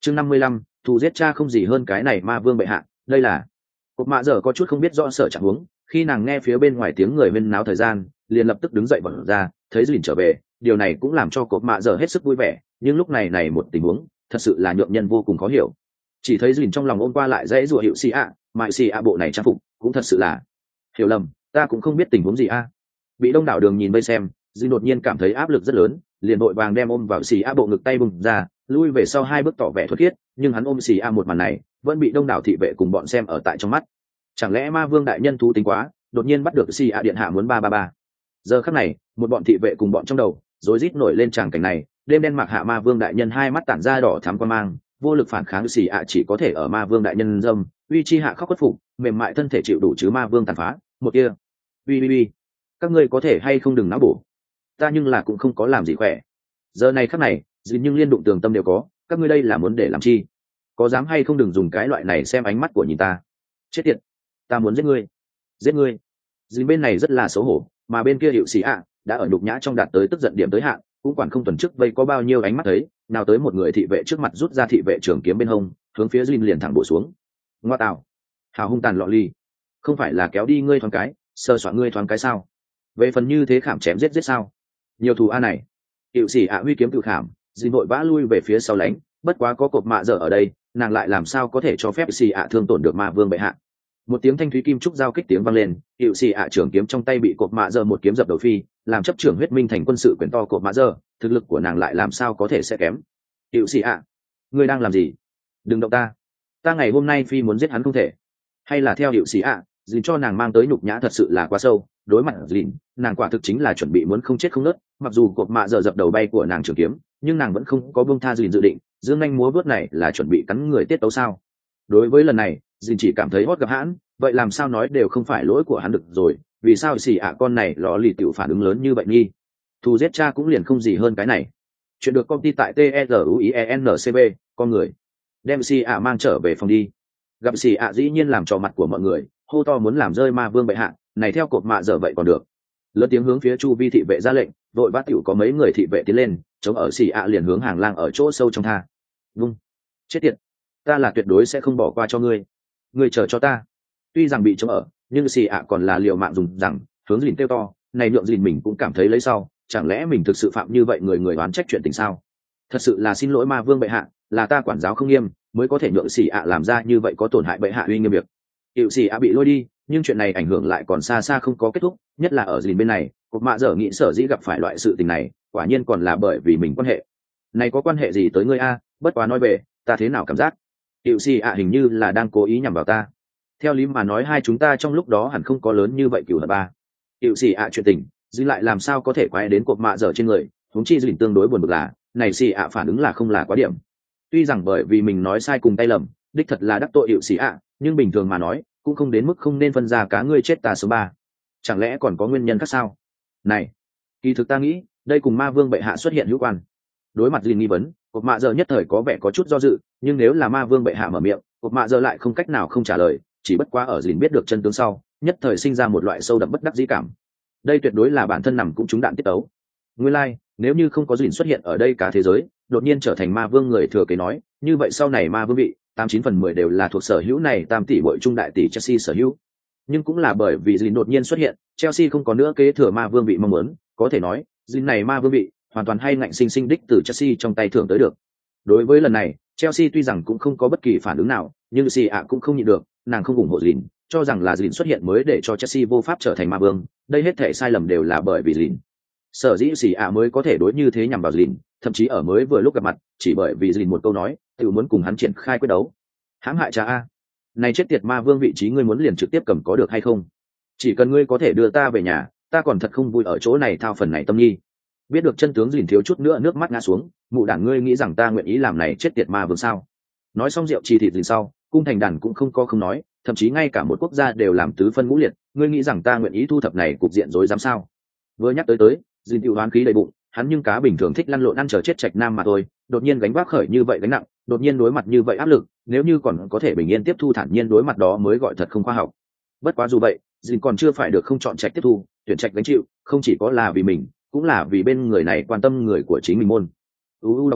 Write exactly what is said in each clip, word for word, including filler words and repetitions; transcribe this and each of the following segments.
chương năm mươi lăm, thù giết cha không gì hơn cái này ma vương bệ hạ. Đây là cột mạ giờ có chút không biết rõ sợ trạng huống, khi nàng nghe phía bên ngoài tiếng người huyên náo thời gian liền lập tức đứng dậy bỏ ra, thấy dìn trở về, điều này cũng làm cho cột mạ giờ hết sức vui vẻ. Nhưng lúc này này một tình huống thật sự là nhượng nhân vô cùng khó hiểu. Chỉ thấy dìn trong lòng ôm qua lại dãy rủa hiệu xì ạ, mại xì ạ bộ này trang phục cũng thật sự là hiểu lầm, ta cũng không biết tình huống gì a. Bị đông đảo đường nhìn vây xem, dìn đột nhiên cảm thấy áp lực rất lớn, liền vội vàng đem ôm vào xì ạ bộ ngực tay bùng ra, lui về sau hai bước tỏ vẻ thuật khiết. Nhưng hắn ôm xì ạ một màn này vẫn bị đông đảo thị vệ cùng bọn xem ở tại trong mắt. Chẳng lẽ ma vương đại nhân thú tính quá, đột nhiên bắt được xì ạ điện hạ muốn ba ba ba. Giờ khắc này một bọn thị vệ cùng bọn trong đầu rối rít nổi lên tràng cảnh này. Đêm đen mặc hạ ma vương đại nhân hai mắt tản ra đỏ thắm quan mang, vô lực phản kháng xì ạ chỉ có thể ở ma vương đại nhân dâm uy chi hạ khóc khuất phục, mềm mại thân thể chịu đủ chứ ma vương tàn phá. Một kia uy uy uy, các ngươi có thể hay không đừng náo bổ, ta nhưng là cũng không có làm gì khỏe. Giờ này khắc này dường nhưng liên đụng tường tâm đều có, các ngươi đây là muốn để làm chi? Có dám hay không đừng dùng cái loại này xem ánh mắt của nhìn ta. Chết tiệt, ta muốn giết ngươi, giết ngươi. Dìn bên này rất là xấu hổ, mà bên kia hiệu sĩ ạ đã ở nhục nhã trong đạt tới tức giận điểm tới hạn, cũng quản không tuần trước vây có bao nhiêu ánh mắt thấy, nào tới một người thị vệ trước mặt rút ra thị vệ trường kiếm bên hông, hướng phía Dìn liền thẳng bổ xuống. Ngoa tạo, hào hung tàn lọ ly, không phải là kéo đi ngươi thoáng cái, sơ soạn ngươi thoáng cái sao? Về phần như thế khảm chém giết giết sao? Nhiều thù a này. Hiệu sĩ ạ huy kiếm tự khảm, Dìn vội vã lui về phía sau lánh, bất quá có cột mạ dở ở đây, nàng lại làm sao có thể cho phép xì ạ thương tổn được ma vương bệ hạ. Một tiếng thanh thúy kim trúc giao kích tiếng vang lên, hiệu xì ạ trưởng kiếm trong tay bị cột mạ dở một kiếm dập đầu phi, làm chấp trưởng huyết minh thành quân sự quyền to cột mạ dở, thực lực của nàng lại làm sao có thể sẽ kém. Hiệu xì ạ, ngươi đang làm gì? Đừng động ta, ta ngày hôm nay phi muốn giết hắn không thể. Hay là theo hiệu xì ạ, Dìn cho nàng mang tới nhục nhã thật sự là quá sâu. Đối mặt Dìn, nàng quả thực chính là chuẩn bị muốn không chết không nứt. Mặc dù cột mạ dở dập đầu bay của nàng trường kiếm, nhưng nàng vẫn không có buông tha Dìn dự định. Dương anh múa vớt này là chuẩn bị cắn người tiết tấu sao? Đối với lần này Dìn chỉ cảm thấy hót gặp hãn, vậy làm sao nói đều không phải lỗi của hắn được rồi, vì sao xì ạ con này lò lì tiểu phản ứng lớn như vậy nghi? Thù giết cha cũng liền không gì hơn cái này. Chuyện được công ty tại T R U I E N C B, con người đem xì ạ mang trở về phòng đi. Gặp xì ạ dĩ nhiên làm trò mặt của mọi người, hô to muốn làm rơi ma vương bệ hạ, này theo cột mạ dở vậy còn được. Lớn tiếng hướng phía chu vi thị vệ ra lệnh, vội vã tiểu có mấy người thị vệ tiến lên, chống ở xì ạ liền hướng hàng lang ở chỗ sâu trong tha. Vung, chết tiệt, ta là tuyệt đối sẽ không bỏ qua cho ngươi, ngươi chờ cho ta. Tuy rằng bị chống ở, nhưng xì ạ còn là liều mạng dùng rằng hướng Dìn kêu to, này nhượng Dìn mình cũng cảm thấy lấy sau, chẳng lẽ mình thực sự phạm như vậy người người oán trách chuyện tình sao? Thật sự là xin lỗi ma vương bệ hạ, là ta quản giáo không nghiêm, mới có thể nhượng xì ạ làm ra như vậy có tổn hại bệ hạ uy nghiêm việc. Hiệu xì ạ bị lôi đi, nhưng chuyện này ảnh hưởng lại còn xa xa không có kết thúc, nhất là ở Dìn bên này, cột mạ dở nghĩ sở dĩ gặp phải loại sự tình này, quả nhiên còn là bởi vì mình quan hệ. Này có quan hệ gì tới ngươi a? Bất quá nói về, ta thế nào cảm giác? Hiệu xì ạ hình như là đang cố ý nhằm vào ta. Theo lý mà nói hai chúng ta trong lúc đó hẳn không có lớn như vậy cửu hận ba. Hiệu xì ạ chuyện tình, Dìn lại làm sao có thể quay đến cột mạ dở trên người, huống chi Dìn tương đối buồn bực là, này xì ạ phản ứng là không là quá điểm. Tuy rằng bởi vì mình nói sai cùng tay lầm, đích thật là đắc tội hiệu xì ạ, nhưng bình thường mà nói, cũng không đến mức không nên phân ra cá ngươi chết ta số ba. Chẳng lẽ còn có nguyên nhân khác sao? Này, kỳ thực ta nghĩ, đây cùng ma vương bệ hạ xuất hiện hữu quan. Đối mặt Dìn nghi vấn, cột mạ dở nhất thời có vẻ có chút do dự, nhưng nếu là ma vương bệ hạ mở miệng, cột mạ dở lại không cách nào không trả lời, chỉ bất quá ở Dìn biết được chân tướng sau, nhất thời sinh ra một loại sâu đậm bất đắc dĩ cảm. Đây tuyệt đối là bản thân nằm cũng trúng đạn tiết tấu. Nguyên lai, like, nếu như không có Dìn xuất hiện ở đây cả thế giới, đột nhiên trở thành ma vương người thừa kế nói, như vậy sau này ma vương vị, tám chín phần mười đều là thuộc sở hữu này tam tỷ bội trung đại tỷ Chelsea sở hữu. Nhưng cũng là bởi vì Dìn đột nhiên xuất hiện, Chelsea không có nữa kế thừa ma vương vị mong muốn, có thể nói, Dìn này ma vương vị, hoàn toàn hay ngạnh sinh sinh đích từ Chelsea trong tay thưởng tới được. Đối với lần này, Chelsea tuy rằng cũng không có bất kỳ phản ứng nào, nhưng xì ạ cũng không nhịn được, nàng không ủng hộ Dìn, cho rằng là Dìn xuất hiện mới để cho Chelsea vô pháp trở thành ma vương, đây hết thể sai lầm đều là bởi vì Dìn. Sở dĩ xì ạ mới có thể đối như thế nhằm vào Dìn, thậm chí ở mới vừa lúc gặp mặt, chỉ bởi vì Dìn một câu nói, tự muốn cùng hắn triển khai quyết đấu. Hãm hại cha a, này chết tiệt ma vương vị trí ngươi muốn liền trực tiếp cầm có được hay không? Chỉ cần ngươi có thể đưa ta về nhà, ta còn thật không vui ở chỗ này thao phần này tâm nhi. Biết được chân tướng Dìn thiếu chút nữa nước mắt ngã xuống, mụ đảng ngươi nghĩ rằng ta nguyện ý làm này chết tiệt ma vương sao? Nói xong rượu trì thịt Dìn sau, cung thành đàn cũng không có không nói, thậm chí ngay cả một quốc gia đều làm tứ phân ngũ liệt, ngươi nghĩ rằng ta nguyện ý thu thập này cục diện rối dám sao? Vừa nhắc tới tới, Dìn tiêu hoán khí đầy bụng, hắn nhưng cá bình thường thích lăn lộn ăn chờ chết trạch nam mà thôi, đột nhiên gánh vác khởi như vậy gánh nặng, đột nhiên đối mặt như vậy áp lực, nếu như còn có thể bình yên tiếp thu thản nhiên đối mặt đó mới gọi thật không khoa học. Bất quá dù vậy, Dìn còn chưa phải được không chọn trạch tiếp thu, tuyển trạch gánh chịu, không chỉ có là vì mình, cũng là vì bên người này quan tâm người của chính mình môn. u u đọc sách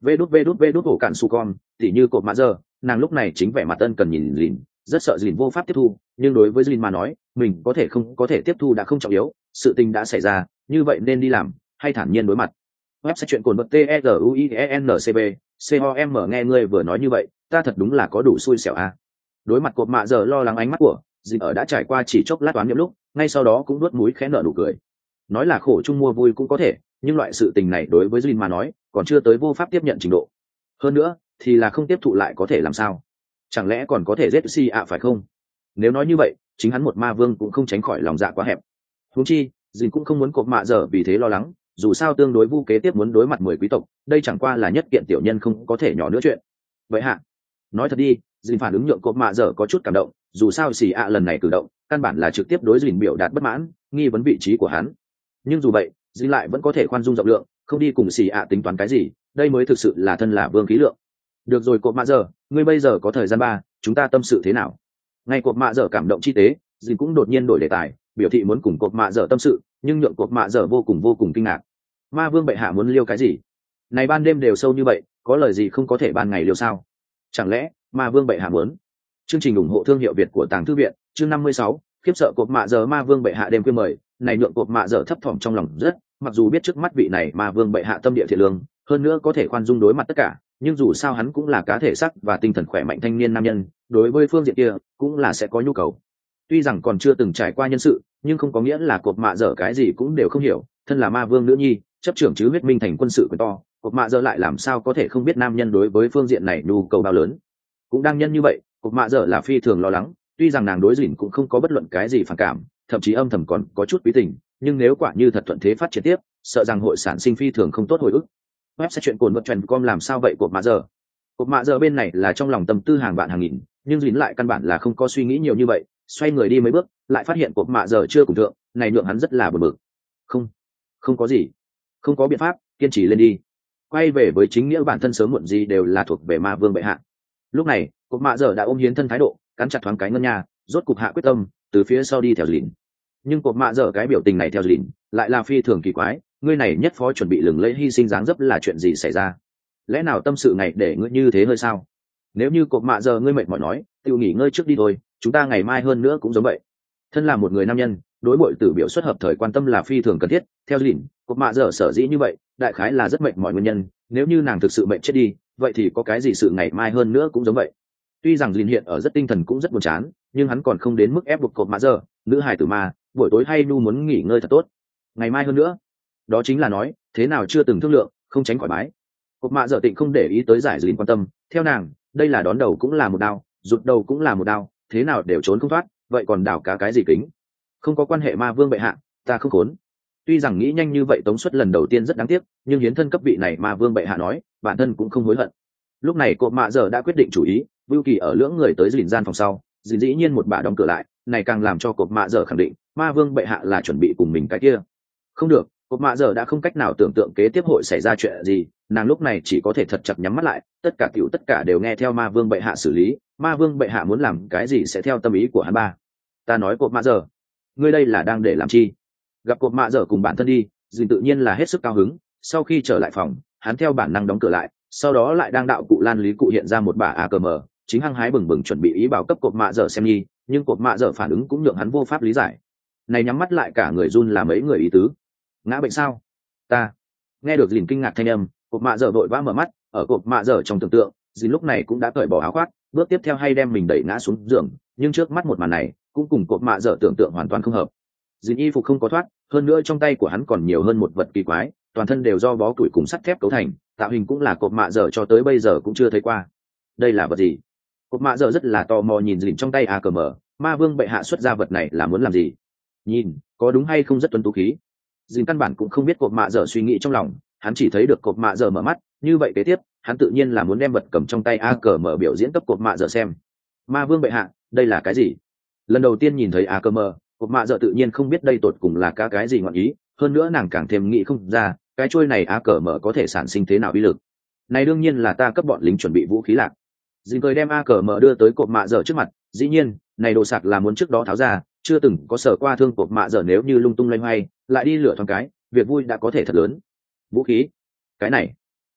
vê đút vê đút vê đút ổ cạn su con tỉ như cột mạ giờ, nàng lúc này chính vẻ mặt tân cần nhìn lìn, rất sợ lìn vô pháp tiếp thu, nhưng đối với lìn mà nói mình có thể không có thể tiếp thu đã không trọng yếu, sự tình đã xảy ra như vậy nên đi làm hay thản nhiên đối mặt. Website chuyện cồn bật t e r u i e n c b c o m nghe ngươi vừa nói như vậy ta thật đúng là có đủ xui xẻo à. Đối mặt cột mạ giờ lo lắng ánh mắt của dìn ở đã trải qua chỉ chốc lát toán nhậm lúc, ngay sau đó cũng nuốt mũi khẽ nở nụ cười. Nói là khổ chung mua vui cũng có thể, nhưng loại sự tình này đối với dìn mà nói còn chưa tới vô pháp tiếp nhận trình độ. Hơn nữa thì là không tiếp thụ lại có thể làm sao? Chẳng lẽ còn có thể giết si ạ phải không? Nếu nói như vậy chính hắn một ma vương cũng không tránh khỏi lòng dạ quá hẹp. Huống chi dìn cũng không muốn cột mạ giờ vì thế lo lắng, dù sao tương đối vu kế tiếp muốn đối mặt mười quý tộc, đây chẳng qua là nhất kiện tiểu nhân không có thể nhỏ nữa chuyện. Vậy hạ, nói thật đi, dìn phản ứng nhượng cột mạ giờ có chút cảm động, dù sao xì ạ lần này cử động căn bản là trực tiếp đối dìn biểu đạt bất mãn, nghi vấn vị trí của hắn. Nhưng dù vậy dìn lại vẫn có thể khoan dung rộng lượng, không đi cùng xì ạ tính toán cái gì, đây mới thực sự là thân là vương khí lượng. Được rồi cột mạ giờ, ngươi bây giờ có thời gian ba, chúng ta tâm sự thế nào? Ngay cột mạ giờ cảm động chi tế, dìn cũng đột nhiên đổi đề tài, biểu thị muốn cùng cột mạ giờ tâm sự, nhưng nhượng cột mạ giờ vô cùng vô cùng kinh ngạc. Ma vương bệ hạ muốn liêu cái gì? Này ban đêm đều sâu như vậy, có lời gì không có thể ban ngày liêu sao? Chẳng lẽ ma vương bệ hạ muốn? Chương trình ủng hộ thương hiệu Việt của Tàng Thư viện, chương năm mươi sáu, khiếp sợ cột mạ giờ ma vương bệ hạ đêm khuya mời, này nhượng cột mạ giờ thấp thỏm trong lòng rất, mặc dù biết trước mắt vị này ma vương bệ hạ tâm địa thiện lương, hơn nữa có thể khoan dung đối mặt tất cả, nhưng dù sao hắn cũng là cá thể sắc và tinh thần khỏe mạnh thanh niên nam nhân, đối với phương diện kia cũng là sẽ có nhu cầu. Tuy rằng còn chưa từng trải qua nhân sự, nhưng không có nghĩa là cột mạ dở cái gì cũng đều không hiểu, thân là ma vương nữ nhi, chấp trưởng chứ huyết minh thành quân sự quyền to, cột mạ dở lại làm sao có thể không biết nam nhân đối với phương diện này nhu cầu bao lớn. Cũng đang nhân như vậy, cột mạ dở là phi thường lo lắng, tuy rằng nàng đối dỉn cũng không có bất luận cái gì phản cảm, thậm chí âm thầm còn có chút quý tình, nhưng nếu quả như thật thuận thế phát triển tiếp, sợ rằng hội sản sinh phi thường không tốt hồi ức. Website chuyện cồn vật trần com làm sao vậy cột mạ dở? Cột mạ dở bên này là trong lòng tâm tư hàng vạn hàng nghìn, nhưng dỉn lại căn bản là không có suy nghĩ nhiều như vậy, xoay người đi mấy bước lại phát hiện cột mạ giờ chưa cùng thượng, này nhượng hắn rất là bực bực. Không, không có gì, không có biện pháp, kiên trì lên đi. Quay về với chính nghĩa bản thân sớm muộn gì đều là thuộc về ma vương bệ hạ. Lúc này cột mạ giờ đã ôm hiến thân thái độ, cắn chặt thoáng cái ngân nhà, rốt cục hạ quyết tâm từ phía sau đi theo dìn. Nhưng cột mạ giờ cái biểu tình này theo dìn lại là phi thường kỳ quái, ngươi này nhất phó chuẩn bị lừng lẫy hy sinh dáng dấp là chuyện gì xảy ra? Lẽ nào tâm sự này để ngươi như thế hơi sao? Nếu như cột mạ giờ ngươi mệt mỏi nói, tự nghỉ ngơi trước đi thôi, chúng ta ngày mai hơn nữa cũng giống vậy. Thân là một người nam nhân, đối bội tử biểu xuất hợp thời quan tâm là phi thường cần thiết, theo lìn cột mạ dở sở dĩ như vậy đại khái là rất mệt mọi nguyên nhân, nếu như nàng thực sự mệt chết đi vậy thì có cái gì sự ngày mai hơn nữa cũng giống vậy. Tuy rằng lìn hiện ở rất tinh thần cũng rất buồn chán, nhưng hắn còn không đến mức ép buộc cột mạ dở, nữ hài tử mà buổi tối hay nu muốn nghỉ ngơi thật tốt. Ngày mai hơn nữa, đó chính là nói thế nào chưa từng thương lượng, không tránh khỏi bái. Cột mạ dở tịnh không để ý tới giải lìn quan tâm, theo nàng đây là đón đầu cũng là một đao, rụt đầu cũng là một đao, thế nào đều trốn không thoát, vậy còn đảo cá cái gì kính? Không có quan hệ ma vương bệ hạ, ta không khốn. Tuy rằng nghĩ nhanh như vậy tống suất lần đầu tiên rất đáng tiếc, nhưng hiến thân cấp vị này ma vương bệ hạ nói bản thân cũng không hối hận. Lúc này cột mạ giờ đã quyết định chủ ý, Vưu Kỳ ở lưỡng người tới dìn gian phòng sau, dìn dĩ nhiên một bà đóng cửa lại, này càng làm cho cột mạ giờ khẳng định ma vương bệ hạ là chuẩn bị cùng mình cái kia. Không được, cột mạ giờ đã không cách nào tưởng tượng kế tiếp hội xảy ra chuyện gì, nàng lúc này chỉ có thể thật chặt nhắm mắt lại, tất cả tiểu tất cả đều nghe theo ma vương bệ hạ xử lý, ma vương bệ hạ muốn làm cái gì sẽ theo tâm ý của hắn ba. Ta nói cột mạ giờ, ngươi đây là đang để làm chi? Gặp cột mạ giờ cùng bản thân đi, dìn tự nhiên là hết sức cao hứng, sau khi trở lại phòng hắn theo bản năng đóng cửa lại, sau đó lại đang đạo cụ lan lý cụ hiện ra một bả a cờ mờ, chính hăng hái bừng bừng chuẩn bị ý bảo cấp cột mạ giờ xem nhi, nhưng cột mạ giờ phản ứng cũng nhượng hắn vô pháp lý giải. Này nhắm mắt lại cả người run là mấy người ý tứ? Ngã bệnh sao? Ta nghe được dìn kinh ngạc thanh âm, cột mạ giờ vội vã mở mắt, ở cột mạ giờ trong tưởng tượng dìn lúc này cũng đã cởi bỏ áo khoác, bước tiếp theo hay đem mình đẩy ngã xuống giường, nhưng trước mắt một màn này cũng cùng cột mạ dở tưởng tượng hoàn toàn không hợp. Dìn y phục không có thoát, hơn nữa trong tay của hắn còn nhiều hơn một vật kỳ quái, toàn thân đều do bó củi cùng sắt thép cấu thành, tạo hình cũng là cột mạ dở cho tới bây giờ cũng chưa thấy qua. Đây là vật gì? Cột mạ dở rất là tò mò nhìn dìn trong tay a cờ mờ, ma vương bệ hạ xuất ra vật này là muốn làm gì? Nhìn có đúng hay không rất tuấn tú khí. Dìn căn bản cũng không biết cột mạ dở suy nghĩ trong lòng, hắn chỉ thấy được cột mạ dở mở mắt, như vậy kế tiếp hắn tự nhiên là muốn đem vật cầm trong tay a cờ mờ biểu diễn cấp cột mạ dở xem. Ma vương bệ hạ, đây là cái gì? Lần đầu tiên nhìn thấy a cờ mờ, cột mạ dở tự nhiên không biết đây tột cùng là cá cái gì ngọn ý, hơn nữa nàng càng thêm nghĩ không ra cái trôi này a cờ mờ có thể sản sinh thế nào uy lực. Này đương nhiên là ta cấp bọn lính chuẩn bị vũ khí lạc. Dìn cười đem a cờ mờ đưa tới cột mạ dở trước mặt, dĩ nhiên này đồ sạc là muốn trước đó tháo ra, chưa từng có sở qua thương cột mạ dở nếu như lung tung loay hoay lại đi lửa thoáng cái, việc vui đã có thể thật lớn. Vũ khí? Cái này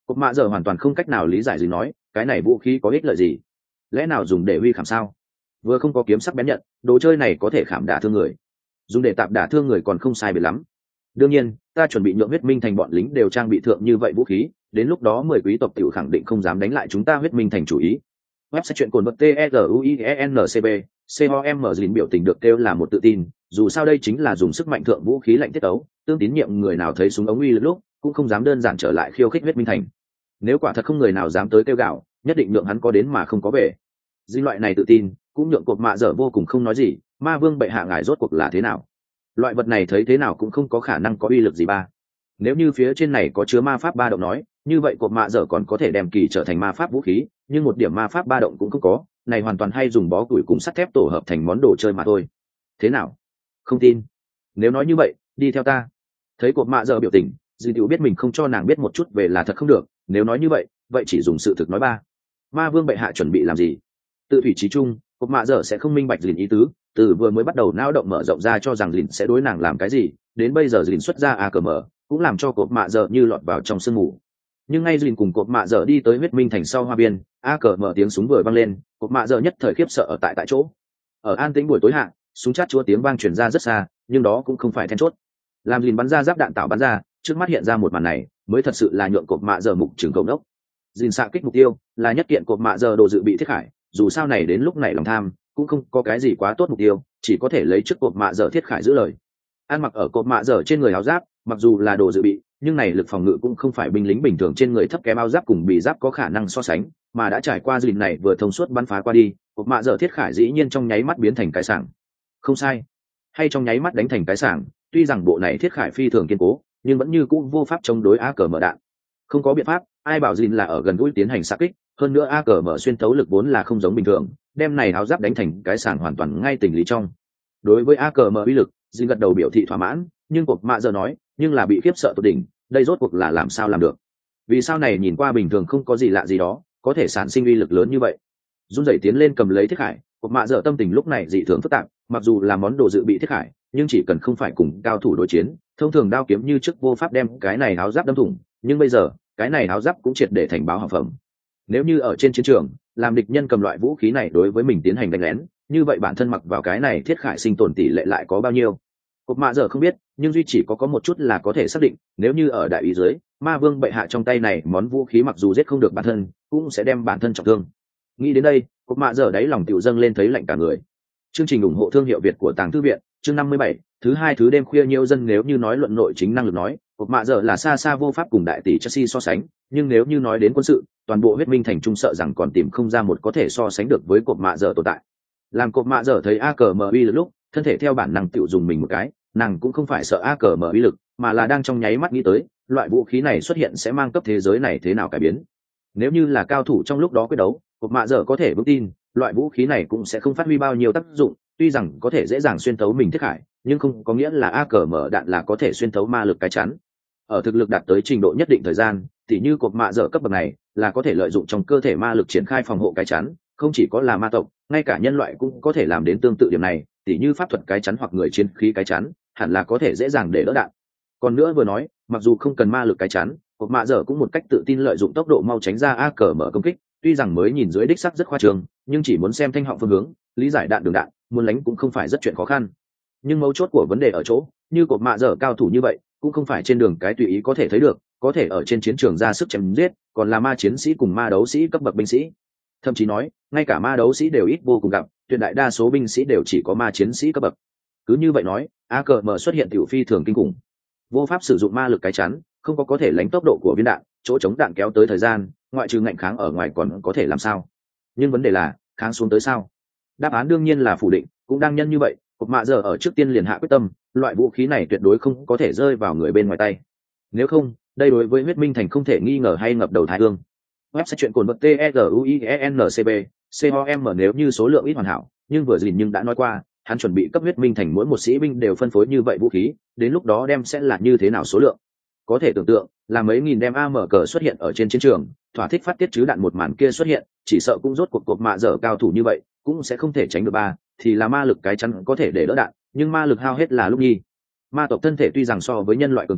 Cột mạ giờ hoàn toàn không cách nào lý giải gì nói, cái này vũ khí có ích lợi gì? Lẽ nào dùng để huy khảm sao? Vừa không có kiếm sắc bén nhận, đồ chơi này có thể khảm đả thương người. Dùng để tạp đả thương người còn không sai biệt lắm. Đương nhiên, ta chuẩn bị nhượng huyết minh thành bọn lính đều trang bị thượng như vậy vũ khí, đến lúc đó mười quý tộc tiểu khẳng định không dám đánh lại chúng ta huyết minh thành chủ ý. Website chuyện cồn vật T E R U I E N C B, C O M Dìn biểu tình được kêu là một tự tin, dù sao đây chính là dùng sức mạnh thượng vũ khí lạnh tiết tấu, tương tín nhiệm người nào thấy súng ống uy lực lúc, cũng không dám đơn giản trở lại khiêu khích huyết minh thành. Nếu quả thật không người nào dám tới kêu gạo, nhất định nhượng hắn có đến mà không có về. Dìn loại này tự tin, cũng nhượng cột mạ dở vô cùng không nói gì, ma vương bệ hạ ngài rốt cuộc là thế nào? Loại vật này thấy thế nào cũng không có khả năng có uy lực gì ba. Nếu như phía trên này có chứa ma pháp ba động nói, như vậy cột mạ dở còn có thể đem kỳ trở thành ma pháp vũ khí, nhưng một điểm ma pháp ba động cũng không có, này hoàn toàn hay dùng bó củi cùng sắt thép tổ hợp thành món đồ chơi mà thôi. Thế nào? Không tin? Nếu nói như vậy, đi theo ta. Thấy cột mạ dở biểu tình, dì tiểu biết mình không cho nàng biết một chút về là thật không được, nếu nói như vậy, vậy chỉ dùng sự thực nói ba. Ma vương bệ hạ chuẩn bị làm gì? Tự thủy trí chung, cột mạ dở sẽ không minh bạch dìn ý tứ, từ vừa mới bắt đầu nao động mở rộng ra cho rằng dìn sẽ đối nàng làm cái gì, đến bây giờ dìn xuất ra a cờ mở, cũng làm cho cột mạ dở như lọt vào trong sương mù. Nhưng ngay dìn cùng cột mạ dở đi tới huyết minh thành sau hoa biên, a cờ mở tiếng súng vừa vang lên, cột mạ dở nhất thời khiếp sợ ở tại tại chỗ. Ở an tĩnh buổi tối hạ, súng chát chúa tiếng vang truyền ra rất xa, nhưng đó cũng không phải then chốt. Làm dìn bắn ra giáp đạn tạo bắn ra, trước mắt hiện ra một màn này, mới thật sự là nhượng cột mạ dở mục trường cầu đốc. Dìn xạ kích mục tiêu là nhất kiện cột mạ dở đồ dự bị thiết khải, dù sao này đến lúc này lòng tham cũng không có cái gì quá tốt mục tiêu, chỉ có thể lấy trước cột mạ dở thiết khải giữ lời. Ăn mặc ở cột mạ dở trên người áo giáp, mặc dù là đồ dự bị, nhưng này lực phòng ngự cũng không phải binh lính bình thường trên người thấp kém áo giáp cùng bị giáp có khả năng so sánh, mà đã trải qua dìn này vừa thông suốt bắn phá qua đi, cột mạ dở thiết khải dĩ nhiên trong nháy mắt biến thành cái sảng. Không sai, hay trong nháy mắt đánh thành cái sảng, tuy rằng bộ này thiết khải phi thường kiên cố, nhưng vẫn như cũng vô pháp chống đối a cờ mở đạn. Không có biện pháp, ai bảo dìn là ở gần gũi tiến hành xạ kích, hơn nữa a cờ mở xuyên thấu lực vốn là không giống bình thường, đem này áo giáp đánh thành cái sảng hoàn toàn ngay tình lý trong. Đối với a cờ mở uy lực, dìn gật đầu biểu thị thỏa mãn, nhưng cột mạ dở nói, nhưng là bị khiếp sợ tột đỉnh, đây rốt cuộc là làm sao làm được? Vì sao này nhìn qua bình thường không có gì lạ gì đó, có thể sản sinh uy lực lớn như vậy? Run rẩy tiến lên cầm lấy thiết khải, cột mạ dở tâm tình lúc này dị thường phức tạp, mặc dù là món đồ dự bị thiết khải, nhưng chỉ cần không phải cùng cao thủ đối chiến, thông thường đao kiếm như trước vô pháp đem cái này áo giáp đâm thủng, nhưng bây giờ, cái này áo giáp cũng triệt để thành báo hỏng phẩm. Nếu như ở trên chiến trường, làm địch nhân cầm loại vũ khí này đối với mình tiến hành đánh lén, như vậy bản thân mặc vào cái này thiết khải sinh tồn tỷ lệ lại có bao nhiêu? Cột mạ dở không biết, nhưng duy chỉ có có một chút là có thể xác định, nếu như ở đại ý dưới, ma vương bệ hạ trong tay này món vũ khí mặc dù giết không được bản thân, cũng sẽ đem bản thân trọng thương. Nghĩ đến đây, cột mạ dở đáy lòng tiểu dâng lên thấy lạnh cả người. Chương trình ủng hộ thương hiệu Việt của Tàng Thư viện, chương năm mươi bảy, thứ hai thứ đêm khuya nhiều dân nếu như nói luận nội chính năng lực nói, cột mạ dở là xa xa vô pháp cùng đại tỷ Chelsea so sánh, nhưng nếu như nói đến quân sự, toàn bộ huyết minh thành trung sợ rằng còn tìm không ra một có thể so sánh được với cột mạ dở tồn tại. Làm cột mạ dở thấy a cờ mờ uy lực lúc, thân thể theo bản năng tiểu dùng mình một cái, nàng cũng không phải sợ a cờ mờ uy lực, mà là đang trong nháy mắt nghĩ tới, loại vũ khí này xuất hiện sẽ mang cấp thế giới này thế nào cải biến. Nếu như là cao thủ trong lúc đó quyết đấu, cột mạ dở có thể vững tin, loại vũ khí này cũng sẽ không phát huy bao nhiêu tác dụng, tuy rằng có thể dễ dàng xuyên thấu mình thiết khải, nhưng không có nghĩa là a cờ mở đạn là có thể xuyên thấu ma lực cái chắn. Ở thực lực đạt tới trình độ nhất định thời gian, tỉ như cột mạ dở cấp bậc này là có thể lợi dụng trong cơ thể ma lực triển khai phòng hộ cái chắn, không chỉ có là ma tộc, ngay cả nhân loại cũng có thể làm đến tương tự điểm này, tỉ như pháp thuật cái chắn hoặc người chiến khí cái chắn, hẳn là có thể dễ dàng để đỡ đạn. Còn nữa vừa nói, mặc dù không cần ma lực cái chắn, cột mạ dở cũng một cách tự tin lợi dụng tốc độ mau tránh ra a cờ mở công kích, tuy rằng mới nhìn dưới đích sắc rất khoa trương, nhưng chỉ muốn xem thanh họng phương hướng, lý giải đạn đường đạn, muốn lánh cũng không phải rất chuyện khó khăn. Nhưng mấu chốt của vấn đề ở chỗ, như cột mạ dở cao thủ như vậy, cũng không phải trên đường cái tùy ý có thể thấy được, có thể ở trên chiến trường ra sức chém giết, còn là ma chiến sĩ cùng ma đấu sĩ cấp bậc binh sĩ. Thậm chí nói, ngay cả ma đấu sĩ đều ít vô cùng gặp, tuyệt đại đa số binh sĩ đều chỉ có ma chiến sĩ cấp bậc. Cứ như vậy nói, a cờ mở xuất hiện tiểu phi thường kinh khủng. Vô pháp sử dụng ma lực cái chắn, không có có thể lánh tốc độ của viên đạn, chỗ chống đạn kéo tới thời gian, ngoại trừ ngạnh kháng ở ngoài còn có thể làm sao? Nhưng vấn đề là, kháng xuống tới sao? Đáp án đương nhiên là phủ định, cũng đang nhân như vậy, cột mạ giờ ở trước tiên liền hạ quyết tâm, loại vũ khí này tuyệt đối không có thể rơi vào người bên ngoài tay. Nếu không, đây đối với huyết minh thành không thể nghi ngờ hay ngập đầu thái hương. Website chuyện cồn vật T E R U I E N C B, C O M nếu như số lượng ít hoàn hảo, nhưng vừa dìn nhưng đã nói qua, hắn chuẩn bị cấp huyết minh thành mỗi một sĩ binh đều phân phối như vậy vũ khí, đến lúc đó đem sẽ là như thế nào số lượng. Có thể tưởng tượng, là mấy nghìn đem a em cờ xuất hiện ở trên chiến trường, thỏa thích phát tiết chứ đạn một màn kia xuất hiện, chỉ sợ cũng rốt cuộc cột mạ dở cao thủ như vậy, cũng sẽ không thể tránh được ba, thì là ma lực cái chắn có thể để đỡ đạn, nhưng ma lực hao hết là lúc nhi. Ma tộc thân thể tuy rằng so với nhân loại cường tráng,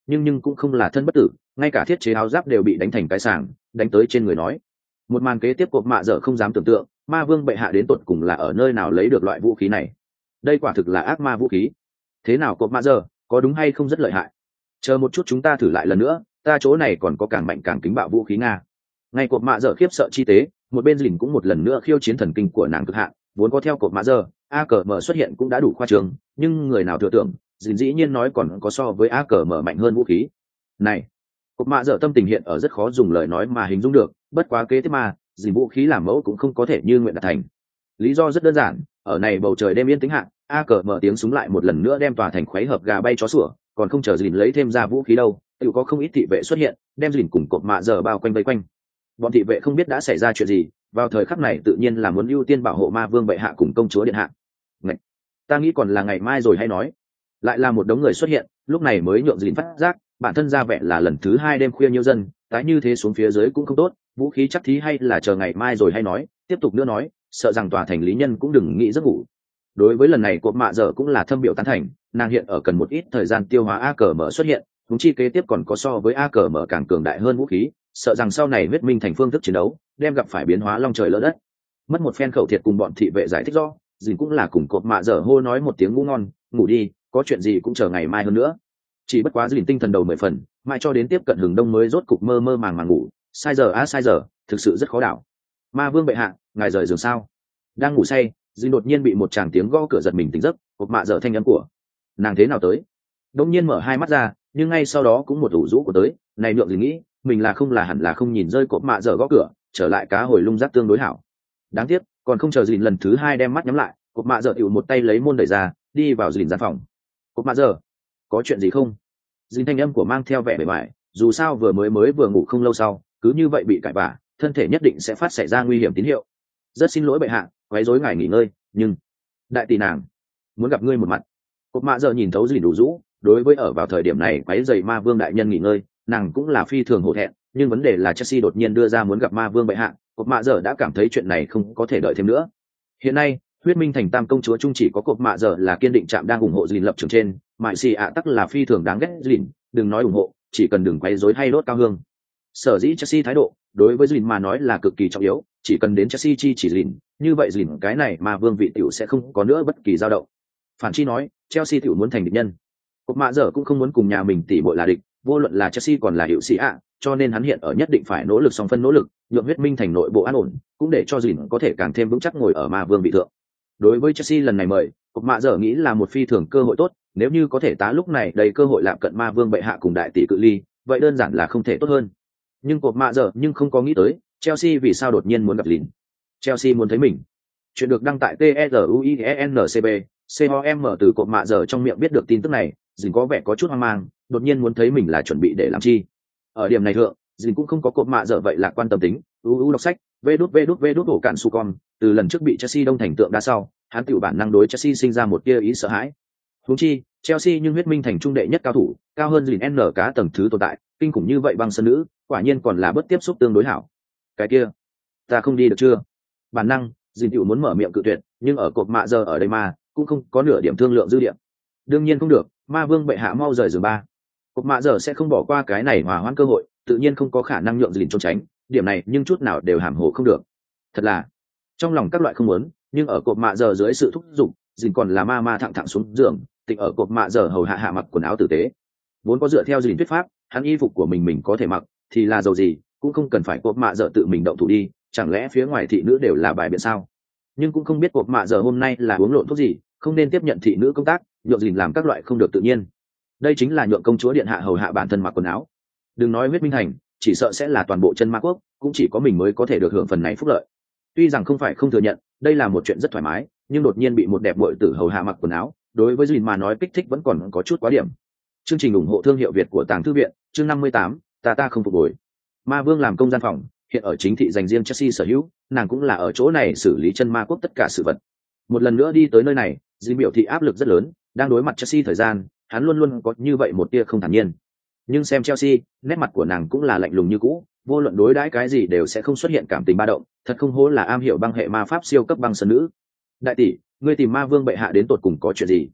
nhưng nhưng cũng không là thân bất tử, ngay cả thiết chế áo giáp đều bị đánh thành cái sàng, đánh tới trên người nói. Một màn kế tiếp cột mạ dở không dám tưởng tượng, ma vương bệ hạ đến tột cùng là ở nơi nào lấy được loại vũ khí này. Đây quả thực là ác ma vũ khí. Thế nào cột mạ dở, có đúng hay không rất lợi hại? Chờ một chút chúng ta thử lại lần nữa, ta chỗ này còn có càng mạnh càng kính bạo vũ khí nga. Ngay cột mạ dở khiếp sợ chi tế, một bên dìn cũng một lần nữa khiêu chiến thần kinh của nàng cực hạn, vốn có theo cột mạ dở, a cờ mở xuất hiện cũng đã đủ khoa trương, nhưng người nào thừa tưởng, dìn dĩ nhiên nói còn có so với a cờ mở mạnh hơn vũ khí. Này, cột mạ dở tâm tình hiện ở rất khó dùng lời nói mà hình dung được, bất quá kế tiếp mà, dìn vũ khí làm mẫu cũng không có thể như nguyện đạt thành. Lý do rất đơn giản, ở này bầu trời đêm yên tĩnh hạn, a cờ mở tiếng súng lại một lần nữa đem tòa thành khuấy hợp gà bay chó sủa, còn không chờ dìn lấy thêm ra vũ khí đâu, tự có không ít thị vệ xuất hiện, đem dìn cùng cột mạ dở bao quanh vây quanh. Bọn thị vệ không biết đã xảy ra chuyện gì, vào thời khắc này tự nhiên là muốn ưu tiên bảo hộ ma vương bệ hạ cùng công chúa điện hạ. Ngậy! Ta nghĩ còn là ngày mai rồi hay nói. Lại là một đống người xuất hiện, lúc này mới nhượng dìn phát giác, bản thân ra vẻ là lần thứ hai đêm khuya nhiều dân, tái như thế xuống phía dưới cũng không tốt, vũ khí chắc thí hay là chờ ngày mai rồi hay nói, tiếp tục nữa nói, sợ rằng tòa thành lý nhân cũng đừng nghĩ giấc ngủ. Đối với lần này cột mạ dở cũng là thâm biểu tán thành, nàng hiện ở cần một ít thời gian tiêu hóa a cờ mở xuất hiện, chúng chi kế tiếp còn có so với a cờ mở càng cường đại hơn vũ khí, sợ rằng sau này huyết minh thành phương thức chiến đấu đem gặp phải biến hóa long trời lỡ đất. Mất một phen khẩu thiệt cùng bọn thị vệ giải thích do, dìn cũng là cùng cột mạ dở hô nói một tiếng ngủ ngon, ngủ đi, có chuyện gì cũng chờ ngày mai hơn nữa. Chỉ bất quá dìn tinh thần đầu mười phần, mãi cho đến tiếp cận hừng đông mới rốt cục mơ mơ màng màng ngủ, sai giờ á sai giờ, thực sự rất khó đảo. Ma vương bệ hạ, ngài rời giường sao? Đang ngủ say, dìn đột nhiên bị một tràng tiếng gõ cửa giật mình tỉnh giấc, cột mạ dở thanh âm của nàng thế nào tới? Đột nhiên mở hai mắt ra, nhưng ngay sau đó cũng một ủ rũ của tới, này nhượng dìn nghĩ mình là không là hẳn là không nhìn rơi cột mạ dở gõ cửa, trở lại cá hồi lung rác tương đối hảo. Đáng tiếc, còn không chờ dìn lần thứ hai đem mắt nhắm lại, cột mạ dở tiểu một tay lấy môn đẩy ra, đi vào dìn gian phòng. Cột mạ dở, có chuyện gì không? Dìn thanh âm của mang theo vẻ bề bại, dù sao vừa mới mới vừa ngủ không lâu sau, cứ như vậy bị cãi vả, thân thể nhất định sẽ phát xảy ra nguy hiểm tín hiệu. Rất xin lỗi bệ hạ, quấy rối ngài nghỉ ngơi, nhưng đại tỷ nàng muốn gặp ngươi một mặt. Cột mạ dở nhìn thấu dìn đủ rũ, đối với ở vào thời điểm này quấy rầy ma vương đại nhân nghỉ ngơi, nàng cũng là phi thường hổ thẹn, nhưng vấn đề là Chelsea đột nhiên đưa ra muốn gặp ma vương bệ hạ, cột mạ dở đã cảm thấy chuyện này không có thể đợi thêm nữa. Hiện nay, huyết minh thành tam công chúa trung chỉ có cột mạ dở là kiên định chạm đang ủng hộ dìn lập trường trên, mại xì ạ tắc là phi thường đáng ghét dìn, đừng nói ủng hộ, chỉ cần đừng quấy rối hay đốt cao hương. Sở dĩ Chelsea thái độ đối với dìn mà nói là cực kỳ trọng yếu, chỉ cần đến Chelsea chi chỉ dìn, như vậy dìn cái này mà vương vị tiểu sẽ không có nữa bất kỳ dao động. Phản chi nói, Chelsea tiểu muốn thành địch nhân. Cột mạ dở cũng không muốn cùng nhà mình tỉ muội là địch, vô luận là Chelsea còn là hiệu sĩ ạ, cho nên hắn hiện ở nhất định phải nỗ lực song phân nỗ lực, nhượng huyết minh thành nội bộ an ổn, cũng để cho dìn có thể càng thêm vững chắc ngồi ở ma vương vị thượng. Đối với Chelsea lần này mời, cột mạ dở nghĩ là một phi thường cơ hội tốt, nếu như có thể tá lúc này đầy cơ hội lạm cận ma vương bệ hạ cùng đại tỷ cự ly, vậy đơn giản là không thể tốt hơn. Nhưng cột mạ dở nhưng không có nghĩ tới, Chelsea vì sao đột nhiên muốn gặp dìn. Chelsea muốn thấy mình. Chuyện được đăng tại T E R U I E N C B, C O M từ cột mạ dở trong miệng biết được tin tức này, dìn có vẻ có chút hoang mang, đột nhiên muốn thấy mình là chuẩn bị để làm chi. Ở điểm này thượng, dìn cũng không có cột mạ dở vậy là quan tâm tính, u u đọc sách, vê đút vê đút vê đút ổ cạn su con, từ lần trước bị Chelsea đông thành tượng đá sau, hắn tiểu bản năng đối Chelsea sinh ra một tia ý sợ hãi. Huống chi, Chelsea nhưng huyết minh thành trung đệ nhất cao thủ, cao hơn dìn N cá tầng thứ tồn tại, kinh khủng như vậy băng sân nữ, quả nhiên còn là bất tiếp xúc tương đối hảo. Cái kia, ta không đi được chưa? Bản năng, dìn tiểu muốn mở miệng cự tuyệt, nhưng ở cột mạ giờ ở đây mà, cũng không có nửa điểm thương lượng dư điểm. Đương nhiên không được, ma vương bệ hạ mau rời giường ba. Cột mạ giờ sẽ không bỏ qua cái này hòa hoãn cơ hội, tự nhiên không có khả năng nhượng dìn trốn tránh, điểm này nhưng chút nào đều hàm hồ không được. Thật là, trong lòng các loại không muốn, nhưng ở cột mạ giờ dưới sự thúc giục, dìn còn là ma ma thẳng thẳng xuống giường, tịnh ở cột mạ giờ hầu hạ hạ mặc quần áo tử tế. Vốn có dựa theo dìn thuyết pháp, hắn y phục của mình mình có thể mặc, thì là dầu gì, cũng không cần phải cột mạ giờ tự mình động thủ đi, chẳng lẽ phía ngoài thị nữ đều là bài biện sao? Nhưng cũng không biết cột mạ giờ hôm nay là uống lộn thuốc gì, không nên tiếp nhận thị nữ công tác, nhượng dìn làm các loại không được tự nhiên. Đây chính là nhượng công chúa điện hạ hầu hạ bản thân mặc quần áo. Đừng nói huyết minh thành, chỉ sợ sẽ là toàn bộ chân ma quốc, cũng chỉ có mình mới có thể được hưởng phần này phúc lợi. Tuy rằng không phải không thừa nhận, đây là một chuyện rất thoải mái, nhưng đột nhiên bị một đẹp muội tử hầu hạ mặc quần áo, đối với dìn mà nói kích thích vẫn còn có chút quá điểm. Chương trình ủng hộ thương hiệu Việt của Tàng Thư viện, chương năm mươi tám, ta ta không phục hồi. Ma vương làm công gian phòng, hiện ở chính thị dành riêng Chelsea sở hữu, nàng cũng là ở chỗ này xử lý chân ma quốc tất cả sự vật. Một lần nữa đi tới nơi này, dìn biểu thị áp lực rất lớn, đang đối mặt Chelsea thời gian, hắn luôn luôn có như vậy một tia không thản nhiên. Nhưng xem Chelsea, nét mặt của nàng cũng là lạnh lùng như cũ, vô luận đối đãi cái gì đều sẽ không xuất hiện cảm tình ba động, thật không hổ là am hiểu băng hệ ma pháp siêu cấp băng sơn nữ. Đại tỷ, ngươi tìm ma vương bệ hạ đến tột cùng có chuyện gì?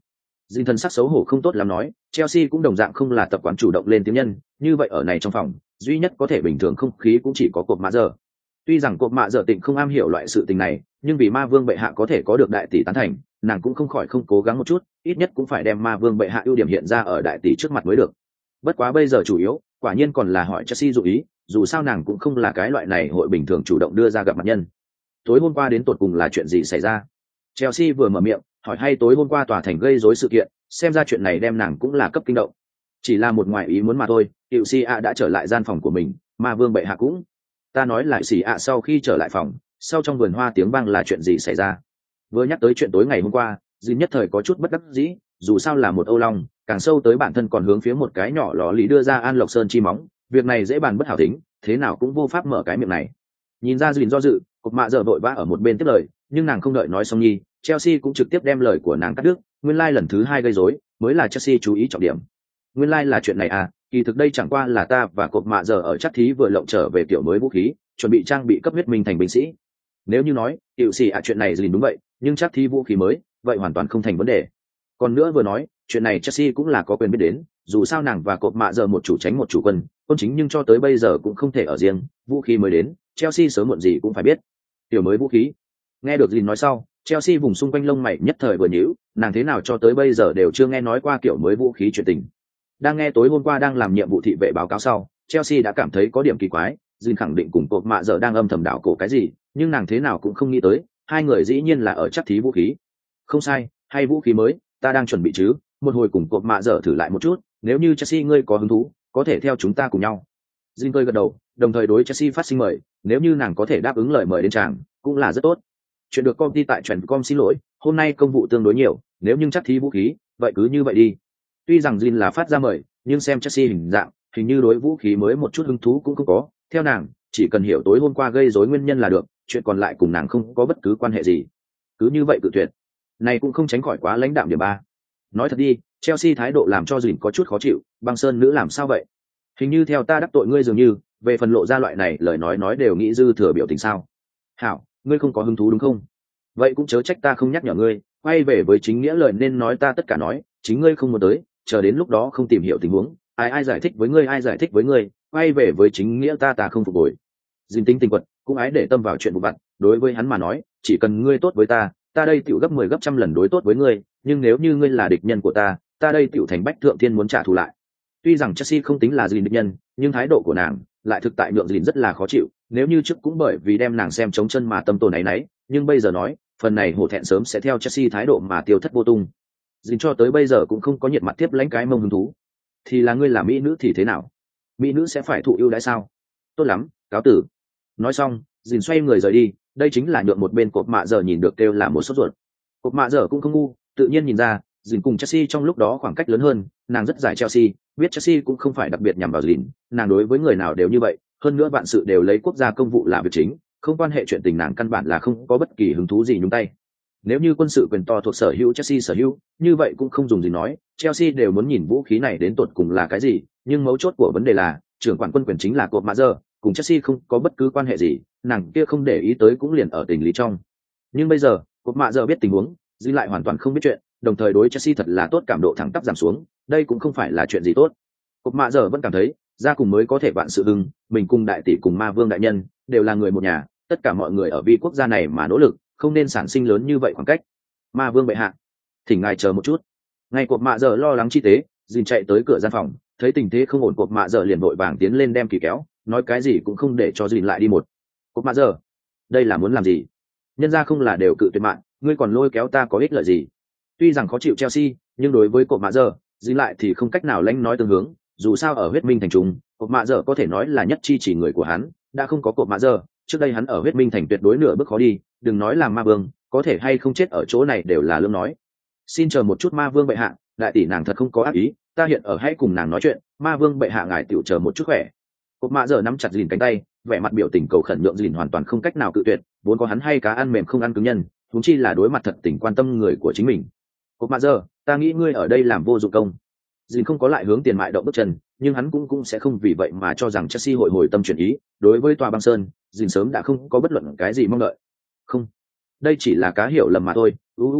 Dinh thân sắc xấu hổ không tốt lắm nói, Chelsea cũng đồng dạng không là tập quán chủ động lên tiếng nhân, như vậy ở này trong phòng, duy nhất có thể bình thường không khí cũng chỉ có cột mạ giờ. Tuy rằng cột mạ giờ tịnh không am hiểu loại sự tình này, nhưng vì ma vương bệ hạ có thể có được đại tỷ tán thành, nàng cũng không khỏi không cố gắng một chút, ít nhất cũng phải đem ma vương bệ hạ ưu điểm hiện ra ở đại tỷ trước mặt mới được. Bất quá bây giờ chủ yếu, quả nhiên còn là hỏi Chelsea dụ ý, dù sao nàng cũng không là cái loại này hội bình thường chủ động đưa ra gặp mặt nhân. Tối hôm qua đến tột cùng là chuyện gì xảy ra? Chelsea vừa mở miệng, hỏi hay tối hôm qua tòa thành gây rối sự kiện, xem ra chuyện này đem nàng cũng là cấp kinh động. Chỉ là một ngoại ý muốn mà thôi, Tiểu Si A đã trở lại gian phòng của mình, ma vương bệ hạ cũng. Ta nói lại xì ạ sau khi trở lại phòng, sau trong vườn hoa tiếng vang là chuyện gì xảy ra? Vừa nhắc tới chuyện tối ngày hôm qua, Jin nhất thời có chút bất đắc dĩ, dù sao là một Âu Long, càng sâu tới bản thân còn hướng phía một cái nhỏ lò lý đưa ra An Lộc Sơn chi móng, việc này dễ bàn bất hảo tính, thế nào cũng vô pháp mở cái miệng này. Nhìn ra Jin do dự, cục mạ giờ vội vã ở một bên tiếp lời, nhưng nàng không đợi nói xong nhi, Chelsea cũng trực tiếp đem lời của nàng cắt đứt, nguyên lai like lần thứ hai gây rối, mới là Chelsea chú ý trọng điểm. Nguyên lai like là chuyện này à, kỳ thực đây chẳng qua là ta và cục mạ giờ ở chắc thí vừa lộng trở về kiểu mới vũ khí, chuẩn bị trang bị cấp huyết minh thành binh sĩ. Nếu như nói, tiểu sĩ à chuyện này Jin đúng vậy, nhưng chắc thí vũ khí mới, vậy hoàn toàn không thành vấn đề. Còn nữa vừa nói, chuyện này Chelsea cũng là có quyền biết đến, dù sao nàng và cột mạ giờ một chủ tránh một chủ quân, quân chính nhưng cho tới bây giờ cũng không thể ở riêng, vũ khí mới đến, Chelsea sớm muộn gì cũng phải biết. Tiểu mới vũ khí. Nghe được Jin nói sau, Chelsea vùng xung quanh lông mày nhất thời vừa nhíu, nàng thế nào cho tới bây giờ đều chưa nghe nói qua kiểu mới vũ khí chuyện tình. Đang nghe tối hôm qua đang làm nhiệm vụ thị vệ báo cáo sau, Chelsea đã cảm thấy có điểm kỳ quái, Jin khẳng định cùng cột mạ giờ đang âm thầm đảo cổ cái gì, nhưng nàng thế nào cũng không nghĩ tới, hai người dĩ nhiên là ở chắc thí vũ khí. Không sai, hay vũ khí mới, ta đang chuẩn bị chứ, một hồi cùng cột mạ dở thử lại một chút, nếu như Chelsea ngươi có hứng thú, có thể theo chúng ta cùng nhau. Jin cười gật đầu, đồng thời đối Chelsea phát sinh mời, nếu như nàng có thể đáp ứng lời mời đến chàng, cũng là rất tốt. Chuyện được công ty tại chuyển com xin lỗi, hôm nay công vụ tương đối nhiều, nếu như chắc thí vũ khí, vậy cứ như vậy đi. Tuy rằng Jin là phát ra mời, nhưng xem Chelsea hình dạng, hình như đối vũ khí mới một chút hứng thú cũng không có, theo nàng, chỉ cần hiểu tối hôm qua gây rối nguyên nhân là được, chuyện còn lại cùng nàng không có bất cứ quan hệ gì. Cứ như vậy cự tuyệt. Này cũng không tránh khỏi quá lãnh đạm điểm ba. Nói thật đi, Chelsea thái độ làm cho Jin có chút khó chịu, băng sơn nữ làm sao vậy? Hình như theo ta đắc tội ngươi dường như, về phần lộ ra loại này lời nói nói đều nghĩ dư thừa biểu tình sao? Hảo, ngươi không có hứng thú đúng không? Vậy cũng chớ trách ta không nhắc nhở ngươi, quay về với chính nghĩa lời nên nói ta tất cả nói, chính ngươi không muốn tới, chờ đến lúc đó không tìm hiểu tình huống, ai ai giải thích với ngươi ai giải thích với ngươi, quay về với chính nghĩa ta ta không phục hồi. Jin tính tình quật, cũng ái để tâm vào chuyện vụ vặt, đối với hắn mà nói, chỉ cần ngươi tốt với ta, ta đây tiểu gấp mười gấp trăm lần đối tốt với ngươi, nhưng nếu như ngươi là địch nhân của ta, ta đây tiểu thành bách thượng thiên muốn trả thù lại. Tuy rằng Chelsea không tính là Jin địch nhân, nhưng thái độ của nàng lại thực tại nhượng Jin rất là khó chịu, nếu như trước cũng bởi vì đem nàng xem chống chân mà tâm tồn ấy nấy, nhưng bây giờ nói, phần này hổ thẹn sớm sẽ theo Chelsea thái độ mà tiêu thất vô tung. Jin cho tới bây giờ cũng không có nhiệt mặt tiếp lãnh cái mông hứng thú. Thì là ngươi là mỹ nữ thì thế nào? Mỹ nữ sẽ phải thụ ưu đãi sao? Tốt lắm, cáo tử. Nói xong, Jin xoay người rời đi, đây chính là nhượng một bên cột mạ giờ nhìn được kêu là một sốt ruột. Cột mạ giờ cũng không ngu, tự nhiên nhìn ra, Jin cùng Chelsea trong lúc đó khoảng cách lớn hơn, nàng rất giải Chelsea, biết Chelsea cũng không phải đặc biệt nhằm vào Jin, nàng đối với người nào đều như vậy, hơn nữa vạn sự đều lấy quốc gia công vụ là việc chính, không quan hệ chuyện tình nàng căn bản là không có bất kỳ hứng thú gì nhúng tay. Nếu như quân sự quyền to thuộc sở hữu Chelsea sở hữu, như vậy cũng không dùng gì nói, Chelsea đều muốn nhìn vũ khí này đến tột cùng là cái gì, nhưng mấu chốt của vấn đề là, trưởng quản quân quyền chính là cột mạ giờ, cùng Chelsea không có bất cứ quan hệ gì, nàng kia không để ý tới cũng liền ở tình lý trong. Nhưng bây giờ, cột mạ giờ biết tình huống, Jin lại hoàn toàn không biết chuyện, đồng thời đối Chelsea thật là tốt cảm độ thẳng tắp giảm xuống, đây cũng không phải là chuyện gì tốt. Cột mạ giờ vẫn cảm thấy, ra cùng mới có thể vạn sự hưng, mình cùng đại tỷ cùng ma vương đại nhân, đều là người một nhà, tất cả mọi người ở vi quốc gia này mà nỗ lực, không nên sản sinh lớn như vậy khoảng cách. Ma vương bệ hạ, thỉnh ngài chờ một chút. Ngay cột mạ giờ lo lắng chi tế, Jin chạy tới cửa gian phòng, thấy tình thế không ổn cột mạ giờ liền vội vàng tiến lên đem kỳ kéo, nói cái gì cũng không để cho Jin lại đi một. Cột mạ giờ, đây là muốn làm gì? Nhân ra không là đều cự tuyệt mạng, ngươi còn lôi kéo ta có ích lợi gì? Tuy rằng khó chịu Chelsea, nhưng đối với cột mạ giờ, Jin lại thì không cách nào lãnh nói tương hướng, dù sao ở huyết minh thành trung, cột mạ giờ có thể nói là nhất chi chỉ người của hắn, đã không có cột mạ giờ, trước đây hắn ở huyết minh thành tuyệt đối nửa bước khó đi, đừng nói là ma vương, có thể hay không chết ở chỗ này đều là lương nói. Xin chờ một chút ma vương bệ hạ, đại tỷ nàng thật không có ác ý, ta hiện ở hãy cùng nàng nói chuyện, ma vương bệ hạ ngài tiểu chờ một chút khỏe. Cột mạ giờ nắm chặt Jin cánh tay, vẻ mặt biểu tình cầu khẩn nhượng Jin hoàn toàn không cách nào cự tuyệt, vốn có hắn hay cá ăn mềm không ăn cứng nhân, huống chi là đối mặt thật tình quan tâm người của chính mình. Cột mạ giờ, ta nghĩ ngươi ở đây làm vô dụng công. Jin không có lại hướng tiền mại động bước chân, nhưng hắn cũng cũng sẽ không vì vậy mà cho rằng Chelsea hội hồi tâm chuyển ý, đối với tòa băng sơn, Jin sớm đã không có bất luận cái gì mong đợi. Không, đây chỉ là cá hiểu lầm mà thôi. U U đọc sách,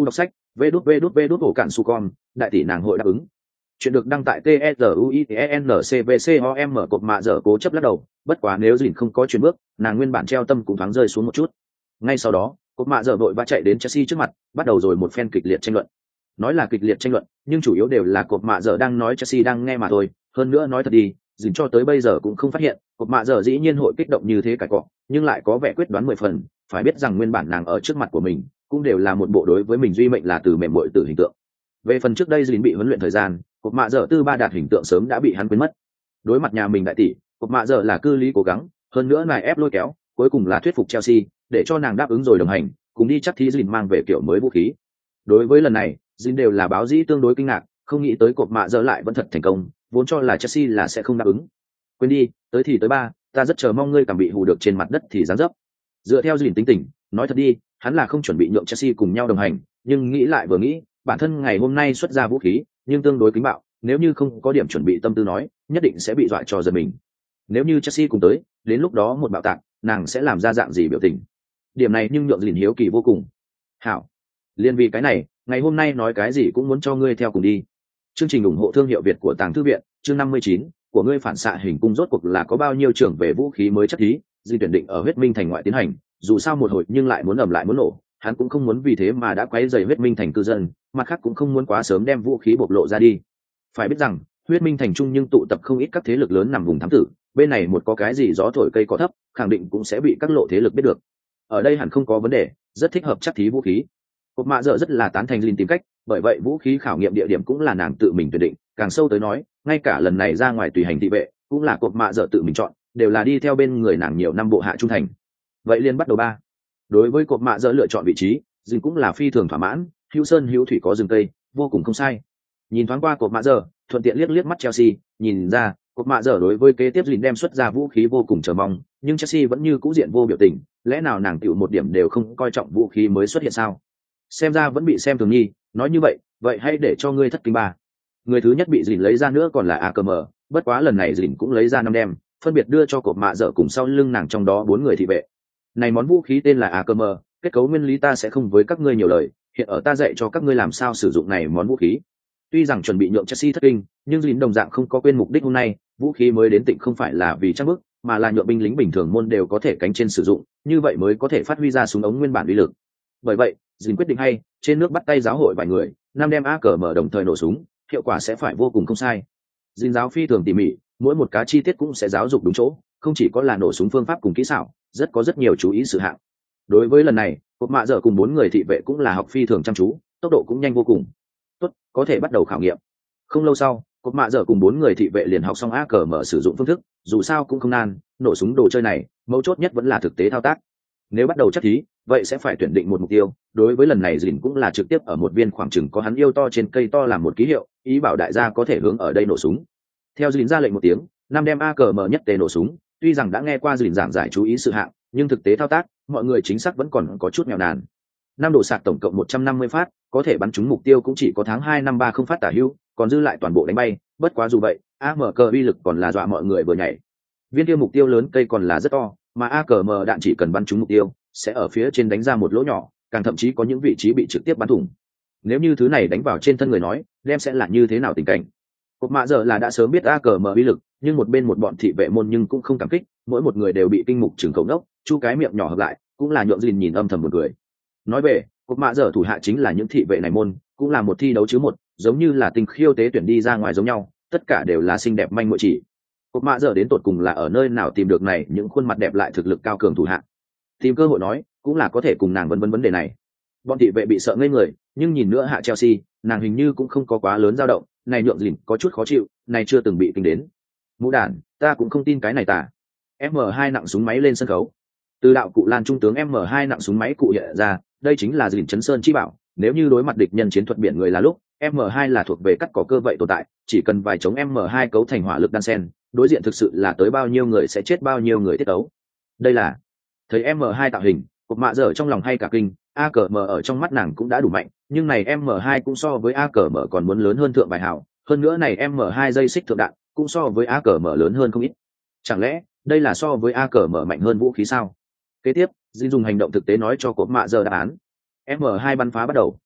vê đút vê đút vê đút ổ cạn su con đại tỷ nàng hội đáp ứng. Chuyện được đăng tại tê e u i e n c v c o m cột mạ dở cố chấp lắc đầu, bất quá nếu dìn không có chuyển bước, nàng nguyên bản treo tâm cũng thoáng rơi xuống một chút. Ngay sau đó, cột mạ dở đội va chạy đến Chelsea trước mặt, bắt đầu rồi một phen kịch liệt tranh luận. Nói là kịch liệt tranh luận, nhưng chủ yếu đều là cột mạ dở đang nói Chelsea đang nghe mà thôi. Hơn nữa nói thật đi, dìn cho tới bây giờ cũng không phát hiện, cột mạ dở dĩ nhiên hội kích động như thế cãi cọ, nhưng lại có vẻ quyết đoán mười phần. Phải biết rằng nguyên bản nàng ở trước mặt của mình cũng đều là một bộ đối với mình duy mệnh là từ mềm muội tử hình tượng. Về phần trước đây dìn bị huấn luyện thời gian, cột mạ dở tư ba đạt hình tượng sớm đã bị hắn quên mất. Đối mặt nhà mình đại tỷ, cột mạ dở là cư lý cố gắng, hơn nữa này ép lôi kéo, cuối cùng là thuyết phục Chelsea để cho nàng đáp ứng rồi đồng hành, cùng đi chắc thí dìn mang về kiểu mới vũ khí. Đối với lần này, dìn đều là báo dĩ tương đối kinh ngạc, không nghĩ tới cột mạ dở lại vẫn thật thành công, vốn cho là Chelsea là sẽ không đáp ứng. Quên đi, tới thì tới ba, ta rất chờ mong ngươi cảm bị hù được trên mặt đất thì dáng dấp. Dựa theo dìn tính tình, nói thật đi, hắn là không chuẩn bị nhượng Chelsea cùng nhau đồng hành, nhưng nghĩ lại vừa nghĩ, bản thân ngày hôm nay xuất ra vũ khí, nhưng tương đối kính bạo, nếu như không có điểm chuẩn bị tâm tư nói, nhất định sẽ bị dọa cho giật mình. Nếu như Chelsea cùng tới, đến lúc đó một bạo tạc, nàng sẽ làm ra dạng gì biểu tình? Điểm này nhưng nhượng dìn hiếu kỳ vô cùng. Hảo, liên vì cái này, ngày hôm nay nói cái gì cũng muốn cho ngươi theo cùng đi. Chương trình ủng hộ thương hiệu Việt của Tàng Thư viện, chương năm mươi chín, của ngươi phản xạ hình cung rốt cuộc là có bao nhiêu trưởng về vũ khí mới chắc thí, dìn tuyển định ở huyết minh thành ngoại tiến hành, dù sao một hồi nhưng lại muốn ầm lại muốn nổ, hắn cũng không muốn vì thế mà đã quấy rầy huyết minh thành cư dân, mặt khác cũng không muốn quá sớm đem vũ khí bộc lộ ra đi. Phải biết rằng huyết minh thành trung nhưng tụ tập không ít các thế lực lớn nằm vùng thám tử, bên này một có cái gì gió thổi cây cỏ thấp, khẳng định cũng sẽ bị các lộ thế lực biết được. Ở đây hẳn không có vấn đề, rất thích hợp chắc thí vũ khí. Cột mạ dở rất là tán thành Lin tìm cách, bởi vậy vũ khí khảo nghiệm địa điểm cũng là nàng tự mình tuyển định, càng sâu tới nói, ngay cả lần này ra ngoài tùy hành thị vệ, cũng là cột mạ dở tự mình chọn, đều là đi theo bên người nàng nhiều năm bộ hạ trung thành. Vậy liền bắt đầu ba. Đối với cột mạ dở lựa chọn vị trí, dìn cũng là phi thường thỏa mãn, hữu sơn hữu thủy có rừng tây, vô cùng không sai. Nhìn thoáng qua cột mạ dở, thuận tiện liếc liếc mắt Chelsea, nhìn ra cột mạ dở đối với kế tiếp dìn đem xuất ra vũ khí vô cùng chờ mong, nhưng Chelsea vẫn như cũ diện vô biểu tình, lẽ nào nàng tiểu một điểm đều không coi trọng vũ khí mới xuất hiện sao? Xem ra vẫn bị xem thường nghi, nói như vậy, vậy hãy để cho ngươi thất kinh ba. Người thứ nhất bị dìn lấy ra nữa còn là a ca em, bất quá lần này dìn cũng lấy ra năm đem, phân biệt đưa cho cột mạ dở cùng sau lưng nàng trong đó bốn người thị vệ. Này món vũ khí tên là a ca em, kết cấu nguyên lý ta sẽ không với các ngươi nhiều lời, hiện ở ta dạy cho các ngươi làm sao sử dụng này món vũ khí. Tuy rằng chuẩn bị nhượng Chelsea thất kinh, nhưng dìn đồng dạng không có quên mục đích hôm nay, vũ khí mới đến tỉnh không phải là vì trang bức, mà là nhượng binh lính bình thường môn đều có thể cánh trên sử dụng, như vậy mới có thể phát huy ra súng ống nguyên bản uy lực. Bởi vậy, dìn quyết định hay, trên nước bắt tay giáo hội vài người, năm đem a ca em đồng thời nổ súng, hiệu quả sẽ phải vô cùng không sai. Dìn giáo phi thường tỉ mỉ, mỗi một cá chi tiết cũng sẽ giáo dục đúng chỗ, không chỉ có là nổ súng phương pháp cùng kỹ xảo, rất có rất nhiều chú ý sự hạng. Đối với lần này, cột mạ dở cùng bốn người thị vệ cũng là học phi thường chăm chú, tốc độ cũng nhanh vô cùng. Tốt, có thể bắt đầu khảo nghiệm. Không lâu sau, cột mạ dở cùng bốn người thị vệ liền học xong a ca em sử dụng phương thức, dù sao cũng không nan, nổ súng đồ chơi này, mấu chốt nhất vẫn là thực tế thao tác. Nếu bắt đầu chắc thí, vậy sẽ phải tuyển định một mục tiêu. Đối với lần này dìn cũng là trực tiếp ở một viên khoảng chừng có hắn yêu to trên cây to làm một ký hiệu, ý bảo đại gia có thể hướng ở đây nổ súng. Theo dìn ra lệnh một tiếng, năm đem a ca em nhất tề nổ súng. Tuy rằng đã nghe qua dìn giảng giải chú ý sự hạng, nhưng thực tế thao tác, mọi người chính xác vẫn còn có chút nghèo nàn. Năm độ sạc tổng cộng một trăm năm mươi phát, có thể bắn trúng mục tiêu cũng chỉ có tháng hai năm ba không phát tả hữu, còn dư lại toàn bộ đánh bay. Bất quá dù vậy, a em uy lực còn là dọa mọi người vừa nhảy. Viên tiêu mục tiêu lớn cây còn là rất to, mà a ca em đạn chỉ cần bắn trúng mục tiêu, sẽ ở phía trên đánh ra một lỗ nhỏ, càng thậm chí có những vị trí bị trực tiếp bắn thủng. Nếu như thứ này đánh vào trên thân người nói, đem sẽ là như thế nào tình cảnh? Cột mạ giờ là đã sớm biết a ca em uy lực, nhưng một bên một bọn thị vệ môn nhưng cũng không cảm kích, mỗi một người đều bị kinh mục trừng cầu nốc, chu cái miệng nhỏ hợp lại, cũng là nhượng dìn nhìn âm thầm một người. Nói về, cột mạ giờ thủ hạ chính là những thị vệ này môn, cũng là một thi đấu chứ một, giống như là tình khiêu tế tuyển đi ra ngoài giống nhau, tất cả đều là xinh đẹp manh muội chỉ. Cột mạ giờ đến tột cùng là ở nơi nào tìm được này những khuôn mặt đẹp lại thực lực cao cường thủ hạ? Tìm cơ hội nói, cũng là có thể cùng nàng vấn vấn vấn đề này. Bọn thị vệ bị sợ ngây người, nhưng nhìn nữa hạ Chelsea, nàng hình như cũng không có quá lớn dao động, này nhượng dìn có chút khó chịu, này chưa từng bị kinh đến. Mũ đản, ta cũng không tin cái này tả. em hai nặng súng máy lên sân khấu. Từ đạo cụ lan trung tướng em hai nặng súng máy cụ hiện ra, đây chính là dìn chấn sơn chi bảo, nếu như đối mặt địch nhân chiến thuật biển người là lúc, em hai là thuộc về cắt cỏ cơ vậy tồn tại, chỉ cần vài chống em hai cấu thành hỏa lực đan sen, đối diện thực sự là tới bao nhiêu người sẽ chết bao nhiêu người tiết tấu. Đây là thấy em hai tạo hình, cột mạ dở trong lòng hay cả kinh, a ca em ở trong mắt nàng cũng đã đủ mạnh, nhưng này em hai cũng so với a ca em còn muốn lớn hơn thượng bài hảo, hơn nữa này em hai dây xích thượng đạn cũng so với a ca em lớn hơn không ít. Chẳng lẽ đây là so với a ca em mạnh hơn vũ khí sao? Kế tiếp, dinh dùng hành động thực tế nói cho cột mạ dở đáp án. em hai bắn phá bắt đầu.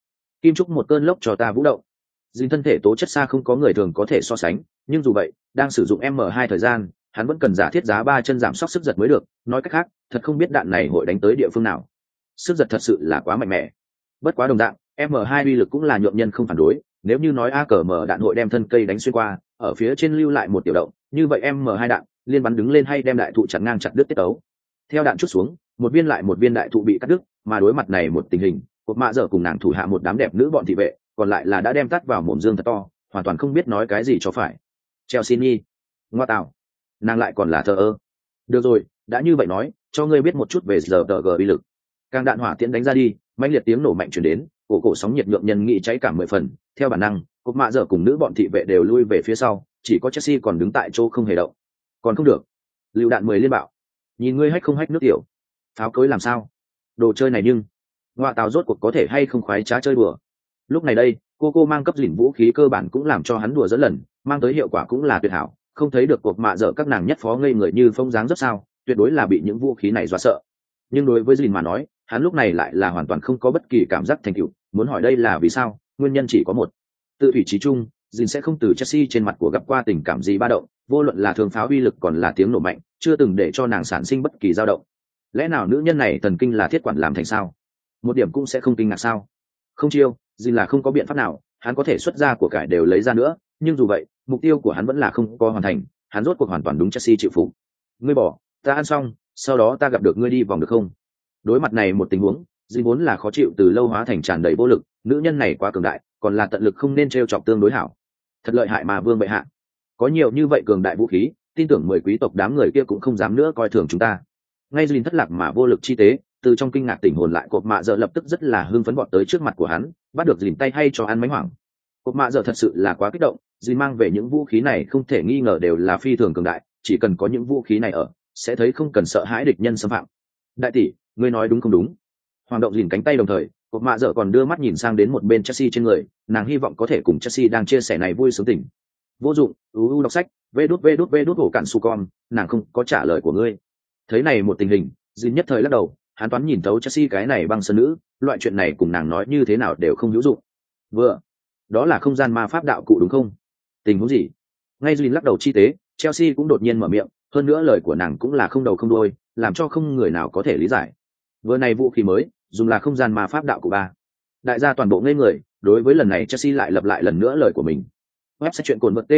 Kim Trúc một cơn lốc cho ta vũ động. Dinh thân thể tố chất xa không có người thường có thể so sánh, nhưng dù vậy, đang sử dụng M hai thời gian, hắn vẫn cần giả thiết giá ba chân giảm sóc sức giật mới được, nói cách khác, thật không biết đạn này hội đánh tới địa phương nào. Sức giật thật sự là quá mạnh mẽ. Bất quá đồng dạng, M hai uy lực cũng là nhượng nhân không phản đối, nếu như nói A cờ M đạn hội đem thân cây đánh xuyên qua, ở phía trên lưu lại một tiểu động, như vậy M hai đạn liên bắn đứng lên hay đem đại thụ chặn ngang chặt đứt tiết tấu. Theo đạn chút xuống, một viên lại một viên đại thụ bị cắt đứt, mà đối mặt này một tình hình, Cột Mạ Dở cùng nàng thủ hạ một đám đẹp nữ bọn thị vệ, còn lại là đã đem tắt vào mồm dương thật to, hoàn toàn không biết nói cái gì cho phải. Chelsea Nhi, ngoa tạo, nàng lại còn là thờ ơ. Được rồi, đã như vậy nói, cho ngươi biết một chút về giờ tờ gờ uy lực. Càng đạn hỏa tiễn đánh ra đi, mãnh liệt tiếng nổ mạnh truyền đến, cổ cổ sóng nhiệt nhượng nhân nghị cháy cả mười phần. Theo bản năng, Cột Mạ Dở cùng nữ bọn thị vệ đều lui về phía sau, chỉ có Chelsea còn đứng tại chỗ không hề động. Còn không được, lưu đạn mười liên bạo. Nhìn ngươi hách không hách nước tiểu, pháo cối làm sao? Đồ chơi này nhưng ngoại tàu rốt cuộc có thể hay không khoái trá chơi đùa. Lúc này đây, cô cô mang cấp dỉn vũ khí cơ bản cũng làm cho hắn đùa dẫn lần, mang tới hiệu quả cũng là tuyệt hảo. Không thấy được Cột Mạ Dở các nàng nhất phó ngây người như phong dáng rất sao, tuyệt đối là bị những vũ khí này dọa sợ. Nhưng đối với dỉn mà nói, hắn lúc này lại là hoàn toàn không có bất kỳ cảm giác thành tựu. Muốn hỏi đây là vì sao? Nguyên nhân chỉ có một. Tự thủy trí chung, dỉn sẽ không từ Chelsea trên mặt của gặp qua tình cảm gì ba động, vô luận là thường pháo uy lực còn là tiếng nổ mạnh, chưa từng để cho nàng sản sinh bất kỳ dao động. Lẽ nào nữ nhân này thần kinh là thiết quản làm thành sao? Một điểm cũng sẽ không kinh ngạc sao? Không chiêu, dỉn là không có biện pháp nào, hắn có thể xuất ra của cải đều lấy ra nữa, nhưng dù vậy, mục tiêu của hắn vẫn là không có hoàn thành, hắn rốt cuộc hoàn toàn đúng Chelsea chịu phục. Ngươi bỏ, ta ăn xong, sau đó ta gặp được ngươi đi vòng được không? Đối mặt này một tình huống, dĩ vốn là khó chịu từ lâu hóa thành tràn đầy vô lực, nữ nhân này quá cường đại, còn là tận lực không nên trêu chọc tương đối hảo. Thật lợi hại mà vương bệ hạ, có nhiều như vậy cường đại vũ khí, tin tưởng mười quý tộc đám người kia cũng không dám nữa coi thường chúng ta. Ngay dìn thất lạc mà vô lực chi tế, từ trong kinh ngạc tỉnh hồn lại, Cột Mạ Dở lập tức rất là hưng phấn vọt tới trước mặt của hắn, bắt được dìn tay hay cho ăn mánh hoảng. Cột Mạ Dở thật sự là quá kích động, dìn mang về những vũ khí này không thể nghi ngờ đều là phi thường cường đại, chỉ cần có những vũ khí này ở, sẽ thấy không cần sợ hãi địch nhân xâm phạm. Đại tỷ, ngươi nói đúng không đúng? Hoàng động dìn cánh tay đồng thời, Cột Mạ Dở còn đưa mắt nhìn sang đến một bên Chelsea trên người, nàng hy vọng có thể cùng Chelsea đang chia sẻ này vui sướng tình. Vô dụng, uu đọc sách, vê đút vê đút vê đút hổ cản su con, nàng không có trả lời của ngươi. Thấy này một tình hình, dìn nhất thời lắc đầu, hắn toán nhìn thấu Chelsea cái này băng sơn nữ, loại chuyện này cùng nàng nói như thế nào đều không hữu dụng. Vừa, đó là không gian ma pháp đạo cụ đúng không? Tình huống gì? Ngay dìn lắc đầu chi tế, Chelsea cũng đột nhiên mở miệng, hơn nữa lời của nàng cũng là không đầu không đuôi, làm cho không người nào có thể lý giải. Vừa này vũ khí mới, dùng là không gian ma pháp đạo cụ ba. Đại gia toàn bộ ngây người, đối với lần này Chelsea lại lặp lại lần nữa lời của mình. Website chuyện cồn vật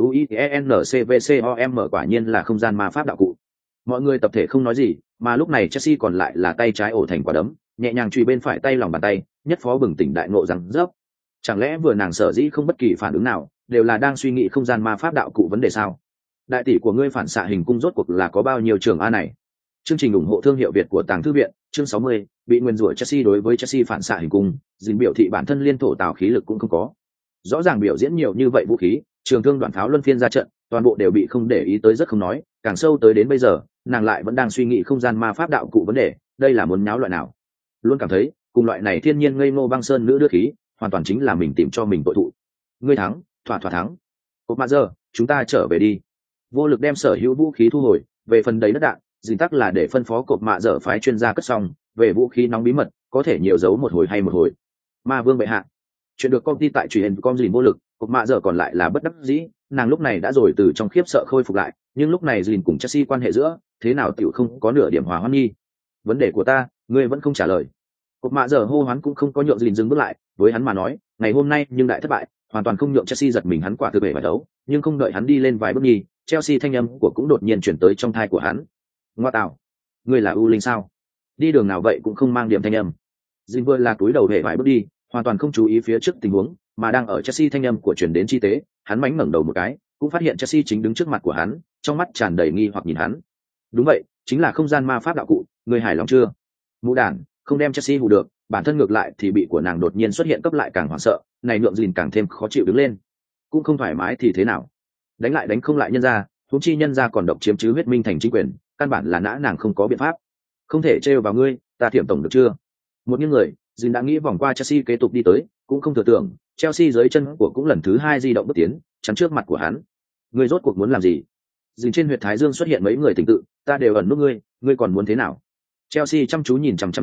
T-S-U-I-N-C-V-C-O-M quả nhiên là không gian ma pháp đạo cụ. Mọi người tập thể không nói gì, mà lúc này Chelsea còn lại là tay trái ổ thành quả đấm, nhẹ nhàng truy bên phải tay lòng bàn tay, nhất phó bừng tỉnh đại ngộ rằng dốc. Chẳng lẽ vừa nàng sở dĩ không bất kỳ phản ứng nào, đều là đang suy nghĩ không gian ma pháp đạo cụ vấn đề sao? Đại tỷ của ngươi phản xạ hình cung rốt cuộc là có bao nhiêu trường A này? Chương trình ủng hộ thương hiệu Việt của Tàng Thư viện, chương sáu mươi, bị nguyên rủa Chelsea đối với Chelsea phản xạ hình cung, dình biểu thị bản thân liên thổ tào khí lực cũng không có. Rõ ràng biểu diễn nhiều như vậy vũ khí, trường thương đoạn pháo luân phiên ra trận, toàn bộ đều bị không để ý tới rất không nói, càng sâu tới đến bây giờ, nàng lại vẫn đang suy nghĩ không gian ma pháp đạo cụ vấn đề, đây là muốn nháo loại nào? Luôn cảm thấy, cùng loại này thiên nhiên ngây ngô băng sơn nữ đưa khí, hoàn toàn chính là mình tìm cho mình tội thụ. Ngươi thắng, thỏa thỏa thắng. Cột Mạ Dở, chúng ta trở về đi. Vô lực đem sở hữu vũ khí thu hồi, về phần đấy đất đạn, dình tắc là để phân phó Cột Mạ Dở phái chuyên gia cất xong, về vũ khí nóng bí mật, có thể nhiều giấu một hồi hay một hồi. Ma vương bệ hạ, chuyện được công ty tại truyền hình com dìn vô lực, Cột Mạ Dở còn lại là bất đắc dĩ, nàng lúc này đã rồi từ trong khiếp sợ khôi phục lại, nhưng lúc này dìn cùng Chelsea quan hệ giữa, thế nào tiểu không có nửa điểm hòa hoãn nghi. Vấn đề của ta, ngươi vẫn không trả lời. Cột Mạ Dở hô hoán cũng không có nhượng dìn dừng bước lại, với hắn mà nói, ngày hôm nay nhưng đại thất bại, hoàn toàn không nhượng Chelsea giật mình hắn quả thực bể phải đấu, nhưng không đợi hắn đi lên vài bước nhì, Chelsea thanh âm của cũng đột nhiên chuyển tới trong thai của hắn. Ngoa tạo, ngươi là U Linh sao? Đi đường nào vậy cũng không mang điểm thanh âm. Dìn vừa là túi đầu hệ vài bước đi, hoàn toàn không chú ý phía trước tình huống, mà đang ở Chelsea thanh âm của truyền đến chi tế, hắn mánh ngẩng đầu một cái, cũng phát hiện Chelsea chính đứng trước mặt của hắn, trong mắt tràn đầy nghi hoặc nhìn hắn. Đúng vậy, chính là không gian ma pháp đạo cụ, ngươi hài lòng chưa? Mũ đàn, không đem Chelsea hù được, bản thân ngược lại thì bị của nàng đột nhiên xuất hiện cấp lại càng hoảng sợ, này nhượng dìn càng thêm khó chịu đứng lên. Cũng không thoải mái thì thế nào? Đánh lại đánh không lại nhân gia, huống chi nhân gia còn độc chiếm chứ huyết minh thành chính quyền, căn bản là nã nàng không có biện pháp. Không thể trêu vào ngươi, ta thiểm tổng được chưa? Một những người, dìn đã nghĩ vòng qua Chelsea kế tục đi tới, cũng không thừa tưởng, Chelsea dưới chân của cũng lần thứ hai di động bước tiến, chắn trước mặt của hắn. Ngươi rốt cuộc muốn làm gì? Dìn trên huyệt thái dương xuất hiện mấy người tỉnh tự, ta đều ẩn nút ngươi, ngươi còn muốn thế nào? Chelsea chăm chú nhìn chằm chằm dìn,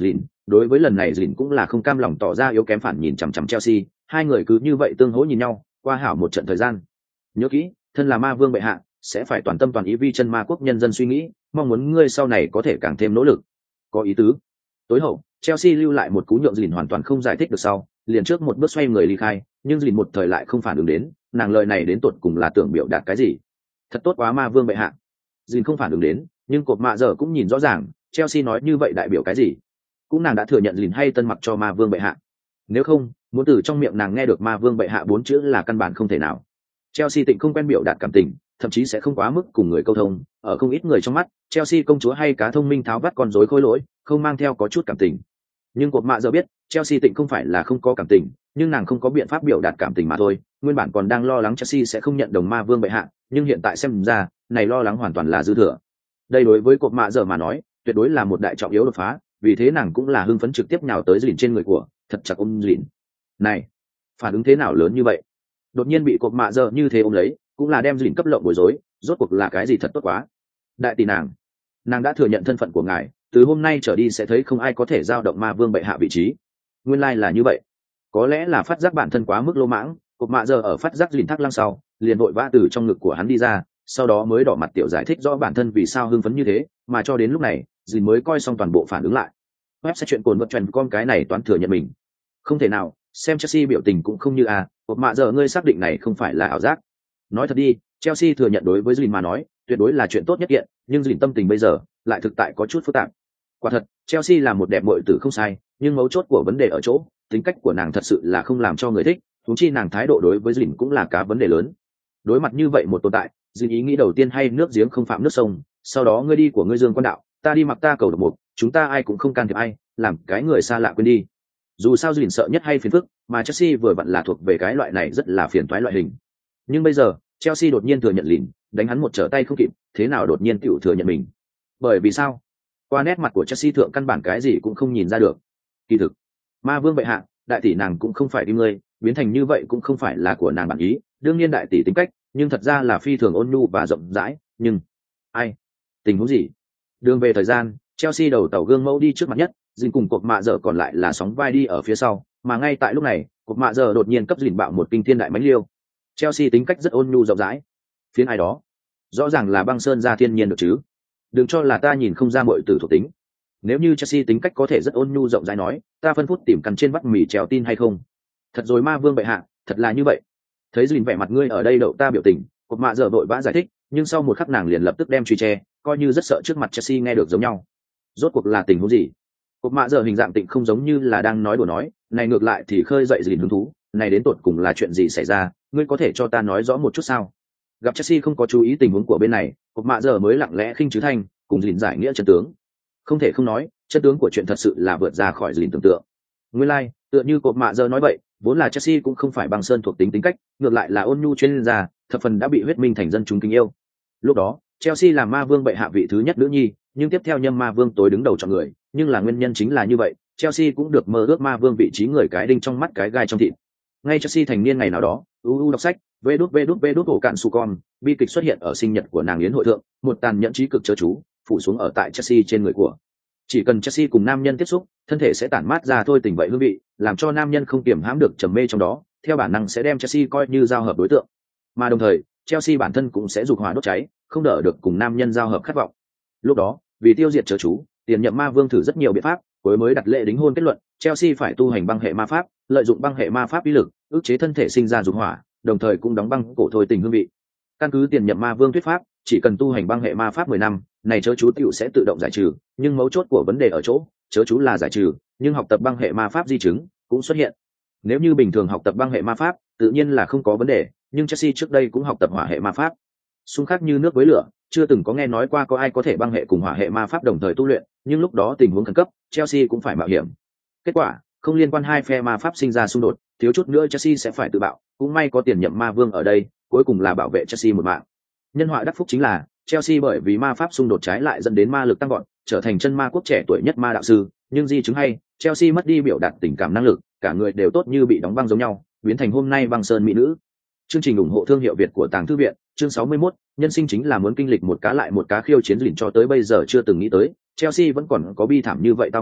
Đối với lần này Dìn cũng là không cam lòng tỏ ra yếu kém, phản nhìn chằm chằm Chelsea, hai người cứ như vậy tương hỗ nhìn nhau, qua hảo một trận thời gian. Nhớ kỹ, thân là ma vương bệ hạ, sẽ phải toàn tâm toàn ý vi chân ma quốc nhân dân suy nghĩ, mong muốn ngươi sau này có thể càng thêm nỗ lực. Có ý tứ. Tối hậu, Chelsea lưu lại một cú nhượng Dìn hoàn toàn không giải thích được sau, liền trước một bước xoay người ly khai, nhưng Dìn một thời lại không phản ứng đến, nàng lời này đến tột cùng là tưởng biểu đạt cái gì. Thật tốt quá ma vương bệ hạ. Dìn không phản ứng đến, nhưng cột mạ giờ cũng nhìn rõ ràng, Chelsea nói như vậy đại biểu cái gì. Cũng nàng đã thừa nhận Dìn hay tân mặc cho ma vương bệ hạ. Nếu không, muốn từ trong miệng nàng nghe được ma vương bệ hạ bốn chữ là căn bản không thể nào. Chelsea tịnh không quen biểu đạt cảm tình, thậm chí sẽ không quá mức cùng người câu thông, ở không ít người trong mắt, Chelsea công chúa hay cá thông minh tháo vắt con rối khôi lỗi, không mang theo có chút cảm tình. Nhưng cột mạ giờ biết, Chelsea tịnh không phải là không có cảm tình, nhưng nàng không có biện pháp biểu đạt cảm tình mà thôi. Nguyên bản còn đang lo lắng Chelsea sẽ không nhận đồng ma vương bệ hạ, nhưng hiện tại xem ra, này lo lắng hoàn toàn là dư thừa. Đây đối với cột mạ giờ mà nói, tuyệt đối là một đại trọng yếu đột phá, vì thế nàng cũng là hưng phấn trực tiếp nhào tới Dìn trên người của, thật chặt ôm Dìn. Này, phản ứng thế nào lớn như vậy? Đột nhiên bị cột mạ giờ như thế ôm lấy, cũng là đem Dìn cấp lộng bối rối, rốt cuộc là cái gì thật tốt quá. Đại tỷ nàng, nàng đã thừa nhận thân phận của ngài, từ hôm nay trở đi sẽ thấy không ai có thể giao động ma vương bệ hạ vị trí. Nguyên lai like là như vậy. Có lẽ là phát giác bản thân quá mức lô mãng, cột mạ giờ ở phát giác Dìn thắc lăng sau, liền vội vã từ trong ngực của hắn đi ra, sau đó mới đỏ mặt tiểu giải thích rõ bản thân vì sao hưng phấn như thế, mà cho đến lúc này, Dìn mới coi xong toàn bộ phản ứng lại. Web sẽ chuyện cồn vật truyền con cái này toán thừa nhận mình. Không thể nào, xem Chelsea biểu tình cũng không như à, cột mạ giờ ngươi xác định này không phải là ảo giác. Nói thật đi, Chelsea thừa nhận đối với Dìn mà nói, tuyệt đối là chuyện tốt nhất kiện, nhưng Dìn tâm tình bây giờ lại thực tại có chút phức tạp. Quả thật, Chelsea là một đẹp muội tử không sai, nhưng mấu chốt của vấn đề ở chỗ, tính cách của nàng thật sự là không làm cho người thích, huống chi nàng thái độ đối với Dìn cũng là cả vấn đề lớn. Đối mặt như vậy một tồn tại, Dìn ý nghĩ đầu tiên hay nước giếng không phạm nước sông, sau đó ngươi đi của ngươi dương quan đạo, ta đi mặc ta cầu độc mục, chúng ta ai cũng không can thiệp ai, làm cái người xa lạ quên đi. Dù sao Dìn sợ nhất hay phiền phức, mà Chelsea vừa vặn là thuộc về cái loại này rất là phiền toái loại hình. Nhưng bây giờ, Chelsea đột nhiên thừa nhận Dìn, đánh hắn một trở tay không kịp, thế nào đột nhiên tiểu thừa nhận mình? Bởi vì sao? Qua nét mặt của Chelsea thượng căn bản cái gì cũng không nhìn ra được. Kỳ thực, ma vương bệ hạ, đại tỷ nàng cũng không phải đi ngươi, biến thành như vậy cũng không phải là của nàng bản ý, đương nhiên đại tỷ tính cách, nhưng thật ra là phi thường ôn nhu và rộng rãi, nhưng ai? Tình huống gì? Đường về thời gian, Chelsea đầu tàu gương mẫu đi trước mặt nhất, Dìn cùng cột mạ giờ còn lại là sóng vai đi ở phía sau, mà ngay tại lúc này, cột mạ giờ đột nhiên cấp Dìn bạo một kinh thiên đại mãnh liêu. Chelsea tính cách rất ôn nhu rộng rãi. Phiến ai đó? Rõ ràng là băng sơn gia thiên nhiên được chứ? Đừng cho là ta nhìn không ra mọi tử thuộc tính. Nếu như Chelsea tính cách có thể rất ôn nhu rộng rãi nói, ta phân phút tìm cằn trên vắt mì trèo tin hay không? Thật rồi ma vương bệ hạ, thật là như vậy. Thấy Dìn vẻ mặt ngươi ở đây đậu ta biểu tình, cột mạ giờ vội vã giải thích, nhưng sau một khắc nàng liền lập tức đem truy che, coi như rất sợ trước mặt Chelsea nghe được giống nhau. Rốt cuộc là tình huống gì? Cột mạ giờ hình dạng tịnh không giống như là đang nói đùa nói, này ngược lại thì khơi dậy Dìn hứng thú, này đến tột cùng là chuyện gì xảy ra, ngươi có thể cho ta nói rõ một chút sao? Gặp Chelsea không có chú ý tình huống của bên này, cột mạ giờ mới lặng lẽ khinh chứ thanh, cùng Dìn giải nghĩa chân tướng. Không thể không nói, chân tướng của chuyện thật sự là vượt ra khỏi Dìn tưởng tượng. Nguyên lai, like, tựa như cột mạ giờ nói vậy, vốn là Chelsea cũng không phải băng sơn thuộc tính tính cách, ngược lại là ôn nhu chuyên gia, thập phần đã bị huyết minh thành dân chúng kính yêu. Lúc đó, Chelsea là ma vương bệ hạ vị thứ nhất nữ nhi, nhưng tiếp theo nhâm ma vương tối đứng đầu chọn người, nhưng là nguyên nhân chính là như vậy, Chelsea cũng được mơ ước ma vương vị trí người cái đinh trong mắt cái gai trong thịt. Ngay Chelsea thành niên ngày nào đó, u u đọc sách, vê đút vê đút vê đút ổ cạn su con, bi kịch xuất hiện ở sinh nhật của nàng yến hội thượng, một tàn nhẫn trí cực chớ chú, phủ xuống ở tại Chelsea trên người của. Chỉ cần Chelsea cùng nam nhân tiếp xúc, thân thể sẽ tản mát ra thôi tình vậy hương vị, làm cho nam nhân không kiềm hãm được trầm mê trong đó, theo bản năng sẽ đem Chelsea coi như giao hợp đối tượng. Mà đồng thời, Chelsea bản thân cũng sẽ dục hỏa đốt cháy, không đỡ được cùng nam nhân giao hợp khát vọng. Lúc đó, vì tiêu diệt chớ chú, tiền nhậm ma vương thử rất nhiều biện pháp, cuối mới đặt lệ đính hôn kết luận, Chelsea phải tu hành băng hệ ma pháp, lợi dụng băng hệ ma pháp uy lực, ức chế thân thể sinh ra dục hỏa, đồng thời cũng đóng băng cổ thôi tình hương vị. Căn cứ tiền nhậm ma vương thuyết pháp, chỉ cần tu hành băng hệ ma pháp mười năm, này chớ chú tiểu sẽ tự động giải trừ, nhưng mấu chốt của vấn đề ở chỗ, chớ chú là giải trừ, nhưng học tập băng hệ ma pháp di chứng cũng xuất hiện. Nếu như bình thường học tập băng hệ ma pháp, tự nhiên là không có vấn đề, nhưng Chelsea trước đây cũng học tập hỏa hệ ma pháp. Xung khắc như nước với lửa, chưa từng có nghe nói qua có ai có thể băng hệ cùng hỏa hệ ma pháp đồng thời tu luyện, nhưng lúc đó tình huống khẩn cấp, Chelsea cũng phải mạo hiểm. Kết quả, không liên quan hai phe ma pháp sinh ra xung đột, thiếu chút nữa Chelsea sẽ phải tự bạo, cũng may có tiền nhậm ma vương ở đây, cuối cùng là bảo vệ Chelsea một mạng. Nhân họa đắc phúc chính là Chelsea bởi vì ma pháp xung đột trái lại dẫn đến ma lực tăng vọt, trở thành chân ma quốc trẻ tuổi nhất ma đạo sư, nhưng di chứng hay, Chelsea mất đi biểu đạt tình cảm năng lực, cả người đều tốt như bị đóng băng giống nhau, biến thành hôm nay băng sơn mỹ nữ. Chương trình ủng hộ thương hiệu Việt của Tàng Thư viện, chương sáu mươi mốt, nhân sinh chính là muốn kinh lịch một cá lại một cá khiêu chiến lìn cho tới bây giờ chưa từng nghĩ tới, Chelsea vẫn còn có bi thảm như vậy tao nộ,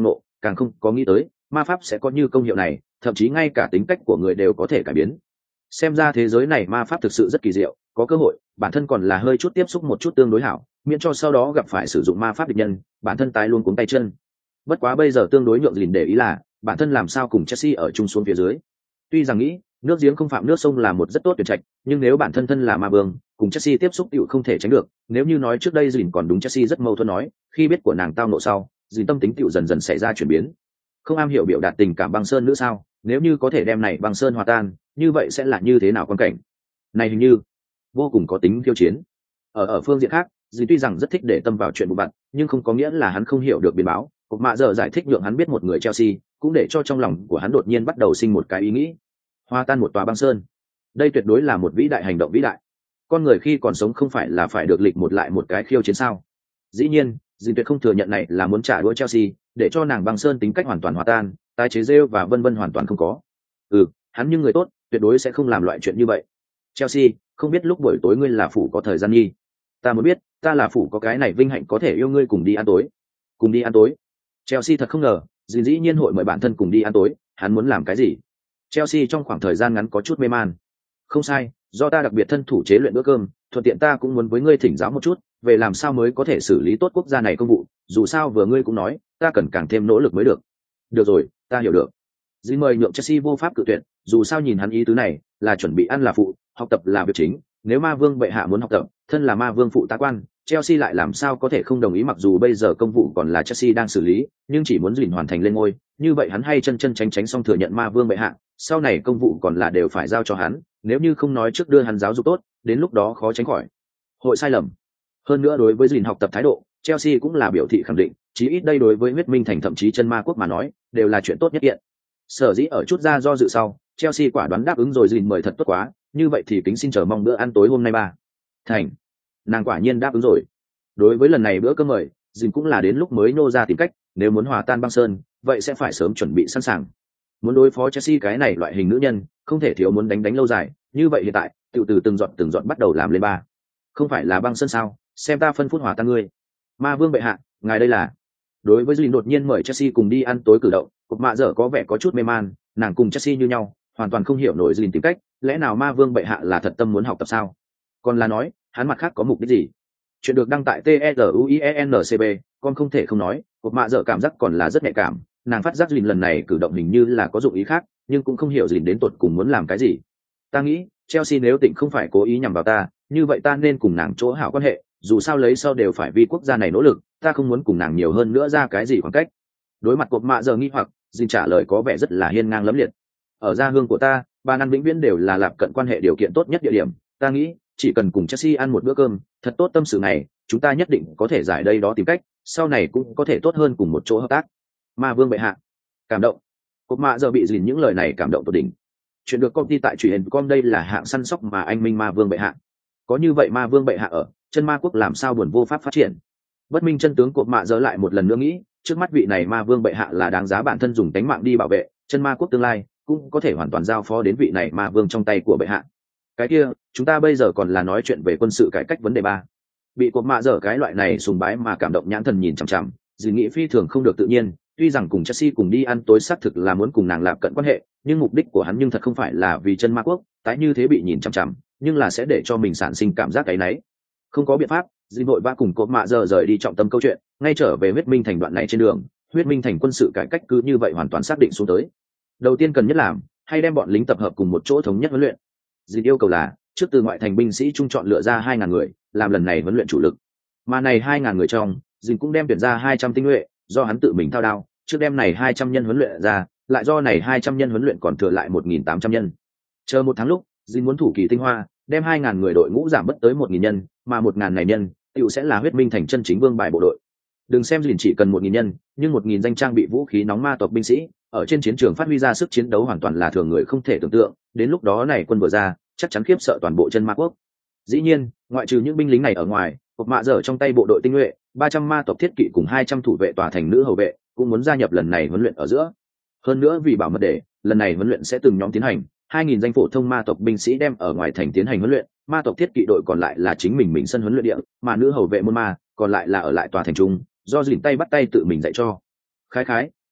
càng không có nghĩ tới ma pháp sẽ có như công hiệu này, thậm chí ngay cả tính cách của người đều có thể cải biến. Xem ra thế giới này ma pháp thực sự rất kỳ diệu, có cơ hội bản thân còn là hơi chút tiếp xúc một chút tương đối hảo, miễn cho sau đó gặp phải sử dụng ma pháp địch nhân bản thân tái luôn cuống tay chân. Bất quá bây giờ tương đối nhượng Dìn để ý là bản thân làm sao cùng Chelsea ở chung xuống phía dưới. Tuy rằng nghĩ nước giếng không phạm nước sông là một rất tốt tuyển trạch, nhưng nếu bản thân thân là ma vương cùng Chelsea tiếp xúc tựu không thể tránh được. Nếu như nói trước đây Dìn còn đúng Chelsea rất mâu thuẫn nói, khi biết của nàng tao nộ sau, Dìn tâm tính tựu dần dần xảy ra chuyển biến. Không am hiểu biểu đạt tình cảm băng sơn nữa sao? Nếu như có thể đem này băng sơn hòa tan, như vậy sẽ là như thế nào quan cảnh? Này hình như vô cùng có tính khiêu chiến. Ở ở phương diện khác, Dìn tuy rằng rất thích để tâm vào chuyện vụ vặt, nhưng không có nghĩa là hắn không hiểu được biến báo. Cục mạ giờ giải thích nhượng hắn biết một người Chelsea, cũng để cho trong lòng của hắn đột nhiên bắt đầu sinh một cái ý nghĩ: hòa tan một tòa băng sơn. Đây tuyệt đối là một vĩ đại hành động vĩ đại. Con người khi còn sống không phải là phải được lịch một lại một cái khiêu chiến sao? Dĩ nhiên, Dìn tuyệt không thừa nhận này là muốn trả đũa Chelsea, để cho nàng băng sơn tính cách hoàn toàn hòa tan, tái chế rêu và vân vân hoàn toàn không có. Ừ, hắn như người tốt, tuyệt đối sẽ không làm loại chuyện như vậy. Chelsea, không biết lúc buổi tối ngươi là phủ có thời gian nhi? Ta muốn biết, ta là phủ có cái này vinh hạnh có thể yêu ngươi cùng đi ăn tối. Cùng đi ăn tối? Chelsea thật không ngờ, Dìn dĩ nhiên hội mời bản thân cùng đi ăn tối, hắn muốn làm cái gì? Chelsea trong khoảng thời gian ngắn có chút mê man. Không sai, do ta đặc biệt thân thủ chế luyện bữa cơm, thuận tiện ta cũng muốn với ngươi thỉnh giáo một chút về làm sao mới có thể xử lý tốt quốc gia này công vụ, dù sao vừa ngươi cũng nói ta cần càng thêm nỗ lực mới được. Được rồi, ta hiểu được. Dĩ mời nhượng Chelsea vô pháp cự tuyệt, dù sao nhìn hắn ý tứ này là chuẩn bị ăn là phụ, học tập là việc chính. Nếu ma vương bệ hạ muốn học tập, thân là ma vương phụ tá quan, Chelsea lại làm sao có thể không đồng ý? Mặc dù bây giờ công vụ còn là Chelsea đang xử lý, nhưng chỉ muốn Dìn hoàn thành lên ngôi, như vậy hắn hay chân chân tránh tránh xong thừa nhận ma vương bệ hạ, sau này công vụ còn là đều phải giao cho hắn. Nếu như không nói trước đưa hắn giáo dục tốt, đến lúc đó khó tránh khỏi hội sai lầm. Hơn nữa đối với Dìn học tập thái độ, Chelsea cũng là biểu thị khẳng định, chí ít đây đối với huyết minh thành thậm chí chân ma quốc mà nói đều là chuyện tốt nhất hiện. Sở dĩ ở chút ra do dự sau, Chelsea quả đoán đáp ứng rồi. Dìn mời thật tốt quá, như vậy thì kính xin chờ mong bữa ăn tối hôm nay ba. Thành, nàng quả nhiên đáp ứng rồi. Đối với lần này bữa cơm mời, Dìn cũng là đến lúc mới nô ra tìm cách, nếu muốn hòa tan băng sơn, vậy sẽ phải sớm chuẩn bị sẵn sàng. Muốn đối phó Chelsea cái này loại hình nữ nhân, không thể thiếu muốn đánh đánh lâu dài, như vậy hiện tại, tự từ từng giọt từng giọt bắt đầu làm lên ba. Không phải là băng sơn sao? Xem ta phân phút hòa tan ngươi. Ma vương bệ hạ, ngài đây là. Đối với Dìn đột nhiên mời Chelsea cùng đi ăn tối cử động, cục mạ dở có vẻ có chút mê man, nàng cùng Chelsea như nhau, hoàn toàn không hiểu nổi Dìn tính cách, lẽ nào ma vương bệ hạ là thật tâm muốn học tập sao? Còn là nói, hắn mặt khác có mục đích gì? Chuyện được đăng tại T E R U I E N C B, con không thể không nói, cục mạ dở cảm giác còn là rất nhạy cảm, nàng phát giác Dìn lần này cử động hình như là có dụng ý khác, nhưng cũng không hiểu Dìn đến tột cùng muốn làm cái gì. Ta nghĩ, Chelsea nếu tỉnh không phải cố ý nhằm vào ta, như vậy ta nên cùng nàng chỗ hảo quan hệ, dù sao lấy sau đều phải vì quốc gia này nỗ lực, ta không muốn cùng nàng nhiều hơn nữa ra cái gì khoảng cách. Đối mặt cục mạ giờ nghi hoặc, Dìn trả lời có vẻ rất là hiên ngang lẫm liệt. Ở gia hương của ta, bàn ăn vĩnh viễn đều là lạp cận quan hệ điều kiện tốt nhất địa điểm, ta nghĩ chỉ cần cùng Chelsea ăn một bữa cơm thật tốt, tâm sự này chúng ta nhất định có thể giải đây đó tìm cách, sau này cũng có thể tốt hơn cùng một chỗ hợp tác. Ma vương bệ hạ. Cảm động. Cục mạ giờ bị Dìn những lời này cảm động tột đỉnh. Chuyện được công ty tại truyền hình com đây là hạng săn sóc mà anh minh ma vương bệ hạ. Có như vậy ma vương bệ hạ ở, chân ma quốc làm sao buồn vô pháp phát triển. Bất minh chân tướng cột mạ dỡ lại một lần nữa nghĩ, trước mắt vị này ma vương bệ hạ là đáng giá bản thân dùng tánh mạng đi bảo vệ, chân ma quốc tương lai cũng có thể hoàn toàn giao phó đến vị này ma vương trong tay của bệ hạ. Cái kia, chúng ta bây giờ còn là nói chuyện về quân sự cải cách vấn đề ba. Bị cột mạ dỡ cái loại này sùng bái mà cảm động nhãn thần nhìn chằm chằm, dì nghĩ phi thường không được tự nhiên. Tuy rằng cùng Chelsea cùng đi ăn tối xác thực là muốn cùng nàng lạp cận quan hệ, nhưng mục đích của hắn nhưng thật không phải là vì chân ma quốc, tái như thế bị nhìn chằm chằm, nhưng là sẽ để cho mình sản sinh cảm giác cái nấy. Không có biện pháp, dì vội vã cùng cột mạ giờ rời đi trọng tâm câu chuyện, ngay trở về huyết minh thành đoạn này trên đường, huyết minh thành quân sự cải cách cứ như vậy hoàn toàn xác định xuống tới. Đầu tiên cần nhất làm, hay đem bọn lính tập hợp cùng một chỗ thống nhất huấn luyện. Dì yêu cầu là, trước từ ngoại thành binh sĩ trung chọn lựa ra hai ngàn người, làm lần này huấn luyện chủ lực. Mà này hai ngàn người trong, dì cũng đem tuyển ra hai trăm tinh nhuệ, do hắn tự mình thao đao, trước đem này hai trăm nhân huấn luyện ra, lại do này hai trăm nhân huấn luyện còn thừa lại một nghìn tám trăm nhân. Chờ một tháng lúc, dì muốn thủ kỳ tinh hoa, đem hai ngàn người đội ngũ giảm bớt tới một nghìn nhân, mà một ngàn này nhân, tựu sẽ là huyết minh thành chân chính vương bài bộ đội. Đừng xem dì chỉ cần một nghìn nhân, nhưng một nghìn danh trang bị vũ khí nóng ma tộc binh sĩ, ở trên chiến trường phát huy ra sức chiến đấu hoàn toàn là thường người không thể tưởng tượng, đến lúc đó này quân vừa ra, chắc chắn khiếp sợ toàn bộ chân ma quốc. Dĩ nhiên, ngoại trừ những binh lính này ở ngoài, cột mạ dở trong tay bộ đội tinh nhuệ, ba trăm ma tộc thiết kỵ cùng hai trăm thủ vệ tòa thành nữ hầu vệ, cũng muốn gia nhập lần này huấn luyện ở giữa. Hơn nữa vì bảo mật để, lần này huấn luyện sẽ từng nhóm tiến hành, hai nghìn danh phổ thông ma tộc binh sĩ đem ở ngoài thành tiến hành huấn luyện, ma tộc thiết kỵ đội còn lại là chính mình mình sân huấn luyện địa, mà nữ hầu vệ môn ma còn lại là ở lại tòa thành trung, do dìn tay bắt tay tự mình dạy cho. Khái khái,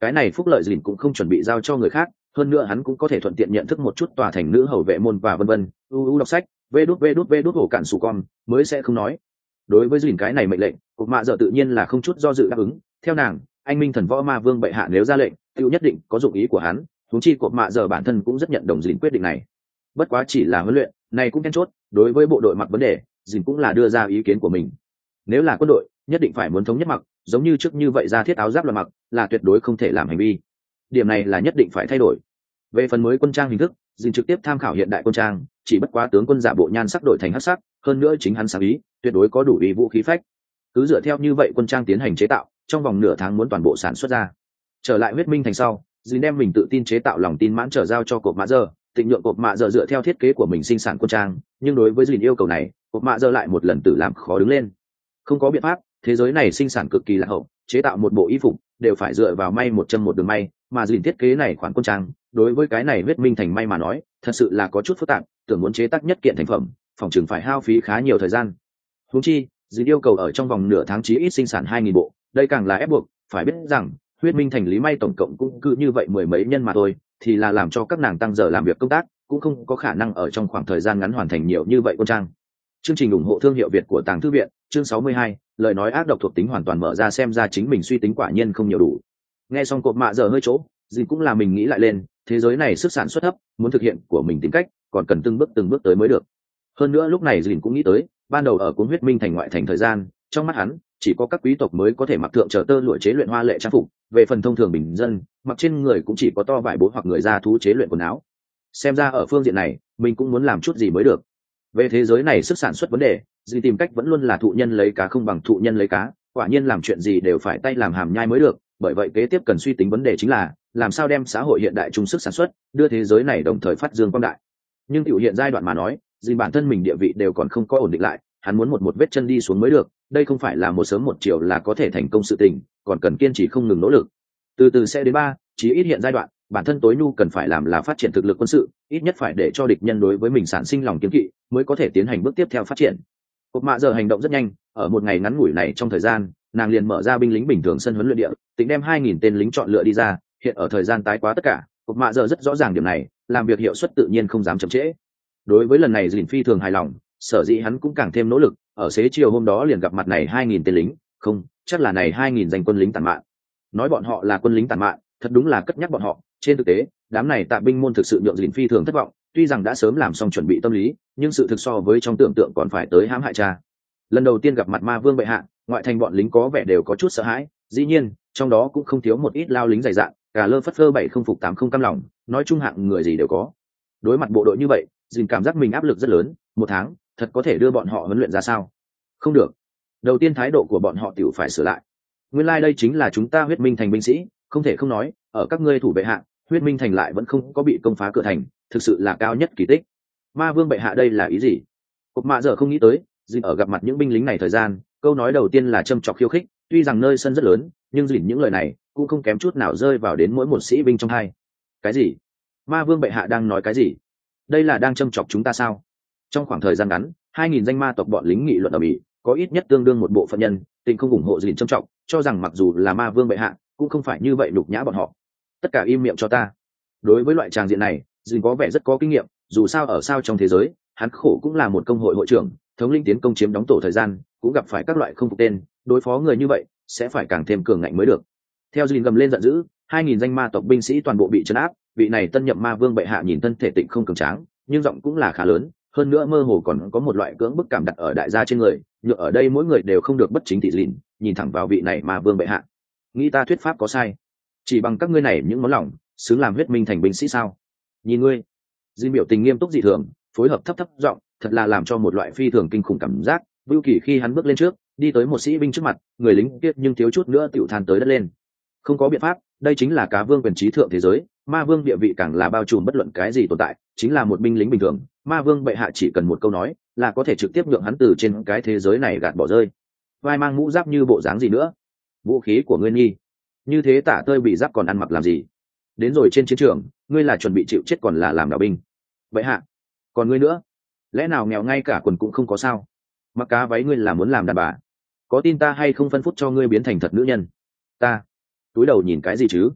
cái này phúc lợi dìn cũng không chuẩn bị giao cho người khác, hơn nữa hắn cũng có thể thuận tiện nhận thức một chút tòa thành nữ hầu vệ môn và vân vân. uu đọc sách vê đút vê đút vê đút hổ cản sù con mới sẽ không nói. Đối với dìn cái này mệnh lệnh, cục mạ dở tự nhiên là không chút do dự đáp ứng. Theo nàng, anh minh thần võ ma vương bệ hạ nếu ra lệnh tự nhất định có dụng ý của hắn, huống chi cột mạ dở bản thân cũng rất nhận đồng dìn quyết định này. Bất quá chỉ là huấn luyện này cũng then chốt, đối với bộ đội mặc vấn đề dìn cũng là đưa ra ý kiến của mình. Nếu là quân đội nhất định phải muốn thống nhất mặc, giống như trước như vậy ra thiết áo giáp là mặc là tuyệt đối không thể làm hành vi, điểm này là nhất định phải thay đổi. Về phần mới quân trang hình thức, dìn trực tiếp tham khảo hiện đại quân trang, chỉ bất quá tướng quân giả bộ nhan sắc đổi thành hắc sắc, hơn nữa chính hắn sáng ý tuyệt đối có đủ ý vũ khí phách. Cứ dựa theo như vậy quân trang tiến hành chế tạo, trong vòng nửa tháng muốn toàn bộ sản xuất ra. Trở lại huyết minh thành sau, dìn đem mình tự tin chế tạo lòng tin mãn trở giao cho cột mạ giờ, tịnh nhượng cột mạ giờ dựa theo thiết kế của mình sinh sản quân trang. Nhưng đối với dìn yêu cầu này, cột mạ giờ lại một lần tự làm khó đứng lên. Không có biện pháp, thế giới này sinh sản cực kỳ lạc hậu, chế tạo một bộ y phục đều phải dựa vào may một chân một đường may, mà dìn thiết kế này khoản quân trang đối với cái này huyết minh thành may mà nói thật sự là có chút phức tạp, tưởng muốn chế tác nhất kiện thành phẩm phòng chừng phải hao phí khá nhiều thời gian. Huống chi dìn yêu cầu ở trong vòng nửa tháng chí ít sinh sản hai nghìn bộ, đây càng là ép buộc. Phải biết rằng huyết minh thành lý may tổng cộng cũng cứ như vậy mười mấy nhân mà thôi, thì là làm cho các nàng tăng giờ làm việc công tác, cũng không có khả năng ở trong khoảng thời gian ngắn hoàn thành nhiều như vậy quân trang. Chương trình ủng hộ thương hiệu Việt của Tàng Thư viện, chương sáu mươi hai, lời nói ác độc thuộc tính hoàn toàn mở ra, xem ra chính mình suy tính quả nhiên không nhiều đủ. Nghe xong cột mạ giờ hơi chỗ, dìn cũng là mình nghĩ lại lên, thế giới này sức sản xuất thấp, muốn thực hiện của mình tính cách, còn cần từng bước từng bước tới mới được. Hơn nữa lúc này dìn cũng nghĩ tới, ban đầu ở cuốn huyết minh thành ngoại thành thời gian, trong mắt hắn chỉ có các quý tộc mới có thể mặc thượng trở tơ lụa chế luyện hoa lệ trang phục, về phần thông thường bình dân, mặc trên người cũng chỉ có to vải bố hoặc người da thú chế luyện quần áo. Xem ra ở phương diện này, mình cũng muốn làm chút gì mới được. Về thế giới này sức sản xuất vấn đề, dì tìm cách vẫn luôn là thụ nhân lấy cá không bằng thụ nhân lấy cá, quả nhiên làm chuyện gì đều phải tay làm hàm nhai mới được. Bởi vậy kế tiếp cần suy tính vấn đề chính là làm sao đem xã hội hiện đại chung sức sản xuất đưa thế giới này đồng thời phát dương quang đại. Nhưng tiểu hiện giai đoạn mà nói, dì bản thân mình địa vị đều còn không có ổn định lại, hắn muốn một một vết chân đi xuống mới được. Đây không phải là một sớm một chiều là có thể thành công sự tình, còn cần kiên trì không ngừng nỗ lực, từ từ sẽ đến ba chí ít hiện giai đoạn bản thân tối nhu cần phải làm là phát triển thực lực quân sự, ít nhất phải để cho địch nhân đối với mình sản sinh lòng kiêng kỵ, mới có thể tiến hành bước tiếp theo phát triển. Cột mạ giờ hành động rất nhanh, ở một ngày ngắn ngủi này trong thời gian, nàng liền mở ra binh lính bình thường sân huấn luyện địa, tính đem hai nghìn tên lính chọn lựa đi ra. Hiện ở thời gian tái quá tất cả, cột mạ giờ rất rõ ràng điểm này, làm việc hiệu suất tự nhiên không dám chậm trễ. Đối với lần này dìn phi thường hài lòng, sở dĩ hắn cũng càng thêm nỗ lực. Ở xế chiều hôm đó liền gặp mặt này hai nghìn tên lính, không chắc là này hai nghìn danh quân lính tàn mạn. Nói bọn họ là quân lính tàn mạn, thật đúng là cất nhắc bọn họ. Trên thực tế, đám này tạ binh môn thực sự nhượng dìn phi thường thất vọng, tuy rằng đã sớm làm xong chuẩn bị tâm lý, nhưng sự thực so với trong tưởng tượng còn phải tới hãm hại cha. Lần đầu tiên gặp mặt ma vương bệ hạ, ngoại thành bọn lính có vẻ đều có chút sợ hãi, dĩ nhiên trong đó cũng không thiếu một ít lao lính dày dạn, cả lơ phất phơ bảy không phục tám không cam lòng, nói chung hạng người gì đều có. Đối mặt bộ đội như vậy, dìn cảm giác mình áp lực rất lớn. Một tháng thật có thể đưa bọn họ huấn luyện ra sao? Không được. Đầu tiên thái độ của bọn họ tiểu phải sửa lại. Nguyên lai like đây chính là chúng ta huyết minh thành binh sĩ, không thể không nói, ở các ngươi thủ bệ hạ, huyết minh thành lại vẫn không có bị công phá cửa thành, thực sự là cao nhất kỳ tích. Ma vương bệ hạ đây là ý gì? Cột mạ giờ không nghĩ tới, dìn ở gặp mặt những binh lính này thời gian, câu nói đầu tiên là châm chọc khiêu khích, tuy rằng nơi sân rất lớn, nhưng dìn những lời này cũng không kém chút nào rơi vào đến mỗi một sĩ binh trong hai. Cái gì? Ma vương bệ hạ đang nói cái gì? Đây là đang châm chọc chúng ta sao? Trong khoảng thời gian ngắn, hai nghìn danh ma tộc bọn lính nghị luận ở Mỹ, có ít nhất tương đương một bộ phận nhân tình không ủng hộ dìn châm trọng, cho rằng mặc dù là ma vương bệ hạ cũng không phải như vậy nhục nhã bọn họ. Tất cả im miệng cho ta. Đối với loại tràng diện này, dìn có vẻ rất có kinh nghiệm, dù sao ở sao trong thế giới, hắn khổ cũng là một công hội hội trưởng, thống lĩnh tiến công chiếm đóng tổ thời gian, cũng gặp phải các loại không phục tên, đối phó người như vậy sẽ phải càng thêm cường ngạnh mới được. Theo dìn gầm lên giận dữ, hai nghìn danh ma tộc binh sĩ toàn bộ bị trấn áp. Vị này tân nhậm ma vương bệ hạ nhìn thân thể tịnh không cường tráng, nhưng giọng cũng là khá lớn, hơn nữa mơ hồ còn có một loại cưỡng bức cảm đặt ở đại gia trên người, nhựa ở đây mỗi người đều không được bất chính thị dìn, nhìn thẳng vào vị này ma vương bệ hạ. Nghĩ ta thuyết pháp có sai? Chỉ bằng các ngươi này những món lòng, xứng làm huyết minh thành binh sĩ sao? Nhìn ngươi. Dìn biểu tình nghiêm túc dị thường, phối hợp thấp thấp giọng, thật là làm cho một loại phi thường kinh khủng cảm giác. Vưu Kỳ khi hắn bước lên trước, đi tới một sĩ binh trước mặt, người lính kia nhưng thiếu chút nữa tiểu than tới đất lên. Không có biện pháp, đây chính là cá vương quyền trí thượng thế giới, ma vương địa vị càng là bao trùm bất luận cái gì tồn tại, chính là một binh lính bình thường, ma vương bệ hạ chỉ cần một câu nói là có thể trực tiếp nhượng hắn từ trên cái thế giới này gạt bỏ rơi. Vai mang mũ giáp như bộ dáng gì nữa? Vũ khí của ngươi nghi như thế tả tơi bị giáp còn ăn mặc làm gì? Đến rồi trên chiến trường, ngươi là chuẩn bị chịu chết còn là làm đạo binh? Bệ hạ, còn ngươi nữa, lẽ nào nghèo ngay cả quần cũng không có sao? Mặc cá váy ngươi là muốn làm đàn bà? Có tin ta hay không phân phút cho ngươi biến thành thật nữ nhân? Ta túi đầu nhìn cái gì chứ?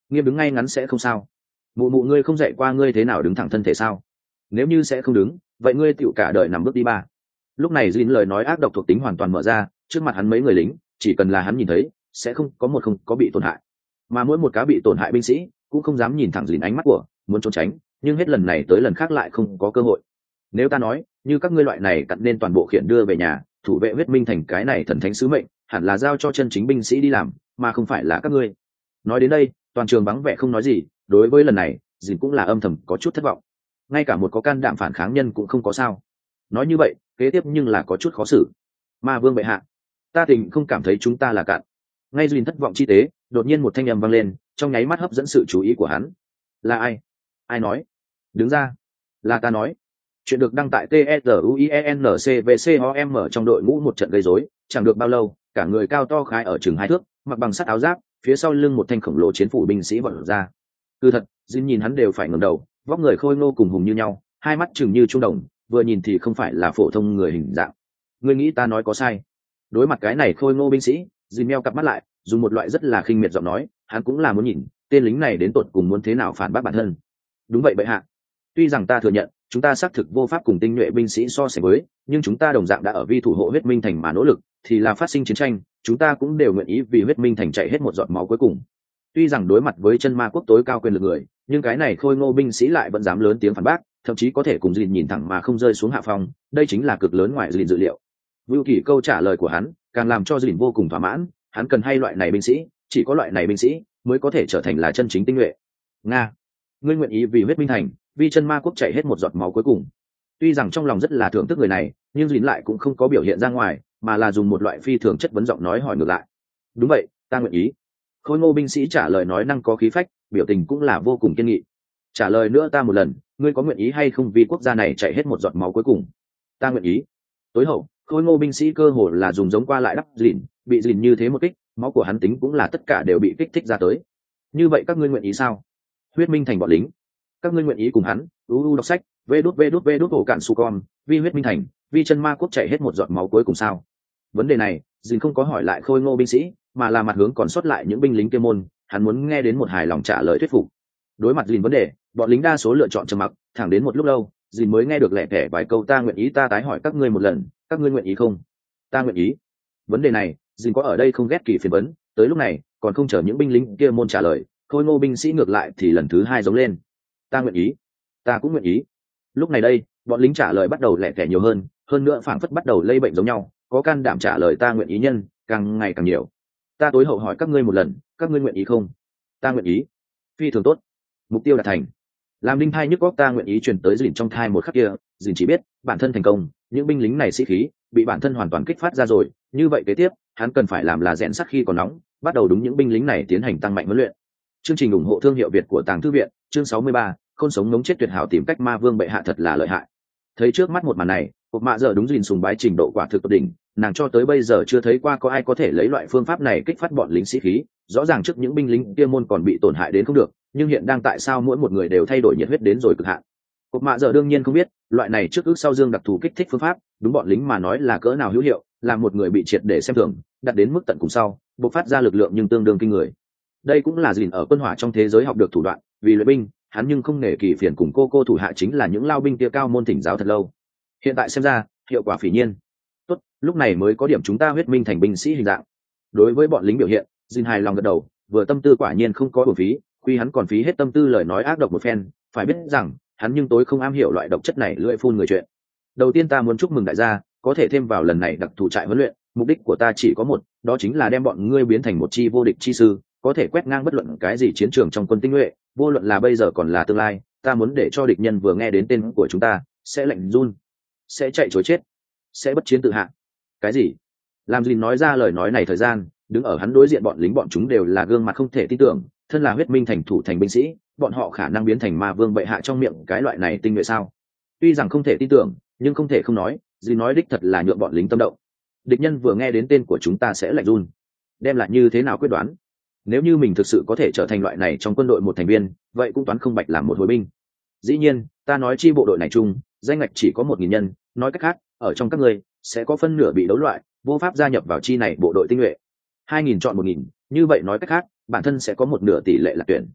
Nghiêm đứng ngay ngắn sẽ không sao. Mụ mụ ngươi không dạy qua ngươi thế nào đứng thẳng thân thể sao? Nếu như sẽ không đứng, vậy ngươi tựu cả đời nằm bước đi ba. Lúc này Jin lời nói ác độc thuộc tính hoàn toàn mở ra, trước mặt hắn mấy người lính, chỉ cần là hắn nhìn thấy, sẽ không có một không có bị tổn hại. Mà mỗi một cá bị tổn hại binh sĩ cũng không dám nhìn thẳng Jin ánh mắt của, muốn trốn tránh, nhưng hết lần này tới lần khác lại không có cơ hội. Nếu ta nói, như các ngươi loại này cặn nên toàn bộ khiển đưa về nhà, thủ vệ huyết minh thành cái này thần thánh sứ mệnh, hẳn là giao cho chân chính binh sĩ đi làm, mà không phải là các ngươi. Nói đến đây, toàn trường vắng vẻ không nói gì, đối với lần này, Jin cũng là âm thầm có chút thất vọng. Ngay cả một có can đảm phản kháng nhân cũng không có sao. Nói như vậy, kế tiếp nhưng là có chút khó xử. Ma vương bệ hạ, ta tình không cảm thấy chúng ta là cạn. Ngay Jin thất vọng chi tế, đột nhiên một thanh âm vang lên, trong nháy mắt hấp dẫn sự chú ý của hắn. Là ai? Ai nói? Đứng ra. Là ta nói. Chuyện được đăng tại T E Z U I E N C V C O M trong đội ngũ một trận gây rối, chẳng được bao lâu, cả người cao to khái ở chừng hai thước, mặc bằng sắt áo giáp, phía sau lưng một thanh khổng lồ chiến phủ binh sĩ vọt ra. Cứ thật, Jin nhìn hắn đều phải ngẩng đầu, vóc người khôi ngô cùng hùng như nhau, hai mắt chừng như trung đồng, vừa nhìn thì không phải là phổ thông người hình dạng. Ngươi nghĩ ta nói có sai? Đối mặt cái này khôi ngô binh sĩ, Jin meo cặp mắt lại, dùng một loại rất là khinh miệt giọng nói, hắn cũng là muốn nhìn, tên lính này đến tột cùng muốn thế nào phản bác bản thân. Đúng vậy bệ hạ. Tuy rằng ta thừa nhận, chúng ta xác thực vô pháp cùng tinh nhuệ binh sĩ so sánh với, nhưng chúng ta đồng dạng đã ở vi thủ hộ huyết minh thành mà nỗ lực, thì là phát sinh chiến tranh, chúng ta cũng đều nguyện ý vì huyết minh thành chạy hết một giọt máu cuối cùng. Tuy rằng đối mặt với chân ma quốc tối cao quyền lực người, nhưng cái này khôi ngô binh sĩ lại vẫn dám lớn tiếng phản bác, thậm chí có thể cùng Jin nhìn thẳng mà không rơi xuống hạ phòng, đây chính là cực lớn ngoài Jin dự liệu. Vưu Kỳ câu trả lời của hắn càng làm cho Jin vô cùng thỏa mãn, hắn cần hay loại này binh sĩ, chỉ có loại này binh sĩ mới có thể trở thành là chân chính tinh nhuệ. Nga, ngươi nguyện ý vì huyết minh thành, vì chân ma quốc chạy hết một giọt máu cuối cùng. Tuy rằng trong lòng rất là thưởng thức người này, nhưng Jin lại cũng không có biểu hiện ra ngoài, mà là dùng một loại phi thường chất vấn giọng nói hỏi ngược lại. Đúng vậy, ta nguyện ý. Khôi ngô binh sĩ trả lời nói năng có khí phách, biểu tình cũng là vô cùng kiên nghị. Trả lời nữa ta một lần, ngươi có nguyện ý hay không vì quốc gia này chạy hết một giọt máu cuối cùng? Ta nguyện ý. Tối hậu, khôi ngô binh sĩ cơ hồ là dùng giống qua lại đắp Jin, bị Jin như thế một kích, máu của hắn tính cũng là tất cả đều bị kích thích ra tới. Như vậy các ngươi nguyện ý sao? Huyết minh thành bọn lính, các ngươi nguyện ý cùng hắn uu đọc sách vê đút vê đút vê đút ổ cạn su con vi huyết minh thành vi chân ma quốc chạy hết một giọt máu cuối cùng sao? Vấn đề này Jin không có hỏi lại khôi ngô binh sĩ, mà là mặt hướng còn sót lại những binh lính kia môn, hắn muốn nghe đến một hài lòng trả lời thuyết phục. Đối mặt Jin vấn đề, bọn lính đa số lựa chọn trầm mặc, thẳng đến một lúc lâu Jin mới nghe được lẻ tẻ vài câu ta nguyện ý. Ta tái hỏi các ngươi một lần, các ngươi nguyện ý không? Ta nguyện ý. Vấn đề này Jin có ở đây không ghét kỳ phiền vấn, tới lúc này còn không chờ những binh lính kia môn trả lời, khôi ngô binh sĩ ngược lại thì lần thứ hai giống lên, ta nguyện ý. Ta cũng nguyện ý. Lúc này đây bọn lính trả lời bắt đầu lẻ tẻ nhiều hơn, hơn nữa phảng phất bắt đầu lây bệnh giống nhau, có can đảm trả lời ta nguyện ý nhân càng ngày càng nhiều. Ta tối hậu hỏi các ngươi một lần, các ngươi nguyện ý không? Ta nguyện ý. Phi thường tốt, mục tiêu đạt thành. Làm đinh thai nhức góc ta nguyện ý truyền tới Jin trong thai một khắc kia, Jin chỉ biết bản thân thành công, những binh lính này sĩ khí bị bản thân hoàn toàn kích phát ra rồi, như vậy kế tiếp hắn cần phải làm là rèn sắt khi còn nóng, bắt đầu đúng những binh lính này tiến hành tăng mạnh huấn luyện. Chương trình ủng hộ thương hiệu Việt của Tàng Thư viện, chương sáu mươi ba, khôn sống ngống chết tuyệt hảo tìm cách ma vương bệ hạ thật là lợi hại. Thấy trước mắt một màn này, Cục Mạ Dở đúng Jin sùng bái trình độ quả thực tột đỉnh, nàng cho tới bây giờ chưa thấy qua có ai có thể lấy loại phương pháp này kích phát bọn lính sĩ khí, rõ ràng trước những binh lính kia môn còn bị tổn hại đến không được, nhưng hiện đang tại sao mỗi một người đều thay đổi nhiệt huyết đến rồi cực hạn. Cục Mạ Dở đương nhiên không biết, loại này trước ước sau dương đặc thù kích thích phương pháp, đúng bọn lính mà nói là cỡ nào hữu hiệu, làm một người bị triệt để xem thường, đặt đến mức tận cùng sau, bộc phát ra lực lượng nhưng tương đương kinh người. Đây cũng là Jin ở quân hỏa trong thế giới học được thủ đoạn, vì luyện binh, hắn nhưng không nể kỳ phiền cùng cô cô thủ hạ chính là những lao binh kia cao môn thỉnh giáo thật lâu. Hiện tại xem ra, hiệu quả phỉ nhiên. Tốt, lúc này mới có điểm chúng ta huyết minh thành binh sĩ hình dạng. Đối với bọn lính biểu hiện, Jin hài lòng gật đầu, vừa tâm tư quả nhiên không có uổng phí, quy hắn còn phí hết tâm tư lời nói ác độc một phen, phải biết rằng, hắn nhưng tối không am hiểu loại độc chất này lưỡi phun người chuyện. Đầu tiên ta muốn chúc mừng đại gia, có thể thêm vào lần này đặc thù trại huấn luyện, mục đích của ta chỉ có một, đó chính là đem bọn ngươi biến thành một chi vô địch chi sư, có thể quét ngang bất luận cái gì chiến trường trong quân tinh nhuệ, vô luận là bây giờ còn là tương lai, ta muốn để cho địch nhân vừa nghe đến tên của chúng ta, sẽ lạnh run, sẽ chạy trối chết, sẽ bất chiến tự hạ. Cái gì? Làm gì nói ra lời nói này thời gian, đứng ở hắn đối diện bọn lính bọn chúng đều là gương mặt không thể tin tưởng, thân là huyết minh thành thủ thành binh sĩ, bọn họ khả năng biến thành ma vương bệ hạ trong miệng cái loại này tinh nhuệ sao? Tuy rằng không thể tin tưởng, nhưng không thể không nói, gì nói đích thật là nhượng bọn lính tâm động. Địch nhân vừa nghe đến tên của chúng ta sẽ lạnh run. Đem lại như thế nào quyết đoán? Nếu như mình thực sự có thể trở thành loại này trong quân đội một thành viên, vậy cũng toán không bạch làm một hồi binh. Dĩ nhiên, ta nói chi bộ đội này chung, danh ngạch chỉ có một nghìn nhân, nói cách khác, ở trong các ngươi sẽ có phân nửa bị đấu loại, vô pháp gia nhập vào chi này bộ đội tinh nhuệ. Hai nghìn chọn một nghìn, như vậy nói cách khác, bản thân sẽ có một nửa tỷ lệ là tuyển,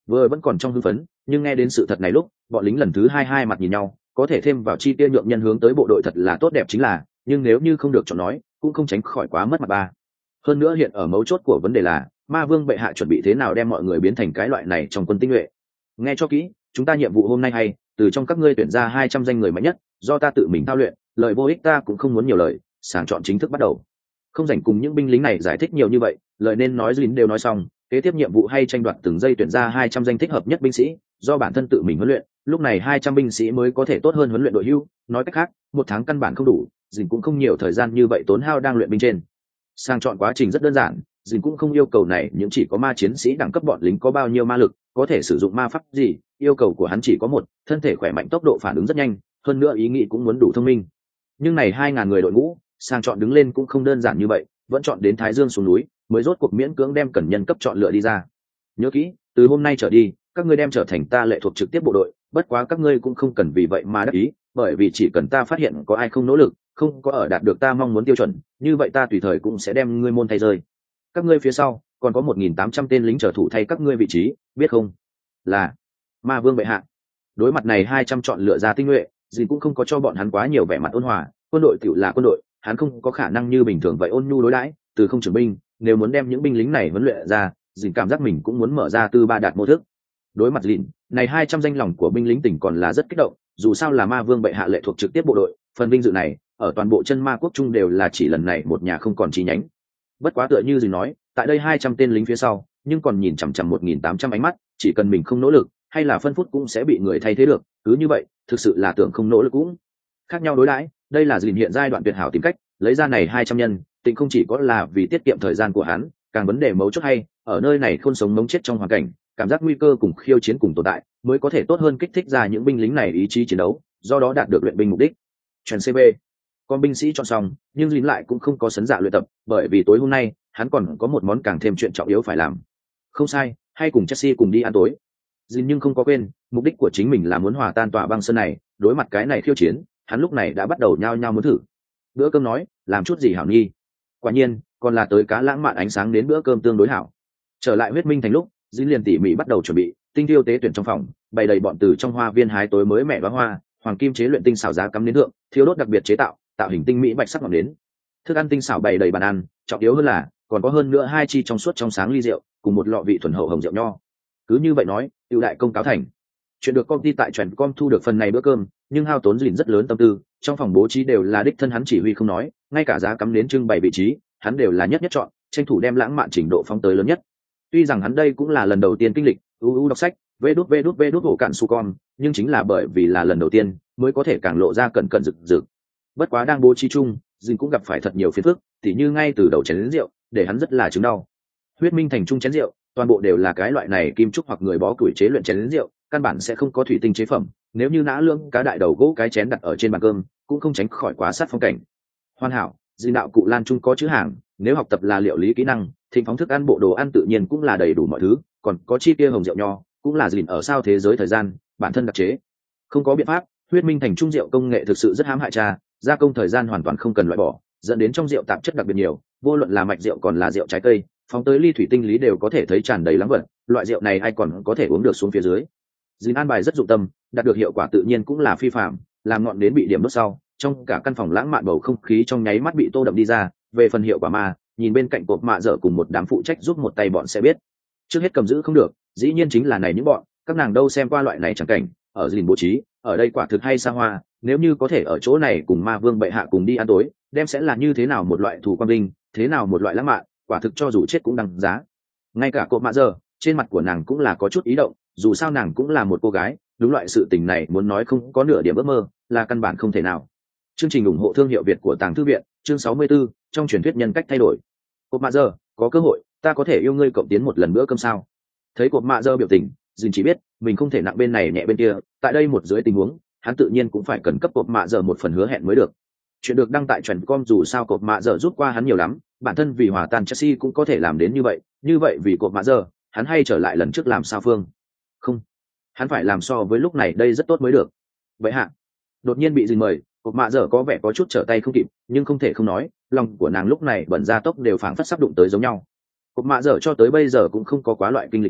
vừa vẫn còn trong hưng phấn, nhưng nghe đến sự thật này lúc bọn lính lần thứ hai hai mặt nhìn nhau, có thể thêm vào chi tiêu nhượng nhân hướng tới bộ đội thật là tốt đẹp chính là, nhưng nếu như không được chọn nói cũng không tránh khỏi quá mất mặt ba. Hơn nữa hiện ở mấu chốt của vấn đề là ma vương bệ hạ chuẩn bị thế nào đem mọi người biến thành cái loại này trong quân tinh nhuệ. Nghe cho kỹ, chúng ta nhiệm vụ hôm nay hay từ trong các ngươi tuyển ra hai trăm danh người mạnh nhất, do ta tự mình thao luyện, lời vô ích ta cũng không muốn nhiều lời, sàng chọn chính thức bắt đầu. Không dành cùng những binh lính này giải thích nhiều như vậy, lời nên nói dính đều nói xong, kế tiếp nhiệm vụ hay tranh đoạt từng giây tuyển ra hai trăm danh thích hợp nhất binh sĩ, do bản thân tự mình huấn luyện, lúc này hai trăm binh sĩ mới có thể tốt hơn huấn luyện đội hưu, nói cách khác, một tháng căn bản không đủ, dính cũng không nhiều thời gian như vậy tốn hao đang luyện binh trên. Sàng chọn quá trình rất đơn giản, dính cũng không yêu cầu này những chỉ có ma chiến sĩ đẳng cấp bọn lính có bao nhiêu ma lực, có thể sử dụng ma pháp gì, yêu cầu của hắn chỉ có một, thân thể khỏe mạnh, tốc độ phản ứng rất nhanh, hơn nữa ý nghĩ cũng muốn đủ thông minh. Nhưng này hai ngàn người đội ngũ, sàng chọn đứng lên cũng không đơn giản như vậy, vẫn chọn đến Thái Dương xuống núi, mới rốt cuộc miễn cưỡng đem cần nhân cấp chọn lựa đi ra. Nhớ kỹ, từ hôm nay trở đi, các ngươi đem trở thành ta lệ thuộc trực tiếp bộ đội, bất quá các ngươi cũng không cần vì vậy mà đắc ý, bởi vì chỉ cần ta phát hiện có ai không nỗ lực, không có ở đạt được ta mong muốn tiêu chuẩn, như vậy ta tùy thời cũng sẽ đem ngươi môn thay rơi. Các ngươi phía sau còn có một nghìn tám trăm tên lính trở thủ thay các ngươi vị trí, biết không? Là Ma Vương bệ hạ. Đối mặt này hai trăm chọn lựa ra tinh nhuệ, gì cũng không có cho bọn hắn quá nhiều vẻ mặt ôn hòa, quân đội tiểu là quân đội, hắn không có khả năng như bình thường vậy ôn nhu đối đãi, từ không trưởng binh, nếu muốn đem những binh lính này huấn luyện ra, dìn cảm giác mình cũng muốn mở ra tư ba đạt mô thức. Đối mặt dìn, này hai trăm danh lòng của binh lính tỉnh còn là rất kích động, dù sao là Ma Vương bệ hạ lệ thuộc trực tiếp bộ đội, phần vinh dự này ở toàn bộ chân ma quốc trung đều là chỉ lần này một nhà không còn chi nhánh. Bất quá tựa như dìn nói, tại đây hai trăm tên lính phía sau, nhưng còn nhìn chằm chằm một nghìn tám trăm ánh mắt, chỉ cần mình không nỗ lực, hay là phân phút cũng sẽ bị người thay thế được, cứ như vậy, thực sự là tưởng không nỗ lực cũng khác nhau đối đãi. Đây là dìn hiện giai đoạn tuyệt hảo tìm cách lấy ra này hai trăm nhân, tịnh không chỉ có là vì tiết kiệm thời gian của hắn, càng vấn đề mấu chốt hay ở nơi này khôn sống mống chết trong hoàn cảnh, cảm giác nguy cơ cùng khiêu chiến cùng tồn tại, mới có thể tốt hơn kích thích ra những binh lính này ý chí chiến đấu, do đó đạt được luyện binh mục đích. Chuyển xê bê, con binh sĩ chọn xong, nhưng dìn lại cũng không có sấn dạ luyện tập, bởi vì tối hôm nay hắn còn có một món càng thêm chuyện trọng yếu phải làm. Không sai, hay cùng Chelsea cùng đi ăn tối. Dìn nhưng không có quên, mục đích của chính mình là muốn hòa tan tòa băng sơn này, đối mặt cái này khiêu chiến, hắn lúc này đã bắt đầu nhao nhao muốn thử. Bữa cơm nói, làm chút gì hảo nghi. Quả nhiên, còn là tới cá lãng mạn ánh sáng đến bữa cơm tương đối hảo. Trở lại huyết minh thành lúc, Dìn liền tỉ mỉ bắt đầu chuẩn bị, tinh tiêu tế tuyển trong phòng, bày đầy bọn từ trong hoa viên hái tối mới mẹ đóa hoa, hoàng kim chế luyện tinh xảo giá cắm đến thượng, thiếu đốt đặc biệt chế tạo, tạo hình tinh mỹ bạch sắc ngọn đến. Thức ăn tinh xảo bày đầy bàn ăn, trọng yếu hơn là còn có hơn nữa hai chi trong suốt trong sáng ly rượu, cùng một lọ vị thuần hậu hồng rượu nho. Cứ như vậy nói, ưu đại công cáo thành. Chuyện được công ty tại Trend Com thu được phần này bữa cơm, nhưng hao tốn Dìn rất lớn tâm tư, trong phòng bố trí đều là đích thân hắn chỉ huy không nói, ngay cả giá cắm đến trưng bày vị trí, hắn đều là nhất nhất chọn, tranh thủ đem lãng mạn trình độ phóng tới lớn nhất. Tuy rằng hắn đây cũng là lần đầu tiên kinh lịch u u đọc sách, vê đút vê đút vê đút hổ cạn su con, nhưng chính là bởi vì là lần đầu tiên, mới có thể càng lộ ra cẩn cẩn rực rực. Bất quá đang bố trí chung, Dìn cũng gặp phải thật nhiều phiền phức, tỉ như ngay từ đầu chén đến rượu, để hắn rất là chứng đau. Huyết minh thành trung chén rượu, toàn bộ đều là cái loại này kim trúc hoặc người bó củi chế luyện chén đến rượu, căn bản sẽ không có thủy tinh chế phẩm, nếu như nã lương cá đại đầu gỗ cái chén đặt ở trên bàn cơm, cũng không tránh khỏi quá sát phong cảnh. Hoàn hảo, Dìn đạo cụ lan trung có chữ hàng, nếu học tập là liệu lý kỹ năng, thịnh phóng thức ăn bộ đồ ăn tự nhiên cũng là đầy đủ mọi thứ, còn có chi kia hồng rượu nho, cũng là Dìn ở sao thế giới thời gian, bản thân đặc chế. Không có biện pháp, huyết minh thành trung rượu công nghệ thực sự rất hãm hại cha, gia công thời gian hoàn toàn không cần loại bỏ, dẫn đến trong rượu tạp chất đặc biệt nhiều, vô luận là mạch rượu còn là rượu trái cây, phóng tới ly thủy tinh lý đều có thể thấy tràn đầy lắng vật, loại rượu này ai còn có thể uống được xuống phía dưới. Dìn an bài rất dụng tâm, đạt được hiệu quả tự nhiên cũng là phi phạm, làm ngọn đến bị điểm đốt sau, trong cả căn phòng lãng mạn bầu không khí trong nháy mắt bị tô đậm đi ra. Về phần hiệu quả mà, nhìn bên cạnh cột mạ dở cùng một đám phụ trách giúp một tay bọn sẽ biết. Trước hết cầm giữ không được, dĩ nhiên chính là này những bọn, các nàng đâu xem qua loại này chẳng cảnh, ở Dìn bố trí, ở đây quả thực hay xa hoa, nếu như có thể ở chỗ này cùng Ma Vương bệ hạ cùng đi ăn tối, đem sẽ là như thế nào một loại thù quang linh, thế nào một loại lãng mạn, quả thực cho dù chết cũng đăng giá. Ngay cả cột mạ dở, trên mặt của nàng cũng là có chút ý động, dù sao nàng cũng là một cô gái, đúng loại sự tình này muốn nói không có nửa điểm ước mơ là căn bản không thể nào. Chương trình ủng hộ thương hiệu Việt của Tàng Thư viện, chương sáu mươi 64, trong truyền thuyết nhân cách thay đổi. Cột mạ dơ, có cơ hội, ta có thể yêu ngươi cộng tiến một lần bữa cơm sao? Thấy cột mạ dơ biểu tình, Dìn chỉ biết mình không thể nặng bên này nhẹ bên kia, tại đây một dưới tình huống, hắn tự nhiên cũng phải cần cấp cột mạ dơ một phần hứa hẹn mới được. Chuyện được đăng tại Trend Com dù sao cột mạ dơ giúp qua hắn nhiều lắm, bản thân vì hòa tan Chelsea cũng có thể làm đến như vậy, như vậy vì cột mạ dơ, hắn hay trở lại lần trước làm sao phương? Không, hắn phải làm so với lúc này đây rất tốt mới được. Vậy hạ, đột nhiên bị Dìn mời, cột mạ dở có vẻ có chút trở tay không kịp, nhưng không thể không nói, lòng của nàng lúc này bẩn ra tốc đều phảng phất sắp đụng tới giống nhau. Cột mạ dở cho tới bây giờ cũng không có quá loại kinh lịch này,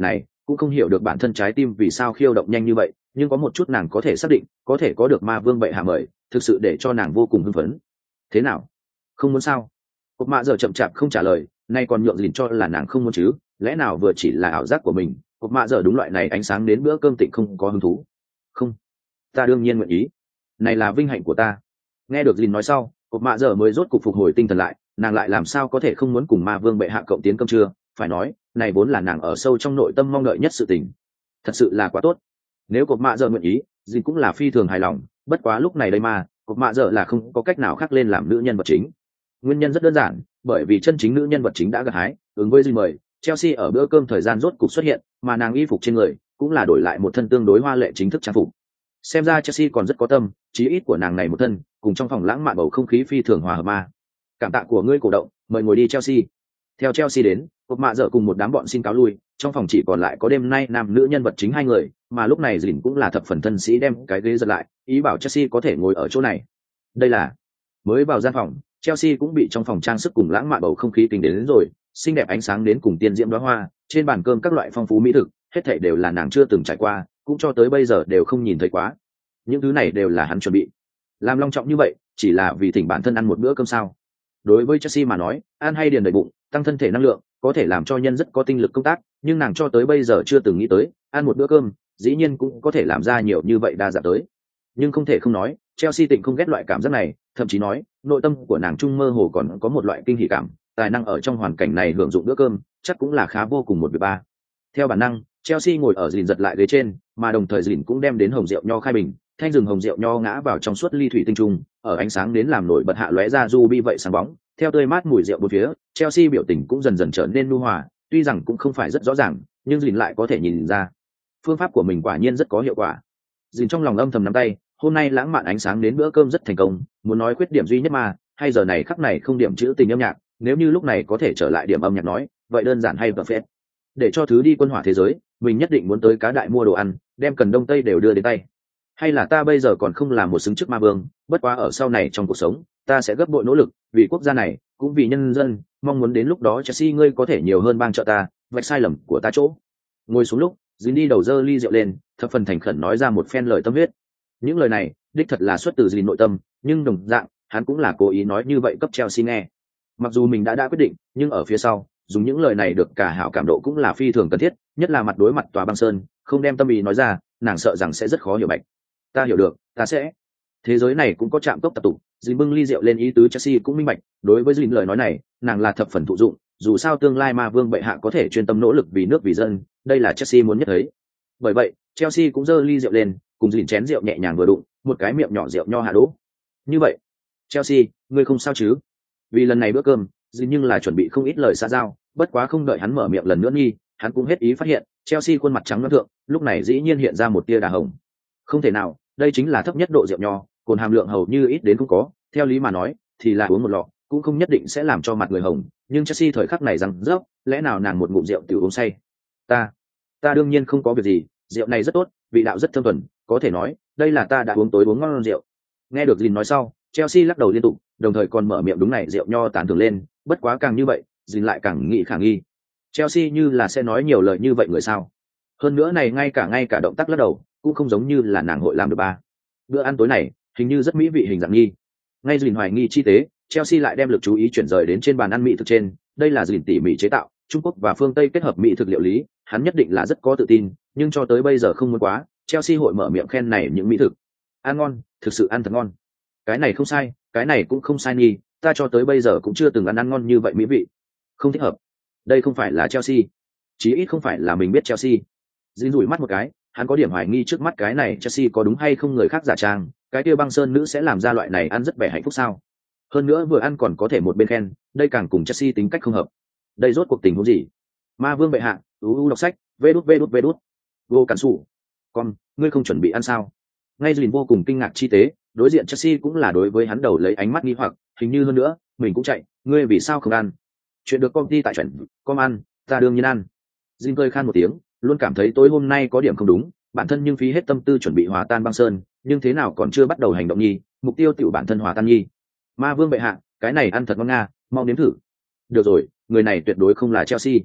cũng không hiểu được bản thân trái tim vì sao khiêu động nhanh như vậy, nhưng có một chút nàng có thể xác định, có thể có được ma vương bệ hạ mời, thực sự để cho nàng vô cùng hưng phấn. Thế nào, không muốn sao? Cột mạ giờ chậm chạp không trả lời, nay còn nhượng dìn cho là nàng không muốn chứ, lẽ nào vừa chỉ là ảo giác của mình? Cột mạ giờ đúng loại này ánh sáng đến bữa cơm tịnh không có hứng thú. Không, ta đương nhiên nguyện ý, này là vinh hạnh của ta. Nghe được dìn nói sau, cột mạ giờ mới rốt cục phục hồi tinh thần lại, nàng lại làm sao có thể không muốn cùng ma vương bệ hạ cộng tiến cơm trưa? Phải nói, này vốn là nàng ở sâu trong nội tâm mong đợi nhất sự tình. Thật sự là quá tốt. Nếu cột mạ giờ nguyện ý, dìn cũng là phi thường hài lòng. Bất quá lúc này đây mà, cột mạ giờ là không có cách nào khác lên làm nữ nhân vật chính. Nguyên nhân rất đơn giản, bởi vì chân chính nữ nhân vật chính đã gặt hái, ứng với dìn mời, Chelsea ở bữa cơm thời gian rốt cục xuất hiện, mà nàng y phục trên người cũng là đổi lại một thân tương đối hoa lệ chính thức trang phục. Xem ra Chelsea còn rất có tâm, chí ít của nàng này một thân, cùng trong phòng lãng mạn bầu không khí phi thường hòa hợp ma. Cảm tạ của ngươi cổ động, mời ngồi đi Chelsea. Theo Chelsea đến, cột mạ dở cùng một đám bọn xin cáo lui, trong phòng chỉ còn lại có đêm nay nam nữ nhân vật chính hai người, mà lúc này dìn cũng là thập phần thân sĩ đem cái ghế giật lại, ý bảo Chelsea có thể ngồi ở chỗ này. Đây là mới vào gian phòng, Chelsea cũng bị trong phòng trang sức cùng lãng mạn bầu không khí kinh đến, đến rồi, xinh đẹp ánh sáng đến cùng tiên diễm đóa hoa, trên bàn cơm các loại phong phú mỹ thực, hết thảy đều là nàng chưa từng trải qua, cũng cho tới bây giờ đều không nhìn thấy quá. Những thứ này đều là hắn chuẩn bị, làm long trọng như vậy, chỉ là vì thỉnh bản thân ăn một bữa cơm sao? Đối với Chelsea mà nói, ăn hay điền đầy bụng, tăng thân thể năng lượng, có thể làm cho nhân rất có tinh lực công tác, nhưng nàng cho tới bây giờ chưa từng nghĩ tới, ăn một bữa cơm, dĩ nhiên cũng có thể làm ra nhiều như vậy đa dạng tới. Nhưng không thể không nói, Chelsea tịnh không ghét loại cảm giác này, thậm chí nói, nội tâm của nàng trung mơ hồ còn có một loại kinh hỉ cảm, tài năng ở trong hoàn cảnh này hưởng dụng bữa cơm, chắc cũng là khá vô cùng một việc ba. Theo bản năng, Chelsea ngồi ở dìn giật lại ghế trên, mà đồng thời dìn cũng đem đến hồng rượu nho khai bình, thanh rừng hồng rượu nho ngã vào trong suốt ly thủy tinh trung, ở ánh sáng đến làm nổi bật hạ lóe ra ruby vậy sáng bóng, theo tươi mát mùi rượu bốn phía, Chelsea biểu tình cũng dần dần trở nên nhu hòa, tuy rằng cũng không phải rất rõ ràng, nhưng dìn lại có thể nhìn ra, phương pháp của mình quả nhiên rất có hiệu quả. Dìn trong lòng âm thầm nắm tay, hôm nay lãng mạn ánh sáng đến bữa cơm rất thành công, muốn nói khuyết điểm duy nhất mà, hay giờ này khắc này không điểm chữ tình âm nhạc, nếu như lúc này có thể trở lại điểm âm nhạc nói, vậy đơn giản hay và phết. Để cho thứ đi quân hỏa thế giới, mình nhất định muốn tới cá đại mua đồ ăn, đem cần đông tây đều đưa đến tay. Hay là ta bây giờ còn không làm một xứng chức ma vương, bất quá ở sau này trong cuộc sống, ta sẽ gấp bội nỗ lực, vì quốc gia này, cũng vì nhân dân, mong muốn đến lúc đó Chelsea ngươi có thể nhiều hơn bang trợ ta, vạch sai lầm của ta chỗ. Ngồi xuống lúc, dính đi đầu dơ ly rượu lên, thập phần thành khẩn nói ra một phen lời tâm huyết. Những lời này, đích thật là xuất từ dính nội tâm, nhưng đồng dạng, hắn cũng là cố ý nói như vậy cấp Chelsea nghe. Mặc dù mình đã đã quyết định, nhưng ở phía sau, dùng những lời này được cả hảo cảm độ cũng là phi thường cần thiết, nhất là mặt đối mặt tòa băng sơn, không đem tâm ý nói ra, nàng sợ rằng sẽ rất khó hiểu bạch. Ta hiểu được, ta sẽ. Thế giới này cũng có trạm cốc tập tụ, dính bưng ly rượu lên ý tứ Chelsea cũng minh bạch, đối với dính lời nói này, nàng là thập phần thụ dụng, dù sao tương lai ma vương bệ hạ có thể chuyên tâm nỗ lực vì nước vì dân, đây là Chelsea muốn nhất thấy. Bởi vậy, Chelsea cũng giơ ly rượu lên, cùng dính chén rượu nhẹ nhàng vừa đụng, một cái miệng nhỏ rượu nho hạ đỗ. Như vậy, Chelsea, ngươi không sao chứ? Vì lần này bữa cơm, dính nhưng là chuẩn bị không ít lời xã giao, bất quá không đợi hắn mở miệng lần nữa nghi, hắn cũng hết ý phát hiện, Chelsea khuôn mặt trắng nõn thượng, lúc này dĩ nhiên hiện ra một tia đà hồng. Không thể nào, đây chính là thấp nhất độ rượu nho, cồn hàm lượng hầu như ít đến không có, theo lý mà nói, thì là uống một lọ, cũng không nhất định sẽ làm cho mặt người hồng, nhưng Chelsea thời khắc này rằng rớp, lẽ nào nàng một ngụm rượu tiểu uống say? Ta, ta đương nhiên không có việc gì, rượu này rất tốt, vị đạo rất thơm thuần, có thể nói, đây là ta đã uống tối uống ngon rượu. Nghe được Jin nói sau, Chelsea lắc đầu liên tục, đồng thời còn mở miệng đúng này rượu nho tán thưởng lên, bất quá càng như vậy, Jin lại càng nghĩ khả nghi. Chelsea như là sẽ nói nhiều lời như vậy người sao? Hơn nữa này ngay cả ngay cả động tác lắc đầu, cũng không giống như là nàng hội làm được ba. Bữa ăn tối này, hình như rất mỹ vị hình dạng nghi. Ngay Jin hoài nghi chi tế, Chelsea lại đem lực chú ý chuyển rời đến trên bàn ăn mỹ thực trên, đây là Jin tỉ mỉ chế tạo, Trung Quốc và phương Tây kết hợp mỹ thực liệu lý, hắn nhất định là rất có tự tin, nhưng cho tới bây giờ không muốn quá, Chelsea hội mở miệng khen này những mỹ thực. Ăn ngon, thực sự ăn thật ngon. Cái này không sai, cái này cũng không sai nghi, ta cho tới bây giờ cũng chưa từng ăn ăn ngon như vậy mỹ vị. Không thích hợp. Đây không phải là Chelsea. Chí ít không phải là mình biết Chelsea. Dính rủi mắt một cái, hắn có điểm hoài nghi trước mắt cái này Chelsea có đúng hay không người khác giả trang, cái kia băng sơn nữ sẽ làm ra loại này ăn rất vẻ hạnh phúc sao? Hơn nữa vừa ăn còn có thể một bên khen, đây càng cùng Chelsea tính cách không hợp. Đây rốt cuộc tình huống gì? Ma vương bệ hạ, u u đọc sách, vê đút vê đút vê đút. Vô cản sủ. Con, ngươi không chuẩn bị ăn sao? Ngay Dìn vô cùng kinh ngạc chi tế, đối diện Chelsea cũng là đối với hắn đầu lấy ánh mắt nghi hoặc, hình như hơn nữa, mình cũng chạy, ngươi vì sao không ăn? Chuyện được công ty tại chuẩn, com ăn, ta đương nhiên ăn. Dìn cười khan một tiếng, luôn cảm thấy tối hôm nay có điểm không đúng, bản thân nhưng phí hết tâm tư chuẩn bị hòa tan băng sơn, nhưng thế nào còn chưa bắt đầu hành động nhi, mục tiêu tiểu bản thân hòa tan nhi. Ma vương bệ hạ, cái này ăn thật ngon nga, mau nếm thử. Được rồi, người này tuyệt đối không là Chelsea.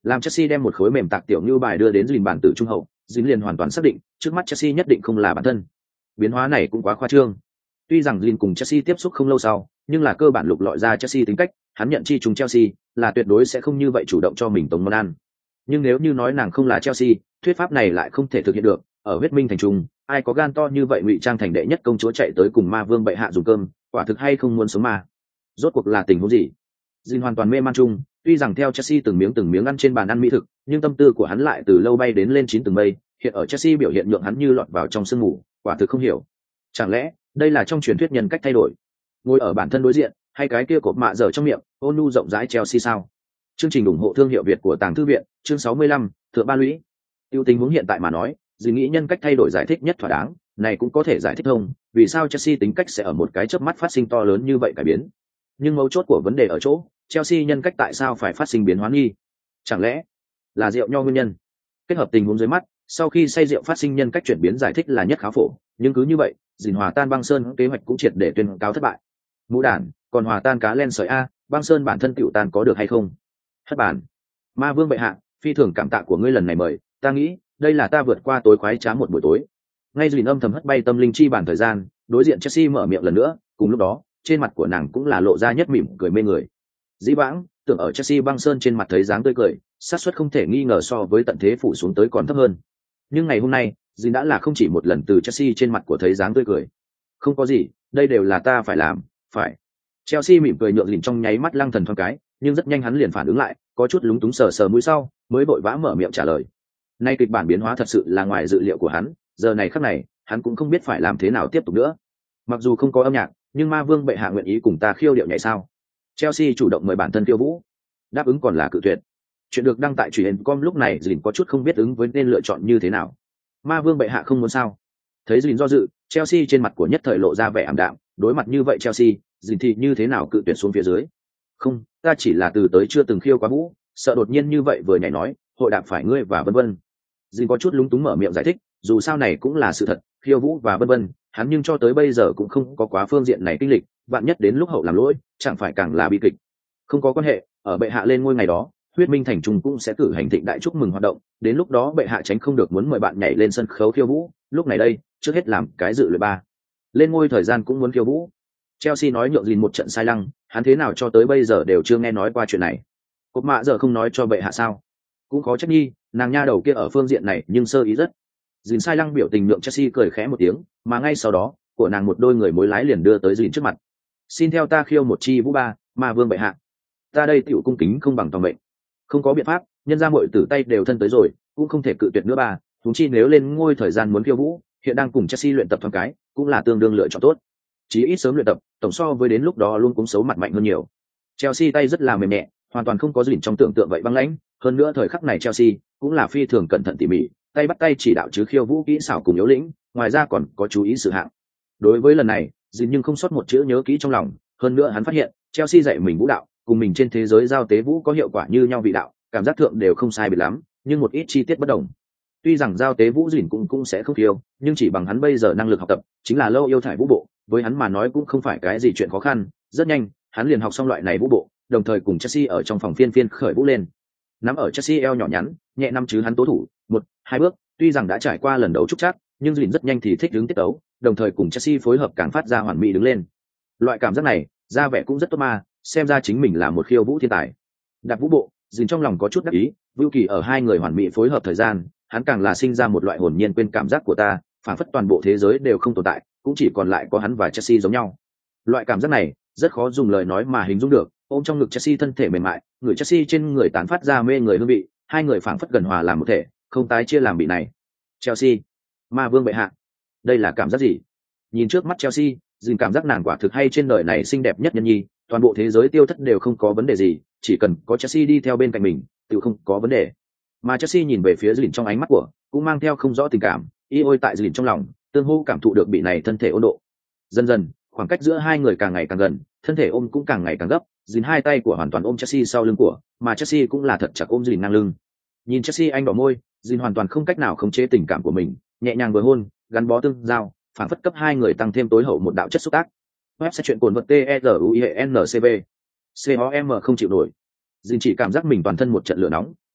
Làm Chelsea đem một khối mềm tạc tiểu như bài đưa đến Dìn bản tử trung hậu, Dìn liền hoàn toàn xác định, trước mắt Chelsea nhất định không là bản thân. Biến hóa này cũng quá khoa trương. Tuy rằng Dìn cùng Chelsea tiếp xúc không lâu sau, nhưng là cơ bản lục lọi ra Chelsea tính cách, hắn nhận chi trùng Chelsea là tuyệt đối sẽ không như vậy chủ động cho mình tống món ăn. Nhưng nếu như nói nàng không là Chelsea, thuyết pháp này lại không thể thực hiện được. Ở huyết minh thành trung, ai có gan to như vậy ngụy trang thành đệ nhất công chúa chạy tới cùng ma vương bệ hạ dùng cơm, quả thực hay không muốn sống mà. Rốt cuộc là tình huống gì? Dìn hoàn toàn mê man chung, tuy rằng theo Chelsea từng miếng từng miếng ăn trên bàn ăn mỹ thực, nhưng tâm tư của hắn lại từ lâu bay đến lên chín tầng mây, hiện ở Chelsea biểu hiện nhượng hắn như lọt vào trong sương mù, quả thực không hiểu. Chẳng lẽ, đây là trong truyền thuyết nhân cách thay đổi? Ngồi ở bản thân đối diện, hay cái kia cột mạ dở trong miệng, ôn nhu rộng rãi Chelsea sao? Chương trình ủng hộ thương hiệu Việt của Tàng Thư viện, chương sáu mươi lăm, thượng ba lũy. Tiêu tình huống hiện tại mà nói, Dìn nghĩ nhân cách thay đổi giải thích nhất thỏa đáng, này cũng có thể giải thích thông, vì sao Chelsea tính cách sẽ ở một cái chớp mắt phát sinh to lớn như vậy cải biến. Nhưng mấu chốt của vấn đề ở chỗ, Chelsea nhân cách tại sao phải phát sinh biến hóa nghi? Chẳng lẽ là rượu nho nguyên nhân? Kết hợp tình huống dưới mắt, sau khi say rượu phát sinh nhân cách chuyển biến giải thích là nhất khá phổ, nhưng cứ như vậy, Dìn hòa tan băng sơn kế hoạch cũng triệt để tuyên cáo thất bại. Mũ đản, còn hòa tan cá len sợi a, băng sơn bản thân tiểu tan có được hay không? Thất bản. Ma vương bệ hạ, phi thường cảm tạ của ngươi lần này mời, ta nghĩ, đây là ta vượt qua tối khoái trá một buổi tối. Ngay Dìn âm thầm hất bay tâm linh chi bản thời gian, đối diện Chelsea mở miệng lần nữa, cùng lúc đó, trên mặt của nàng cũng là lộ ra nhất mỉm cười mê người. Dĩ vãng, tưởng ở Chelsea băng sơn trên mặt thấy dáng tươi cười, xác suất không thể nghi ngờ so với tận thế phủ xuống tới còn thấp hơn. Nhưng ngày hôm nay, Dìn đã là không chỉ một lần từ Chelsea trên mặt của thấy dáng tươi cười. Không có gì, đây đều là ta phải làm, phải. Chelsea mỉm cười nhượng Dìn trong nháy mắt lăng thần thoáng cái, nhưng rất nhanh hắn liền phản ứng lại, có chút lúng túng sờ sờ mũi sau, mới vội vã mở miệng trả lời. Nay kịch bản biến hóa thật sự là ngoài dự liệu của hắn, giờ này khắc này, hắn cũng không biết phải làm thế nào tiếp tục nữa. Mặc dù không có âm nhạc, nhưng ma vương bệ hạ nguyện ý cùng ta khiêu điệu nhảy sao? Chelsea chủ động mời bản thân khiêu vũ, đáp ứng còn là cự tuyệt. Chuyện được đăng tại truyền com lúc này, Dìn có chút không biết ứng với nên lựa chọn như thế nào. Ma vương bệ hạ không muốn sao? Thấy Dìn do dự, Chelsea trên mặt của nhất thời lộ ra vẻ ảm đạm. Đối mặt như vậy Chelsea, Dìn thì như thế nào cự tuyệt xuống phía dưới? Không, ta chỉ là từ tới chưa từng khiêu quá vũ, sợ đột nhiên như vậy vừa nhảy nói, hội đạp phải ngươi và vân vân. Dìn có chút lúng túng mở miệng giải thích, dù sao này cũng là sự thật, khiêu vũ và vân vân, hắn nhưng cho tới bây giờ cũng không có quá phương diện này kinh lịch, vạn nhất đến lúc hậu làm lỗi, chẳng phải càng là bi kịch. Không có quan hệ, ở bệ hạ lên ngôi ngày đó, huyết minh thành trung cũng sẽ cử hành thịnh đại chúc mừng hoạt động, đến lúc đó bệ hạ tránh không được muốn mời bạn nhảy lên sân khấu khiêu vũ, lúc này đây, trước hết làm cái dự luyện ba. Lên ngôi thời gian cũng muốn khiêu vũ. Chelsea nói nhượng Dìn một trận sai lăng, hắn thế nào cho tới bây giờ đều chưa nghe nói qua chuyện này. Cột mạ giờ không nói cho bệ hạ sao? Cũng khó trách nhi, nàng nha đầu kia ở phương diện này nhưng sơ ý rất. Dìn sai lăng biểu tình nhượng Chelsea cười khẽ một tiếng, mà ngay sau đó, của nàng một đôi người mối lái liền đưa tới Dìn trước mặt. Xin theo ta khiêu một chi vũ ba, ma vương bệ hạ. Ta đây tiểu cung kính không bằng toàn mệnh. Không có biện pháp, nhân ra muội tử tay đều thân tới rồi, cũng không thể cự tuyệt nữa ba. Chúng chi nếu lên ngôi thời gian muốn khiêu vũ, hiện đang cùng Chelsea luyện tập thoáng cái, cũng là tương đương lựa chọn tốt. Chí ít sớm luyện tập, tổng so với đến lúc đó luôn cũng xấu mặt mạnh hơn nhiều. Chelsea tay rất là mềm nhẹ, hoàn toàn không có Dìn trong tưởng tượng vậy băng lãnh. Hơn nữa thời khắc này Chelsea cũng là phi thường cẩn thận tỉ mỉ, tay bắt tay chỉ đạo chứ khiêu vũ kỹ xảo cùng yếu lĩnh, ngoài ra còn có chú ý sự hạng. Đối với lần này, Dìn nhưng không sót một chữ nhớ kỹ trong lòng. Hơn nữa hắn phát hiện Chelsea dạy mình vũ đạo, cùng mình trên thế giới giao tế vũ có hiệu quả như nhau vị đạo, cảm giác thượng đều không sai biệt lắm, nhưng một ít chi tiết bất đồng. Tuy rằng giao tế vũ Dìn cũng cũng sẽ không khiêu, nhưng chỉ bằng hắn bây giờ năng lực học tập, chính là lâu yêu thải vũ bộ, với hắn mà nói cũng không phải cái gì chuyện khó khăn. Rất nhanh, hắn liền học xong loại này vũ bộ, đồng thời cùng Chelsea ở trong phòng phiên phiên khởi vũ lên. Nắm ở Chelsea eo nhỏ nhắn, nhẹ năm chứ hắn tố thủ, một, hai bước, tuy rằng đã trải qua lần đấu trúc chắc, nhưng Dìn rất nhanh thì thích ứng tiết tấu, đồng thời cùng Chelsea phối hợp càng phát ra hoàn mỹ đứng lên. Loại cảm giác này, ra vẻ cũng rất tốt mà, xem ra chính mình là một khiêu vũ thiên tài. Đạp vũ bộ, Dìn trong lòng có chút đắc ý, Vưu Kỳ ở hai người hoàn mỹ phối hợp thời gian, hắn càng là sinh ra một loại hồn nhiên quên cảm giác của ta, phản phất toàn bộ thế giới đều không tồn tại, cũng chỉ còn lại có hắn và Chelsea giống nhau. Loại cảm giác này, rất khó dùng lời nói mà hình dung được. Ôm trong ngực Chelsea thân thể mềm mại, người Chelsea trên người tán phát ra mê người hương vị, hai người phảng phất gần hòa làm một thể, không tái chia làm bị này. Chelsea, ma vương bệ hạ, đây là cảm giác gì? Nhìn trước mắt Chelsea, Dìn cảm giác nàng quả thực hay trên đời này xinh đẹp nhất nhân nhi, toàn bộ thế giới tiêu thất đều không có vấn đề gì, chỉ cần có Chelsea đi theo bên cạnh mình, tự không có vấn đề. Mà Chelsea nhìn về phía Dìn trong ánh mắt của, cũng mang theo không rõ tình cảm, y ôi tại Dìn trong lòng, tương hô cảm thụ được bị này thân thể ôn độ. Dần dần, khoảng cách giữa hai người càng ngày càng gần, thân thể ôm cũng càng ngày càng gấp. Dìn hai tay của hoàn toàn ôm Chelsea sau lưng của, mà Chelsea cũng là thật chặt ôm Dìn ngang lưng. Nhìn Chelsea anh đỏ môi, Dìn hoàn toàn không cách nào khống chế tình cảm của mình, nhẹ nhàng vừa hôn, gắn bó tương giao, phản phất cấp hai người tăng thêm tối hậu một đạo chất xúc tác. Web sẽ chuyện cuốn vật T E R U I N C V. C O M không chịu nổi. Dìn chỉ cảm giác mình toàn thân một trận lửa nóng,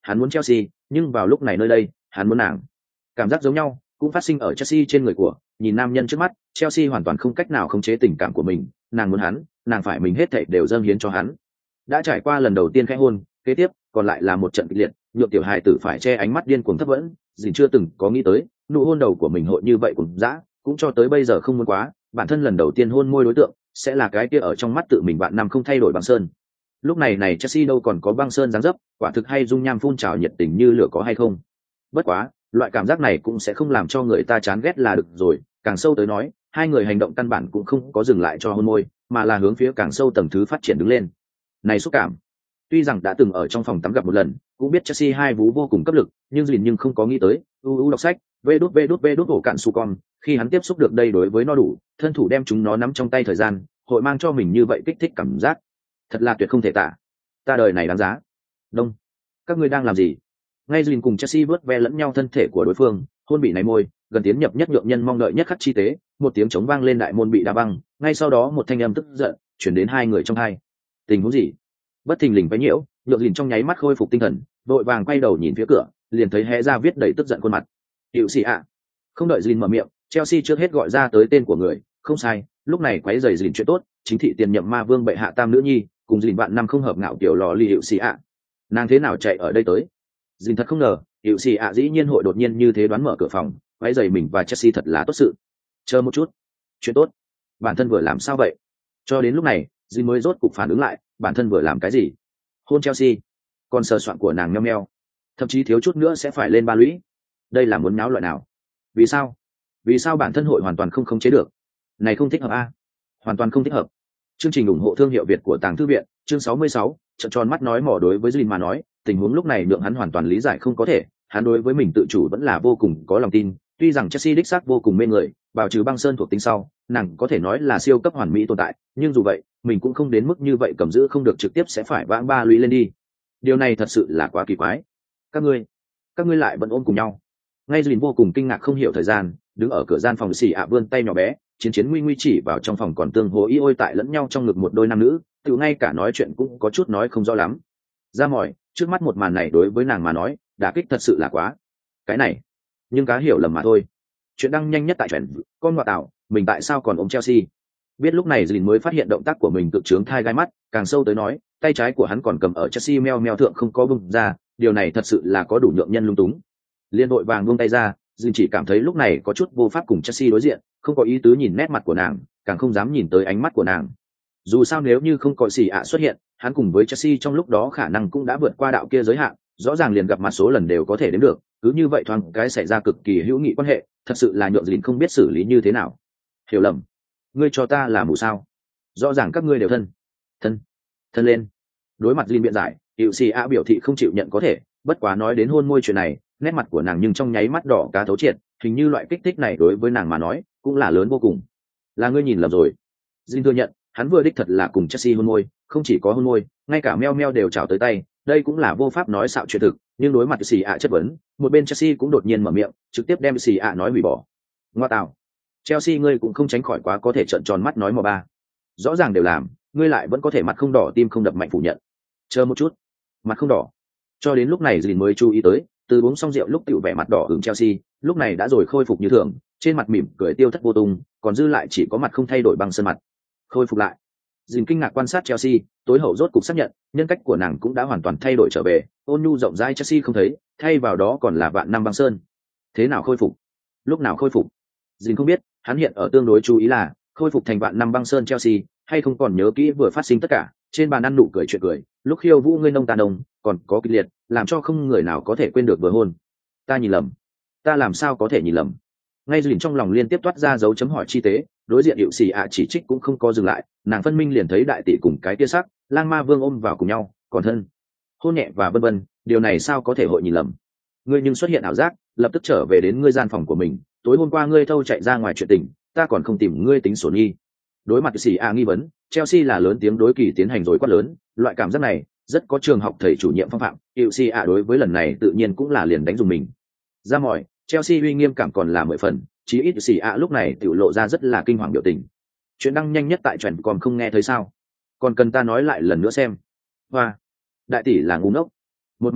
hắn muốn Chelsea, nhưng vào lúc này nơi đây, hắn muốn nàng. Cảm giác giống nhau cũng phát sinh ở Chelsea trên người của, nhìn nam nhân trước mắt, Chelsea hoàn toàn không cách nào khống chế tình cảm của mình, nàng muốn hắn, nàng phải mình hết thảy đều dâng hiến cho hắn. Đã trải qua lần đầu tiên khẽ hôn, kế tiếp còn lại là một trận kịch liệt, nhượng tiểu hài tử phải che ánh mắt điên cuồng thấp vẫn, dìn chưa từng có nghĩ tới, nụ hôn đầu của mình hội như vậy cùng dã, cũng cho tới bây giờ không muốn quá, bản thân lần đầu tiên hôn môi đối tượng sẽ là cái kia ở trong mắt tự mình bạn năm không thay đổi băng sơn. Lúc này này Chelsea đâu còn có băng sơn dáng dấp, quả thực hay dung nham phun trào nhiệt tình như lửa có hay không. Bất quá, loại cảm giác này cũng sẽ không làm cho người ta chán ghét là được rồi, càng sâu tới nói, hai người hành động căn bản cũng không có dừng lại cho hôn môi, mà là hướng phía càng sâu tầng thứ phát triển đứng lên. Này xúc cảm. Tuy rằng đã từng ở trong phòng tắm gặp một lần, cũng biết Chelsea hai vú vô cùng cấp lực, nhưng Dìn nhưng không có nghĩ tới, u u đọc sách, vê đút vê đút vê đút ổ cạn su con, khi hắn tiếp xúc được đây đối với nó đủ, thân thủ đem chúng nó nắm trong tay thời gian, hội mang cho mình như vậy kích thích cảm giác. Thật là tuyệt không thể tả. Ta đời này đáng giá. Đông, các ngươi đang làm gì? Ngay Dìn cùng Chelsea vớt ve lẫn nhau thân thể của đối phương, hôn bị này môi, gần tiến nhập nhất nhượng nhân mong đợi nhất khắc chi tế, một tiếng trống vang lên đại môn bị đá băng, ngay sau đó một thanh âm tức giận chuyển đến hai người trong hai. Tình huống gì? Bất thình lình quấy nhiễu, nhượng Dìn trong nháy mắt khôi phục tinh thần, vội vàng quay đầu nhìn phía cửa, liền thấy hé ra viết đầy tức giận khuôn mặt. Hiệu xì ạ. Không đợi Dìn mở miệng, Chelsea trước hết gọi ra tới tên của người, không sai, lúc này quấy rầy Dìn chuyện tốt, chính thị tiền nhậm ma vương bệ hạ tam nữ nhi, cùng Dìn bạn năm không hợp ngạo kiểu lò ly hiệu xì ạ. Nàng thế nào chạy ở đây tới? Dìn thật không ngờ, hiệu xì ạ dĩ nhiên hội đột nhiên như thế đoán mở cửa phòng, quấy rầy mình và Chelsea thật là tốt sự. Chờ một chút, chuyện tốt? Bản thân vừa làm sao vậy? Cho đến lúc này, Dìn mới rốt cục phản ứng lại, bản thân vừa làm cái gì? Hôn Chelsea, còn sờ soạn của nàng nheo nheo, thậm chí thiếu chút nữa sẽ phải lên ba lũy. Đây là muốn náo loại nào? Vì sao? Vì sao bản thân hội hoàn toàn không khống chế được? Này không thích hợp a, hoàn toàn không thích hợp. Chương trình ủng hộ thương hiệu Việt của Tàng Thư viện, chương sáu mươi sáu, trợn tròn mắt nói mỏ đối với Dìn mà nói, tình huống lúc này nhượng hắn hoàn toàn lý giải không có thể, hắn đối với mình tự chủ vẫn là vô cùng có lòng tin, tuy rằng Chelsea đích xác vô cùng mê người, bảo trừ băng sơn thuộc tính sau, nàng có thể nói là siêu cấp hoàn mỹ tồn tại, nhưng dù vậy, mình cũng không đến mức như vậy cầm giữ không được trực tiếp sẽ phải vãng ba lũy lên đi. Điều này thật sự là quá kỳ quái. Các ngươi, các ngươi lại vẫn ôm cùng nhau. Ngay Dìn vô cùng kinh ngạc không hiểu thời gian, đứng ở cửa gian phòng xì ạ vươn tay nhỏ bé, chiến chiến nguy nguy chỉ vào trong phòng còn tương hố y ôi tại lẫn nhau trong ngực một đôi nam nữ, tự ngay cả nói chuyện cũng có chút nói không rõ lắm. Ra mỏi, trước mắt một màn này đối với nàng mà nói, đả kích thật sự là quá. Cái này, nhưng cá hiểu lầm mà thôi. Chuyện đăng nhanh nhất tại truyện, con ngọa tạo, mình tại sao còn ôm Chelsea? Biết lúc này Dìn mới phát hiện động tác của mình cực trướng thai gai mắt, càng sâu tới nói, tay trái của hắn còn cầm ở Chelsea meo meo thượng không có bung ra, điều này thật sự là có đủ nhượng nhân lung túng. Liên đội vàng buông tay ra, Dìn chỉ cảm thấy lúc này có chút vô pháp cùng Chelsea đối diện, không có ý tứ nhìn nét mặt của nàng, càng không dám nhìn tới ánh mắt của nàng. Dù sao nếu như không có xì ạ xuất hiện, hắn cùng với Chelsea trong lúc đó khả năng cũng đã vượt qua đạo kia giới hạn, rõ ràng liền gặp mặt số lần đều có thể đến được, cứ như vậy thoáng cái xảy ra cực kỳ hữu nghị quan hệ, thật sự là nhượng Dìn không biết xử lý như thế nào. Hiểu lầm, ngươi cho ta là mù sao? Rõ ràng các ngươi đều thân, thân, thân lên. Đối mặt Dìn biện giải, hiệu xì ạ biểu thị không chịu nhận có thể, bất quá nói đến hôn môi chuyện này, nét mặt của nàng nhưng trong nháy mắt đỏ cá thấu triệt, hình như loại kích thích này đối với nàng mà nói cũng là lớn vô cùng. Là ngươi nhìn lầm rồi. Dìn thừa nhận, hắn vừa đích thật là cùng Chelsea hôn môi, không chỉ có hôn môi, ngay cả meo meo đều chào tới tay, đây cũng là vô pháp nói xạo chuyện thực, nhưng đối mặt xì ạ chất vấn, một bên Chelsea cũng đột nhiên mở miệng, trực tiếp đem xì ạ nói hủy bỏ. Ngoa tạo, Chelsea ngươi cũng không tránh khỏi quá có thể trợn tròn mắt nói mò ba. Rõ ràng đều làm, ngươi lại vẫn có thể mặt không đỏ tim không đập mạnh phủ nhận. Chờ một chút, mặt không đỏ. Cho đến lúc này Dìn mới chú ý tới, từ uống xong rượu lúc tiểu vẻ mặt đỏ hửng Chelsea, lúc này đã rồi khôi phục như thường, trên mặt mỉm cười tiêu thất vô tung, còn dư lại chỉ có mặt không thay đổi bằng sơn mặt. Khôi phục lại. Dìn kinh ngạc quan sát Chelsea, tối hậu rốt cục xác nhận, nhân cách của nàng cũng đã hoàn toàn thay đổi trở về, ôn nhu rộng rãi Chelsea không thấy, thay vào đó còn là vạn năm băng sơn. Thế nào khôi phục? Lúc nào khôi phục? Dìn không biết, hắn hiện ở tương đối chú ý là khôi phục thành vạn năm băng sơn Chelsea, hay không còn nhớ kỹ vừa phát sinh tất cả, trên bàn ăn nụ cười chuyện cười, lúc khiêu vũ ngươi nông ta nông, còn có kịch liệt, làm cho không người nào có thể quên được vừa hôn. Ta nhìn lầm, ta làm sao có thể nhìn lầm? Ngay Dìn trong lòng liên tiếp toát ra dấu chấm hỏi chi tế, đối diện hiệu xì ạ chỉ trích cũng không có dừng lại, nàng phân minh liền thấy đại tỷ cùng cái tia sắc lang ma vương ôm vào cùng nhau, còn thân hôn nhẹ và vân vân, điều này sao có thể hội nhìn lầm? Ngươi nhưng xuất hiện ảo giác, lập tức trở về đến ngươi gian phòng của mình, tối hôm qua ngươi thâu chạy ra ngoài chuyện tình, ta còn không tìm ngươi tính sổ nghi. Đối mặt xì ạ nghi vấn, Chelsea là lớn tiếng đối kỳ tiến hành rồi quát lớn, loại cảm giác này rất có trường học thầy chủ nhiệm phong phạm, hiệu xì ạ đối với lần này tự nhiên cũng là liền đánh dùng mình. Ra mỏi, Chelsea uy nghiêm cảm còn là mười phần, chí ít xì ạ lúc này tiểu lộ ra rất là kinh hoàng biểu tình. Chuyện đăng nhanh nhất tại truyện còn không nghe thấy sao? Còn cần ta nói lại lần nữa xem. Hoa, đại tỷ là ngu ngốc. Một màn này,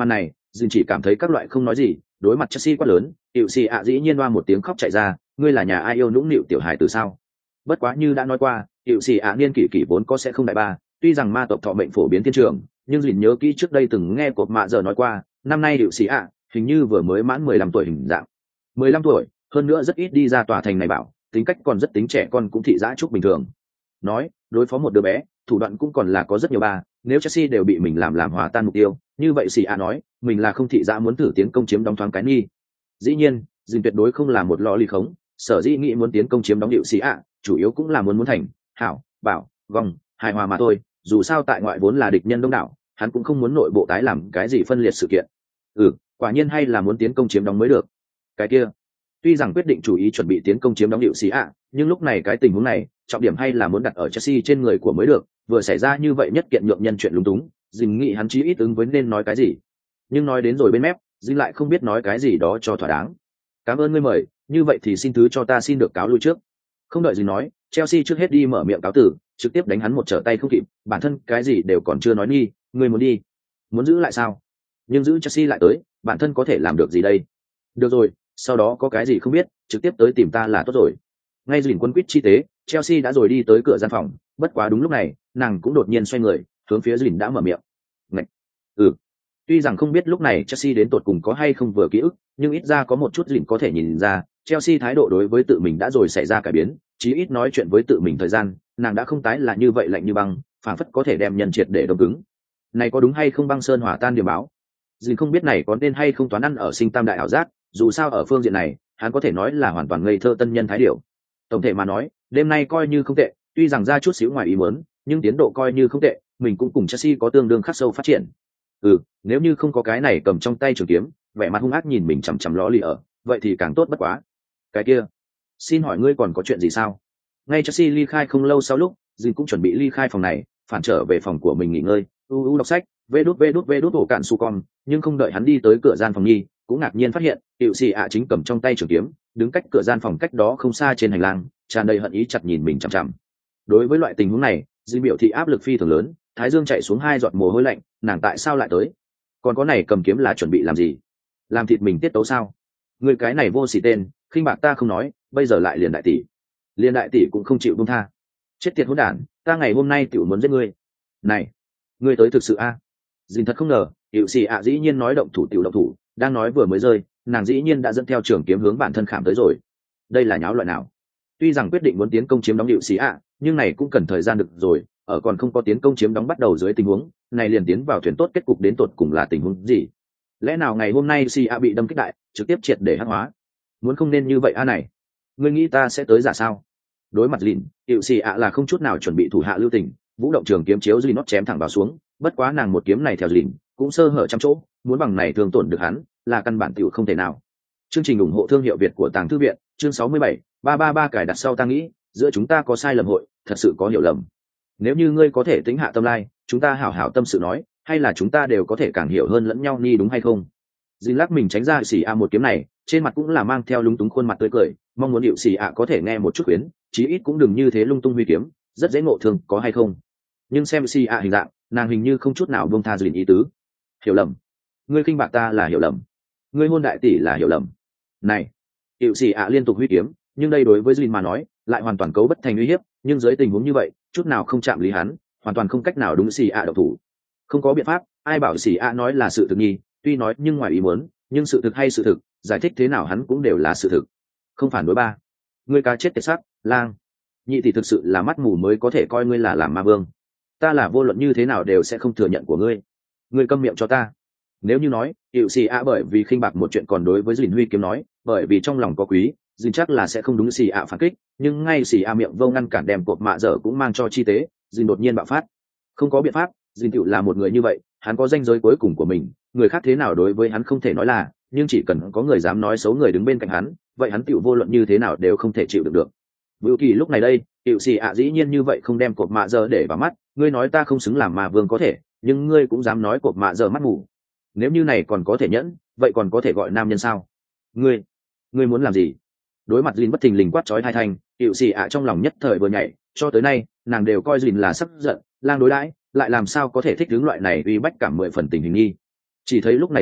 dìn chỉ cảm thấy các loại không nói gì. Đối mặt Chelsea quá lớn, hiệu xì ạ dĩ nhiên oa một tiếng khóc chạy ra, ngươi là nhà ai yêu nũng nịu tiểu hài từ sao? Bất quá như đã nói qua, hiệu xì ạ niên kỷ kỷ vốn có sẽ không đại ba, tuy rằng ma tộc thọ mệnh phổ biến thiên trường, nhưng dìn nhớ kỹ trước đây từng nghe cột mạ giờ nói qua, năm nay hiệu xì ạ hình như vừa mới mãn mười lăm tuổi hình dạng. mười lăm tuổi, hơn nữa rất ít đi ra tòa thành này bảo, tính cách còn rất tính trẻ con cũng thị dã trúc bình thường. Nói, đối phó một đứa bé, thủ đoạn cũng còn là có rất nhiều ba, nếu Chelsea đều bị mình làm làm hòa tan mục tiêu, như vậy xì ạ nói, mình là không thị dã muốn thử tiến công chiếm đóng thoáng cái nghi. Dĩ nhiên, dìn tuyệt đối không là một lọ ly khống, sở dĩ nghĩ muốn tiến công chiếm đóng điệu xì ạ, chủ yếu cũng là muốn muốn thành, hảo, bảo, gòng, hài hòa mà thôi, dù sao tại ngoại vốn là địch nhân đông đảo, hắn cũng không muốn nội bộ tái làm cái gì phân liệt sự kiện. Ừ, quả nhiên hay là muốn tiến công chiếm đóng mới được. Cái kia, tuy rằng quyết định chủ ý chuẩn bị tiến công chiếm đóng điệu xì ạ, nhưng lúc này cái tình huống này, trọng điểm hay là muốn đặt ở Chelsea trên người của mới được, vừa xảy ra như vậy nhất kiện nhượng nhân chuyện lúng túng, dình nghĩ hắn chí ít ứng với nên nói cái gì. Nhưng nói đến rồi bên mép, dinh lại không biết nói cái gì đó cho thỏa đáng. Cảm ơn ngươi mời, như vậy thì xin thứ cho ta xin được cáo lui trước. Không đợi gì nói, Chelsea trước hết đi mở miệng cáo tử, trực tiếp đánh hắn một trở tay không kịp, bản thân cái gì đều còn chưa nói nghi, ngươi muốn đi, muốn giữ lại sao? Nhưng giữ Chelsea lại tới, bản thân có thể làm được gì đây? Được rồi, sau đó có cái gì không biết, trực tiếp tới tìm ta là tốt rồi. Ngay dìn quân quýt chi tế, Chelsea đã rồi đi tới cửa gian phòng, bất quá đúng lúc này, nàng cũng đột nhiên xoay người, hướng phía dìn đã mở miệng. Ngậy. Ừ. Tuy rằng không biết lúc này Chelsea đến tột cùng có hay không vừa ký ức, nhưng ít ra có một chút dìn có thể nhìn ra, Chelsea thái độ đối với tự mình đã rồi xảy ra cải biến, chí ít nói chuyện với tự mình thời gian, nàng đã không tái là như vậy lạnh như băng, phảng phất có thể đem nhân triệt để đông cứng. Này có đúng hay không băng sơn hỏa tan điểm báo? Dìn không biết này có nên hay không toán ăn ở sinh tam đại ảo giác, dù sao ở phương diện này, hắn có thể nói là hoàn toàn ngây thơ tân nhân thái điểu. Tổng thể mà nói, đêm nay coi như không tệ, tuy rằng ra chút xíu ngoài ý muốn, nhưng tiến độ coi như không tệ, mình cũng cùng Chelsea có tương đương khắc sâu phát triển. Ừ, nếu như không có cái này cầm trong tay trường kiếm, vẻ mặt hung ác nhìn mình chằm chằm ló lì ở, vậy thì càng tốt bất quá. Cái kia, xin hỏi ngươi còn có chuyện gì sao? Ngay Chelsea ly khai không lâu sau lúc, Jin cũng chuẩn bị ly khai phòng này, phản trở về phòng của mình nghỉ ngơi, u u đọc sách, vê đút vê đút vê đút ổ cạn su con, nhưng không đợi hắn đi tới cửa gian phòng nhi, cũng ngạc nhiên phát hiện, Tiểu Sĩ ạ chính cầm trong tay trường kiếm, đứng cách cửa gian phòng cách đó không xa trên hành lang, tràn đầy hận ý chặt nhìn mình chằm chằm. Đối với loại tình huống này, Jin biểu thị áp lực phi thường lớn, thái dương chạy xuống hai giọt mồ hôi lạnh, nàng tại sao lại tới? Còn có này cầm kiếm là chuẩn bị làm gì? Làm thịt mình tiết tấu sao? Người cái này vô sỉ tên, khinh bạc ta không nói, bây giờ lại liền đại tỷ, liền đại tỷ cũng không chịu buông tha. Chết tiệt hỗn đản, ta ngày hôm nay tiểu muốn giết ngươi. Này, ngươi tới thực sự a? À? Dìn thật không ngờ, Tiểu Sĩ ạ dĩ nhiên nói động thủ tiểu động thủ, đang nói vừa mới rơi, nàng dĩ nhiên đã dẫn theo trường kiếm hướng bản thân khảm tới rồi. Đây là nháo loại nào? Tuy rằng quyết định muốn tiến công chiếm đóng Tiểu Sĩ ạ, nhưng này cũng cần thời gian được rồi, ở còn không có tiến công chiếm đóng bắt đầu dưới tình huống, này liền tiến vào thuyền tốt kết cục đến tột cùng là tình huống gì? Lẽ nào ngày hôm nay Sĩ ạ bị đâm kích đại, trực tiếp triệt để hắc hóa? Muốn không nên như vậy a này? Ngươi nghĩ ta sẽ tới giả sao? Đối mặt lìn, Tiểu Sĩ ạ là không chút nào chuẩn bị thủ hạ lưu tình, vũ động trường kiếm chiếu duy nót chém thẳng vào xuống, bất quá nàng một kiếm này theo lìn, cũng sơ hở trăm chỗ, muốn bằng này thương tổn được hắn, là căn bản tiểu không thể nào. Chương trình ủng hộ thương hiệu Việt của Tàng Thư viện, chương sáu mươi bảy, ba ba ba cài đặt sau ta nghĩ, giữa chúng ta có sai lầm hội, thật sự có hiểu lầm. Nếu như ngươi có thể tính hạ tâm lai, chúng ta hảo hảo tâm sự nói, hay là chúng ta đều có thể càng hiểu hơn lẫn nhau ni đúng hay không? Dìn lắc mình tránh ra xì a một kiếm này, trên mặt cũng là mang theo lúng túng khuôn mặt tươi cười, mong muốn điệu xì a có thể nghe một chút khuyến, chí ít cũng đừng như thế lung tung huy kiếm, rất dễ ngộ thương, có hay không? Nhưng xem xì a hình dạng, nàng hình như không chút nào buông tha Dìn ý tứ. Hiểu lầm? Ngươi khinh bạc ta là hiểu lầm. Ngươi hôn đại tỷ là hiểu lầm. Này, điệu xì a liên tục huy kiếm, nhưng đây đối với Dìn mà nói, lại hoàn toàn cấu bất thành uy hiếp, nhưng dưới tình huống như vậy, chút nào không chạm lý hắn, hoàn toàn không cách nào đúng xì a độc thủ. Không có biện pháp, ai bảo xì a nói là sự thực nhi, tuy nói nhưng ngoài ý muốn, nhưng sự thực hay sự thực, giải thích thế nào hắn cũng đều là sự thực. Không phản đối ba. Ngươi cá chết tiệt sắc, lang. Nhị tỷ thực sự là mắt mù mới có thể coi ngươi là làm ma vương. Ta là vô luận như thế nào đều sẽ không thừa nhận của ngươi. Ngươi câm miệng cho ta. Nếu như nói, Tiểu Sĩ ạ bởi vì khinh bạc một chuyện còn đối với Dìn Huy kiếm nói, bởi vì trong lòng có quý, Dìn chắc là sẽ không đúng Sĩ ạ phản kích, nhưng ngay Sĩ ạ miệng vô ngăn cản đem cột mạ dở cũng mang cho chi tế, Dìn đột nhiên bạo phát. Không có biện pháp, Dìn Tiểu là một người như vậy, hắn có ranh giới cuối cùng của mình, người khác thế nào đối với hắn không thể nói là, nhưng chỉ cần có người dám nói xấu người đứng bên cạnh hắn, vậy hắn Tiểu vô luận như thế nào đều không thể chịu được được. Vũ Kỳ lúc này đây, Tiểu Sĩ ạ dĩ nhiên như vậy không đem cột mạ dở để vào mắt, ngươi nói ta không xứng làm ma vương có thể, nhưng ngươi cũng dám nói cột mạ dở mắt mù. Nếu như này còn có thể nhẫn, vậy còn có thể gọi nam nhân sao? Ngươi, ngươi muốn làm gì? Đối mặt Dìn bất thình lình quát chói hai thanh, Tiểu Sĩ ạ trong lòng nhất thời vừa nhảy, cho tới nay, nàng đều coi Dìn là sắc giận, lang đối đãi, lại làm sao có thể thích hướng loại này uy bách cảm mười phần tình hình nghi. Chỉ thấy lúc này Dìn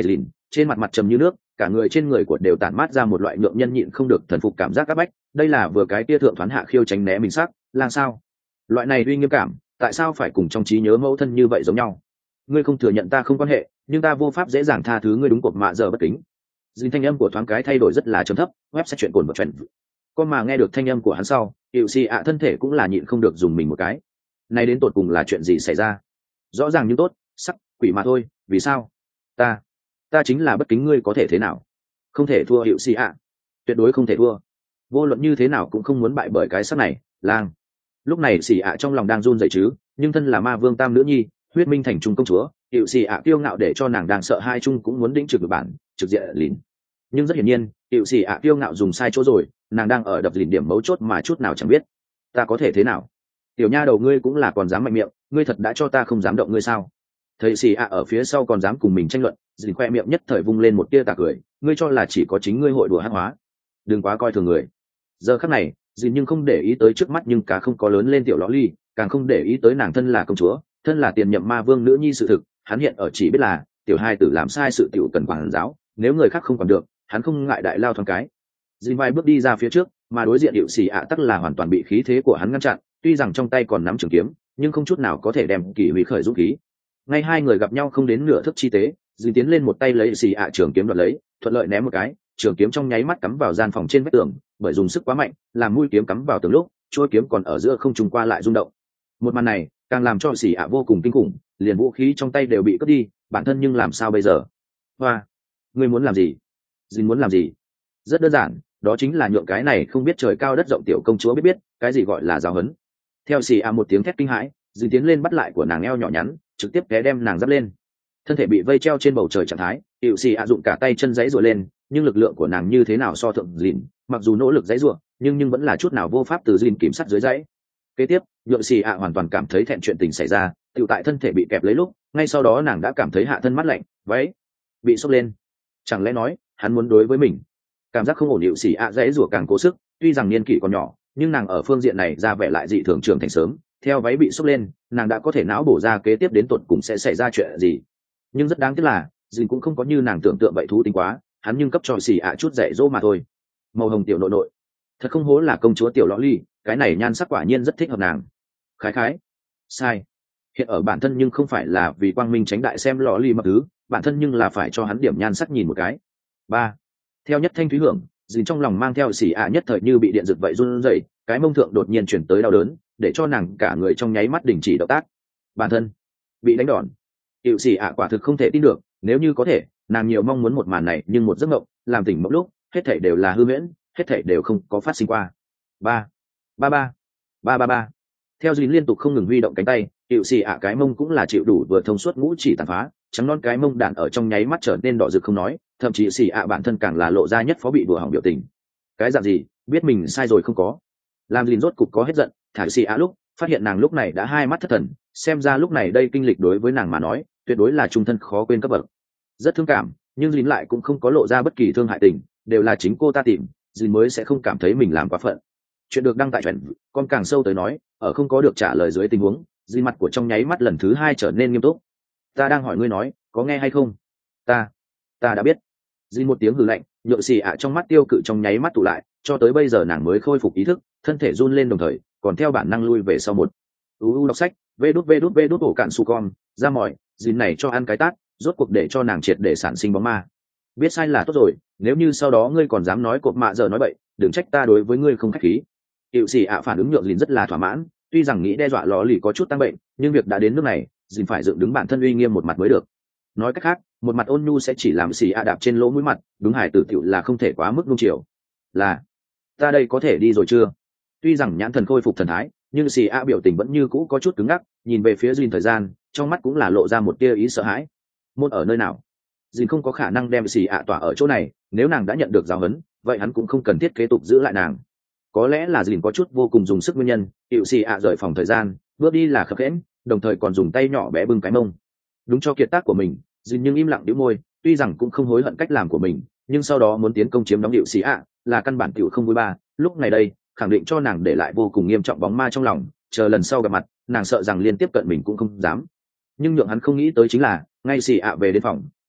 trên mặt mặt trầm như nước, cả người trên người của đều tản mát ra một loại nhượng nhân nhịn không được thần phục cảm giác áp bách. Đây là vừa cái tia thượng thoán hạ khiêu tránh né mình sắc lang sao? Loại này uy nghiêm cảm tại sao phải cùng trong trí nhớ mẫu thân như vậy giống nhau? Ngươi không thừa nhận ta không quan hệ, nhưng ta vô pháp dễ dàng tha thứ ngươi đúng cột mạ giờ bất kính. Dinh thanh âm của thoáng cái thay đổi rất là trầm thấp, web sẽ chuyện cồn một chuyện. Con mà nghe được thanh âm của hắn sau, hiệu xì ạ thân thể cũng là nhịn không được dùng mình một cái. Này đến tột cùng là chuyện gì xảy ra? Rõ ràng như tốt, sắc quỷ mà thôi, vì sao? Ta, ta chính là bất kính ngươi có thể thế nào? Không thể thua hiệu xì ạ, tuyệt đối không thể thua. Vô luận như thế nào cũng không muốn bại bởi cái sắc này, lang. Lúc này xì ạ trong lòng đang run rẩy chứ, nhưng thân là ma vương tam nữ nhi, huyết minh thành trung công chúa, hiệu xì ạ kiêu ngạo để cho nàng đang sợ hai chung cũng muốn đĩnh trực được bản, trực diện lìn. Nhưng rất hiển nhiên, hiệu xì ạ kiêu ngạo dùng sai chỗ rồi, nàng đang ở đập lìn điểm mấu chốt mà chút nào chẳng biết. Ta có thể thế nào? Tiểu nha đầu ngươi cũng là còn dám mạnh miệng, ngươi thật đã cho ta không dám động ngươi sao? Thấy xì ạ ở phía sau còn dám cùng mình tranh luận, dìn khoe miệng nhất thời vung lên một tia tà cười, ngươi cho là chỉ có chính ngươi hội đùa hắc hóa, đừng quá coi thường người. Giờ khắc này, dìn nhưng không để ý tới trước mắt nhưng cá không có lớn lên tiểu lõ ly, càng không để ý tới nàng thân là công chúa, thân là tiền nhậm ma vương nữ nhi sự thực, hắn hiện ở chỉ biết là tiểu hai tử làm sai sự tiểu cần quản giáo, nếu người khác không còn được, hắn không ngại đại lao thoáng cái. Dìn vai bước đi ra phía trước, mà đối diện hiệu xì ạ tắc là hoàn toàn bị khí thế của hắn ngăn chặn, tuy rằng trong tay còn nắm trường kiếm, nhưng không chút nào có thể đem kỳ hủy khởi dũng khí. Ngay hai người gặp nhau không đến nửa thức chi tế, dìn tiến lên một tay lấy xì ạ trường kiếm đoạt lấy, thuận lợi ném một cái, trường kiếm trong nháy mắt cắm vào gian phòng trên vách tường, bởi dùng sức quá mạnh, làm mũi kiếm cắm vào tường lúc, chuôi kiếm còn ở giữa không trung qua lại rung động. Một màn này càng làm cho xì ạ vô cùng kinh khủng, liền vũ khí trong tay đều bị cướp đi, bản thân nhưng làm sao bây giờ? Hoa, ngươi muốn làm gì? Dìn muốn làm gì? Rất đơn giản, đó chính là nhượng cái này không biết trời cao đất rộng tiểu công chúa biết biết cái gì gọi là giáo huấn. Theo xì ạ một tiếng thét kinh hãi, dìn tiến lên bắt lại của nàng eo nhỏ nhắn, trực tiếp té đem nàng giáp lên. Thân thể bị vây treo trên bầu trời trạng thái, hiệu xì ạ dụng cả tay chân giãy giụa lên, nhưng lực lượng của nàng như thế nào so thượng dìn, mặc dù nỗ lực giãy giụa, nhưng nhưng vẫn là chút nào vô pháp từ dìn kiểm soát dưới dãy. Kế tiếp, nhượng xì ạ hoàn toàn cảm thấy thẹn chuyện tình xảy ra, tự tại thân thể bị kẹp lấy lúc, ngay sau đó nàng đã cảm thấy hạ thân mát lạnh, váy bị sốc lên. Chẳng lẽ nói hắn muốn đối với mình? Cảm giác không ổn, hiệu xì ạ dãy giụa càng cố sức, tuy rằng niên kỷ còn nhỏ, nhưng nàng ở phương diện này ra vẻ lại dị thường trưởng thành sớm. Theo váy bị sốc lên, nàng đã có thể não bổ ra kế tiếp đến tột cùng sẽ xảy ra chuyện gì. Nhưng rất đáng tiếc là dìn cũng không có như nàng tưởng tượng vậy thú tính quá, hắn nhưng cấp cho xì ạ chút dạy dỗ mà thôi. Màu hồng tiểu nội nội, thật không hố là công chúa tiểu lõ ly, cái này nhan sắc quả nhiên rất thích hợp nàng. Khái khái, sai. Hiện ở bản thân nhưng không phải là vì quang minh tránh đại xem lõ ly mập thứ, bản thân nhưng là phải cho hắn điểm nhan sắc nhìn một cái. Ba. Theo nhất thanh thúy hưởng, dìn trong lòng mang theo xì ạ nhất thời như bị điện giật vậy run rẩy, cái mông thượng đột nhiên chuyển tới đau đớn, để cho nàng cả người trong nháy mắt đình chỉ động tác. Bản thân bị đánh đòn. Hiệu xì ạ quả thực không thể tin được, nếu như có thể, nàng nhiều mong muốn một màn này, nhưng một giấc mộng, làm tỉnh mộng lúc, hết thảy đều là hư huyễn, hết thảy đều không có phát sinh qua. Ba, ba ba, ba ba ba. Theo dìn liên tục không ngừng huy động cánh tay, hiệu xì ạ cái mông cũng là chịu đủ vừa thông suốt ngũ chỉ tàn phá, trắng non cái mông đạn ở trong nháy mắt trở nên đỏ rực không nói, thậm chí xì ạ bản thân càng là lộ ra nhất phó bị đùa hỏng biểu tình. Cái dạng gì, biết mình sai rồi không có? Làm dìn rốt cục có hết giận, thả xì ạ lúc, phát hiện nàng lúc này đã hai mắt thất thần, xem ra lúc này đây kinh lịch đối với nàng mà nói tuyệt đối là trung thân khó quên cấp bậc. Rất thương cảm, nhưng dìn lại cũng không có lộ ra bất kỳ thương hại tình, đều là chính cô ta tìm, dìn mới sẽ không cảm thấy mình làm quá phận. Chuyện được đăng tại truyện, con càng sâu tới nói, ở không có được trả lời dưới tình huống, dìn mặt của trong nháy mắt lần thứ hai trở nên nghiêm túc. Ta đang hỏi ngươi nói, có nghe hay không? Ta, ta đã biết. Dìn một tiếng hừ lạnh, nhượng xì ạ trong mắt tiêu cự trong nháy mắt tụ lại, cho tới bây giờ nàng mới khôi phục ý thức, thân thể run lên đồng thời, còn theo bản năng lui về sau một. U đọc sách, vê đút vê đút vê đút ổ cạn su con, ra mọi, dìn này cho ăn cái tát, rốt cuộc để cho nàng triệt để sản sinh bóng ma. Biết sai là tốt rồi, nếu như sau đó ngươi còn dám nói cột mạ giờ nói bậy, đừng trách ta đối với ngươi không khách khí. Hiệu xì ạ phản ứng nhượng dìn rất là thỏa mãn, tuy rằng nghĩ đe dọa lò lì có chút tăng bệnh, nhưng việc đã đến nước này, dìn phải dựng đứng bản thân uy nghiêm một mặt mới được. Nói cách khác, một mặt ôn nhu sẽ chỉ làm xì ạ đạp trên lỗ mũi mặt, đúng hài tử tiểu là không thể quá mức nung chiều. Là, ta đây có thể đi rồi chưa? Tuy rằng nhãn thần khôi phục thần thái, nhưng xì ạ biểu tình vẫn như cũ có chút cứng ngắc, nhìn về phía dìn thời gian, trong mắt cũng là lộ ra một tia ý sợ hãi. Môn ở nơi nào? Dìn không có khả năng đem xì ạ tỏa ở chỗ này, nếu nàng đã nhận được giáo huấn, vậy hắn cũng không cần thiết kế tục giữ lại nàng. Có lẽ là dìn có chút vô cùng dùng sức nguyên nhân, hiệu xì ạ rời phòng thời gian, bước đi là khập khẽm, đồng thời còn dùng tay nhỏ bé bưng cái mông. Đúng cho kiệt tác của mình, dìn nhưng im lặng đĩu môi, tuy rằng cũng không hối hận cách làm của mình, nhưng sau đó muốn tiến công chiếm đóng hiệu xì ạ là căn bản tiểu không vui ba. Lúc này đây, khẳng định cho nàng để lại vô cùng nghiêm trọng bóng ma trong lòng, chờ lần sau gặp mặt, nàng sợ rằng liên tiếp cận mình cũng không dám. Nhưng nhượng hắn không nghĩ tới chính là, ngay xì ạ về đến phòng,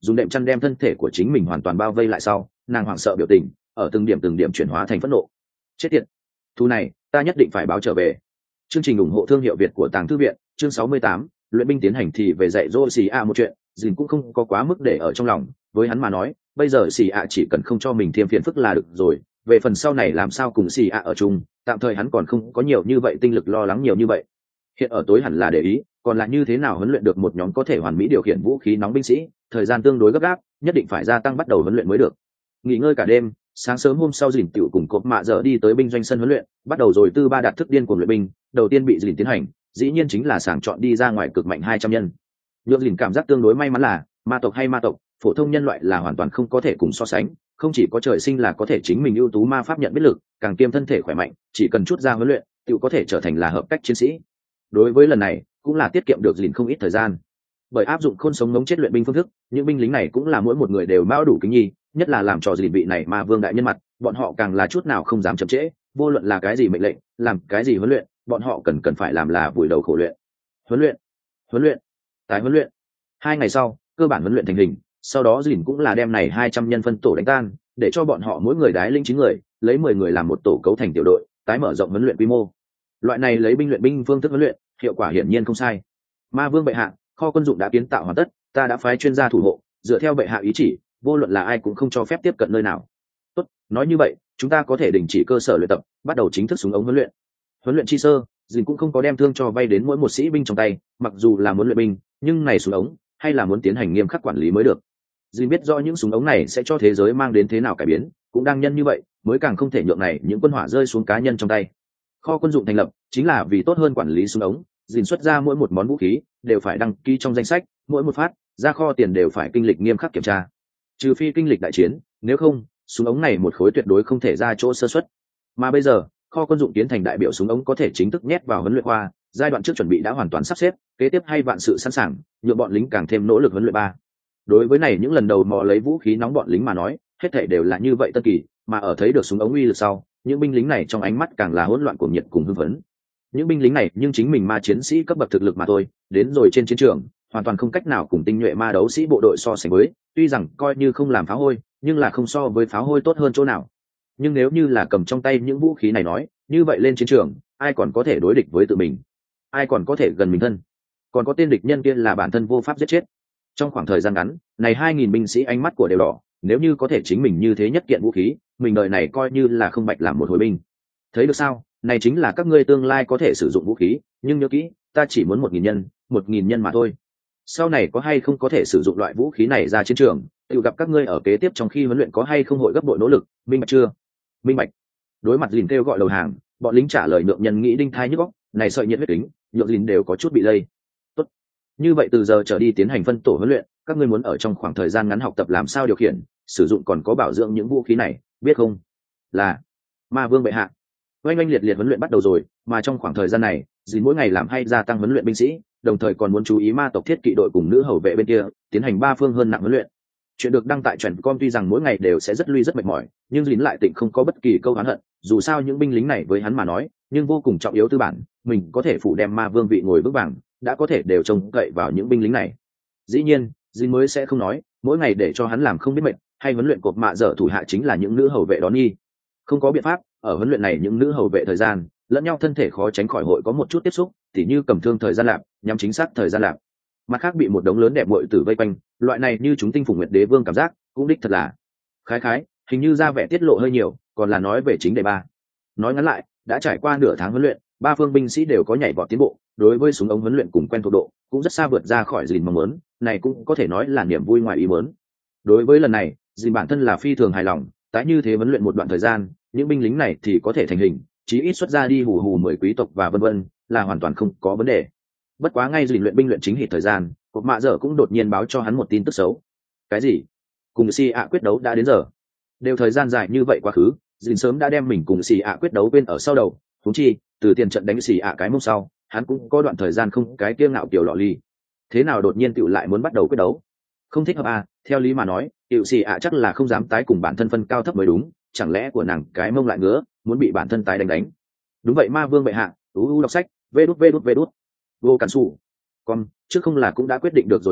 dùng đệm chăn đem thân thể của chính mình hoàn toàn bao vây lại sau, nàng hoảng sợ biểu tình ở từng điểm từng điểm chuyển hóa thành phẫn nộ. Chết tiệt, thu này ta nhất định phải báo trở về. Chương trình ủng hộ thương hiệu Việt của Tàng Thư viện, chương sáu mươi tám, luyện binh tiến hành thì về dạy dỗ xì ạ một chuyện, dìn cũng không có quá mức để ở trong lòng. Với hắn mà nói, bây giờ xì ạ chỉ cần không cho mình thêm phiền phức là được rồi. Về phần sau này làm sao cùng xì ạ ở chung, tạm thời hắn còn không có nhiều như vậy tinh lực lo lắng nhiều như vậy. Hiện ở tối hẳn là để ý, còn là như thế nào huấn luyện được một nhóm có thể hoàn mỹ điều khiển vũ khí nóng binh sĩ, thời gian tương đối gấp gáp, nhất định phải gia tăng bắt đầu huấn luyện mới được. Nghỉ ngơi cả đêm, sáng sớm hôm sau dìn tiểu cùng cột mạ dở đi tới binh doanh sân huấn luyện, bắt đầu rồi tư ba đạt thức điên cuồng luyện binh. Đầu tiên bị dìn tiến hành, dĩ nhiên chính là sàng chọn đi ra ngoài cực mạnh hai trăm nhân. Nhược dìn cảm giác tương đối may mắn là ma tộc hay ma tộc, phổ thông nhân loại là hoàn toàn không có thể cùng so sánh, không chỉ có trời sinh là có thể chính mình ưu tú ma pháp nhận biết lực, càng kiêm thân thể khỏe mạnh, chỉ cần chút ra huấn luyện, tiểu có thể trở thành là hợp cách chiến sĩ. Đối với lần này, cũng là tiết kiệm được dìn không ít thời gian. Bởi áp dụng khôn sống ngống chết luyện binh phương thức, những binh lính này cũng là mỗi một người đều mão đủ kính nhi, nhất là làm trò dìn vị này ma vương đại nhân mặt, bọn họ càng là chút nào không dám chậm trễ, vô luận là cái gì mệnh lệnh, làm cái gì huấn luyện, bọn họ cần cần phải làm là vùi đầu khổ luyện. Huấn luyện, huấn luyện, tái huấn luyện. Hai ngày sau, cơ bản huấn luyện thành hình, sau đó dìn cũng là đem này hai trăm nhân phân tổ đánh tan, để cho bọn họ mỗi người đái linh chín người, lấy mười người làm một tổ cấu thành tiểu đội, tái mở rộng huấn luyện quy mô. Loại này lấy binh luyện binh phương thức huấn luyện, hiệu quả hiển nhiên không sai. Ma vương bệ hạ, kho quân dụng đã kiến tạo hoàn tất, ta đã phái chuyên gia thủ hộ, dựa theo bệ hạ ý chỉ, vô luận là ai cũng không cho phép tiếp cận nơi nào. Tốt, nói như vậy, chúng ta có thể đình chỉ cơ sở luyện tập, bắt đầu chính thức súng ống huấn luyện. Huấn luyện chi sơ, dìn cũng không có đem thương cho vay đến mỗi một sĩ binh trong tay, mặc dù là muốn luyện binh, nhưng này súng ống hay là muốn tiến hành nghiêm khắc quản lý mới được. Dìn biết rõ những súng ống này sẽ cho thế giới mang đến thế nào cải biến, cũng đang nhân như vậy, mới càng không thể nhượng này những quân hỏa rơi xuống cá nhân trong tay. Kho quân dụng thành lập chính là vì tốt hơn quản lý súng ống, dìn xuất ra mỗi một món vũ khí đều phải đăng ký trong danh sách, mỗi một phát ra kho tiền đều phải kinh lịch nghiêm khắc kiểm tra, trừ phi kinh lịch đại chiến, nếu không súng ống này một khối tuyệt đối không thể ra chỗ sơ suất. Mà bây giờ kho quân dụng tiến thành đại biểu súng ống có thể chính thức nhét vào huấn luyện khoa, giai đoạn trước chuẩn bị đã hoàn toàn sắp xếp, kế tiếp hay vạn sự sẵn sàng, nhượng bọn lính càng thêm nỗ lực huấn luyện ba. Đối với này những lần đầu mò lấy vũ khí nóng bọn lính mà nói, hết thảy đều là như vậy tân kỳ, mà ở thấy được súng ống uy lực sau, những binh lính này trong ánh mắt càng là hỗn loạn cuồng nhiệt cùng hưng phấn. Những binh lính này nhưng chính mình ma chiến sĩ cấp bậc thực lực mà thôi, đến rồi trên chiến trường hoàn toàn không cách nào cùng tinh nhuệ ma đấu sĩ bộ đội so sánh với, tuy rằng coi như không làm pháo hôi, nhưng là không so với pháo hôi tốt hơn chỗ nào. Nhưng nếu như là cầm trong tay những vũ khí này nói, như vậy lên chiến trường, ai còn có thể đối địch với tự mình? Ai còn có thể gần mình thân? Còn có tên địch nhân kia là bản thân vô pháp giết chết. Trong khoảng thời gian ngắn, này hai nghìn binh sĩ ánh mắt của đều đỏ, nếu như có thể chính mình như thế nhất kiện vũ khí, mình đời này coi như là không bạch làm một hồi binh. Thấy được sao? Này chính là các ngươi tương lai có thể sử dụng vũ khí, nhưng nhớ kỹ, ta chỉ muốn một nghìn nhân, một nghìn nhân mà thôi. Sau này có hay không có thể sử dụng loại vũ khí này ra chiến trường, tự gặp các ngươi ở kế tiếp trong khi huấn luyện có hay không hội gấp bội nỗ lực, minh bạch chưa? Minh bạch. Đối mặt Dìn kêu gọi đầu hàng, bọn lính trả lời nhượng nhân nghĩ đinh thai nhức óc, này sợi nhiệt huyết kính, nhượng Dìn đều có chút bị lây. Tốt. Như vậy từ giờ trở đi tiến hành phân tổ huấn luyện, các ngươi muốn ở trong khoảng thời gian ngắn học tập làm sao điều khiển, sử dụng còn có bảo dưỡng những vũ khí này, biết không? Là. Ma vương bệ hạ. Oanh oanh liệt liệt huấn luyện bắt đầu rồi, mà trong khoảng thời gian này, Dìn mỗi ngày làm hay gia tăng huấn luyện binh sĩ, đồng thời còn muốn chú ý ma tộc thiết kỵ đội cùng nữ hầu vệ bên kia, tiến hành ba phương hơn nặng huấn luyện. Chuyện được đăng tại truyện com tuy rằng mỗi ngày đều sẽ rất lui rất mệt mỏi, nhưng Dìn lại tịnh không có bất kỳ câu oán hận, dù sao những binh lính này với hắn mà nói, nhưng vô cùng trọng yếu tư bản, mình có thể phủ đem ma vương vị ngồi vững vàng, đã có thể đều trông cậy vào những binh lính này. Dĩ nhiên, Dìn mới sẽ không nói, mỗi ngày để cho hắn làm không biết mệt, hay huấn luyện cột mạ dở thủ hạ chính là những nữ hầu vệ đón nghi. Không có biện pháp, ở huấn luyện này những nữ hầu vệ thời gian, lẫn nhau thân thể khó tránh khỏi hội có một chút tiếp xúc, tỉ như cầm thương thời gian lạp, nhắm chính xác thời gian lạp. Mặt khác bị một đống lớn đẹp muội tử vây quanh, loại này như chúng tinh phủ nguyệt đế vương cảm giác, cũng đích thật là khái khái, hình như ra vẻ tiết lộ hơi nhiều, còn là nói về chính đề ba. Nói ngắn lại, đã trải qua nửa tháng huấn luyện, ba phương binh sĩ đều có nhảy vọt tiến bộ, đối với súng ống huấn luyện cùng quen thuộc độ, cũng rất xa vượt ra khỏi Dìn mong muốn, này cũng có thể nói là niềm vui ngoài ý muốn. Đối với lần này, Dìn bản thân là phi thường hài lòng, tái như thế huấn luyện một đoạn thời gian, những binh lính này thì có thể thành hình, chí ít xuất ra đi hù hù mười quý tộc và vân vân, là hoàn toàn không có vấn đề. Bất quá ngay Dìn luyện binh luyện chính hỉ thời gian, cột mạ dở cũng đột nhiên báo cho hắn một tin tức xấu. Cái gì? Cùng xì ạ quyết đấu đã đến giờ. Đều thời gian dài như vậy quá khứ, Dìn sớm đã đem mình cùng xì ạ quyết đấu bên ở sau đầu, huống chi từ tiền trận đánh xì ạ cái mông sau, hắn cũng có đoạn thời gian không cái kiêng ngạo kiểu lọ ly. Thế nào đột nhiên tựu lại muốn bắt đầu quyết đấu? Không thích hợp à? Theo lý mà nói, tiểu xì ạ chắc là không dám tái cùng bản thân phân cao thấp mới đúng, chẳng lẽ của nàng cái mông lại ngứa, muốn bị bản thân tái đánh đánh? Đúng vậy ma vương bệ hạ, u u đọc sách, vê đút vê đút vê đút. Vô cản sủ. Con, trước không là cũng đã quyết định được rồi sao?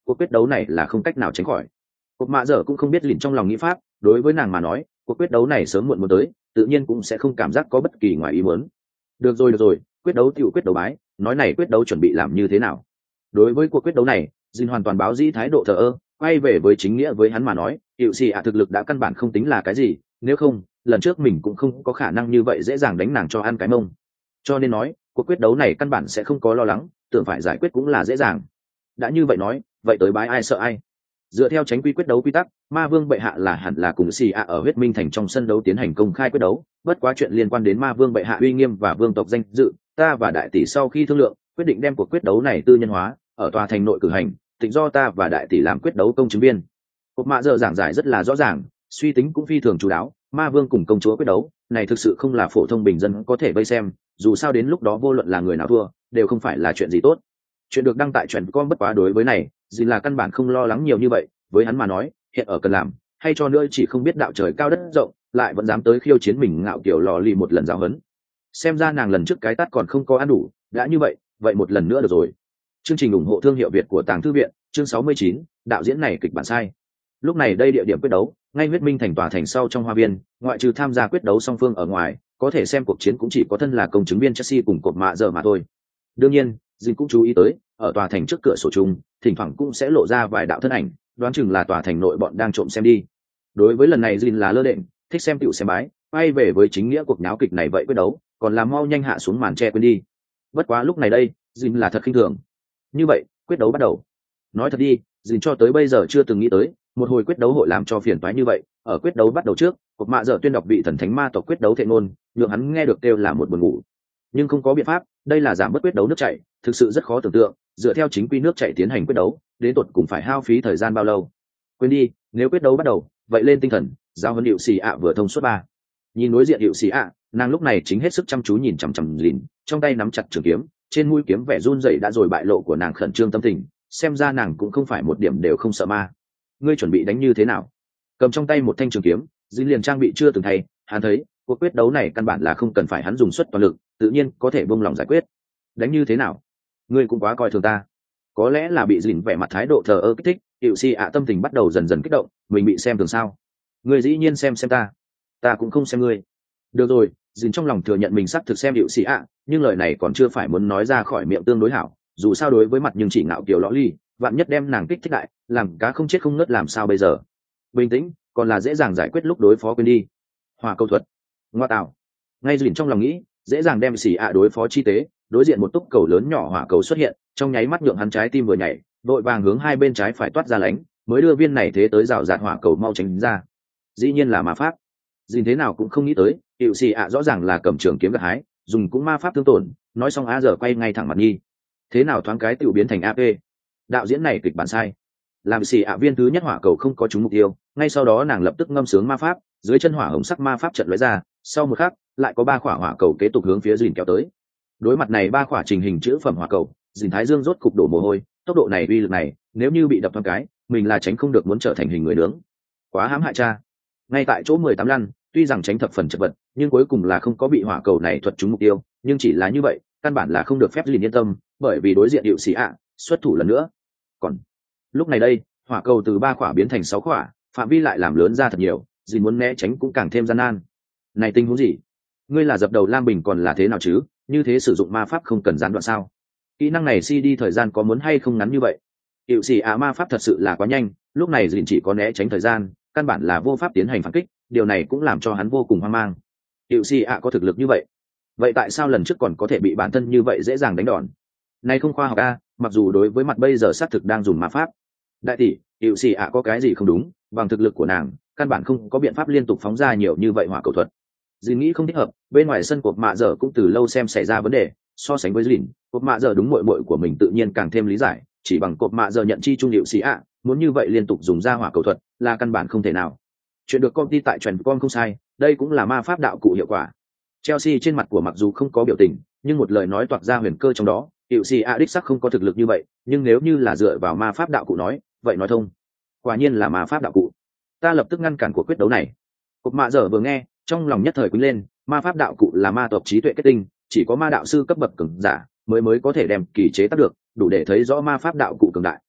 cuộc quyết đấu này là không cách nào tránh khỏi. Cột mạ dở cũng không biết lìn trong lòng nghĩ pháp, đối với nàng mà nói cuộc quyết đấu này sớm muộn muốn tới, tự nhiên cũng sẽ không cảm giác có bất kỳ ngoài ý muốn. Được rồi được rồi, quyết đấu tiểu quyết đấu bái, nói này quyết đấu chuẩn bị làm như thế nào? Đối với cuộc quyết đấu này, Jin hoàn toàn báo dĩ thái độ thờ ơ, quay về với chính nghĩa với hắn mà nói, hiệu xì ạ thực lực đã căn bản không tính là cái gì, nếu không, lần trước mình cũng không có khả năng như vậy dễ dàng đánh nàng cho ăn cái mông. Cho nên nói, cuộc quyết đấu này căn bản sẽ không có lo lắng, tưởng phải giải quyết cũng là dễ dàng. Đã như vậy nói, vậy tới bái ai sợ ai? Dựa theo tránh quy quyết đấu quy tắc, ma vương bệ hạ là hẳn là cùng xì ạ ở huyết minh thành trong sân đấu tiến hành công khai quyết đấu, bất quá chuyện liên quan đến ma vương bệ hạ uy nghiêm và vương tộc danh dự, ta và đại tỷ sau khi thương lượng quyết định đem cuộc quyết đấu này tư nhân hóa, ở tòa thành nội cử hành, tịnh do ta và đại tỷ làm quyết đấu công chứng viên. Cột mạ giờ giảng giải rất là rõ ràng, suy tính cũng phi thường chú đáo, ma vương cùng công chúa quyết đấu này thực sự không là phổ thông bình dân có thể vây xem, dù sao đến lúc đó vô luận là người nào thua đều không phải là chuyện gì tốt. Chuyện được đăng tại truyện con bất quá đối với này gì là căn bản không lo lắng nhiều như vậy, với hắn mà nói hiện ở cần làm hay cho nữa chỉ không biết đạo trời cao đất rộng lại vẫn dám tới khiêu chiến mình ngạo kiểu lò lì một lần giáo huấn. Xem ra nàng lần trước cái tát còn không có ăn đủ, đã như vậy vậy một lần nữa được rồi. Chương trình ủng hộ thương hiệu Việt của Tàng Thư viện, chương sáu mươi chín, đạo diễn này kịch bản sai. Lúc này đây địa điểm quyết đấu ngay huyết minh thành tòa thành sau trong hoa viên, ngoại trừ tham gia quyết đấu song phương ở ngoài, có thể xem cuộc chiến cũng chỉ có thân là công chứng viên Chelsea cùng cột mạ giờ mà thôi. Đương nhiên Jin cũng chú ý tới ở tòa thành trước cửa sổ chung thỉnh thoảng cũng sẽ lộ ra vài đạo thân ảnh, đoán chừng là tòa thành nội bọn đang trộm xem đi. Đối với lần này Jin là lơ đễnh, thích xem tiểu xem bái, quay về với chính nghĩa cuộc náo kịch này vậy quyết đấu còn làm mau nhanh hạ xuống màn che quên đi. Bất quá lúc này đây Jin là thật khinh thường. Như vậy quyết đấu bắt đầu. Nói thật đi, Jin cho tới bây giờ chưa từng nghĩ tới một hồi quyết đấu hội làm cho phiền toái như vậy. Ở quyết đấu bắt đầu trước, cột mạ giờ tuyên đọc vị thần thánh ma tộc quyết đấu thệ ngôn, nhượng hắn nghe được kêu là một buồn ngủ. Nhưng không có biện pháp, đây là giảm bớt quyết đấu nước chảy, thực sự rất khó tưởng tượng, dựa theo chính quy nước chảy tiến hành quyết đấu, đến tột cùng phải hao phí thời gian bao lâu. Quên đi, nếu quyết đấu bắt đầu, vậy lên tinh thần, giao huấn hiệu xì ạ vừa thông suốt ba. Nhìn đối diện hiệu xì ạ, nàng lúc này chính hết sức chăm chú nhìn chằm chằm Jin, trong tay nắm chặt trường kiếm, trên mũi kiếm vẻ run rẩy đã rồi bại lộ của nàng khẩn trương tâm tình, xem ra nàng cũng không phải một điểm đều không sợ ma. Ngươi chuẩn bị đánh như thế nào? Cầm trong tay một thanh trường kiếm, Jin liền trang bị chưa từng thay, hắn thấy cuộc quyết đấu này căn bản là không cần phải hắn dùng suất toàn lực, tự nhiên có thể buông lòng giải quyết. Đánh như thế nào? Ngươi cũng quá coi thường ta. Có lẽ là bị Jin vẻ mặt thái độ thờ ơ kích thích, hiệu xì ạ tâm tình bắt đầu dần dần kích động, mình bị xem thường sao? Ngươi dĩ nhiên xem xem ta, ta cũng không xem ngươi. Được rồi, Jin trong lòng thừa nhận mình sắp thực xem hiệu xì ạ, nhưng lời này còn chưa phải muốn nói ra khỏi miệng tương đối hảo, dù sao đối với mặt nhưng chỉ ngạo kiểu lõ ly, vạn nhất đem nàng kích thích lại, làm cá không chết không ngất làm sao bây giờ? Bình tĩnh, còn là dễ dàng giải quyết lúc đối phó quên đi. Hỏa cầu thuật. Ngoa tạo. Ngay Jin trong lòng nghĩ, dễ dàng đem xì ạ đối phó chi tế, đối diện một túc cầu lớn nhỏ hỏa cầu xuất hiện, trong nháy mắt nhượng hắn trái tim vừa nhảy, vội vàng hướng hai bên trái phải toát ra lánh, mới đưa viên này thế tới rào rạt hỏa cầu mau tránh ra. Dĩ nhiên là ma pháp. Jin thế nào cũng không nghĩ tới, hiệu xì ạ rõ ràng là cầm trường kiếm gặt hái, dùng cũng ma pháp tương tổn, nói xong á giờ quay ngay thẳng mặt nghi. Thế nào thoáng cái tiểu biến thành a pê. Đạo diễn này kịch bản sai. Làm xì ạ viên thứ nhất hỏa cầu không có trúng mục tiêu, ngay sau đó nàng lập tức ngâm sướng ma pháp, dưới chân hỏa hồng sắc ma pháp trận lóe ra, sau một khắc lại có ba quả hỏa cầu kế tục hướng phía Jin kéo tới. Đối mặt này ba quả trình hình chữ phẩm hỏa cầu, Jin thái dương rốt cục đổ mồ hôi, tốc độ này uy lực này, nếu như bị đập thoáng cái, mình là tránh không được muốn trở thành hình người nướng. Quá hãm hại cha. Ngay tại chỗ mười tám lăn, tuy rằng tránh thập phần chật vật, nhưng cuối cùng là không có bị hỏa cầu này thuật trúng mục tiêu, nhưng chỉ là như vậy, căn bản là không được phép Jin yên tâm, bởi vì đối diện hiệu xì ạ xuất thủ lần nữa. Còn lúc này đây, hỏa cầu từ ba quả biến thành sáu quả, phạm vi lại làm lớn ra thật nhiều, Jin muốn né tránh cũng càng thêm gian nan. Này tình huống gì? Ngươi là dập đầu lam bình còn là thế nào chứ? Như thế sử dụng ma pháp không cần gián đoạn sao? Kỹ năng này xê đê thời gian có muốn hay không ngắn như vậy? Hiệu xì ạ ma pháp thật sự là quá nhanh, lúc này Jin chỉ có né tránh thời gian, căn bản là vô pháp tiến hành phản kích, điều này cũng làm cho hắn vô cùng hoang mang. Hiệu xì ạ có thực lực như vậy, vậy tại sao lần trước còn có thể bị bản thân như vậy dễ dàng đánh đòn? Này không khoa học a, mặc dù đối với mặt bây giờ xác thực đang dùng ma pháp. Đại tỷ, hiệu xì ạ có cái gì không đúng? Bằng thực lực của nàng, căn bản không có biện pháp liên tục phóng ra nhiều như vậy hỏa cầu thuật. Jin nghĩ không thích hợp, bên ngoài sân cột mạ giờ cũng từ lâu xem xảy ra vấn đề, so sánh với Jin, cột mạ giờ đúng muội muội của mình tự nhiên càng thêm lý giải, chỉ bằng cột mạ giờ nhận chi trung hiệu xì ạ, muốn như vậy liên tục dùng ra hỏa cầu thuật là căn bản không thể nào. Chuyện được công ty tại truyền con không sai, đây cũng là ma pháp đạo cụ hiệu quả. Chelsea trên mặt của mặc dù không có biểu tình, nhưng một lời nói toạc ra huyền cơ trong đó, hiệu xì ạ đích sắc không có thực lực như vậy, nhưng nếu như là dựa vào ma pháp đạo cụ nói, vậy nói thông. Quả nhiên là ma pháp đạo cụ. Ta lập tức ngăn cản cuộc quyết đấu này. Cột mạ giờ vừa nghe, trong lòng nhất thời quýnh lên, ma pháp đạo cụ là ma tộc trí tuệ kết tinh, chỉ có ma đạo sư cấp bậc cường giả mới mới có thể đem kỳ chế tác được, đủ để thấy rõ ma pháp đạo cụ cường đại.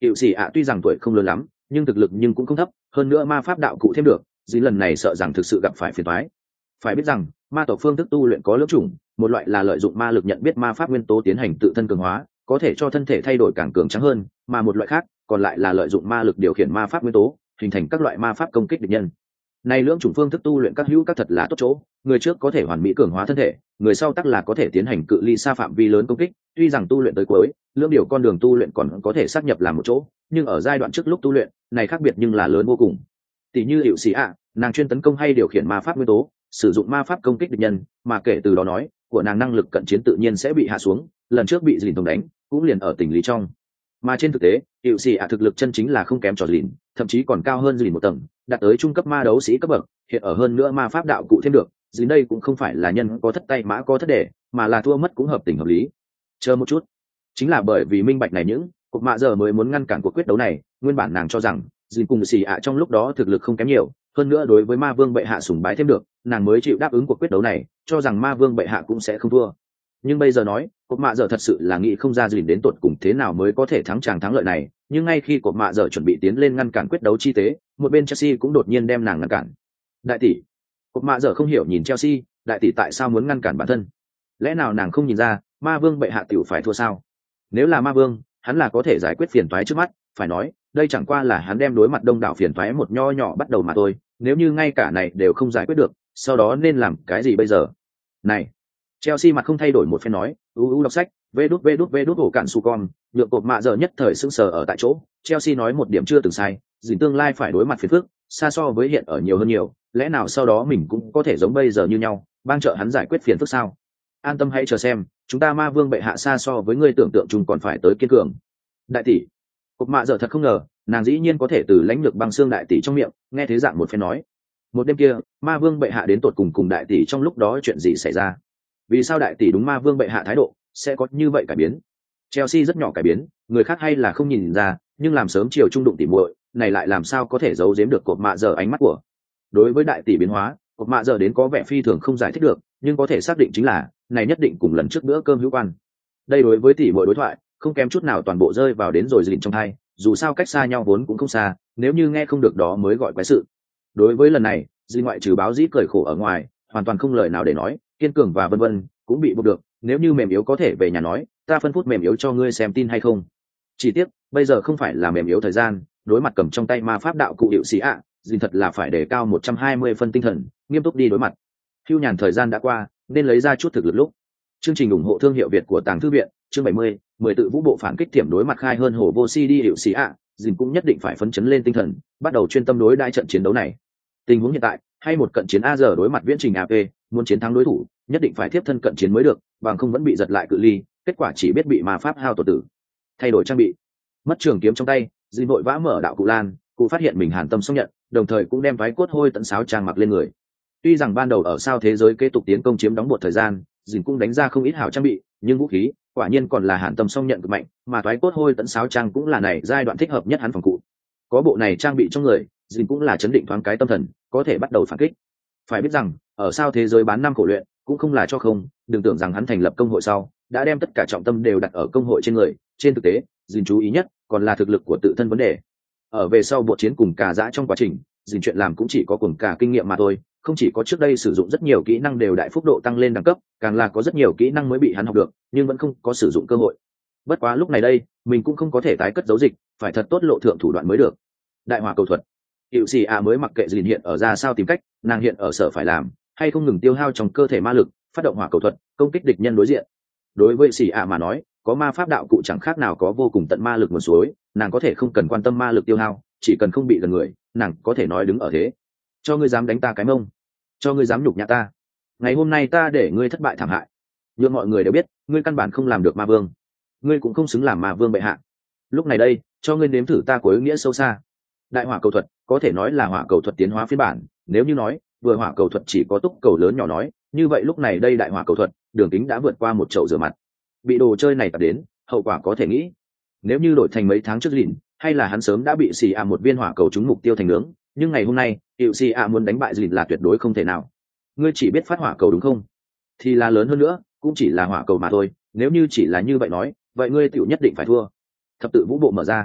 hiệu xì ạ tuy rằng tuổi không lớn lắm nhưng thực lực nhưng cũng không thấp, hơn nữa ma pháp đạo cụ thêm được, dĩ lần này sợ rằng thực sự gặp phải phiền toái. Phải biết rằng ma tộc phương thức tu luyện có lưỡng chủng, một loại là lợi dụng ma lực nhận biết ma pháp nguyên tố tiến hành tự thân cường hóa, có thể cho thân thể thay đổi càng cường tráng hơn, mà một loại khác còn lại là lợi dụng ma lực điều khiển ma pháp nguyên tố hình thành các loại ma pháp công kích địch nhân. Này lưỡng chủng phương thức tu luyện các hữu các thật là tốt chỗ, người trước có thể hoàn mỹ cường hóa thân thể, người sau tắc là có thể tiến hành cự ly xa phạm vi lớn công kích. Tuy rằng tu luyện tới cuối, lưỡng điều con đường tu luyện còn có thể sát nhập làm một chỗ, nhưng ở giai đoạn trước lúc tu luyện, này khác biệt nhưng là lớn vô cùng. Tỷ như hiệu sĩ ạ, nàng chuyên tấn công hay điều khiển ma pháp nguyên tố, sử dụng ma pháp công kích địch nhân, mà kể từ đó nói, của nàng năng lực cận chiến tự nhiên sẽ bị hạ xuống, lần trước bị dìn tổng đánh, cũng liền ở tình lý trong. Mà trên thực tế, hiệu sĩ ạ thực lực chân chính là không kém cho dìn, thậm chí còn cao hơn dìn một tầng, đạt tới trung cấp ma đấu sĩ cấp bậc, hiện ở hơn nữa ma pháp đạo cụ thêm được, dìn đây cũng không phải là nhân có thất tay mã có thất để, mà là thua mất cũng hợp tình hợp lý. Chờ một chút, chính là bởi vì minh bạch này những, cục mạ giờ mới muốn ngăn cản cuộc quyết đấu này. Nguyên bản nàng cho rằng dìn cùng xì ạ trong lúc đó thực lực không kém nhiều, hơn nữa đối với ma vương bệ hạ sủng bái thêm được, nàng mới chịu đáp ứng cuộc quyết đấu này, cho rằng ma vương bệ hạ cũng sẽ không thua. Nhưng bây giờ nói, cột mạ giờ thật sự là nghĩ không ra dìn đến tột cùng thế nào mới có thể thắng chàng thắng lợi này. Nhưng ngay khi cột mạ giờ chuẩn bị tiến lên ngăn cản quyết đấu chi tế, một bên Chelsea cũng đột nhiên đem nàng ngăn cản. Đại tỷ, cột mạ giờ không hiểu nhìn Chelsea, đại tỷ tại sao muốn ngăn cản bản thân? Lẽ nào nàng không nhìn ra ma vương bệ hạ tiểu phải thua sao? Nếu là ma vương, hắn là có thể giải quyết phiền toái trước mắt, phải nói đây chẳng qua là hắn đem đối mặt đông đảo phiền toái một nho nhỏ bắt đầu mà thôi. Nếu như ngay cả này đều không giải quyết được, sau đó nên làm cái gì bây giờ? Này, Chelsea mặt không thay đổi một phen nói, u u đọc sách, vê đút vê đút vê đút ổ cạn su con, nhượng cột mạ giờ nhất thời sững sờ ở tại chỗ. Chelsea nói một điểm chưa từng sai, dìn tương lai phải đối mặt phiền phức, xa so với hiện ở nhiều hơn nhiều. Lẽ nào sau đó mình cũng có thể giống bây giờ như nhau, bang trợ hắn giải quyết phiền phức sao? An tâm hãy chờ xem, chúng ta ma vương bệ hạ xa so với ngươi tưởng tượng chung còn phải tới kiên cường. Đại tỷ, cột mạ giờ thật không ngờ, nàng dĩ nhiên có thể từ lãnh lược băng xương đại tỷ trong miệng nghe thế dạng một phen nói. Một đêm kia, ma vương bệ hạ đến tột cùng cùng đại tỷ trong lúc đó chuyện gì xảy ra? Vì sao đại tỷ đúng ma vương bệ hạ thái độ sẽ có như vậy cải biến? Chelsea rất nhỏ cải biến, người khác hay là không nhìn ra, nhưng làm sớm chiều trung đụng tỉ muội, này lại làm sao có thể giấu giếm được cột mạ giờ ánh mắt của. Đối với đại tỷ biến hóa, cột mạ giờ đến có vẻ phi thường không giải thích được, nhưng có thể xác định chính là này nhất định cùng lần trước bữa cơm hữu quan. Đây đối với tỷ muội đối thoại, không kém chút nào toàn bộ rơi vào đến rồi dịn trong tai, dù sao cách xa nhau vốn cũng không xa, nếu như nghe không được đó mới gọi quái sự. Đối với lần này, dịn ngoại trừ báo dĩ cười khổ ở ngoài, hoàn toàn không lời nào để nói, kiên cường và vân vân cũng bị buộc được. Nếu như mềm yếu có thể về nhà nói, ta phân phút mềm yếu cho ngươi xem tin hay không. Chỉ tiếc bây giờ không phải là mềm yếu thời gian, đối mặt cầm trong tay ma pháp đạo cụ hiệu sĩ ạ, dịn thật là phải đề cao một trăm hai mươi phân tinh thần, nghiêm túc đi đối mặt. Hưu nhàn thời gian đã qua, nên lấy ra chút thực lực lúc. Chương trình ủng hộ thương hiệu Việt của Tàng Thư viện, chương bảy mươi, mười tự vũ bộ phản kích tiềm đối mặt khai hơn hổ vô si đi hiệu sĩ ạ, dìn cũng nhất định phải phấn chấn lên tinh thần, bắt đầu chuyên tâm đối đãi trận chiến đấu này. Tình huống hiện tại, hay một cận chiến a giờ đối mặt viễn trình a pê, muốn chiến thắng đối thủ, nhất định phải tiếp thân cận chiến mới được, bằng không vẫn bị giật lại cự ly, kết quả chỉ biết bị ma pháp hao tổn tử. Thay đổi trang bị, mất trường kiếm trong tay, dìn vội vã mở đạo cụ lan, cụ phát hiện mình hàn tâm xong nhận, đồng thời cũng đem váy cốt hôi tận sáo trang mặc lên người. Tuy rằng ban đầu ở sao thế giới kế tục tiến công chiếm đóng một thời gian, dìn cũng đánh ra không ít hảo trang bị, nhưng vũ khí quả nhiên còn là hàn tâm song nhận cực mạnh, mà thoái cốt hôi tận sáo trang cũng là này giai đoạn thích hợp nhất hắn phòng cụ. Có bộ này trang bị trong người, dìn cũng là chấn định thoáng cái tâm thần, có thể bắt đầu phản kích. Phải biết rằng ở sao thế giới bán năm khổ luyện cũng không là cho không, đừng tưởng rằng hắn thành lập công hội sau đã đem tất cả trọng tâm đều đặt ở công hội trên người. Trên thực tế, dìn chú ý nhất còn là thực lực của tự thân vấn đề. Ở về sau bộ chiến cùng cà dã trong quá trình, dìn chuyện làm cũng chỉ có cùng cả kinh nghiệm mà thôi, không chỉ có trước đây sử dụng rất nhiều kỹ năng đều đại phúc độ tăng lên đẳng cấp, càng là có rất nhiều kỹ năng mới bị hắn học được nhưng vẫn không có sử dụng cơ hội. Bất quá lúc này đây mình cũng không có thể tái cất giấu dịch, phải thật tốt lộ thượng thủ đoạn mới được. Đại hỏa cầu thuật, hiệu xì a mới mặc kệ dìn hiện ở ra sao tìm cách, nàng hiện ở sở phải làm hay không ngừng tiêu hao trong cơ thể ma lực, phát động hỏa cầu thuật công kích địch nhân đối diện. Đối với xì a mà nói, có ma pháp đạo cụ chẳng khác nào có vô cùng tận ma lực nguồn suối, nàng có thể không cần quan tâm ma lực tiêu hao, chỉ cần không bị gần người, nàng có thể nói đứng ở thế. Cho ngươi dám đánh ta cái mông, cho ngươi dám nhục nhã ta, ngày hôm nay ta để ngươi thất bại thảm hại, nhưng mọi người đều biết ngươi căn bản không làm được ma vương, ngươi cũng không xứng làm ma vương bệ hạ. Lúc này đây cho ngươi nếm thử ta có ý nghĩa sâu xa. Đại hỏa cầu thuật có thể nói là hỏa cầu thuật tiến hóa phiên bản, nếu như nói vừa hỏa cầu thuật chỉ có túc cầu lớn nhỏ nói, như vậy lúc này đây đại hỏa cầu thuật đường kính đã vượt qua một chậu rửa mặt. Bị đồ chơi này tập đến, hậu quả có thể nghĩ. Nếu như đổi thành mấy tháng trước lìn, hay là hắn sớm đã bị xì a một viên hỏa cầu trúng mục tiêu thành nướng, nhưng ngày hôm nay hiệu xì a muốn đánh bại lìn là tuyệt đối không thể nào. Ngươi chỉ biết phát hỏa cầu đúng không? Thì là lớn hơn nữa cũng chỉ là hỏa cầu mà thôi, nếu như chỉ là như vậy nói, vậy ngươi tiểu nhất định phải thua. Thập tự vũ bộ mở ra,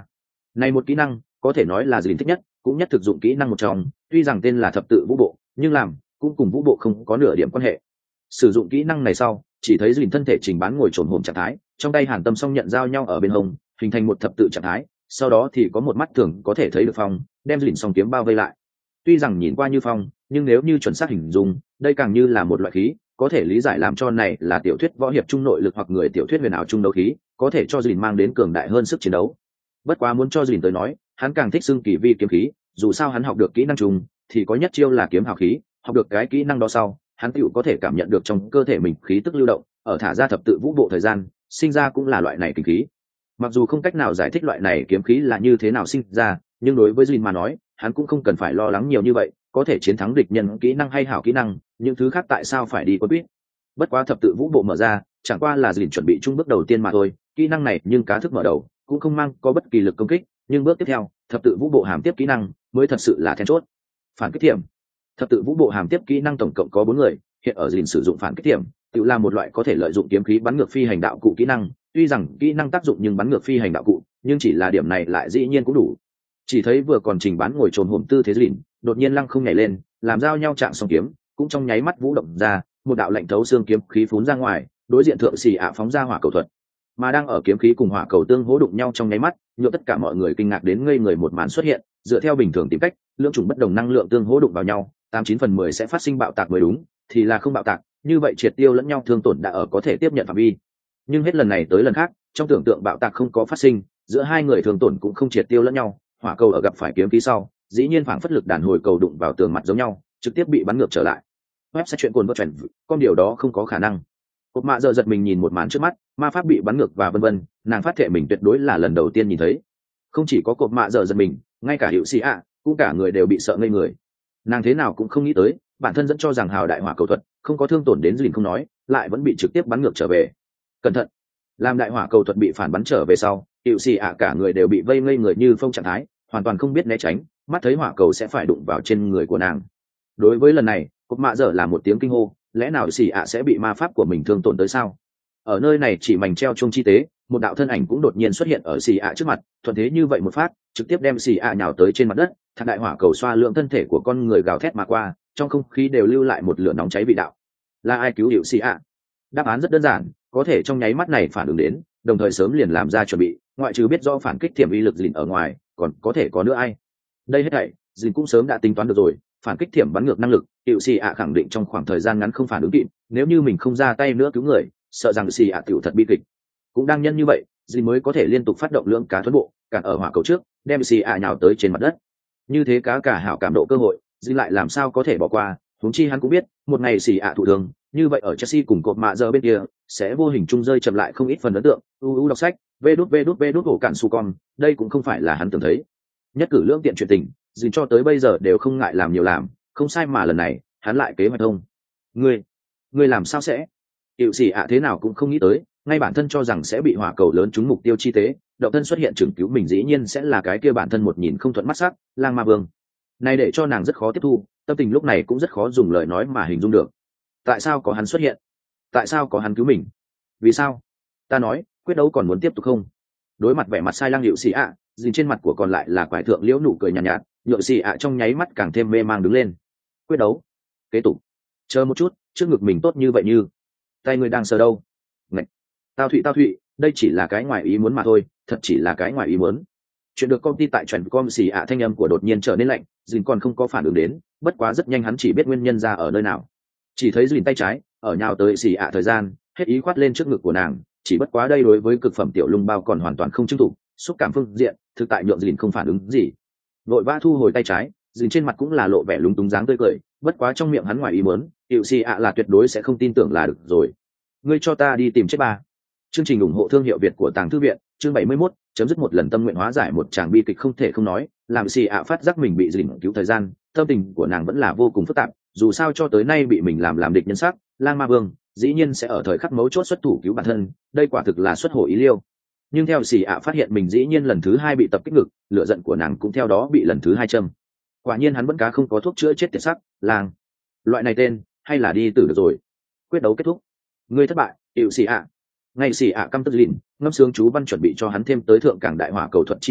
Này một kỹ năng có thể nói là Dìn thích nhất, cũng nhất thực dụng kỹ năng một trong, tuy rằng tên là thập tự vũ bộ, nhưng làm cũng cùng vũ bộ không có nửa điểm quan hệ. Sử dụng kỹ năng này sau, chỉ thấy Dìn thân thể trình bán ngồi trồn hổm trạng thái, trong tay Hàn Tâm Song nhận giao nhau ở bên hông, hình thành một thập tự trạng thái, sau đó thì có một mắt thường có thể thấy được phong, đem Dìn song kiếm bao vây lại. Tuy rằng nhìn qua như phong, nhưng nếu như chuẩn xác hình dung, đây càng như là một loại khí, có thể lý giải làm cho này là tiểu thuyết võ hiệp trung nội lực hoặc người tiểu thuyết huyền ảo trung đấu khí, có thể cho Dìn mang đến cường đại hơn sức chiến đấu. Bất quá muốn cho Dìn tới nói, hắn càng thích xưng kỳ vi kiếm khí, dù sao hắn học được kỹ năng trùng thì có nhất chiêu là kiếm hào khí, học được cái kỹ năng đó sau, hắn tựu có thể cảm nhận được trong cơ thể mình khí tức lưu động, ở thả ra thập tự vũ bộ thời gian, sinh ra cũng là loại này kinh khí. Mặc dù không cách nào giải thích loại này kiếm khí là như thế nào sinh ra, nhưng đối với Dìn mà nói, hắn cũng không cần phải lo lắng nhiều như vậy, có thể chiến thắng địch nhân kỹ năng hay hảo kỹ năng, những thứ khác tại sao phải đi quấn quýt. Bất quá thập tự vũ bộ mở ra, chẳng qua là Dìn chuẩn bị chung bước đầu tiên mà thôi, kỹ năng này nhưng cá thức mở đầu, cũng không mang có bất kỳ lực công kích, nhưng bước tiếp theo, thập tự vũ bộ hàm tiếp kỹ năng mới thật sự là then chốt. Phản kích thiểm. Thập tự vũ bộ hàm tiếp kỹ năng tổng cộng có bốn người, hiện ở Dìn sử dụng phản kích thiểm, tự là một loại có thể lợi dụng kiếm khí bắn ngược phi hành đạo cụ kỹ năng, tuy rằng kỹ năng tác dụng nhưng bắn ngược phi hành đạo cụ, nhưng chỉ là điểm này lại dĩ nhiên cũng đủ. Chỉ thấy vừa còn trình bán ngồi trồn hổm tư thế Dìn, đột nhiên lăng không nhảy lên, làm giao nhau chạm song kiếm, cũng trong nháy mắt vũ động ra, một đạo lạnh thấu xương kiếm khí phún ra ngoài, đối diện thượng xì ạ phóng ra hỏa cầu thuật. Mà đang ở kiếm khí cùng hỏa cầu tương hỗ đụng nhau trong nháy mắt, nhộn tất cả mọi người kinh ngạc đến ngây người một màn xuất hiện, dựa theo bình thường tìm cách, lượng chủng bất đồng năng lượng tương hỗ đụng vào nhau, tám chín phần mười sẽ phát sinh bạo tạc mới đúng, thì là không bạo tạc, như vậy triệt tiêu lẫn nhau thương tổn đã ở có thể tiếp nhận phạm vi. Nhưng hết lần này tới lần khác, trong tưởng tượng bạo tạc không có phát sinh, giữa hai người thương tổn cũng không triệt tiêu lẫn nhau, hỏa cầu ở gặp phải kiếm khí sau, dĩ nhiên phản phất lực đàn hồi cầu đụng vào tường mặt giống nhau, trực tiếp bị bắn ngược trở lại. Web sẽ chuyện cuốn vợ chuyển, con điều đó không có khả năng. Cột mạ giờ giật mình nhìn một màn trước mắt, ma pháp bị bắn ngược và vân vân, nàng phát thệ mình tuyệt đối là lần đầu tiên nhìn thấy. Không chỉ có cột mạ giờ giật mình, ngay cả hiệu sĩ ạ, cũng cả người đều bị sợ ngây người. Nàng thế nào cũng không nghĩ tới, bản thân dẫn cho rằng hào đại hỏa cầu thuật không có thương tổn đến Dìn không nói, lại vẫn bị trực tiếp bắn ngược trở về. Cẩn thận! Làm đại hỏa cầu thuật bị phản bắn trở về sau, hiệu sĩ ạ cả người đều bị vây ngây người như phong trạng thái, hoàn toàn không biết né tránh, mắt thấy hỏa cầu sẽ phải đụng vào trên người của nàng. Đối với lần này, cột mạ giờ là một tiếng kinh hô, lẽ nào xì ạ sẽ bị ma pháp của mình thương tổn tới sao? Ở nơi này chỉ mảnh treo chung chi tế, một đạo thân ảnh cũng đột nhiên xuất hiện ở xì ạ trước mặt, thuận thế như vậy một phát, trực tiếp đem xì ạ nhào tới trên mặt đất, thạc đại hỏa cầu xoa lượng thân thể của con người gào thét mà qua, trong không khí đều lưu lại một lửa nóng cháy vị đạo. Là ai cứu hiệu xì ạ? Đáp án rất đơn giản, có thể trong nháy mắt này phản ứng đến, đồng thời sớm liền làm ra chuẩn bị, ngoại trừ biết do phản kích thiểm uy lực Dìn ở ngoài, còn có thể có nữa ai? Đây hết thảy, Dìn cũng sớm đã tính toán được rồi, phản kích thiểm bắn ngược năng lực, hiệu xì ạ khẳng định trong khoảng thời gian ngắn không phản ứng kịp, nếu như mình không ra tay nữa cứu người, sợ rằng xì ạ tiểu thật bi kịch. Cũng đang nhân như vậy, Dìn mới có thể liên tục phát động lưỡng cá thuẫn bộ, cản ở hỏa cầu trước, đem xì ạ nhào tới trên mặt đất. Như thế cá cả hảo cảm độ cơ hội, Dìn lại làm sao có thể bỏ qua? Huống chi hắn cũng biết, một ngày xì ạ thụ thương, như vậy ở Chelsea cùng cột mạ giờ bên kia sẽ vô hình chung rơi chậm lại không ít phần ấn tượng. U U đọc sách, vê đút vê đút vê đút hổ cản su con, đây cũng không phải là hắn tưởng thấy. Nhất cử lưỡng tiện chuyện tình, Dìn cho tới bây giờ đều không ngại làm nhiều làm, không sai mà lần này hắn lại kế hoạch thông. Ngươi, ngươi làm sao sẽ? Hiệu sĩ ạ thế nào cũng không nghĩ tới, ngay bản thân cho rằng sẽ bị hỏa cầu lớn trúng mục tiêu chi tế, động thân xuất hiện trưởng cứu mình dĩ nhiên sẽ là cái kia bản thân một nhìn không thuận mắt sắc, lang ma vương. Này để cho nàng rất khó tiếp thu, tâm tình lúc này cũng rất khó dùng lời nói mà hình dung được. Tại sao có hắn xuất hiện? Tại sao có hắn cứu mình? Vì sao? Ta nói, quyết đấu còn muốn tiếp tục không? Đối mặt vẻ mặt sai lăng hiệu sĩ ạ, dìn trên mặt của còn lại là quải thượng liễu nụ cười nhàn nhạt, nhạt, nhượng sĩ ạ trong nháy mắt càng thêm mê mang đứng lên. Quyết đấu, kế tục. Chờ một chút, trước ngực mình tốt như vậy như, tay người đang sờ đâu? Ngạch, tao thụy tao thụy, đây chỉ là cái ngoài ý muốn mà thôi, thật chỉ là cái ngoài ý muốn. Chuyện được công ty tại chuẩn com xì ạ thanh âm của đột nhiên trở nên lạnh, dìn còn không có phản ứng đến, bất quá rất nhanh hắn chỉ biết nguyên nhân ra ở nơi nào. Chỉ thấy dìn tay trái ở nhào tới xì ạ thời gian, hết ý khoát lên trước ngực của nàng, chỉ bất quá đây đối với cực phẩm tiểu lung bao còn hoàn toàn không chứng thụ, xúc cảm phương diện, thực tại nhượng dìn không phản ứng gì. Vội vã thu hồi tay trái, dìn trên mặt cũng là lộ vẻ lúng túng dáng tươi cười, bất quá trong miệng hắn ngoài ý muốn, hiệu xì ạ là tuyệt đối sẽ không tin tưởng là được rồi. Ngươi cho ta đi tìm chết ba. Chương trình ủng hộ thương hiệu Việt của Tàng Thư viện, chương bảy mươi mốt, chấm dứt một lần tâm nguyện hóa giải một tràng bi kịch không thể không nói, làm xì ạ phát giác mình bị dìn cứu thời gian, tâm tình của nàng vẫn là vô cùng phức tạp, dù sao cho tới nay bị mình làm làm địch nhân sắc, lang ma vương dĩ nhiên sẽ ở thời khắc mấu chốt xuất thủ cứu bản thân, đây quả thực là xuất hồ ý liêu. Nhưng theo xì ạ phát hiện mình dĩ nhiên lần thứ hai bị tập kích ngực, lửa giận của nàng cũng theo đó bị lần thứ hai châm. Quả nhiên hắn vẫn cá không có thuốc chữa chết tiệt sắc, lang loại này tên hay là đi tử được rồi. Quyết đấu kết thúc, ngươi thất bại, hiệu xì ạ. Ngay xì ạ căm tức lìn, ngâm sướng chú văn chuẩn bị cho hắn thêm tới thượng cảng đại hỏa cầu thuật chi tế,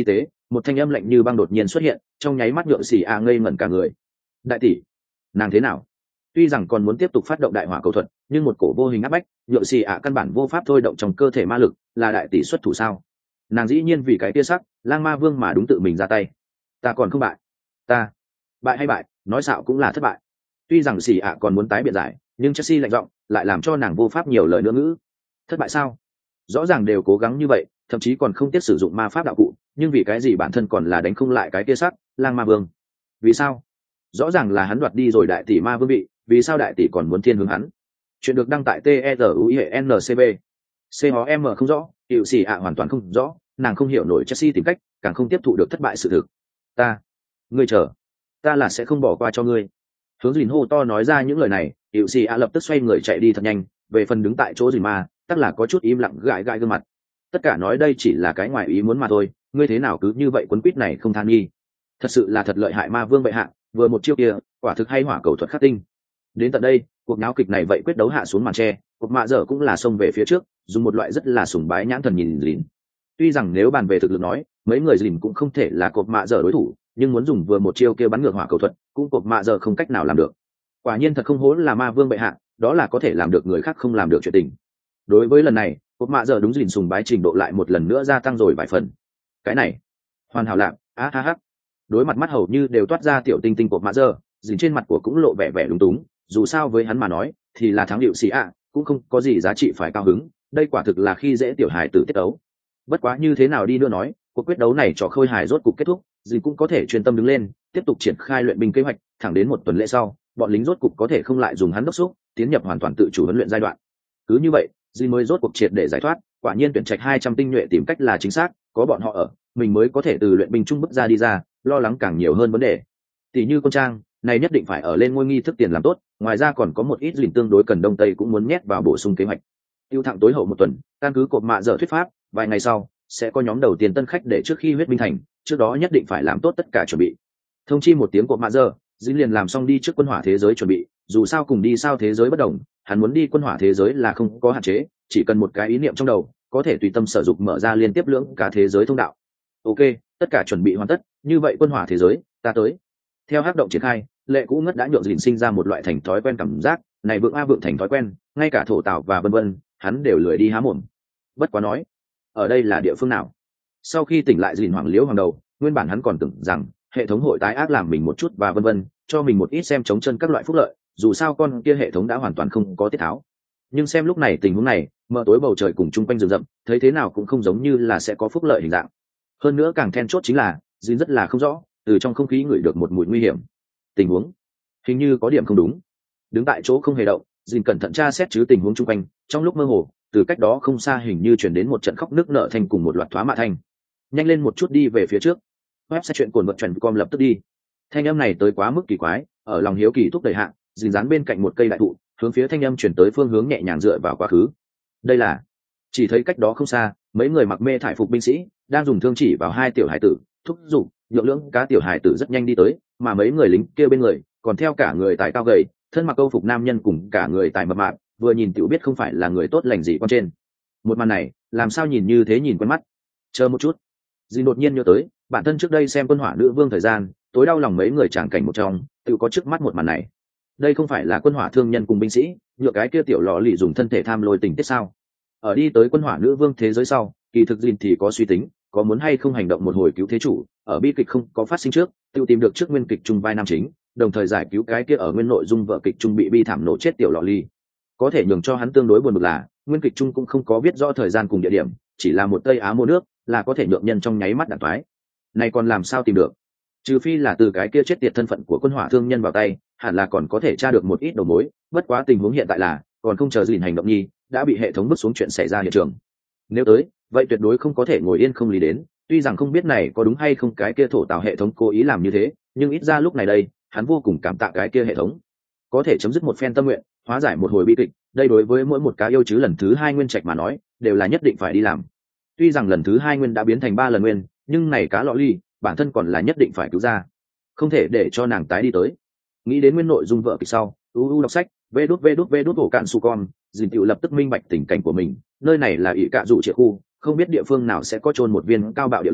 một thanh âm lạnh như băng đột nhiên xuất hiện, trong nháy mắt nhượng xì a ngây ngẩn cả người. Đại tỷ, nàng thế nào? Tuy rằng còn muốn tiếp tục phát động đại hỏa cầu thuật, nhưng một cổ vô hình áp bách nhượng xì a căn bản vô pháp thôi động trong cơ thể ma lực. Là đại tỷ xuất thủ sao? Nàng dĩ nhiên vì cái tia sắc lang ma vương mà đúng tự mình ra tay. Ta còn không bại. Ta bại hay bại, nói xạo cũng là thất bại. Tuy rằng xì a còn muốn tái biện giải, nhưng Chelsea lạnh giọng lại làm cho nàng vô pháp nhiều lời nữa ngữ. Thất bại sao? Rõ ràng đều cố gắng như vậy, thậm chí còn không tiếc sử dụng ma pháp đạo cụ, nhưng vì cái gì bản thân còn là đánh không lại cái kia sắc lang ma vương? Vì sao? Rõ ràng là hắn đoạt đi rồi đại tỷ ma vương vị, vì sao đại tỷ còn muốn thiên hướng hắn? Chuyện được đăng tại T E R U I N C B. C H O M không rõ, hiệu xì ạ hoàn toàn không rõ, nàng không hiểu nổi Chelsea tìm cách, càng không tiếp thụ được thất bại sự thực. Ta, ngươi chờ, ta là sẽ không bỏ qua cho ngươi. Hướng Dìn hô to nói ra những lời này, hiệu xì ạ lập tức xoay người chạy đi thật nhanh. Về phần đứng tại chỗ Dìn ma, tất là có chút im lặng gãi gãi gương mặt. Tất cả nói đây chỉ là cái ngoài ý muốn mà thôi, ngươi thế nào cứ như vậy quấn quýt này không than nghi. Thật sự là thật lợi hại ma vương bệ hạ, vừa một chiêu kia, quả thực hay hỏa cầu thuật khắc tinh. Đến tận đây, cuộc náo kịch này vậy quyết đấu hạ xuống màn tre, cuộc mạ dở cũng là xông về phía trước, dùng một loại rất là sùng bái nhãn thần nhìn Dìn. Tuy rằng nếu bàn về thực lực nói, mấy người Dìn cũng không thể là cuộc mạ dở đối thủ, nhưng muốn dùng vừa một chiêu kia bắn ngược hỏa cầu thuật, cũng cuộc mạ dở không cách nào làm được. Quả nhiên thật không hổ là ma vương bệ hạ, đó là có thể làm được người khác không làm được chuyện tình. Đối với lần này, cuộc mạ dở đúng Dìn sùng bái trình độ lại một lần nữa gia tăng rồi vài phần. Cái này, hoàn hảo lạc, á ha ha. Đối mặt mắt hầu như đều toát ra tiểu tinh tinh của mạ dở, Dìn trên mặt của cũng lộ vẻ vẻ lúng túng, dù sao với hắn mà nói, thì là thắng điệu xì ạ, cũng không có gì giá trị phải cao hứng, đây quả thực là khi dễ tiểu hài tử tiết đấu. Bất quá như thế nào đi nữa nói, cuộc quyết đấu này cho khôi hài rốt cục kết thúc, Dìn cũng có thể chuyên tâm đứng lên, tiếp tục triển khai luyện binh kế hoạch, thẳng đến một tuần lễ sau, bọn lính rốt cục có thể không lại dùng hắn đốc xúc, tiến nhập hoàn toàn tự chủ huấn luyện giai đoạn. Cứ như vậy, Dìn mới rốt cuộc triệt để giải thoát, quả nhiên tuyển trạch hai trăm tinh nhuệ tìm cách là chính xác, có bọn họ ở, mình mới có thể từ luyện binh trung bước ra đi ra, lo lắng càng nhiều hơn vấn đề. Tỷ như con trang, này nhất định phải ở lên ngôi nghi thức tiền làm tốt, ngoài ra còn có một ít Dìn tương đối cần đông tây cũng muốn nhét vào bổ sung kế hoạch. Tiêu thẳng tối hậu một tuần, căn cứ cột mạ dở thuyết pháp, vài ngày sau sẽ có nhóm đầu tiên tân khách để trước khi huyết binh thành, trước đó nhất định phải làm tốt tất cả chuẩn bị. Thông chi một tiếng cột mạ dở, Dìn liền làm xong đi trước quân hỏa thế giới chuẩn bị, dù sao cùng đi sao thế giới bất đồng, hắn muốn đi quân hỏa thế giới là không có hạn chế, chỉ cần một cái ý niệm trong đầu, có thể tùy tâm sử dụng mở ra liên tiếp lưỡng cả thế giới thông đạo. Ok, tất cả chuẩn bị hoàn tất, như vậy quân hỏa thế giới, ta tới. Theo hắc động triển khai, lệ cũ ngất đã nhượng Dìn sinh ra một loại thành thói quen cảm giác, này vượng a vượng thành thói quen, ngay cả thổ tạo và vân vân, hắn đều lười đi há mồm. Bất quá nói, ở đây là địa phương nào? Sau khi tỉnh lại Dìn hoảng liễu hoàng đầu, nguyên bản hắn còn tưởng rằng hệ thống hội tái ác làm mình một chút và vân vân, cho mình một ít xem chống chân các loại phúc lợi, dù sao con kia hệ thống đã hoàn toàn không có tiết tháo. Nhưng xem lúc này tình huống này, mờ tối bầu trời cùng chung quanh rừng rậm, thấy thế nào cũng không giống như là sẽ có phúc lợi hình dạng. Hơn nữa càng then chốt chính là, Dìn rất là không rõ, từ trong không khí ngửi được một mùi nguy hiểm. Tình huống hình như có điểm không đúng. Đứng tại chỗ không hề động, Dìn cẩn thận tra xét chứ tình huống chung quanh, trong lúc mơ hồ, từ cách đó không xa hình như chuyển đến một trận khóc nức nở thành cùng một loạt thoá mạ thanh. Nhanh lên một chút đi về phía trước. Website chuyện cuồng vật chuẩn com lập tức đi. Thanh âm này tới quá mức kỳ quái, ở lòng hiếu kỳ thúc đẩy hạ, Dìn dán bên cạnh một cây đại thụ, hướng phía thanh âm chuyển tới phương hướng nhẹ nhàng dựa vào quá khứ. Đây là, chỉ thấy cách đó không xa, mấy người mặc mê thải phục binh sĩ đang dùng thương chỉ vào hai tiểu hải tử, thúc giục nhượng lưỡng cá tiểu hải tử rất nhanh đi tới, mà mấy người lính kia bên người còn theo cả người tài cao gầy, thân mặc câu phục nam nhân cùng cả người tài mập mạp, vừa nhìn tiểu biết không phải là người tốt lành gì con trên. Một màn này làm sao nhìn như thế nhìn quen mắt. Chờ một chút, Dì đột nhiên nhớ tới bản thân trước đây xem quân hỏa nữ vương thời gian, tối đau lòng mấy người tràng cảnh một trong tự có trước mắt một màn này. Đây không phải là quân hỏa thương nhân cùng binh sĩ nhựa cái kia tiểu lò lì dùng thân thể tham lôi tình tiết sao? Ở đi tới quân hỏa nữ vương thế giới sau, kỳ thực Dìn thì có suy tính, có muốn hay không hành động một hồi cứu thế chủ, ở bi kịch không có phát sinh trước, tự tìm được trước nguyên kịch trung vai nam chính, đồng thời giải cứu cái kia ở nguyên nội dung vợ kịch trung bị bi thảm nổ chết tiểu lò lì. Có thể nhường cho hắn tương đối buồn bực là, nguyên kịch trung cũng không có biết rõ thời gian cùng địa điểm, chỉ là một tây á mua nước, là có thể nhượng nhân trong nháy mắt đạn toái. Này còn làm sao tìm được? Trừ phi là từ cái kia chết tiệt thân phận của quân hỏa thương nhân vào tay, hẳn là còn có thể tra được một ít đầu mối, bất quá tình huống hiện tại là, còn không chờ Dìn hành động nhi, đã bị hệ thống bước xuống chuyện xảy ra hiện trường. Nếu tới, vậy tuyệt đối không có thể ngồi yên không lý đến, tuy rằng không biết này có đúng hay không cái kia thổ tạo hệ thống cố ý làm như thế, nhưng ít ra lúc này đây, hắn vô cùng cảm tạ cái kia hệ thống. Có thể chấm dứt một phen tâm nguyện, hóa giải một hồi bi kịch, đây đối với mỗi một cá yêu chứ lần thứ hai nguyên trạch mà nói, đều là nhất định phải đi làm. Tuy rằng lần thứ hai nguyên đã biến thành ba lần nguyên, nhưng này cá lọ ly, bản thân còn là nhất định phải cứu ra, không thể để cho nàng tái đi tới. Nghĩ đến nguyên nội dung vợ kịch sau, u u đọc sách, vê đút vê đút vê đút hổ cạn su con, Dìn Tiểu lập tức minh bạch tình cảnh của mình, nơi này là ỷ cạ dụ triệt khu, không biết địa phương nào sẽ có chôn một viên cao bạo địa lôi,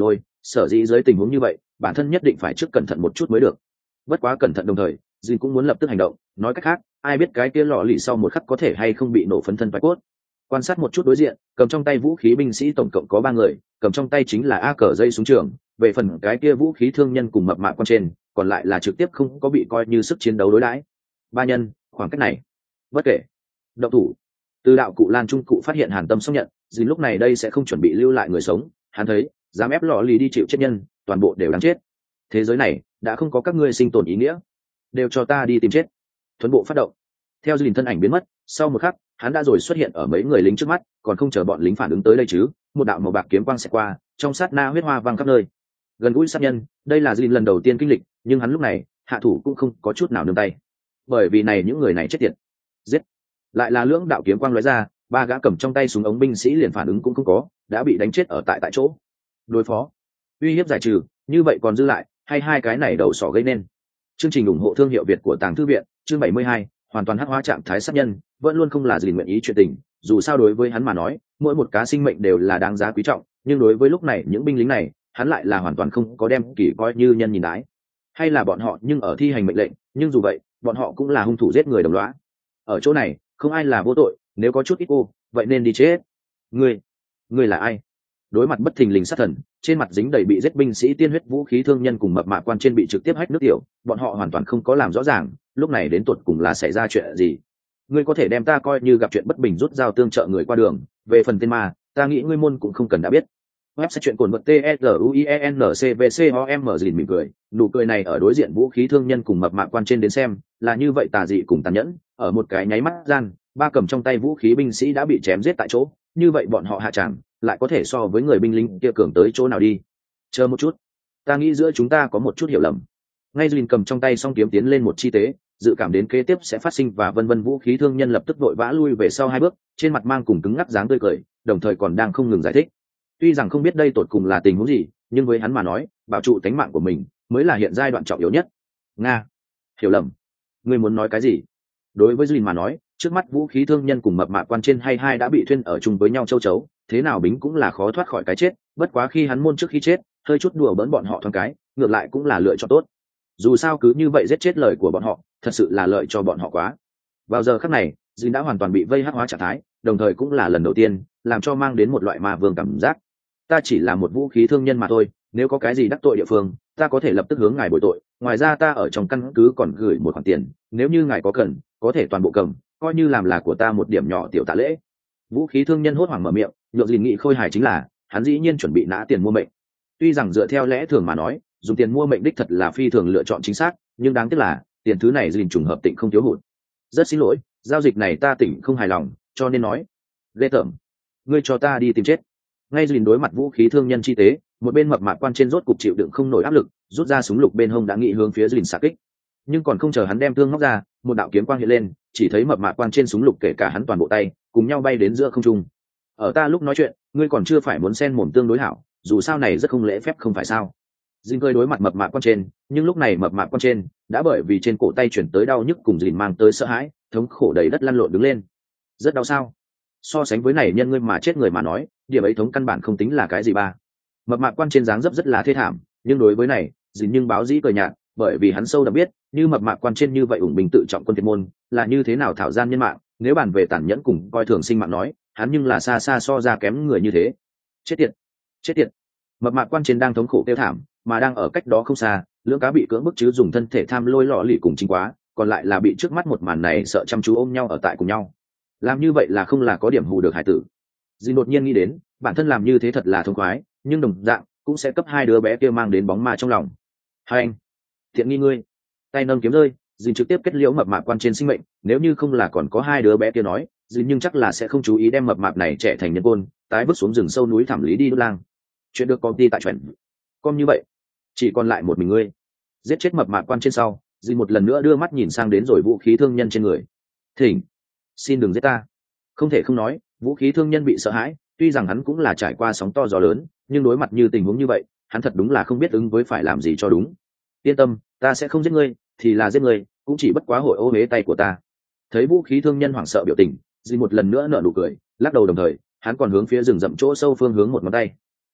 sở dĩ dưới tình huống như vậy bản thân nhất định phải trước cẩn thận một chút mới được. Bất quá cẩn thận đồng thời dìn cũng muốn lập tức hành động, nói cách khác ai biết cái kia lọ lì sau một khắc có thể hay không bị nổ phấn thân bạch cốt. Quan sát một chút đối diện, cầm trong tay vũ khí binh sĩ tổng cộng có ba người, cầm trong tay chính là a cờ dây súng trường, về phần cái kia vũ khí thương nhân cùng mập mạp con trên còn lại là trực tiếp không có bị coi như sức chiến đấu đối đãi. Ba nhân khoảng cách này bất kể động thủ. Từ đạo cụ lan trung cụ phát hiện hàn tâm xác nhận dìn lúc này đây sẽ không chuẩn bị lưu lại người sống, hắn thấy dám ép lọ lì đi chịu chết nhân toàn bộ đều đáng chết. Thế giới này đã không có các ngươi sinh tồn ý nghĩa, đều cho ta đi tìm chết. Thuấn bộ phát động, theo dìn thân ảnh biến mất, sau một khắc hắn đã rồi xuất hiện ở mấy người lính trước mắt, còn không chờ bọn lính phản ứng tới đây chứ, một đạo màu bạc kiếm quang xẹt qua, trong sát na huyết hoa văng khắp nơi. Gần gũi sát nhân, đây là dìn lần đầu tiên kinh lịch, nhưng hắn lúc này hạ thủ cũng không có chút nào nương tay, bởi vì này những người này chết tiệt. Giết! Lại là lưỡng đạo kiếm quang lóe ra, ba gã cầm trong tay súng ống binh sĩ liền phản ứng cũng không có, đã bị đánh chết ở tại tại chỗ. Đối phó, uy hiếp giải trừ, như vậy còn dư lại hay hai cái này đầu sỏ gây nên. Chương trình ủng hộ thương hiệu Việt của Tàng Thư viện, chương bảy mươi hai, hoàn toàn hắc hóa trạng thái sát nhân, vẫn luôn không là gì nguyện ý chuyện tình, dù sao đối với hắn mà nói, mỗi một cá sinh mệnh đều là đáng giá quý trọng, nhưng đối với lúc này những binh lính này, hắn lại là hoàn toàn không có đem kỳ coi như nhân nhìn đái. Hay là bọn họ nhưng ở thi hành mệnh lệnh, nhưng dù vậy, bọn họ cũng là hung thủ giết người đồng lõa. Ở chỗ này, không ai là vô tội, nếu có chút ít ô, vậy nên đi chết. Ngươi, ngươi là ai? Đối mặt bất thình lình sát thần, trên mặt dính đầy bị giết binh sĩ tiên huyết vũ khí thương nhân cùng mập mạp quan trên bị trực tiếp hách nước tiểu, bọn họ hoàn toàn không có làm rõ ràng, lúc này đến tuột cùng là xảy ra chuyện gì. Ngươi có thể đem ta coi như gặp chuyện bất bình rút dao tương trợ người qua đường, về phần tên ma, ta nghĩ ngươi môn cũng không cần đã biết. Website chuyện cồn vật t s u i e n c v c o m dìn mỉm cười, nụ cười này ở đối diện vũ khí thương nhân cùng mập mạp quan trên đến xem, là như vậy tà dị cùng tàn nhẫn, ở một cái nháy mắt gian, ba cầm trong tay vũ khí binh sĩ đã bị chém giết tại chỗ, như vậy bọn họ hạ tràng lại có thể so với người binh lính kia cường tới chỗ nào đi. Chờ một chút, ta nghĩ giữa chúng ta có một chút hiểu lầm. Ngay dìn cầm trong tay song kiếm tiến lên một chi tế, dự cảm đến kế tiếp sẽ phát sinh và vân vân vũ khí thương nhân lập tức vội vã lui về sau hai bước, trên mặt mang cùng cứng ngắc dáng tươi cười, đồng thời còn đang không ngừng giải thích. Tuy rằng không biết đây tột cùng là tình huống gì, nhưng với hắn mà nói, bảo trụ tính mạng của mình mới là hiện giai đoạn trọng yếu nhất. Nga, hiểu lầm? Ngươi muốn nói cái gì? Đối với dìn mà nói, trước mắt vũ khí thương nhân cùng mập mạp quan trên hay hai đã bị thuyên ở chung với nhau châu chấu, thế nào bính cũng là khó thoát khỏi cái chết. Bất quá khi hắn môn trước khi chết, hơi chút đùa bỡn bọn họ thoáng cái, ngược lại cũng là lựa chọn tốt. Dù sao cứ như vậy giết chết lời của bọn họ, thật sự là lợi cho bọn họ quá. Vào giờ khắc này, dìn đã hoàn toàn bị vây hắc hóa trạng thái, đồng thời cũng là lần đầu tiên làm cho mang đến một loại ma vương cảm giác. Ta chỉ là một vũ khí thương nhân mà thôi, nếu có cái gì đắc tội địa phương, ta có thể lập tức hướng ngài bồi tội. Ngoài ra ta ở trong căn cứ còn gửi một khoản tiền, nếu như ngài có cần, có thể toàn bộ cầm, coi như làm là của ta một điểm nhỏ tiểu tạ lễ. Vũ khí thương nhân hốt hoảng mở miệng, nhượng dìn nghị khôi hài chính là hắn dĩ nhiên chuẩn bị nã tiền mua mệnh. Tuy rằng dựa theo lẽ thường mà nói, dùng tiền mua mệnh đích thật là phi thường lựa chọn chính xác, nhưng đáng tiếc là tiền thứ này dìn trùng hợp tịnh không thiếu hụt. Rất xin lỗi, giao dịch này ta tỉnh không hài lòng, cho nên nói ghê tởm, ngươi cho ta đi tìm chết. Ngay dìn đối mặt vũ khí thương nhân chi tế, một bên mập mạp quan trên rốt cục chịu đựng không nổi áp lực, rút ra súng lục bên hông đã nghị hướng phía dìn xạ kích. Nhưng còn không chờ hắn đem thương ngóc ra, một đạo kiếm quang hiện lên, chỉ thấy mập mạp quan trên súng lục kể cả hắn toàn bộ tay cùng nhau bay đến giữa không trung. Ở ta lúc nói chuyện, ngươi còn chưa phải muốn xen mồm tương đối hảo, dù sao này rất không lễ phép không phải sao? Dìn cười đối mặt mập mạp quan trên, nhưng lúc này mập mạp quan trên đã bởi vì trên cổ tay chuyển tới đau nhức cùng dìn mang tới sợ hãi, thống khổ đầy đất lăn lộn đứng lên. Rất đau sao? So sánh với này nhân ngươi mà chết người mà nói, điểm ấy thống căn bản không tính là cái gì ba. Mập mạp quan trên dáng dấp rất là thê thảm, nhưng đối với này dìn nhưng báo dĩ cười nhạt, bởi vì hắn sâu đã biết như mập mạp quan trên như vậy ủng bình tự trọng quân thiệt môn là như thế nào thảo gian nhân mạng, nếu bàn về tàn nhẫn cùng coi thường sinh mạng nói, hắn nhưng là xa xa so ra kém người như thế. Chết tiệt, chết tiệt. Mập mạp quan trên đang thống khổ tiêu thảm, mà đang ở cách đó không xa, lưỡng cá bị cưỡng bức chứ dùng thân thể tham lôi lọ lì cùng chính quá, còn lại là bị trước mắt một màn này sợ chăm chú ôm nhau ở tại cùng nhau. Làm như vậy là không là có điểm hù được hải tử. Dì đột nhiên nghĩ đến, bản thân làm như thế thật là thông khoái, nhưng đồng dạng cũng sẽ cấp hai đứa bé kia mang đến bóng ma trong lòng. Hai anh, thiện nghi ngươi. Tay nâng kiếm rơi, dì trực tiếp kết liễu mập mạp quan trên sinh mệnh, nếu như không là còn có hai đứa bé kia nói, dì nhưng chắc là sẽ không chú ý đem mập mạp này trẻ thành nhân côn, tái bước xuống rừng sâu núi thảm lý đi đốt lang. Chuyện được công ty tại chuẩn. Con như vậy, chỉ còn lại một mình ngươi. Giết chết mập mạp quan trên sau, dì một lần nữa đưa mắt nhìn sang đến rồi vũ khí thương nhân trên người. Thỉnh, xin đừng giết ta. Không thể không nói, vũ khí thương nhân bị sợ hãi, tuy rằng hắn cũng là trải qua sóng to gió lớn, nhưng đối mặt như tình huống như vậy, hắn thật đúng là không biết ứng với phải làm gì cho đúng. Yên tâm, ta sẽ không giết ngươi, thì là giết ngươi, cũng chỉ bất quá hội ô huế tay của ta. Thấy vũ khí thương nhân hoảng sợ biểu tình, dì một lần nữa nở nụ cười, lắc đầu đồng thời, hắn còn hướng phía rừng rậm chỗ sâu phương hướng một ngón tay.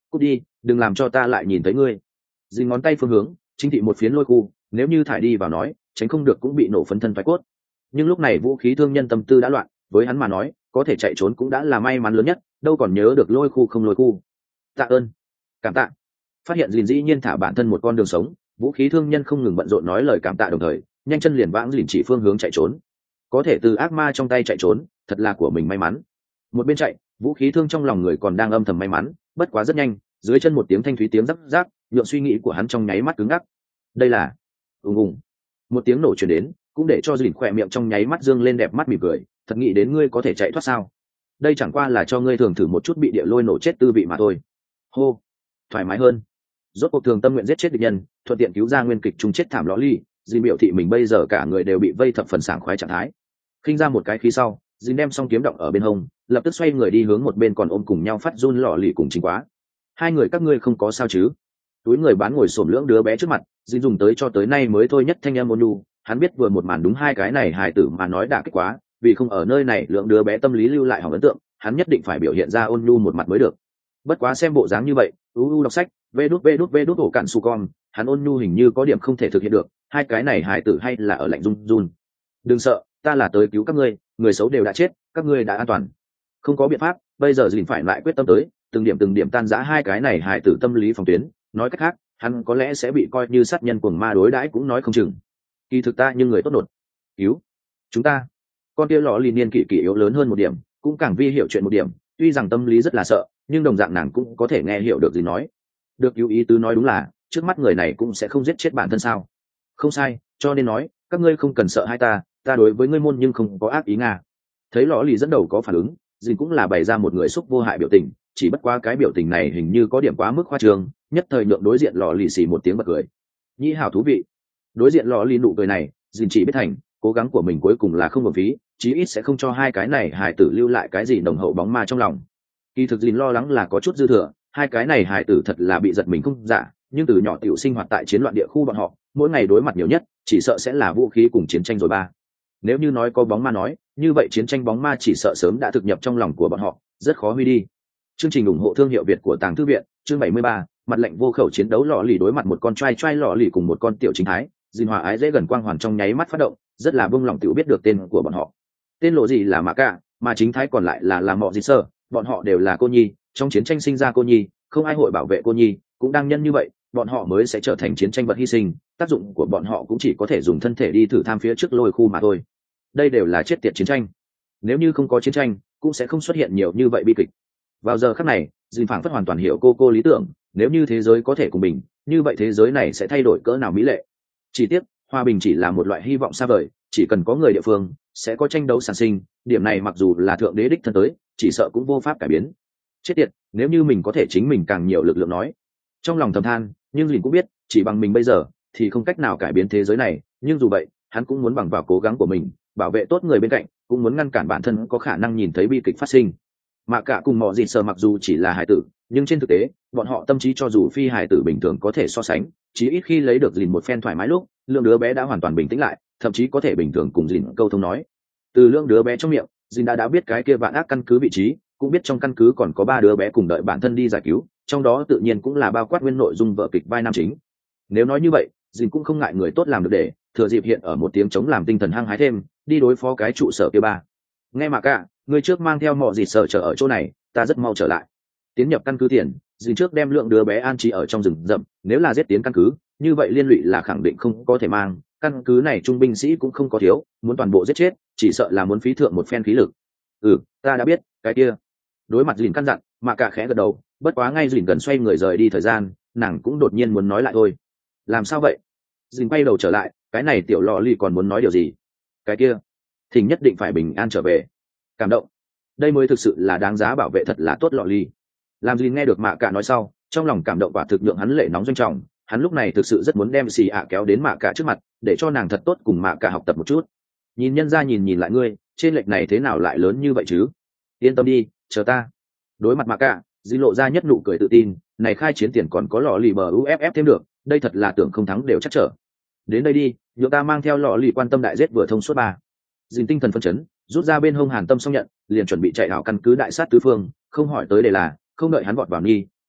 cút đi, đừng làm cho ta lại nhìn thấy ngươi. Dìn ngón tay phương hướng chính thị một phiến lôi khu, nếu như thải đi vào nói tránh không được cũng bị nổ phấn thân phái cốt. Nhưng lúc này vũ khí thương nhân tâm tư đã loạn, với hắn mà nói có thể chạy trốn cũng đã là may mắn lớn nhất, đâu còn nhớ được lôi khu không lôi khu. Tạ ơn, cảm tạ. Phát hiện Dìn dĩ nhiên thả bản thân một con đường sống, vũ khí thương nhân không ngừng bận rộn nói lời cảm tạ, đồng thời nhanh chân liền vãng Dìn chỉ phương hướng chạy trốn. Có thể từ ác ma trong tay chạy trốn thật là của mình may mắn. Một bên chạy, vũ khí thương trong lòng người còn đang âm thầm may mắn, bất quá rất nhanh dưới chân một tiếng thanh thúy tiếng rắc rác nhượng suy nghĩ của hắn trong nháy mắt cứng ngắc. Đây là ùng ùng, một tiếng nổ truyền đến cũng để cho Dìn khỏe miệng trong nháy mắt dương lên đẹp mắt mỉm cười. Thật nghĩ đến ngươi có thể chạy thoát sao? Đây chẳng qua là cho ngươi thường thử một chút bị địa lôi nổ chết tư vị mà thôi. Hô, thoải mái hơn. Rốt cuộc thường tâm nguyện giết chết địch nhân, thuận tiện cứu ra nguyên kịch chung chết thảm lõ ly. Dìn biểu thị mình bây giờ cả người đều bị vây thập phần sảng khoái trạng thái. Khinh ra một cái khí sau, Dìn đem xong kiếm động ở bên hông, lập tức xoay người đi hướng một bên còn ôm cùng nhau phát run lọ lì cùng Chính Quá. Hai người các ngươi không có sao chứ? Túi người bán ngồi xổm lưỡng đứa bé trước mặt, Dìn dùng tới cho tới nay mới thôi nhất thanh âm ôn nhu. Hắn biết vừa một màn đúng hai cái này hài tử mà nói đã kích quá, vì không ở nơi này lượng đứa bé tâm lý lưu lại hỏng ấn tượng, hắn nhất định phải biểu hiện ra ôn nhu một mặt mới được. Bất quá xem bộ dáng như vậy, u u đọc sách, vê đút vê đút vê đút ổ cạn su con, hắn ôn nhu hình như có điểm không thể thực hiện được, hai cái này hài tử hay là ở lạnh run run. Đừng sợ, ta là tới cứu các ngươi, người xấu đều đã chết, các ngươi đã an toàn. Không có biện pháp, bây giờ Dìn phải lại quyết tâm tới, từng điểm từng điểm tan rã hai cái này hài tử tâm lý phòng tuyến, nói cách khác, hắn có lẽ sẽ bị coi như sát nhân cuồng ma đối đãi cũng nói không chừng. Kỳ thực ta như người tốt nột, cứu chúng ta. Con kia lọ lì niên kỷ kỷ yếu lớn hơn một điểm, cũng càng vi hiểu chuyện một điểm, tuy rằng tâm lý rất là sợ, nhưng đồng dạng nàng cũng có thể nghe hiểu được gì nói. Được cứu ý tứ nói đúng là trước mắt người này cũng sẽ không giết chết bản thân sao? Không sai, cho nên nói các ngươi không cần sợ hai ta, ta đối với ngươi môn nhưng không có ác ý nga. Thấy lọ lì dẫn đầu có phản ứng, Dìn cũng là bày ra một người xúc vô hại biểu tình, chỉ bất quá cái biểu tình này hình như có điểm quá mức khoa trương, nhất thời nhượng đối diện lọ lì xì một tiếng bật cười. Nhĩ hảo thú vị. Đối diện lọ lì nụ cười này, Dìn chỉ biết thành cố gắng của mình cuối cùng là không uổng phí, chí ít sẽ không cho hai cái này hài tử lưu lại cái gì nồng hậu bóng ma trong lòng. Kỳ thực Dìn lo lắng là có chút dư thừa, hai cái này hài tử thật là bị giật mình không dạ, nhưng từ nhỏ tiểu sinh hoạt tại chiến loạn địa khu bọn họ, mỗi ngày đối mặt nhiều nhất chỉ sợ sẽ là vũ khí cùng chiến tranh rồi ba. Nếu như nói có bóng ma nói, như vậy chiến tranh bóng ma chỉ sợ sớm đã thực nhập trong lòng của bọn họ, rất khó huy đi. Chương trình ủng hộ thương hiệu Việt của Tàng Thư viện, chương bảy mươi ba, mặt lệnh vô khẩu chiến đấu lọ lì đối mặt một con trai trai lọ lì cùng một con tiểu chính thái, Dìn hòa ái dễ gần quang hoàn trong nháy mắt phát động, rất là bông lòng tiểu biết được tên của bọn họ. Tên lộ gì là Mã Cả, mà chính thái còn lại là là Mọ Dịt Sơ, bọn họ đều là cô nhi, trong chiến tranh sinh ra cô nhi, không ai hội bảo vệ cô nhi, cũng đang nhân như vậy, bọn họ mới sẽ trở thành chiến tranh vật hy sinh, tác dụng của bọn họ cũng chỉ có thể dùng thân thể đi thử tham phía trước lôi khu mà thôi. Đây đều là chết tiệt chiến tranh. Nếu như không có chiến tranh, cũng sẽ không xuất hiện nhiều như vậy bi kịch. Vào giờ khắc này, Dìn phảng phất hoàn toàn hiểu cô cô lý tưởng, nếu như thế giới có thể cùng bình, như vậy thế giới này sẽ thay đổi cỡ nào mỹ lệ. Chỉ tiếc, hòa bình chỉ là một loại hy vọng xa vời, chỉ cần có người địa phương, sẽ có tranh đấu sản sinh, điểm này mặc dù là thượng đế đích thân tới, chỉ sợ cũng vô pháp cải biến. Chết tiệt, nếu như mình có thể chính mình càng nhiều lực lượng nói. Trong lòng thầm than, nhưng Dìn cũng biết, chỉ bằng mình bây giờ thì không cách nào cải biến thế giới này, nhưng dù vậy, hắn cũng muốn bằng vào cố gắng của mình, bảo vệ tốt người bên cạnh, cũng muốn ngăn cản bản thân có khả năng nhìn thấy bi kịch phát sinh. Mà cả cùng Mọ Dịt Sơ mặc dù chỉ là hải tử, nhưng trên thực tế, bọn họ tâm trí cho dù phi hải tử bình thường có thể so sánh, chí ít khi lấy được Dìn một phen thoải mái lúc, lượng đứa bé đã hoàn toàn bình tĩnh lại, thậm chí có thể bình thường cùng Dìn câu thông nói. Từ lượng đứa bé trong miệng, Dìn đã đã biết cái kia vạn ác căn cứ vị trí, cũng biết trong căn cứ còn có ba đứa bé cùng đợi bản thân đi giải cứu, trong đó tự nhiên cũng là bao quát nguyên nội dung vở kịch vai nam chính. Nếu nói như vậy, Dìn cũng không ngại người tốt làm được để thừa dịp hiện ở một tiếng chống làm tinh thần hăng hái thêm, đi đối phó cái trụ sở kia ba. Nghe mà cả, người trước mang theo Mọ Dịt Sơ chờ ở chỗ này, ta rất mau trở lại. Tiến nhập căn cứ tiền, Dìn trước đem lượng đứa bé an trí ở trong rừng rậm, nếu là giết tiến căn cứ, như vậy liên lụy là khẳng định không có thể mang, căn cứ này trung binh sĩ cũng không có thiếu, muốn toàn bộ giết chết, chỉ sợ là muốn phí thượng một phen khí lực. Ừ, ta đã biết, cái kia. Đối mặt Dìn căn dặn, mà cả khẽ gật đầu, bất quá ngay Dìn gần xoay người rời đi thời gian, nàng cũng đột nhiên muốn nói lại thôi. Làm sao vậy? Dìn quay đầu trở lại, cái này tiểu lọ lì còn muốn nói điều gì? Cái kia, Thình nhất định phải bình an trở về. Cảm động. Đây mới thực sự là đáng giá bảo vệ, thật là tốt lọ lì. Làm Dìn nghe được mạ cả nói sau, trong lòng cảm động quả thực nhượng hắn lệ nóng doanh trọng, hắn lúc này thực sự rất muốn đem xì ạ kéo đến mạ cả trước mặt, để cho nàng thật tốt cùng mạ cả học tập một chút. Nhìn nhân ra nhìn nhìn lại ngươi, trên lệch này thế nào lại lớn như vậy chứ? Yên tâm đi, chờ ta. Đối mặt mạ cả, Dìn lộ ra nhất nụ cười tự tin, này khai chiến tiền còn có lọ lì bờ u ép ép thêm được, đây thật là tưởng không thắng đều chắc trở. Đến đây đi, nhượng ta mang theo lọ lì quan tâm đại giết vừa thông suốt ba. Dìn tinh thần phấn chấn, rút ra bên hông hàn tâm xong nhận, liền chuẩn bị chạy vào căn cứ đại sát tứ phương, không hỏi tới đề là, không đợi hắn vọt vào nghi,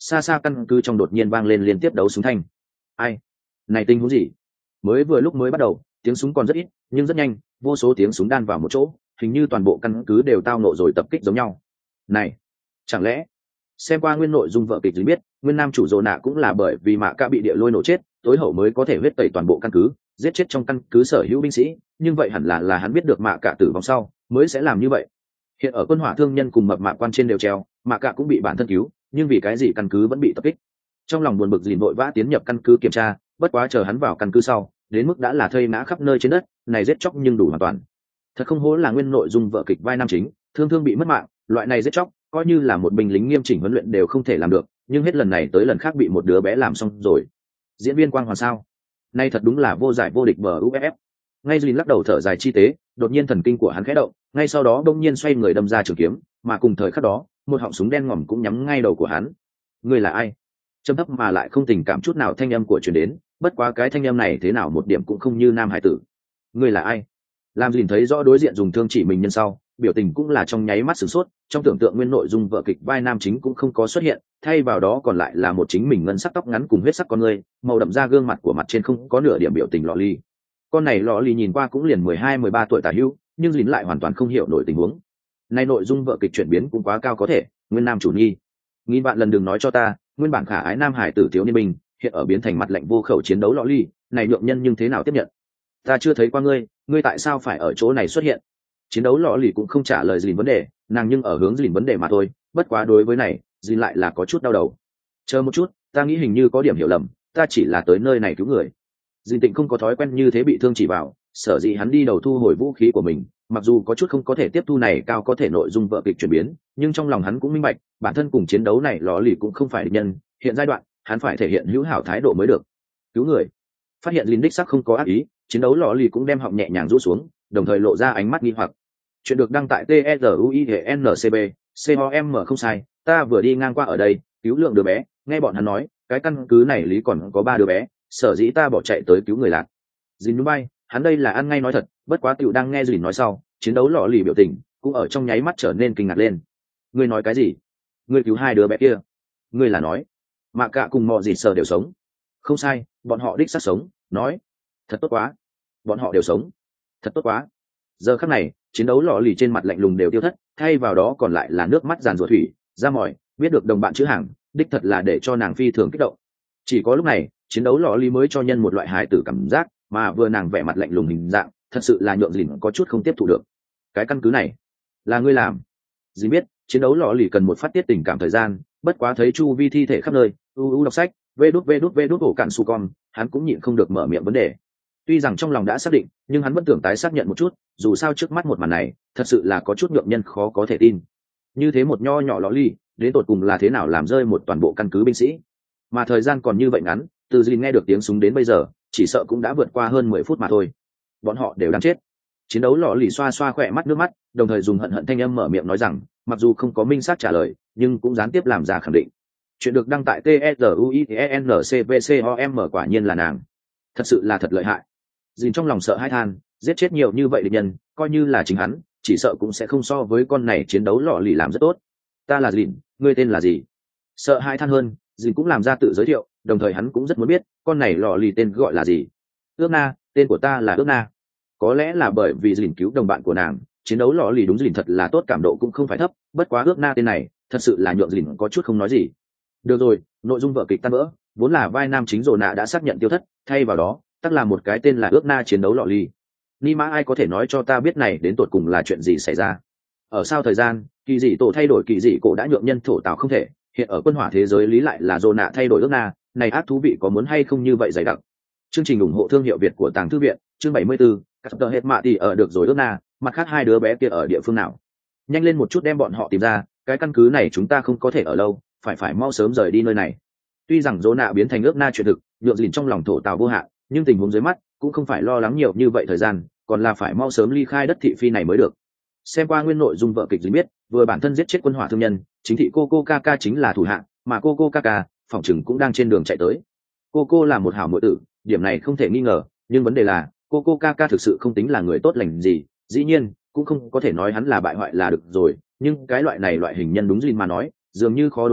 xa xa căn cứ trong đột nhiên vang lên liên tiếp đấu súng thanh. Ai? Này tình huống gì? Mới vừa lúc mới bắt đầu, tiếng súng còn rất ít, nhưng rất nhanh, vô số tiếng súng đan vào một chỗ, hình như toàn bộ căn cứ đều tao nộ rồi tập kích giống nhau. Này, chẳng lẽ xem qua nguyên nội dung vở kịch liền biết, nguyên nam chủ Dô nạ cũng là bởi vì Mạ Cả bị địa lôi nổ chết, tối hậu mới có thể huyết tẩy toàn bộ căn cứ, giết chết trong căn cứ sở hữu binh sĩ, nhưng vậy hẳn là là hắn biết được Mạ Cả tử vong sau, mới sẽ làm như vậy. Hiện ở quân hỏa thương nhân cùng mập mạp quan trên đều treo, Mạ Cả cũng bị bản thân cứu, nhưng vì cái gì căn cứ vẫn bị tập kích? Trong lòng buồn bực dìn vội vã tiến nhập căn cứ kiểm tra, bất quá chờ hắn vào căn cứ sau, đến mức đã là thây ngã khắp nơi trên đất, này giết chóc nhưng đủ hoàn toàn. Thật không hổ là nguyên nội dung vở kịch vai nam chính, thương thương bị mất mạng, loại này giết chóc, coi như là một binh lính nghiêm chỉnh huấn luyện đều không thể làm được, nhưng hết lần này tới lần khác bị một đứa bé làm xong rồi. Diễn viên quang hoàn sao? Nay thật đúng là vô giải vô địch bờ u ép ép. Ngay Dìn lắc đầu thở dài chi tế, đột nhiên thần kinh của hắn khẽ động, ngay sau đó bỗng nhiên xoay người đâm ra trường kiếm, mà cùng thời khắc đó, một họng súng đen ngòm cũng nhắm ngay đầu của hắn. Ngươi là ai? Trầm thấp mà lại không tình cảm chút nào thanh âm của truyền đến, bất quá cái thanh âm này thế nào một điểm cũng không như nam hải tử. Ngươi là ai? Làm Dìn thấy rõ đối diện dùng thương chỉ mình nhân sau, biểu tình cũng là trong nháy mắt sửng sốt, trong tưởng tượng nguyên nội dung vở kịch vai nam chính cũng không có xuất hiện, thay vào đó còn lại là một chính mình ngân sắc tóc ngắn cùng huyết sắc con người, màu đậm da gương mặt của mặt trên không có nửa điểm biểu tình lọ ly. Con này lọ ly nhìn qua cũng liền mười hai mười ba tuổi tả hữu, nhưng Dìn lại hoàn toàn không hiểu nổi tình huống. Nay nội dung vở kịch chuyển biến cũng quá cao có thể, nguyên nam chủ nhi. Nghìn bạn lần đừng nói cho ta, nguyên bản khả ái nam hải tử thiếu niên binh, hiện ở biến thành mặt lạnh vô khẩu chiến đấu lọ ly, này nhượng nhân nhưng thế nào tiếp nhận? Ta chưa thấy qua ngươi, ngươi tại sao phải ở chỗ này xuất hiện? Chiến đấu lọ lì cũng không trả lời Dìn vấn đề, nàng nhưng ở hướng Dìn vấn đề mà thôi, bất quá đối với này, Dìn lại là có chút đau đầu. Chờ một chút, ta nghĩ hình như có điểm hiểu lầm, ta chỉ là tới nơi này cứu người. Dìn Tịnh không có thói quen như thế bị thương chỉ vào, sở dĩ hắn đi đầu thu hồi vũ khí của mình, mặc dù có chút không có thể tiếp thu này cao có thể nội dung vở kịch chuyển biến, nhưng trong lòng hắn cũng minh bạch, bản thân cùng chiến đấu này lọ lì cũng không phải địch nhân, hiện giai đoạn, hắn phải thể hiện hữu hảo thái độ mới được. Cứu người. Phát hiện Dìn đích sắc không có ác ý, chiến đấu lọ lì cũng đem họng nhẹ nhàng rũ xuống, đồng thời lộ ra ánh mắt nghi hoặc. Chuyện được đăng tại tê e rờ u i en xê bê com không sai, ta vừa đi ngang qua ở đây, cứu lượng đứa bé, nghe bọn hắn nói, cái căn cứ này lý còn có ba đứa bé, sở dĩ ta bỏ chạy tới cứu người lạc. Dìn núi bay, hắn đây là ăn ngay nói thật, bất quá tiểu đang nghe Dìn nói sau, chiến đấu lọ lì biểu tình, cũng ở trong nháy mắt trở nên kinh ngạc lên. Ngươi nói cái gì? Ngươi cứu hai đứa bé kia? Ngươi là nói, Mạ Cả cùng Mọ Dịt Sờ đều sống? Không sai, bọn họ đích xác sống, nói, thật tốt quá, bọn họ đều sống, thật tốt quá. Giờ khắc này, chiến đấu lọ lì trên mặt lạnh lùng đều tiêu thất, thay vào đó còn lại là nước mắt giàn ruột thủy ra mỏi, biết được đồng bạn chữ hàng, đích thật là để cho nàng phi thường kích động. Chỉ có lúc này, chiến đấu lọ lì mới cho nhân một loại hài tử cảm giác, mà vừa nàng vẻ mặt lạnh lùng hình dạng, thật sự là nhượng Dìn có chút không tiếp thu được. Cái căn cứ này là ngươi làm? Dìn biết, chiến đấu lọ lì cần một phát tiết tình cảm thời gian, bất quá thấy chu vi thi thể khắp nơi, u u đọc sách, vê đút vê đút vê đút ổ cạn su con, hắn cũng nhịn không được mở miệng vấn đề. Tuy rằng trong lòng đã xác định, nhưng hắn vẫn tưởng tái xác nhận một chút, dù sao trước mắt một màn này, thật sự là có chút nhượng nhân khó có thể tin. Như thế một nho nhỏ lọ ly, đến tột cùng là thế nào làm rơi một toàn bộ căn cứ binh sĩ? Mà thời gian còn như vậy ngắn, từ Dìn nghe được tiếng súng đến bây giờ, chỉ sợ cũng đã vượt qua hơn mười phút mà thôi. Bọn họ đều đang chết. Chiến đấu lọ lì xoa xoa khỏe mắt nước mắt, đồng thời dùng hận hận thanh âm mở miệng nói rằng, mặc dù không có minh xác trả lời, nhưng cũng gián tiếp làm ra khẳng định. Chuyện được đăng tại tê e rờ u i en xê bê com quả nhiên là nàng. Thật sự là thật lợi hại. Dìn trong lòng sợ hãi than, giết chết nhiều như vậy địch nhân, coi như là chính hắn, chỉ sợ cũng sẽ không so với con này chiến đấu lọ lì làm rất tốt. Ta là Dìn, ngươi tên là gì? Sợ hãi than hơn, Dìn cũng làm ra tự giới thiệu, đồng thời hắn cũng rất muốn biết, con này lọ lì tên gọi là gì. Ước Na, tên của ta là Ước Na. Có lẽ là bởi vì Dìn cứu đồng bạn của nàng, chiến đấu lọ lì đúng Dìn thật là tốt, cảm độ cũng không phải thấp, bất quá Ước Na tên này, thật sự là nhượng Dìn có chút không nói gì. Được rồi, nội dung vở kịch tan vỡ, vốn là vai nam chính Dồ Nạ đã xác nhận tiêu thất, thay vào đó, tất là một cái tên là Ước Na chiến đấu lọ lì. Ni mã ai có thể nói cho ta biết này đến tột cùng là chuyện gì xảy ra? Ở sau thời gian, kỳ dị tổ thay đổi kỳ dị cổ đã nhượng nhân thổ tào không thể, hiện ở quân hỏa thế giới lý lại là Dồ Nạ thay đổi Ước Na, này ác thú vị có muốn hay không như vậy dày đặc. Chương trình ủng hộ thương hiệu Việt của Tàng Thư viện, chương bảy mươi tư, cắt tờ hết mạ thì ở được rồi Ước Na, mặt khác hai đứa bé kia ở địa phương nào? Nhanh lên một chút đem bọn họ tìm ra, cái căn cứ này chúng ta không có thể ở lâu, phải phải mau sớm rời đi nơi này. Tuy rằng Dồ Nạ biến thành Ước Na chuyện thực, nhượng Dìn trong lòng thổ tào vô hạn, nhưng tình huống dưới mắt cũng không phải lo lắng nhiều như vậy thời gian, còn là phải mau sớm ly khai đất thị phi này mới được. Xem qua nguyên nội dung vở kịch Dìn biết, vừa bản thân giết chết quân hỏa thương nhân, chính thị Coco Kaka chính là thủ hạ, mà Coco Kaka phòng chừng cũng đang trên đường chạy tới. Coco là một hảo muội tử, điểm này không thể nghi ngờ, nhưng vấn đề là Coco Kaka thực sự không tính là người tốt lành gì, dĩ nhiên cũng không có thể nói hắn là bại hoại là được rồi, nhưng cái loại này loại hình nhân đúng Dìn mà nói, dường như khó đối phó,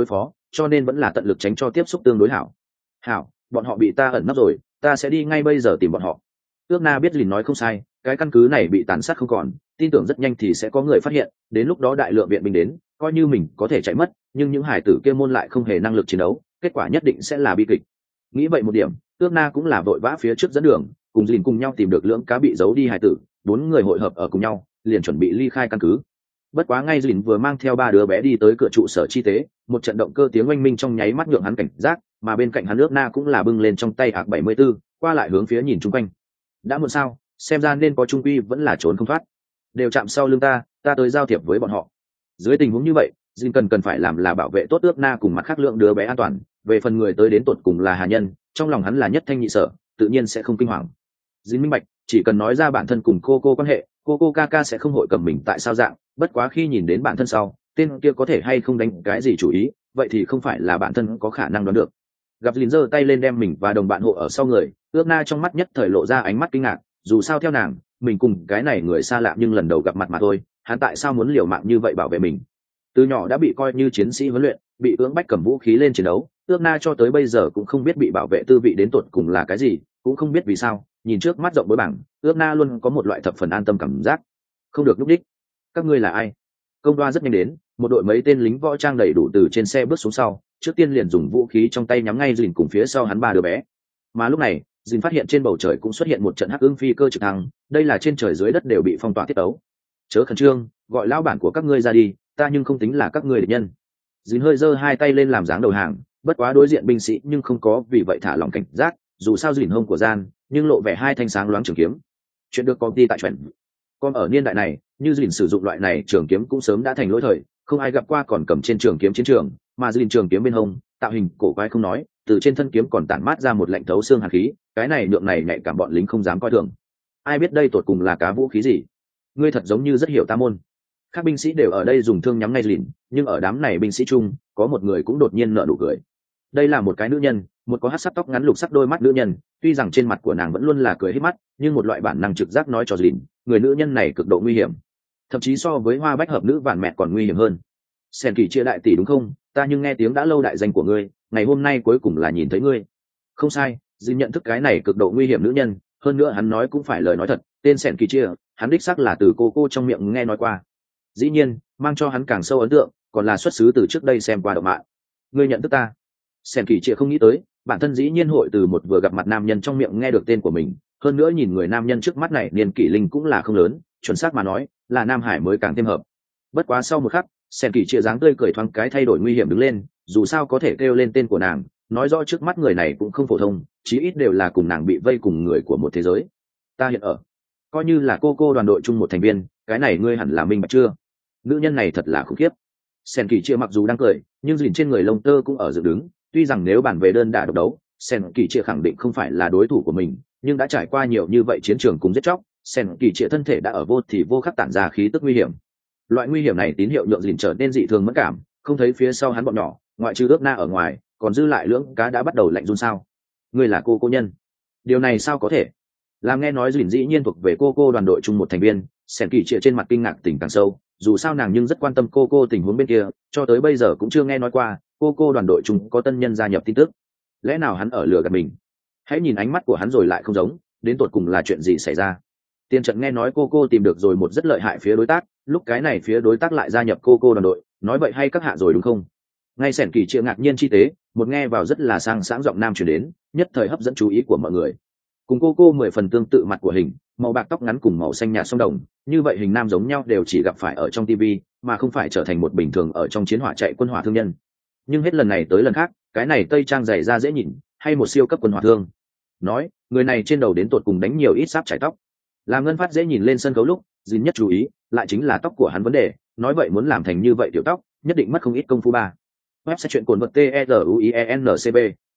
cho nên vẫn là tận lực tránh cho tiếp xúc tương đối hảo. Hảo, bọn họ bị ta ẩn nấp rồi, ta sẽ đi ngay bây giờ tìm bọn họ. Ước Na biết Lìn nói không sai, cái căn cứ này bị tàn sát không còn, tin tưởng rất nhanh thì sẽ có người phát hiện, đến lúc đó đại lượng viện binh đến, coi như mình có thể chạy mất, nhưng những hải tử kia môn lại không hề năng lực chiến đấu, kết quả nhất định sẽ là bi kịch. Nghĩ vậy một điểm, Ước Na cũng là vội vã phía trước dẫn đường, cùng Lìn cùng nhau tìm được lưỡng cá bị giấu đi hải tử, bốn người hội hợp ở cùng nhau, liền chuẩn bị ly khai căn cứ. Bất quá ngay Lìn vừa mang theo ba đứa bé đi tới cửa trụ sở chi tế, một trận động cơ tiếng oanh minh trong nháy mắt nhượng hắn cảnh giác, mà bên cạnh hắn Ước Na cũng là bưng lên trong tay ạc bảy mươi tư, qua lại hướng phía nhìn chung quanh. Đã muộn sao, xem ra nên có trung quy vẫn là trốn không thoát. Đều chạm sau lưng ta, ta tới giao thiệp với bọn họ. Dưới tình huống như vậy, Jin cần cần phải làm là bảo vệ tốt Ước Na cùng mặt khác lượng đứa bé an toàn. Về phần người tới đến tột cùng là Hà Nhân, trong lòng hắn là nhất thanh nhị sở, tự nhiên sẽ không kinh hoàng. Jin minh bạch, chỉ cần nói ra bản thân cùng cô cô quan hệ, cô cô ca ca sẽ không hội cầm mình tại sao dạng. Bất quá khi nhìn đến bản thân sau, tên kia có thể hay không đánh cái gì chủ ý, vậy thì không phải là bản thân có khả năng đoán được. Gặp Jin giơ tay lên đem mình và đồng bạn hộ ở sau người, Ước Na trong mắt nhất thời lộ ra ánh mắt kinh ngạc, dù sao theo nàng, mình cùng cái này người xa lạ nhưng lần đầu gặp mặt mà thôi, hắn tại sao muốn liều mạng như vậy bảo vệ mình? Từ nhỏ đã bị coi như chiến sĩ huấn luyện, bị cưỡng bách cầm vũ khí lên chiến đấu, Ước Na cho tới bây giờ cũng không biết bị bảo vệ tư vị đến tột cùng là cái gì, cũng không biết vì sao, nhìn trước mắt rộng bối bảng, Ước Na luôn có một loại thập phần an tâm cảm giác. Không được lúc đích. Các ngươi là ai? Công đoa rất nhanh đến, một đội mấy tên lính võ trang đầy đủ từ trên xe bước xuống sau, trước tiên liền dùng vũ khí trong tay nhắm ngay Dìn cùng phía sau hắn ba đứa bé. Mà lúc này, Dìn phát hiện trên bầu trời cũng xuất hiện một trận hắc ưng phi cơ trực thăng, đây là trên trời dưới đất đều bị phong tỏa tiết tấu. Chớ khẩn trương, gọi lão bản của các ngươi ra đi, ta nhưng không tính là các ngươi địch nhân. Dìn hơi giơ hai tay lên làm dáng đầu hàng, bất quá đối diện binh sĩ nhưng không có vì vậy thả lòng cảnh giác, dù sao Dìn hông của gian, nhưng lộ vẻ hai thanh sáng loáng trường kiếm. Chuyện được công ty tại chuyện. Còn ở niên đại này, như Dìn sử dụng loại này trường kiếm cũng sớm đã thành lỗi thời, không ai gặp qua còn cầm trên trường kiếm chiến trường, mà Dìn trường kiếm bên hông, tạo hình cổ quái không nói, từ trên thân kiếm còn tản mát ra một lạnh thấu xương hàn khí, cái này nhượng này nhạy cảm bọn lính không dám coi thường. Ai biết đây tột cùng là cá vũ khí gì? Ngươi thật giống như rất hiểu ta môn. Các binh sĩ đều ở đây dùng thương nhắm ngay Dìn, nhưng ở đám này binh sĩ chung, có một người cũng đột nhiên nở nụ cười. Đây là một cái nữ nhân, một có hắc sắc tóc ngắn lục sắc đôi mắt nữ nhân, tuy rằng trên mặt của nàng vẫn luôn là cười hết mắt, nhưng một loại bản năng trực giác nói cho Dìn, người nữ nhân này cực độ nguy hiểm, thậm chí so với hoa bách hợp nữ vạn mẹ còn nguy hiểm hơn. Sen Kỳ chia đại tỷ đúng không? Ta nhưng nghe tiếng đã lâu đại danh của ngươi, ngày hôm nay cuối cùng là nhìn thấy ngươi. Không sai, Dìn nhận thức cái này cực độ nguy hiểm nữ nhân, hơn nữa hắn nói cũng phải lời nói thật, tên Sen Kỳ chia, hắn đích xác là từ cô cô trong miệng nghe nói qua. Dĩ nhiên, mang cho hắn càng sâu ấn tượng, còn là xuất xứ từ trước đây xem qua động mạng. Ngươi nhận thức ta? Sen Kỳ chia không nghĩ tới, bản thân dĩ nhiên hội từ một vừa gặp mặt nam nhân trong miệng nghe được tên của mình, hơn nữa nhìn người nam nhân trước mắt này niên kỷ linh cũng là không lớn, chuẩn xác mà nói là Nam Hải mới càng thêm hợp. Bất quá sau một khắc, Sen Kỳ chia dáng tươi cười thoáng cái thay đổi nguy hiểm đứng lên, dù sao có thể kêu lên tên của nàng, nói rõ trước mắt người này cũng không phổ thông, chí ít đều là cùng nàng bị vây cùng người của một thế giới. Ta hiện ở, coi như là cô cô đoàn đội chung một thành viên, cái này ngươi hẳn là minh bạch chưa? Nữ nhân này thật là khủng khiếp. Sen Kỳ chia mặc dù đang cười, nhưng dìn trên người lông tơ cũng ở dựng đứng, tuy rằng nếu bàn về đơn đả độc đấu, Sen Kỳ chia khẳng định không phải là đối thủ của mình, nhưng đã trải qua nhiều như vậy chiến trường cùng giết chóc, Sen Kỳ chia thân thể đã ở vô thì vô khắc tản ra khí tức nguy hiểm. Loại nguy hiểm này tín hiệu nhượng dìn trở nên dị thường mẫn cảm, không thấy phía sau hắn bọn nhỏ, ngoại trừ ước na ở ngoài, còn dư lại lưỡng cá đã bắt đầu lạnh run. Sao ngươi là cô cô nhân? Điều này sao có thể? Làm nghe nói dìn dĩ nhiên thuộc về cô cô đoàn đội chung một thành viên, Sen Kỳ chia trên mặt kinh ngạc tỉnh càng sâu, dù sao nàng nhưng rất quan tâm cô cô tình huống bên kia, cho tới bây giờ cũng chưa nghe nói qua cô cô đoàn đội chung có tân nhân gia nhập tin tức. Lẽ nào hắn ở lừa gạt mình? Hãy nhìn ánh mắt của hắn rồi lại không giống, đến tột cùng là chuyện gì xảy ra? Tiên trận nghe nói cô cô tìm được rồi một rất lợi hại phía đối tác, lúc cái này phía đối tác lại gia nhập cô cô đoàn đội, nói vậy hay các hạ rồi đúng không? Ngay Sen Kỳ chia ngạc nhiên chi tế, một nghe vào rất là sang sáng giọng nam truyền đến, nhất thời hấp dẫn chú ý của mọi người. Cùng cô cô mười phần tương tự mặt của hình, màu bạc tóc ngắn cùng màu xanh nhạt song đồng, như vậy hình nam giống nhau đều chỉ gặp phải ở trong tivi, mà không phải trở thành một bình thường ở trong chiến hỏa chạy quân hỏa thương nhân. Nhưng hết lần này tới lần khác, cái này tây trang dày ra dễ nhìn, hay một siêu cấp quân hỏa thương. Nói, người này trên đầu đến tột cùng đánh nhiều ít sáp chải tóc. Làm Ngân Phát dễ nhìn lên sân khấu lúc, Jin nhất chú ý, lại chính là tóc của hắn vấn đề, nói vậy muốn làm thành như vậy tiểu tóc, nhất định mất không ít công phu ba. Web sẽ chuyện cuốn vật T E R U I E N C B.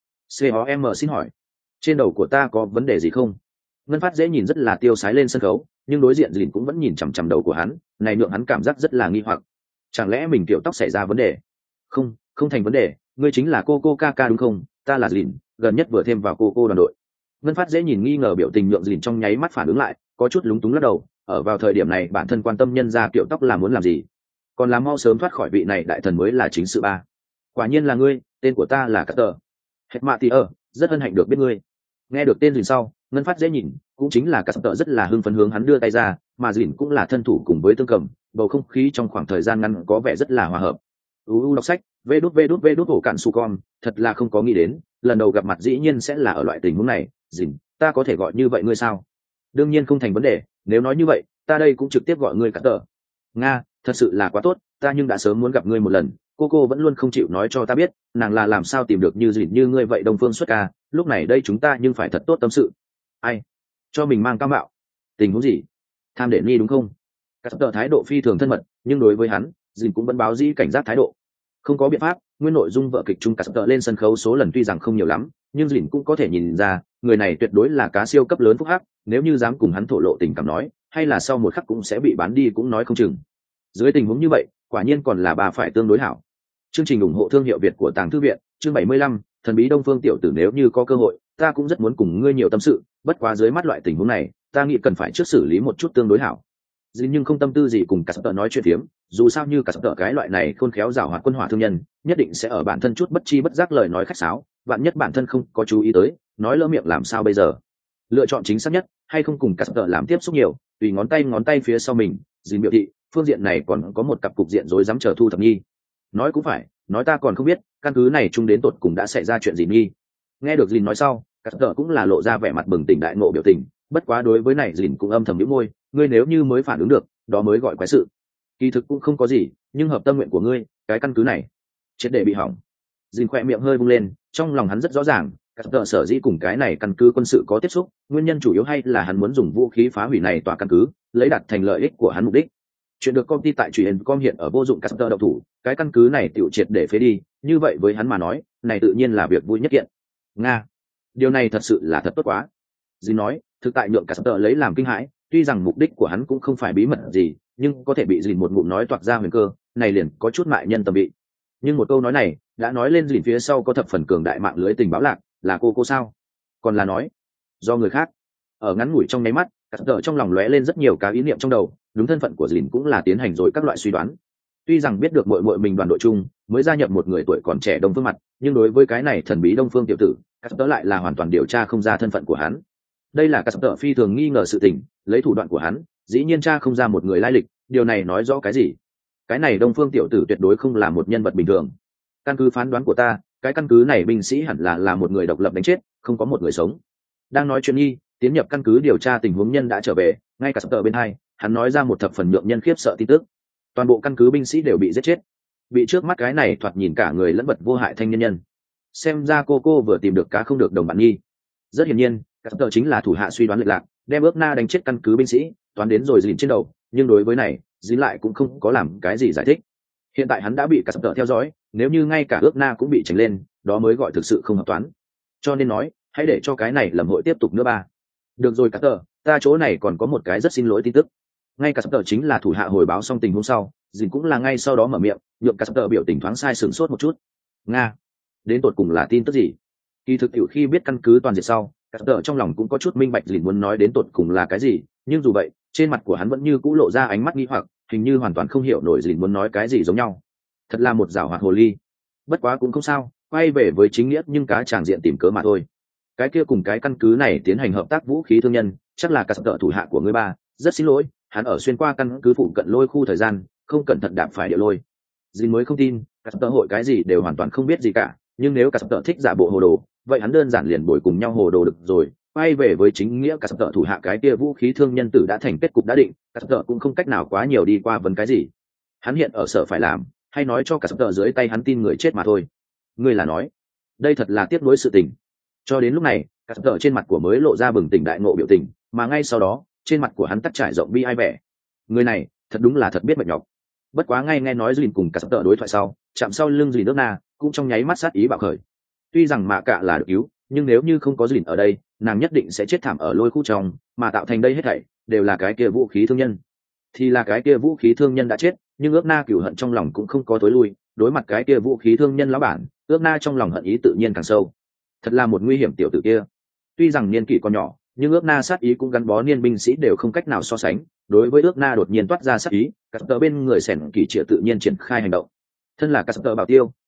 C O M xin hỏi, trên đầu của ta có vấn đề gì không? Ngân Phát dễ nhìn rất là tiêu sái lên sân khấu, nhưng đối diện Jin cũng vẫn nhìn chằm chằm đầu của hắn, này nhượng hắn cảm giác rất là nghi hoặc. Chẳng lẽ mình tiểu tóc xảy ra vấn đề? Không, không thành vấn đề, ngươi chính là cô cô ca ca đúng không? Ta là Jin, gần nhất vừa thêm vào cô cô đoàn đội. Ngân Phát dễ nhìn nghi ngờ biểu tình nhượng Jin trong nháy mắt phản ứng lại, có chút lúng túng lắc đầu, ở vào thời điểm này bản thân quan tâm nhân ra kiểu tóc là muốn làm gì, còn là mau sớm thoát khỏi vị này đại thần mới là chính sự ba. Quả nhiên là ngươi, tên của ta là Carter. Hết mạ thì ở, rất hân hạnh được biết ngươi. Nghe được tên Dìn sau, ngân phát dễ nhìn, cũng chính là Carter rất là hưng phấn hướng hắn đưa tay ra, mà Dìn cũng là thân thủ cùng với tương cầm, bầu không khí trong khoảng thời gian ngắn có vẻ rất là hòa hợp. u u đọc sách, vê đút vê đút vê đút hổ cạn su con, thật là không có nghĩ đến, lần đầu gặp mặt dĩ nhiên sẽ là ở loại tình huống này. Dìn, ta có thể gọi như vậy ngươi sao? Đương nhiên không thành vấn đề, nếu nói như vậy, ta đây cũng trực tiếp gọi ngươi Carter. Nga, thật sự là quá tốt, ta nhưng đã sớm muốn gặp ngươi một lần. Cô cô vẫn luôn không chịu nói cho ta biết nàng là làm sao tìm được như Dìn như ngươi vậy, Đông Phương xuất ca. Lúc này đây chúng ta nhưng phải thật tốt tâm sự. Ai cho mình mang cao mạo? Tình huống gì? Tham để nghi đúng không? Các tờ thái độ phi thường thân mật, nhưng đối với hắn, Dìn cũng vẫn báo dĩ cảnh giác thái độ. Không có biện pháp, nguyên nội dung vợ kịch chung cả tờ lên sân khấu số lần tuy rằng không nhiều lắm, nhưng Dìn cũng có thể nhìn ra người này tuyệt đối là cá siêu cấp lớn phúc hắc. Nếu như dám cùng hắn thổ lộ tình cảm nói, hay là sau một khắc cũng sẽ bị bán đi cũng nói không chừng. Dưới tình huống như vậy, quả nhiên còn là bà phải tương đối hảo. Chương trình ủng hộ thương hiệu Việt của Tàng Thư viện, chương bảy mươi lăm, thần bí Đông Phương tiểu tử, nếu như có cơ hội, ta cũng rất muốn cùng ngươi nhiều tâm sự, bất quá dưới mắt loại tình huống này, ta nghĩ cần phải trước xử lý một chút tương đối hảo. Dĩ nhưng không tâm tư gì cùng cả tợ nói chuyện phiếm, dù sao như cả tợ cái loại này khôn khéo giàu hoạt quân hỏa thương nhân, nhất định sẽ ở bản thân chút bất chi bất giác lời nói khách sáo, bạn nhất bản thân không có chú ý tới, nói lỡ miệng làm sao bây giờ? Lựa chọn chính xác nhất, hay không cùng cả tợ làm tiếp xúc nhiều, tùy ngón tay ngón tay phía sau mình, Dĩ biểu thị, phương diện này còn có một cặp cục diện rối rắm chờ thu thập nghi. Nói cũng phải, nói ta còn không biết căn cứ này chung đến tột cùng đã xảy ra chuyện gì nghi. Nghe được Dìn nói sau, Cát Tở cũng là lộ ra vẻ mặt bừng tỉnh đại ngộ biểu tình, bất quá đối với này Dìn cũng âm thầm nhíu môi, ngươi nếu như mới phản ứng được, đó mới gọi quái sự. Kỳ thực cũng không có gì, nhưng hợp tâm nguyện của ngươi, cái căn cứ này triệt để bị hỏng. Dìn khỏe miệng hơi vung lên, trong lòng hắn rất rõ ràng, Cát Tở sở dĩ cùng cái này căn cứ quân sự có tiếp xúc, nguyên nhân chủ yếu hay là hắn muốn dùng vũ khí phá hủy này tòa căn cứ, lấy đạt thành lợi ích của hắn mục đích. Chuyện được công ty tại Truyện.com hiện ở vô dụng Cát Tở độc thủ, cái căn cứ này tiểu triệt để phế đi, như vậy với hắn mà nói, này tự nhiên là việc vui nhất kiện. Nga, điều này thật sự là thật tốt quá. Dì nói, thực tại nhượng Cát Tở lấy làm kinh hãi, tuy rằng mục đích của hắn cũng không phải bí mật gì, nhưng có thể bị Dì một ngụm nói toạc ra huyền cơ, này liền có chút mại nhân tâm bị. Nhưng một câu nói này đã nói lên Dì phía sau có thập phần cường đại mạng lưới tình báo lạc, là cô cô sao? Còn là nói do người khác. Ở ngắn ngủi trong nháy mắt, Cát Tở trong lòng lóe lên rất nhiều cái ý niệm trong đầu, đúng thân phận của Dìn cũng là tiến hành rồi các loại suy đoán. Tuy rằng biết được muội muội mình đoàn đội chung mới gia nhập một người tuổi còn trẻ Đông Phương mặt, nhưng đối với cái này thần bí Đông Phương tiểu tử, Cát Tở lại là hoàn toàn điều tra không ra thân phận của hắn. Đây là Cát Tở phi thường nghi ngờ sự tình, lấy thủ đoạn của hắn, dĩ nhiên tra không ra một người lai lịch, điều này nói rõ cái gì? Cái này Đông Phương tiểu tử tuyệt đối không là một nhân vật bình thường. Căn cứ phán đoán của ta, cái căn cứ này binh sĩ hẳn là là một người độc lập đánh chết, không có một người sống. Đang nói chuyện nghi, tiến nhập căn cứ điều tra tình huống nhân đã trở về, ngay cả Cát Tở bên hai, hắn nói ra một thập phần nhượng nhân khiếp sợ tin tức. Toàn bộ căn cứ binh sĩ đều bị giết chết, bị trước mắt cái này thoạt nhìn cả người lẫn vật vô hại thanh niên nhân. Xem ra cô cô vừa tìm được cá không được đồng bạn nghi. Rất hiển nhiên, Cát Tở chính là thủ hạ suy đoán lệch lạc, đem ước na đánh chết căn cứ binh sĩ, toán đến rồi Dìn trên đầu, nhưng đối với này, Dìn lại cũng không có làm cái gì giải thích. Hiện tại hắn đã bị Cát Tở theo dõi, nếu như ngay cả ước na cũng bị tránh lên, đó mới gọi thực sự không hợp toán. Cho nên nói, hãy để cho cái này lầm hội tiếp tục nữa ba. Được rồi Cát Tở, ta chỗ này còn có một cái rất xin lỗi tin tức. Ngay cả Cát Tở chính là thủ hạ hồi báo xong tình huống sau, Dìn cũng là ngay sau đó mở miệng, nhượng Cát Tở biểu tình thoáng sai sửng sốt một chút. Nga, đến tột cùng là tin tức gì? Kỳ thực tiểu khi biết căn cứ toàn diệt sau, Cát Tở trong lòng cũng có chút minh bạch Dìn muốn nói đến tột cùng là cái gì, nhưng dù vậy, trên mặt của hắn vẫn như cũ lộ ra ánh mắt nghi hoặc, hình như hoàn toàn không hiểu nổi Dìn muốn nói cái gì giống nhau. Thật là một giảo hoạt hồ ly. Bất quá cũng không sao, quay về với chính nghĩa nhưng cá tràng diện tìm cớ mà thôi. Cái kia cùng cái căn cứ này tiến hành hợp tác vũ khí thương nhân, chắc là Cát Tở thủ hạ của ngươi ba, rất xin lỗi, hắn ở xuyên qua căn cứ phụ cận lôi khu thời gian, không cẩn thận đạp phải địa lôi. Dìn mới không tin, Cát Tở hội cái gì đều hoàn toàn không biết gì cả, nhưng nếu Cát Tở thích giả bộ hồ đồ, vậy hắn đơn giản liền bồi cùng nhau hồ đồ được rồi. Quay về với chính nghĩa, Cát Tở thủ hạ cái kia vũ khí thương nhân tử đã thành kết cục đã định, Cát Tở cũng không cách nào quá nhiều đi qua vấn cái gì. Hắn hiện ở sở phải làm, hay nói cho Cát Tở dưới tay hắn tin người chết mà thôi. Ngươi là nói, đây thật là tiếc nuối sự tình. Cho đến lúc này, Cát Tở trên mặt của mới lộ ra bừng tỉnh đại ngộ biểu tình, mà ngay sau đó, trên mặt của hắn tắt trải rộng bi ai vẻ. Người này, thật đúng là thật biết mệt nhọc. Bất quá ngay nghe nói Dìn cùng Cát Tở đối thoại sau, chạm sau lưng Dìn nước na, cũng trong nháy mắt sát ý bạo khởi. Tuy rằng Mạ Cạ là được cứu, nhưng nếu như không có Dìn ở đây, nàng nhất định sẽ chết thảm ở lôi khu trong, mà tạo thành đây hết thảy đều là cái kia vũ khí thương nhân. Thì là cái kia vũ khí thương nhân đã chết, nhưng ước na cửu hận trong lòng cũng không có tối lui, đối mặt cái kia vũ khí thương nhân lão bản, ước na trong lòng hận ý tự nhiên càng sâu. Thật là một nguy hiểm tiểu tử kia. Tuy rằng niên kỷ còn nhỏ, nhưng ước na sát ý cũng gắn bó niên binh sĩ đều không cách nào so sánh. Đối với ước na đột nhiên toát ra sát ý, Cát Tở bên người sẻn kỳ triệu tự nhiên triển khai hành động. Thân là Cát Tở bảo tiêu,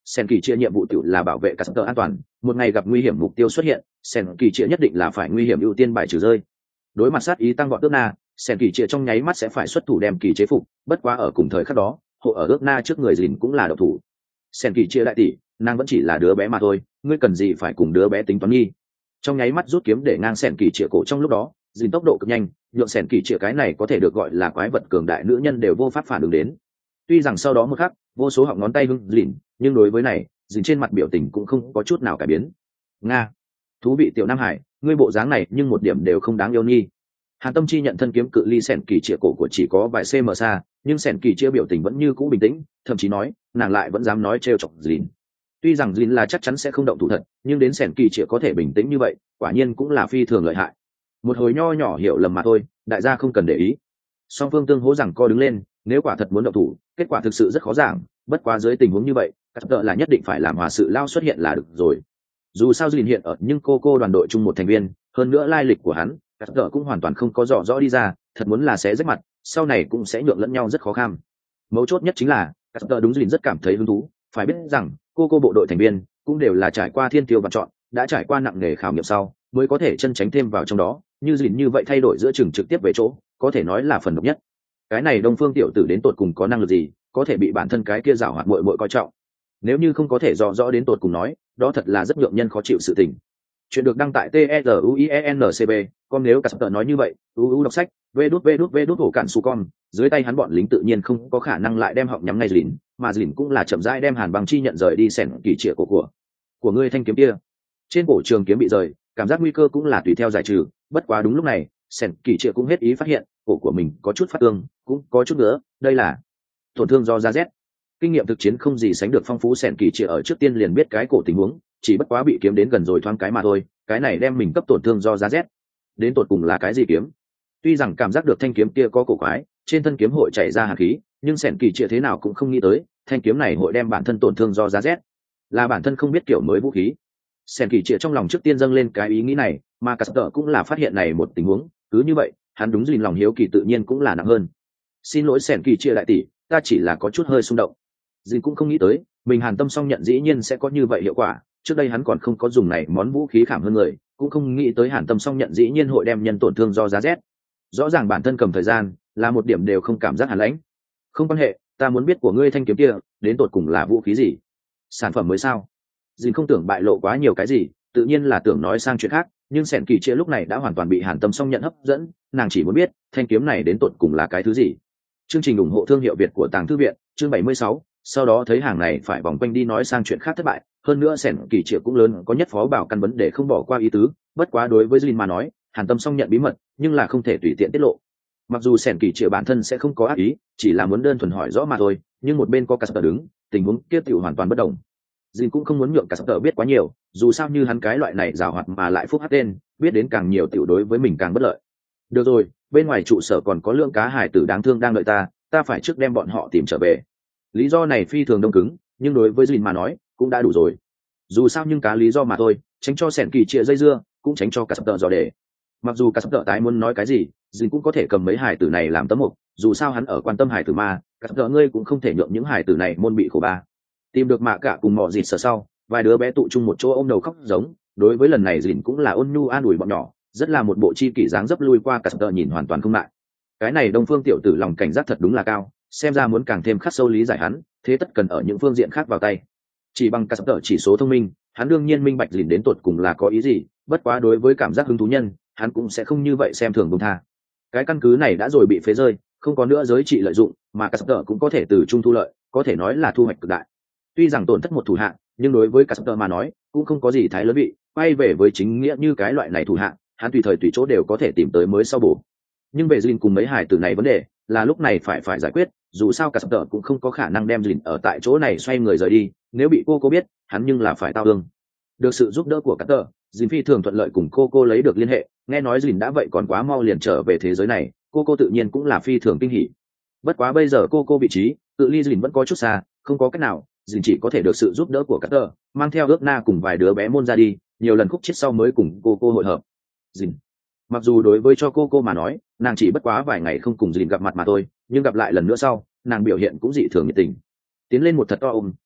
sen kỳ chia nhiệm vụ tự là bảo vệ Casper an toàn, một ngày gặp nguy hiểm mục tiêu xuất hiện, sen kỳ chia nhất định là phải nguy hiểm ưu tiên bài trừ rơi. Đối mặt sát ý tăng vọt ước na, sen kỳ chia trong nháy mắt sẽ phải xuất thủ đem kỳ chế phục, bất quá ở cùng thời khắc đó, hộ ở ước na trước người dìn cũng là độc thủ. Sen kỳ chia đại tỷ, nàng vẫn chỉ là đứa bé mà thôi, ngươi cần gì phải cùng đứa bé tính toán nghi. Trong nháy mắt rút kiếm để ngang sen kỳ chia cổ, trong lúc đó dìn tốc độ cực nhanh, nhượng sen kỳ chia cái này có thể được gọi là quái vật cường đại nữ nhân đều vô pháp phản ứng đến. Tuy rằng sau đó một khắc vô số họng ngón tay hưng lìn, nhưng đối với này dìn trên mặt biểu tình cũng không có chút nào cải biến. Nga, thú vị tiểu nam hải, ngươi bộ dáng này nhưng một điểm đều không đáng yêu nghi. Hàn Tâm Chi nhận thân kiếm cự ly sẹn kỳ chia cổ của chỉ có vài cm xa, nhưng sẹn kỳ chia biểu tình vẫn như cũ bình tĩnh, thậm chí nói nàng lại vẫn dám nói trêu chọc dìn. Tuy rằng dìn là chắc chắn sẽ không động thủ thật, nhưng đến sẹn kỳ chia có thể bình tĩnh như vậy, quả nhiên cũng là phi thường lợi hại. Một hồi nho nhỏ hiểu lầm mà thôi, đại gia không cần để ý. Song phương tương hỗ rằng co đứng lên, nếu quả thật muốn động thủ, kết quả thực sự rất khó giảng, bất quá dưới tình huống như vậy, cắt tợ là nhất định phải làm hòa sự lao xuất hiện là được rồi. Dù sao dìn hiện ở nhưng cô cô đoàn đội chung một thành viên, hơn nữa lai lịch của hắn, cắt tợ cũng hoàn toàn không có rõ rõ đi ra, thật muốn là xé rách mặt, sau này cũng sẽ nhượng lẫn nhau rất khó khăn. Mấu chốt nhất chính là cắt tợ đúng dìn rất cảm thấy hứng thú, phải biết rằng cô cô bộ đội thành viên cũng đều là trải qua thiên tiêu và chọn, đã trải qua nặng nghề khảo nghiệm sau mới có thể chân tránh thêm vào trong đó, như dìn như vậy thay đổi giữa chừng trực tiếp về chỗ, có thể nói là phần độc nhất. Cái này Đông Phương tiểu tử đến tột cùng có năng lực gì, có thể bị bản thân cái kia giảo hoạt muội muội coi trọng. Nếu như không có thể rõ rõ đến tột cùng nói, đó thật là rất nhượng nhân khó chịu sự tình. Chuyện được đăng tại T E Z U I E N C B, con nếu cả sập tờ nói như vậy, u u đọc sách, vê đút vê đút vê đút hổ cản su con, dưới tay hắn bọn lính tự nhiên không có khả năng lại đem họng nhắm ngay lìn, mà lìn cũng là chậm rãi đem Hàn Băng Chi nhận rời đi sèn kỳ trịa của của của ngươi thanh kiếm kia. Trên cổ trường kiếm bị rời, cảm giác nguy cơ cũng là tùy theo giải trừ, bất quá đúng lúc này, sèn kỳ trịa cũng hết ý phát hiện, cổ của mình có chút phát tương, cũng có chút nữa, đây là tổn thương do da rét. Kinh nghiệm thực chiến không gì sánh được phong phú, sèn kỳ trịa ở trước tiên liền biết cái cổ tình huống, chỉ bất quá bị kiếm đến gần rồi thoáng cái mà thôi, cái này đem mình cấp tổn thương do da rét. Đến tột cùng là cái gì kiếm? Tuy rằng cảm giác được thanh kiếm kia có cổ quái, trên thân kiếm hội chảy ra hàn khí, nhưng sèn kỳ trịa thế nào cũng không nghĩ tới, thanh kiếm này hội đem bản thân tổn thương do da rét, là bản thân không biết kiểu mới vũ khí. Sèn kỳ trịa trong lòng trước tiên dâng lên cái ý nghĩ này, mà Caster cũng là phát hiện này một tình huống, cứ như vậy, hắn đúng dìn lòng hiếu kỳ tự nhiên cũng là nặng hơn. Xin lỗi sèn kỳ trịa đại tỷ, ta chỉ là có chút hơi xung động. Dìn cũng không nghĩ tới, mình Hàn Tâm Song nhận dĩ nhiên sẽ có như vậy hiệu quả, trước đây hắn còn không có dùng này món vũ khí khảm hơn người, cũng không nghĩ tới Hàn Tâm Song nhận dĩ nhiên hội đem nhân tổn thương do giá rét. Rõ ràng bản thân cầm thời gian, là một điểm đều không cảm giác hàn lãnh. Không quan hệ, ta muốn biết của ngươi thanh kiếm kia, đến tột cùng là vũ khí gì? Sản phẩm mới sao? Dìn không tưởng bại lộ quá nhiều cái gì, tự nhiên là tưởng nói sang chuyện khác, nhưng sẹn kỳ trịa lúc này đã hoàn toàn bị Hàn Tâm Song nhận hấp dẫn, nàng chỉ muốn biết thanh kiếm này đến tột cùng là cái thứ gì. Chương trình ủng hộ thương hiệu Việt của Tàng Thư viện, chương bảy mươi sáu, sau đó thấy hàng này phải vòng quanh đi nói sang chuyện khác thất bại, hơn nữa sẹn kỳ trịa cũng lớn có nhất phó bảo căn vấn để không bỏ qua ý tứ, bất quá đối với Jin mà nói, Hàn Tâm Song nhận bí mật, nhưng là không thể tùy tiện tiết lộ. Mặc dù sẹn kỳ trịa bản thân sẽ không có ác ý, chỉ là muốn đơn thuần hỏi rõ mà thôi, nhưng một bên có Caster đứng, tình huống kia tiểu hoàn toàn bất đồng. Jin cũng không muốn nhượng Caster biết quá nhiều, dù sao như hắn cái loại này giàu hoạt mà lại phúc hắc tên, biết đến càng nhiều tiểu đối với mình càng bất lợi. Được rồi, bên ngoài trụ sở còn có lượng cá hải tử đáng thương đang đợi ta, ta phải trước đem bọn họ tìm trở về. Lý do này phi thường đông cứng, nhưng đối với Jin mà nói, cũng đã đủ rồi. Dù sao nhưng cá lý do mà thôi, tránh cho sẹn kỳ trịa dây dưa, cũng tránh cho Caster dò đề. Mặc dù Caster tái muốn nói cái gì, Jin cũng có thể cầm mấy hải tử này làm tấm mục, dù sao hắn ở quan tâm hải tử mà, Caster ngươi cũng không thể nhượng những hải tử này môn bị khổ ba. Tìm được mạ cả cùng mọ dịt sở sau, vài đứa bé tụ chung một chỗ ôm đầu khóc giống, đối với lần này Jin cũng là ôn nhu an ủi bọn nhỏ, rất là một bộ chi kỷ dáng dấp lui qua Caster nhìn hoàn toàn không lại. Cái này Đông Phương tiểu tử lòng cảnh giác thật đúng là cao, xem ra muốn càng thêm khắc sâu lý giải hắn, thế tất cần ở những phương diện khác vào tay. Chỉ bằng Caster chỉ số thông minh, hắn đương nhiên minh bạch Jin đến tột cùng là có ý gì, bất quá đối với cảm giác hứng thú nhân, hắn cũng sẽ không như vậy xem thường buông tha. Cái căn cứ này đã rồi bị phế rơi, không có nữa giới trị lợi dụng, mà Caster cũng có thể từ trung thu lợi, có thể nói là thu hoạch cực đại. Tuy rằng tổn thất một thủ hạng, nhưng đối với Caster mà nói, cũng không có gì thái lớn vị, quay về với chính nghĩa như cái loại này thủ hạng, hắn tùy thời tùy chỗ đều có thể tìm tới mới sau bổ. Nhưng về Jin cùng mấy hải tử này vấn đề, là lúc này phải phải giải quyết, dù sao Caster cũng không có khả năng đem Jin ở tại chỗ này xoay người rời đi, nếu bị cô cô biết, hắn nhưng là phải tao ương. Được sự giúp đỡ của Caster, Jin phi thường thuận lợi cùng cô cô lấy được liên hệ, nghe nói Jin đã vậy còn quá mau liền trở về thế giới này, cô cô tự nhiên cũng là phi thường kinh hỉ. Bất quá bây giờ cô cô vị trí, tự ly Jin vẫn có chút xa, không có cách nào, Jin chỉ có thể được sự giúp đỡ của Caster, mang theo ước na cùng vài đứa bé môn ra đi, nhiều lần khúc chết sau mới cùng cô cô hội hợp. Jin, mặc dù đối với cho cô cô mà nói, nàng chỉ bất quá vài ngày không cùng Jin gặp mặt mà thôi, nhưng gặp lại lần nữa sau, nàng biểu hiện cũng dị thường nhiệt tình. Tiến lên một thật to ôm,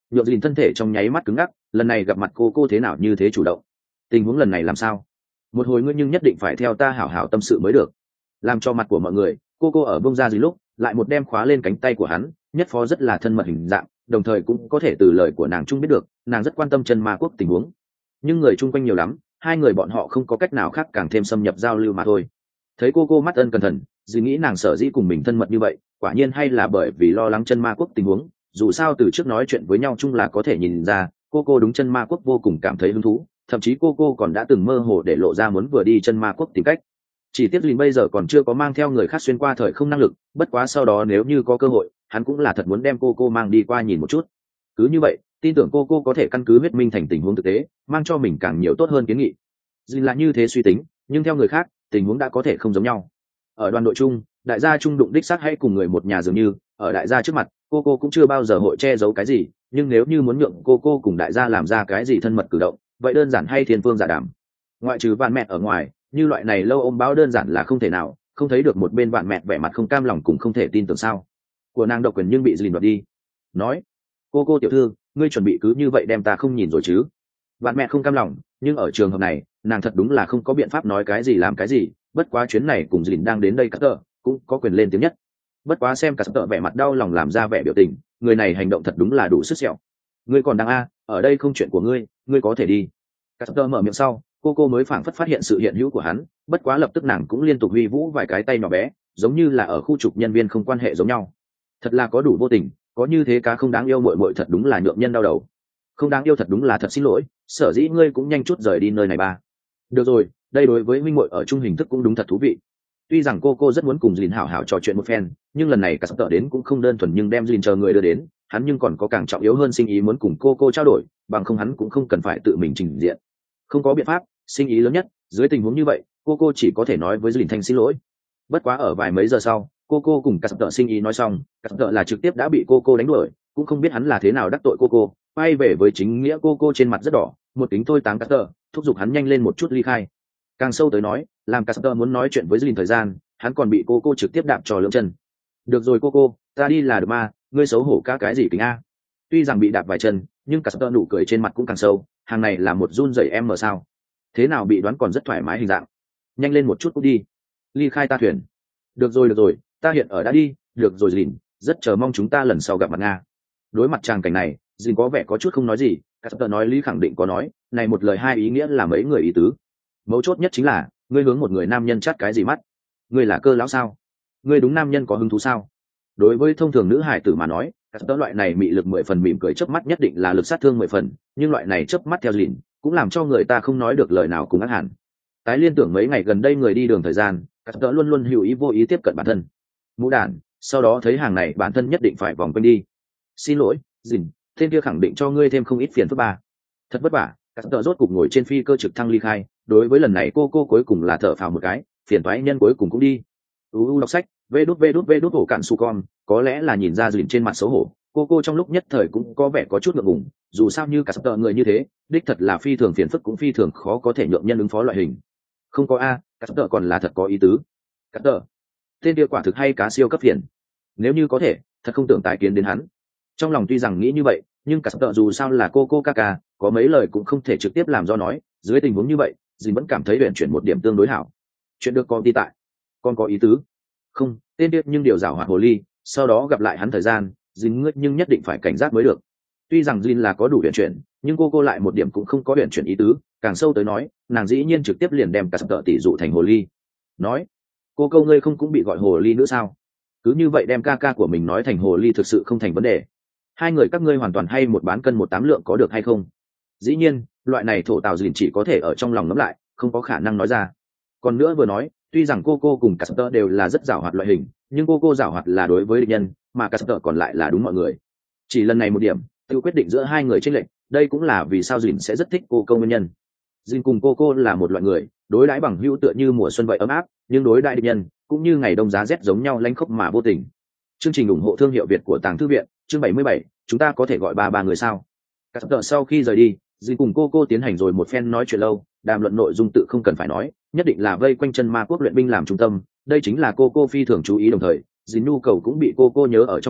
nhượng dìn thân thể trong nháy mắt cứng ngắc. Lần này gặp mặt cô cô thế nào như thế chủ động, tình huống lần này làm sao? Một hồi ngươi nhưng nhất định phải theo ta hảo hảo tâm sự mới được. Làm cho mặt của mọi người, cô cô ở bông ra dìn lúc lại một đem khóa lên cánh tay của hắn, nhất phó rất là thân mật hình dạng, đồng thời cũng có thể từ lời của nàng chung biết được nàng rất quan tâm chân ma quốc tình huống. Nhưng người chung quanh nhiều lắm, hai người bọn họ không có cách nào khác càng thêm xâm nhập giao lưu mà thôi. Thấy cô cô mắt ân cẩn thận, dì nghĩ nàng sở dĩ cùng mình thân mật như vậy, quả nhiên hay là bởi vì lo lắng chân ma quốc tình huống. Dù sao từ trước nói chuyện với nhau chung là có thể nhìn ra cô cô đúng chân ma quốc vô cùng cảm thấy hứng thú, thậm chí cô cô còn đã từng mơ hồ để lộ ra muốn vừa đi chân ma quốc tìm cách. Chỉ tiếc Lin bây giờ còn chưa có mang theo người khác xuyên qua thời không năng lực, bất quá sau đó nếu như có cơ hội, hắn cũng là thật muốn đem cô cô mang đi qua nhìn một chút. Cứ như vậy, tin tưởng cô cô có thể căn cứ huyết minh thành tình huống thực tế, mang cho mình càng nhiều tốt hơn kiến nghị. Lin là như thế suy tính, nhưng theo người khác, tình huống đã có thể không giống nhau. Ở đoàn đội chung, đại gia trung đụng đích xác hay cùng người một nhà dường như, ở đại gia trước mặt, cô cô cũng chưa bao giờ hội che giấu cái gì, nhưng nếu như muốn nhượng cô cô cùng đại gia làm ra cái gì thân mật cử động, vậy đơn giản hay thiên phương giả đảm. Ngoại trừ Vạn Mẹ ở ngoài, như loại này lâu ôm báo đơn giản là không thể nào, không thấy được một bên Vạn Mẹ vẻ mặt không cam lòng cũng không thể tin tưởng sao của nàng độc quyền nhưng bị dìm đoạt đi. Nói, cô cô tiểu thư, ngươi chuẩn bị cứ như vậy đem ta không nhìn rồi chứ? Vạn Mẹ không cam lòng, nhưng ở trường hợp này, nàng thật đúng là không có biện pháp nói cái gì làm cái gì. Bất quá chuyến này cùng dìm đang đến đây cắt tợ cũng có quyền lên tiếng nhất. Bất quá xem cả tợ vẻ mặt đau lòng làm ra vẻ biểu tình, người này hành động thật đúng là đủ sức sẹo. Ngươi còn đang a, ở đây không chuyện của ngươi, ngươi có thể đi. Cả tợ mở miệng sau, cô cô mới phảng phất phát hiện sự hiện hữu của hắn, bất quá lập tức nàng cũng liên tục huy vũ vài cái tay nhỏ bé, giống như là ở khu trục nhân viên không quan hệ giống nhau. Thật là có đủ vô tình, có như thế cá không đáng yêu muội muội thật đúng là nhượng nhân đau đầu. Không đáng yêu thật đúng là thật xin lỗi, sở dĩ ngươi cũng nhanh chút rời đi nơi này ba. Được rồi, đây đối với huynh muội ở chung hình thức cũng đúng thật thú vị. Tuy rằng cô cô rất muốn cùng Dìn hảo hảo trò chuyện một phen, nhưng lần này cả sắp tợ đến cũng không đơn thuần nhưng đem Dìn chờ người đưa đến, hắn nhưng còn có càng trọng yếu hơn sinh ý muốn cùng cô cô trao đổi, bằng không hắn cũng không cần phải tự mình trình diện. Không có biện pháp, sinh ý lớn nhất, dưới tình huống như vậy, cô cô chỉ có thể nói với Dìn thanh xin lỗi. Bất quá ở vài mấy giờ sau, cô cô cùng cả sắp tợ sinh ý nói xong, cả sắp tợ là trực tiếp đã bị cô cô đánh đuổi, cũng không biết hắn là thế nào đắc tội cô cô, quay về với chính nghĩa cô cô trên mặt rất đỏ, một tính thôi táng cả tợ, thúc giục hắn nhanh lên một chút ly khai. Càng sâu tới nói, làm Caster muốn nói chuyện với Dìn thời gian, hắn còn bị cô cô trực tiếp đạp trò lưỡng chân. Được rồi cô cô, ta đi là được mà, ngươi xấu hổ cả cái gì kính a? Tuy rằng bị đạp vài chân, nhưng Caster nụ cười trên mặt cũng càng sâu, hàng này là một run rẩy em mở sao? Thế nào bị đoán còn rất thoải mái hình dạng. Nhanh lên một chút cũng đi, ly khai ta thuyền. Được rồi được rồi, ta hiện ở đã đi, được rồi Dìn, rất chờ mong chúng ta lần sau gặp mặt nga. Đối mặt tràng cảnh này, Dìn có vẻ có chút không nói gì, Caster nói lý khẳng định có nói, này một lời hai ý nghĩa là mấy người ý tứ. Mấu chốt nhất chính là ngươi hướng một người nam nhân chát cái gì mắt? Ngươi là cơ lão sao? Ngươi đúng nam nhân có hứng thú sao? Đối với thông thường nữ hải tử mà nói, các tớ loại này mị lực mười phần mỉm cười chớp mắt nhất định là lực sát thương mười phần, nhưng loại này chớp mắt theo Dìn cũng làm cho người ta không nói được lời nào cùng ác hẳn. Tái liên tưởng mấy ngày gần đây người đi đường thời gian, các tớ luôn luôn hữu ý vô ý tiếp cận bản thân. Mũ đản, sau đó thấy hàng này bản thân nhất định phải vòng quanh đi. Xin lỗi, Dìn, tên kia khẳng định cho ngươi thêm không ít phiền phức ba. Thật vất vả, các tớ rốt cục ngồi trên phi cơ trực thăng ly khai. Đối với lần này cô cô cuối cùng là thở phào một cái, phiền toái nhân cuối cùng cũng đi. U đọc sách, vê đút vê đút vê đút hổ cạn su con, có lẽ là nhìn ra Dìn trên mặt xấu hổ, cô cô trong lúc nhất thời cũng có vẻ có chút ngượng ngùng, dù sao như cả sắp tợ người như thế, đích thật là phi thường phiền phức cũng phi thường khó có thể nhượng nhân ứng phó loại hình. Không có a, cả sắp tợ còn là thật có ý tứ. Cả tợ, tên kia quả thực hay cá siêu cấp phiền. Nếu như có thể, thật không tưởng tái kiến đến hắn. Trong lòng tuy rằng nghĩ như vậy, nhưng cả sắp tợ dù sao là cô cô ca ca, có mấy lời cũng không thể trực tiếp làm do nói, dưới tình huống như vậy Dìn vẫn cảm thấy luyện chuyển một điểm tương đối hảo. Chuyện được con đi tại con có ý tứ không tên biết nhưng điều giảo hoạt hồ ly, sau đó gặp lại hắn thời gian Dìn ngất nhưng nhất định phải cảnh giác mới được. Tuy rằng Dìn là có đủ luyện chuyển, nhưng cô cô lại một điểm cũng không có luyện chuyển ý tứ, càng sâu tới nói nàng dĩ nhiên trực tiếp liền đem cả tợ tỷ dụ thành hồ ly. Nói, cô câu ngươi không cũng bị gọi hồ ly nữa sao? Cứ như vậy đem ca ca của mình nói thành hồ ly thực sự không thành vấn đề. Hai người các ngươi hoàn toàn hay một bán cân một tám lượng có được hay không? Dĩ nhiên loại này thổ tào Dìn chỉ có thể ở trong lòng ngẫm lại, không có khả năng nói ra. Còn nữa vừa nói, tuy rằng cô cô cùng Caster đều là rất giàu hoạt loại hình, nhưng cô cô giàu hoạt là đối với địch nhân, mà Caster còn lại là đúng mọi người. Chỉ lần này một điểm, tự quyết định giữa hai người chênh lệch, đây cũng là vì sao Dìn sẽ rất thích cô câu nguyên nhân. Dìn cùng cô cô là một loại người, đối đãi bằng hữu tựa như mùa xuân vậy ấm áp, nhưng đối đãi địch nhân cũng như ngày đông giá rét giống nhau lanh khốc mà vô tình. Chương trình ủng hộ thương hiệu Việt của Tàng Thư viện, chương bảy mươi bảy, chúng ta có thể gọi ba ba người sao? Caster sau khi rời đi, Dìn cùng cô cô tiến hành rồi một phen nói chuyện lâu, đàm luận nội dung tự không cần phải nói, nhất định là vây quanh chân ma quốc luyện binh làm trung tâm, đây chính là cô cô phi thường chú ý, đồng thời Dìn nhu cầu cũng bị cô cô nhớ ở trong lòng,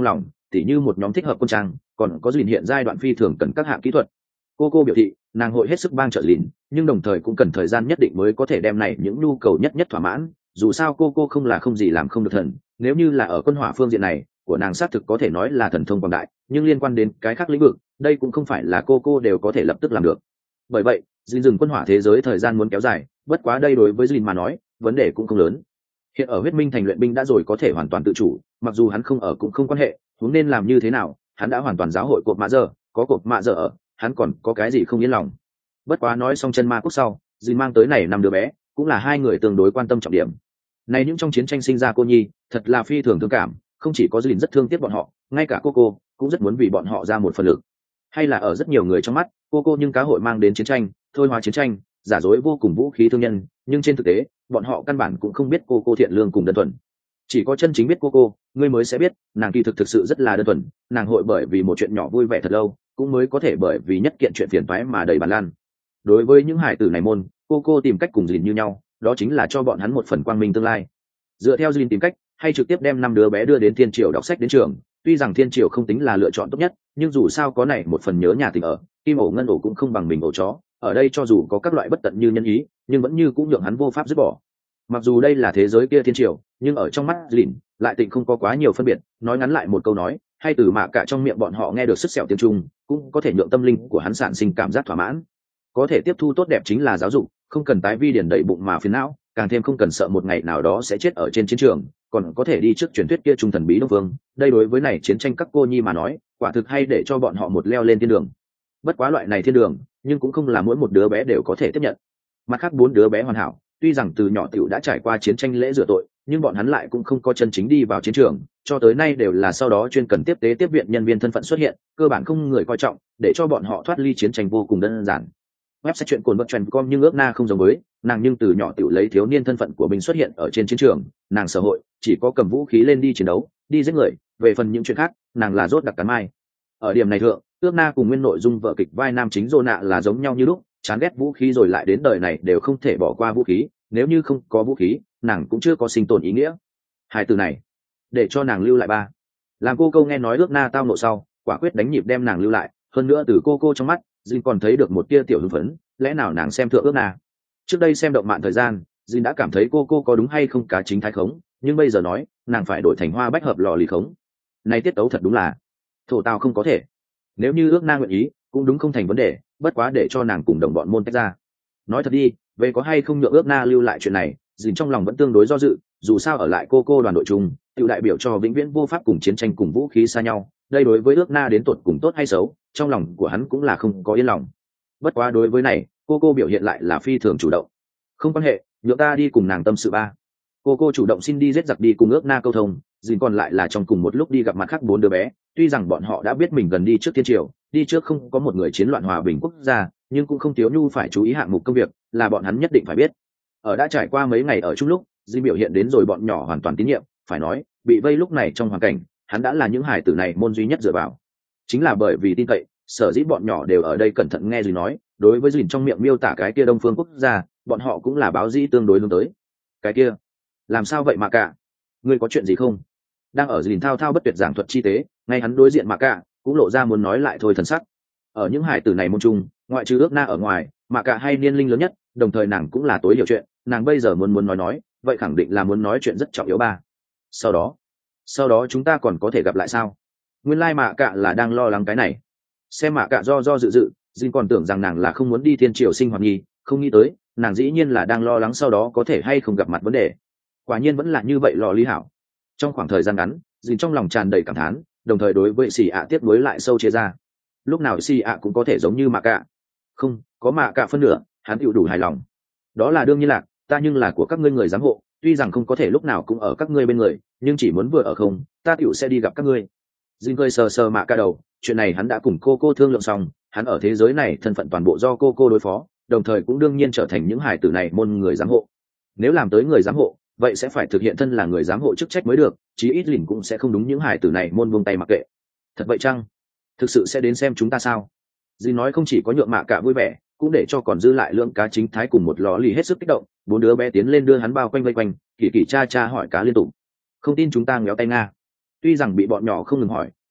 tỉ như một nhóm thích hợp quân trang, còn có dìn hiện giai đoạn phi thường cần các hạng kỹ thuật. Cô cô biểu thị nàng hội hết sức bang trợ lìn, nhưng đồng thời cũng cần thời gian nhất định mới có thể đem này những nhu cầu nhất nhất thỏa mãn. Dù sao cô cô không là không gì làm không được thần, nếu như là ở quân hỏa phương diện này của nàng xác thực có thể nói là thần thông quảng đại, nhưng liên quan đến cái khác lĩnh vực, đây cũng không phải là cô cô đều có thể lập tức làm được. Bởi vậy dìn dừng quân hỏa thế giới thời gian muốn kéo dài, bất quá đây đối với dìn mà nói vấn đề cũng không lớn. Hiện ở huyết minh thành luyện binh đã rồi có thể hoàn toàn tự chủ, mặc dù hắn không ở cũng không quan hệ, huống nên làm như thế nào hắn đã hoàn toàn giáo hội cột mạ giờ, có cột mạ giờ ở hắn còn có cái gì không yên lòng. Bất quá nói xong chân ma quốc sau, dìn mang tới này năm đứa bé cũng là hai người tương đối quan tâm trọng điểm. Này những trong chiến tranh sinh ra cô nhi thật là phi thường thương cảm, không chỉ có dìn rất thương tiếc bọn họ, ngay cả cô cô cũng rất muốn vì bọn họ ra một phần lực. Hay là ở rất nhiều người trong mắt, cô cô nhưng cá hội mang đến chiến tranh, thôi hóa chiến tranh, giả dối vô cùng vũ khí thương nhân, nhưng trên thực tế bọn họ căn bản cũng không biết cô cô thiện lương cùng đơn thuần. Chỉ có chân chính biết cô cô, ngươi mới sẽ biết nàng kỳ thực thực sự rất là đơn thuần. Nàng hội bởi vì một chuyện nhỏ vui vẻ thật lâu, cũng mới có thể bởi vì nhất kiện chuyện phiền toái mà đầy bàn lan. Đối với những hải tử này môn, cô cô tìm cách cùng dìn như nhau, đó chính là cho bọn hắn một phần quang minh tương lai. Dựa theo dìn tìm cách, hay trực tiếp đem năm đứa bé đưa đến thiên triều đọc sách đến trường. Tuy rằng thiên triều không tính là lựa chọn tốt nhất, nhưng dù sao có này một phần nhớ nhà tình ở, kim ổ ngân ổ cũng không bằng mình ổ chó. Ở đây cho dù có các loại bất tận như nhân ý, nhưng vẫn như cũng nhượng hắn vô pháp dứt bỏ. Mặc dù đây là thế giới kia thiên triều, nhưng ở trong mắt dìn lại tịnh không có quá nhiều phân biệt. Nói ngắn lại một câu nói, hay từ mạ cả trong miệng bọn họ nghe được sức sẹo tiếng Trung, cũng có thể nhượng tâm linh của hắn sản sinh cảm giác thỏa mãn. Có thể tiếp thu tốt đẹp chính là giáo dục, không cần tái vi điển đầy bụng mà phiền não, càng thêm không cần sợ một ngày nào đó sẽ chết ở trên chiến trường, còn có thể đi trước truyền thuyết kia trung thần bí đông vương. Đây đối với này chiến tranh các cô nhi mà nói, quả thực hay để cho bọn họ một leo lên thiên đường. Bất quá loại này thiên đường, nhưng cũng không là mỗi một đứa bé đều có thể tiếp nhận. Mặt khác bốn đứa bé hoàn hảo, tuy rằng từ nhỏ tiểu đã trải qua chiến tranh lễ rửa tội, nhưng bọn hắn lại cũng không có chân chính đi vào chiến trường, cho tới nay đều là sau đó chuyên cần tiếp tế tiếp viện nhân viên thân phận xuất hiện, cơ bản không người coi trọng, để cho bọn họ thoát ly chiến tranh vô cùng đơn giản. Website chuyện cồn vật truyền com nhưng ước na không giống với nàng, nhưng từ nhỏ tiểu lấy thiếu niên thân phận của mình xuất hiện ở trên chiến trường, nàng sở hội chỉ có cầm vũ khí lên đi chiến đấu, đi giết người, về phần những chuyện khác, nàng là rốt đặc cắn mai. Ở điểm này thượng, ước na cùng nguyên nội dung vở kịch vai nam chính Zona là giống nhau như lúc, chán ghét vũ khí rồi lại đến đời này đều không thể bỏ qua vũ khí, nếu như không có vũ khí, nàng cũng chưa có sinh tồn ý nghĩa. Hai từ này, để cho nàng lưu lại ba. Làm cô câu nghe nói ước na tao nộ sau, quả quyết đánh nhịp đem nàng lưu lại, hơn nữa từ cô cô trong mắt, Jin còn thấy được một tia tiểu hưng phấn, lẽ nào nàng xem thượng ước na. Trước đây xem động mạn thời gian, Jin đã cảm thấy cô cô có đúng hay không cá chính thái khống, nhưng bây giờ nói, nàng phải đổi thành hoa bách hợp lò lì khống. Này tiết tấu thật đúng là, thổ tao không có thể. Nếu như ước na nguyện ý, cũng đúng không thành vấn đề, bất quá để cho nàng cùng đồng bọn môn tách ra. Nói thật đi, về có hay không nhượng ước na lưu lại chuyện này, Jin trong lòng vẫn tương đối do dự, dù sao ở lại cô cô đoàn đội chung, tiểu đại biểu cho vĩnh viễn vô pháp cùng chiến tranh cùng vũ khí xa nhau, đây đối với ước na đến tột cùng tốt hay xấu, trong lòng của hắn cũng là không có yên lòng. Bất quá đối với này, cô cô biểu hiện lại là phi thường chủ động. Không quan hệ, nhượng ta đi cùng nàng tâm sự ba. Cô cô chủ động xin đi giết giặc đi cùng ước na câu thông, Jin còn lại là trong cùng một lúc đi gặp mặt khác bốn đứa bé. Tuy rằng bọn họ đã biết mình gần đi trước thiên triều, đi trước không có một người chiến loạn hòa bình quốc gia, nhưng cũng không thiếu nhu phải chú ý hạng mục công việc, là bọn hắn nhất định phải biết. Ở đã trải qua mấy ngày ở chung lúc, Jin biểu hiện đến rồi bọn nhỏ hoàn toàn tín nhiệm, phải nói, bị vây lúc này trong hoàn cảnh, hắn đã là những hài tử này môn duy nhất dựa vào. Chính là bởi vì tin cậy, sở dĩ bọn nhỏ đều ở đây cẩn thận nghe Jin nói, đối với Jin trong miệng miêu tả cái kia đông phương quốc gia, bọn họ cũng là báo dĩ tương đối hướng tới. Cái kia, làm sao vậy mà cả? Ngươi có chuyện gì không? Đang ở Jin thao thao bất tuyệt giảng thuật chi tế, ngay hắn đối diện mà cả, cũng lộ ra muốn nói lại thôi thần sắc. Ở những hài tử này môn chung, ngoại trừ ước na ở ngoài, mà cả hay niên linh lớn nhất, đồng thời nàng cũng là tối hiểu chuyện, nàng bây giờ muốn muốn nói nói, vậy khẳng định là muốn nói chuyện rất trọng yếu ba. Sau đó, sau đó chúng ta còn có thể gặp lại sao? Nguyên lai like mạ cạ là đang lo lắng cái này. Xem mạ cạ do do dự dự, Jin còn tưởng rằng nàng là không muốn đi thiên triều sinh hoạt nghi, không nghĩ tới, nàng dĩ nhiên là đang lo lắng sau đó có thể hay không gặp mặt vấn đề. Quả nhiên vẫn là như vậy lò lý hảo. Trong khoảng thời gian ngắn, Jin trong lòng tràn đầy cảm thán, đồng thời đối với xì ạ tiếp nối lại sâu chia ra. Lúc nào xì ạ cũng có thể giống như mạ cạ. Không, có mạ cạ phân nửa, hắn chịu đủ hài lòng. Đó là đương nhiên là, ta nhưng là của các ngươi người giám hộ, tuy rằng không có thể lúc nào cũng ở các ngươi bên người, nhưng chỉ muốn vừa ở không, ta tiểu sẽ đi gặp các ngươi. Jin cười sờ sờ mạ cạ đầu, chuyện này hắn đã cùng cô cô thương lượng xong, hắn ở thế giới này thân phận toàn bộ do cô cô đối phó, đồng thời cũng đương nhiên trở thành những hài tử này môn người giám hộ. Nếu làm tới người giám hộ, vậy sẽ phải thực hiện thân là người giám hộ chức trách mới được, chí ít lìn cũng sẽ không đúng những hài tử này môn buông tay mặc kệ. Thật vậy chăng? Thực sự sẽ đến xem chúng ta sao? Jin nói không chỉ có nhượng mạ cạ vui vẻ, cũng để cho còn dư lại lượng cá chính thái cùng một lò lì hết sức kích động. Bốn đứa bé tiến lên đưa hắn bao quanh vây quanh, kỳ kỳ cha cha hỏi cá liên tục. Không tin chúng ta ngéo tay nga. Tuy rằng bị bọn nhỏ không ngừng hỏi,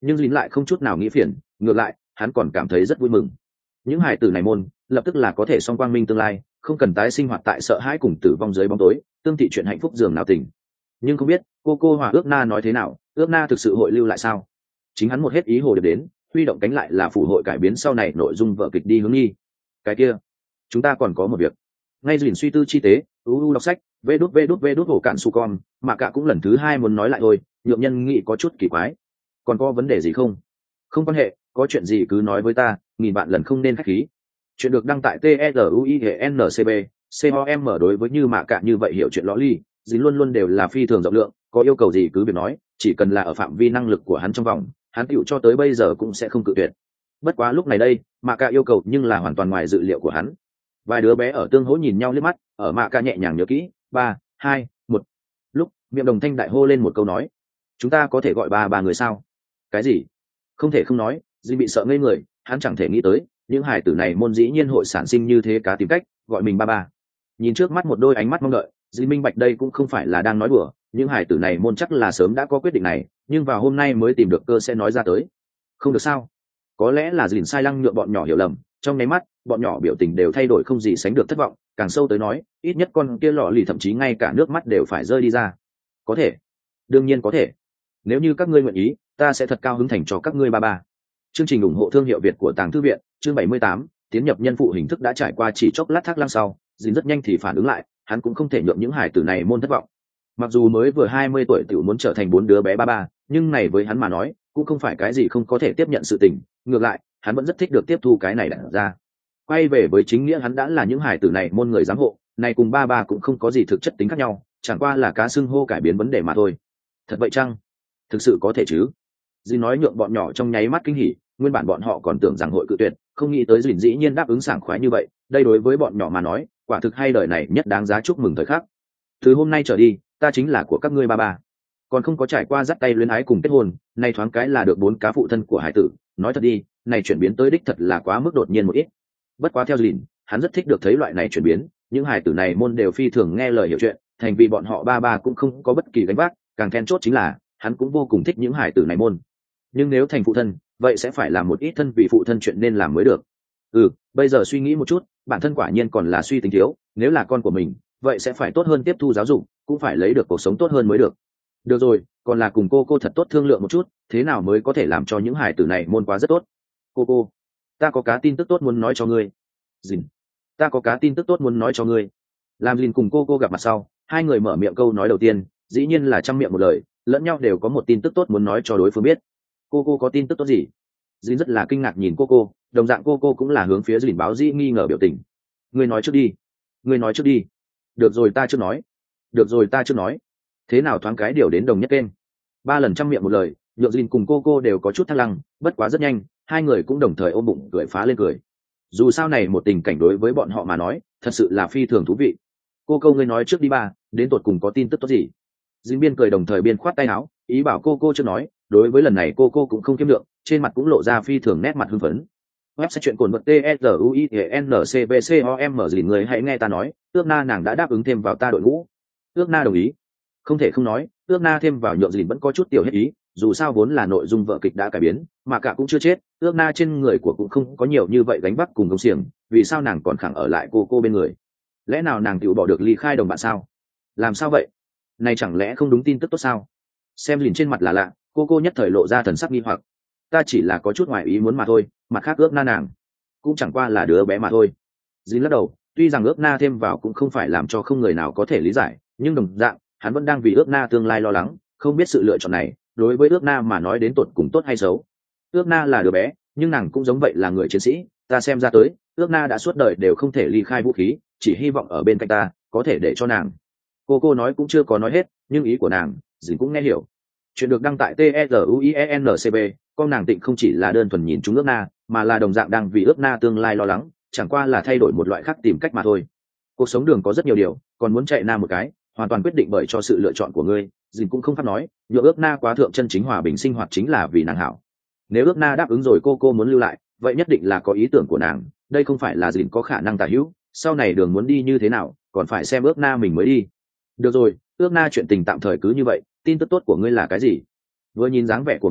nhưng dính lại không chút nào nghĩ phiền, ngược lại hắn còn cảm thấy rất vui mừng. Những hài tử này môn lập tức là có thể song quang minh tương lai, không cần tái sinh hoạt tại sợ hãi cùng tử vong dưới bóng tối, tương thị chuyện hạnh phúc dường nào tình. Nhưng không biết cô cô hòa ước na nói thế nào, ước na thực sự hội lưu lại sao? Chính hắn một hết ý hồ được đến, huy động cánh lại là phủ hội cải biến sau này nội dung vở kịch đi hướng nghi. Cái kia chúng ta còn có một việc. Ngay dình suy tư chi tế, uu đọc sách, vê đút vê đút vê đút hổ cạn su con, mà cả cũng lần thứ hai muốn nói lại thôi, nhượng nhân nghĩ có chút kỳ quái. Còn có vấn đề gì không? Không quan hệ, có chuyện gì cứ nói với ta, nghìn bạn lần không nên khách khí. Chuyện được đăng tại TRUINCB, COM đối với như mạ cả như vậy hiểu chuyện lõ ly, dính luôn luôn đều là phi thường rộng lượng, có yêu cầu gì cứ việc nói, chỉ cần là ở phạm vi năng lực của hắn trong vòng, hắn tựu cho tới bây giờ cũng sẽ không cự tuyệt. Bất quá lúc này đây, mạ cả yêu cầu nhưng là hoàn toàn ngoài dự liệu của hắn. Vài đứa bé ở tương hỗ nhìn nhau liếc mắt, ở mạ cả nhẹ nhàng nhớ kỹ, ba, hai, một. Lúc miệng đồng thanh đại hô lên một câu nói, chúng ta có thể gọi ba ba người sao? Cái gì? Không thể không nói, Dĩ bị sợ ngây người, hắn chẳng thể nghĩ tới, những hài tử này môn dĩ nhiên hội sản sinh như thế cá tìm cách gọi mình ba ba. Nhìn trước mắt một đôi ánh mắt mong đợi, Dĩ minh bạch đây cũng không phải là đang nói đùa, những hài tử này môn chắc là sớm đã có quyết định này, nhưng vào hôm nay mới tìm được cơ sẽ nói ra tới. Không được sao? Có lẽ là Dĩ sai lăng nhượng bọn nhỏ hiểu lầm, trong nháy mắt, bọn nhỏ biểu tình đều thay đổi không gì sánh được thất vọng, càng sâu tới nói, ít nhất con kia lọ lì thậm chí ngay cả nước mắt đều phải rơi đi ra. Có thể, đương nhiên có thể. Nếu như các ngươi nguyện ý, ta sẽ thật cao hứng thành cho các ngươi ba ba. Chương trình ủng hộ thương hiệu Việt của Tàng Thư viện, chương bảy mươi tám, tiến nhập nhân phụ hình thức đã trải qua chỉ chốc lát thác lăng sau, Dĩ rất nhanh thì phản ứng lại, hắn cũng không thể nhượng những hải tử này môn thất vọng. Mặc dù mới vừa hai mươi tuổi tiểu muốn trở thành bốn đứa bé ba ba, nhưng này với hắn mà nói, cũng không phải cái gì không có thể tiếp nhận sự tình, ngược lại, hắn vẫn rất thích được tiếp thu cái này đặt ra. Quay về với chính nghĩa hắn đã là những hải tử này môn người giám hộ, này cùng ba ba cũng không có gì thực chất tính khác nhau, chẳng qua là cá xưng hô cải biến vấn đề mà thôi. Thật vậy chăng? Thực sự có thể chứ? Dĩ nói nhượng bọn nhỏ trong nháy mắt kinh hỉ, nguyên bản bọn họ còn tưởng rằng hội cự tuyệt, không nghĩ tới Dĩ dĩ nhiên đáp ứng sảng khoái như vậy, đây đối với bọn nhỏ mà nói, quả thực hay đời này nhất đáng giá chúc mừng thời khắc. Từ hôm nay trở đi, ta chính là của các ngươi ba ba. Còn không có trải qua dắt tay luyến ái cùng kết hôn, nay thoáng cái là được bốn cá phụ thân của hải tử, nói thật đi, này chuyển biến tới đích thật là quá mức đột nhiên một ít. Bất quá theo Dĩ, hắn rất thích được thấy loại này chuyển biến, những hải tử này môn đều phi thường nghe lời hiểu chuyện, thành vì bọn họ ba ba cũng không có bất kỳ gánh vác, càng then chốt chính là hắn cũng vô cùng thích những hải tử này môn. Nhưng nếu thành phụ thân, vậy sẽ phải làm một ít thân vì phụ thân chuyện nên làm mới được. Ừ, bây giờ suy nghĩ một chút, bản thân quả nhiên còn là suy tính thiếu, nếu là con của mình, vậy sẽ phải tốt hơn tiếp thu giáo dục, cũng phải lấy được cuộc sống tốt hơn mới được. Được rồi, còn là cùng cô cô thật tốt thương lượng một chút, thế nào mới có thể làm cho những hải tử này môn quá rất tốt. Cô cô, ta có cá tin tức tốt muốn nói cho ngươi. Dìn, ta có cá tin tức tốt muốn nói cho ngươi. Làm Dìn cùng cô cô gặp mặt sau, hai người mở miệng câu nói đầu tiên, dĩ nhiên là trăm miệng một lời, lẫn nhau đều có một tin tức tốt muốn nói cho đối phương biết. Cô cô có tin tức tốt gì? Dìn rất là kinh ngạc nhìn cô cô, đồng dạng cô cô cũng là hướng phía Dìn báo dĩ nghi ngờ biểu tình. Ngươi nói trước đi, ngươi nói trước đi. Được rồi ta chưa nói, được rồi ta chưa nói. Thế nào thoáng cái điều đến đồng nhất kênh. Ba lần trăm miệng một lời, nhượng Dìn cùng cô cô đều có chút thăng lăng, bất quá rất nhanh, hai người cũng đồng thời ôm bụng cười phá lên cười. Dù sao này một tình cảnh đối với bọn họ mà nói, thật sự là phi thường thú vị. Cô cô ngươi nói trước đi ba, đến tột cùng có tin tức tốt gì? Dìn biên cười đồng thời biên khoát tay áo, ý bảo cô cô chưa nói, đối với lần này cô cô cũng không kiêm lượng, trên mặt cũng lộ ra phi thường nét mặt hưng phấn. Website chuyện cồn vật t s u i n c b c o m gì người hãy nghe ta nói, ước na nàng đã đáp ứng thêm vào ta đội ngũ. Ước na đồng ý. Không thể không nói, ước na thêm vào nhượng Dìn vẫn có chút tiểu hết ý, dù sao vốn là nội dung vở kịch đã cải biến, mà cả cũng chưa chết, ước na trên người của cũng không có nhiều như vậy gánh vác cùng công xiềng, vì sao nàng còn khẳng ở lại cô cô bên người? Lẽ nào nàng tự bỏ được ly khai đồng bạn sao? Làm sao vậy? Này chẳng lẽ không đúng tin tức tốt sao? Xem Dìn trên mặt là lạ, cô cô nhất thời lộ ra thần sắc nghi hoặc. Ta chỉ là có chút ngoài ý muốn mà thôi, mặt khác ước na nàng cũng chẳng qua là đứa bé mà thôi. Dìn lắc đầu, tuy rằng ước na thêm vào cũng không phải làm cho không người nào có thể lý giải, nhưng đồng dạng hắn vẫn đang vì ước na tương lai lo lắng, không biết sự lựa chọn này đối với ước na mà nói đến tột cùng tốt hay xấu. Ước na là đứa bé, nhưng nàng cũng giống vậy là người chiến sĩ, ta xem ra tới ước na đã suốt đời đều không thể ly khai vũ khí, chỉ hy vọng ở bên cạnh ta có thể để cho nàng. Cô cô nói cũng chưa có nói hết, nhưng ý của nàng Dìn cũng nghe hiểu. Chuyện được đăng tại t e r u i e n c b, con nàng tịnh không chỉ là đơn thuần nhìn chúng ước na, mà là đồng dạng đang vì ước na tương lai lo lắng, chẳng qua là thay đổi một loại khác tìm cách mà thôi. Cuộc sống đường có rất nhiều điều, còn muốn chạy na một cái, hoàn toàn quyết định bởi cho sự lựa chọn của ngươi. Dìn cũng không pháp nói, nhựa ước na quá thượng chân chính hòa bình sinh hoạt chính là vì nàng hảo. Nếu ước na đáp ứng rồi cô cô muốn lưu lại, vậy nhất định là có ý tưởng của nàng, đây không phải là Dìn có khả năng tả hữu, sau này đường muốn đi như thế nào, còn phải xem ước na mình mới đi. Được rồi, ước na chuyện tình tạm thời cứ như vậy, tin tức tốt của ngươi là cái gì? Vừa nhìn dáng vẻ của ngươi,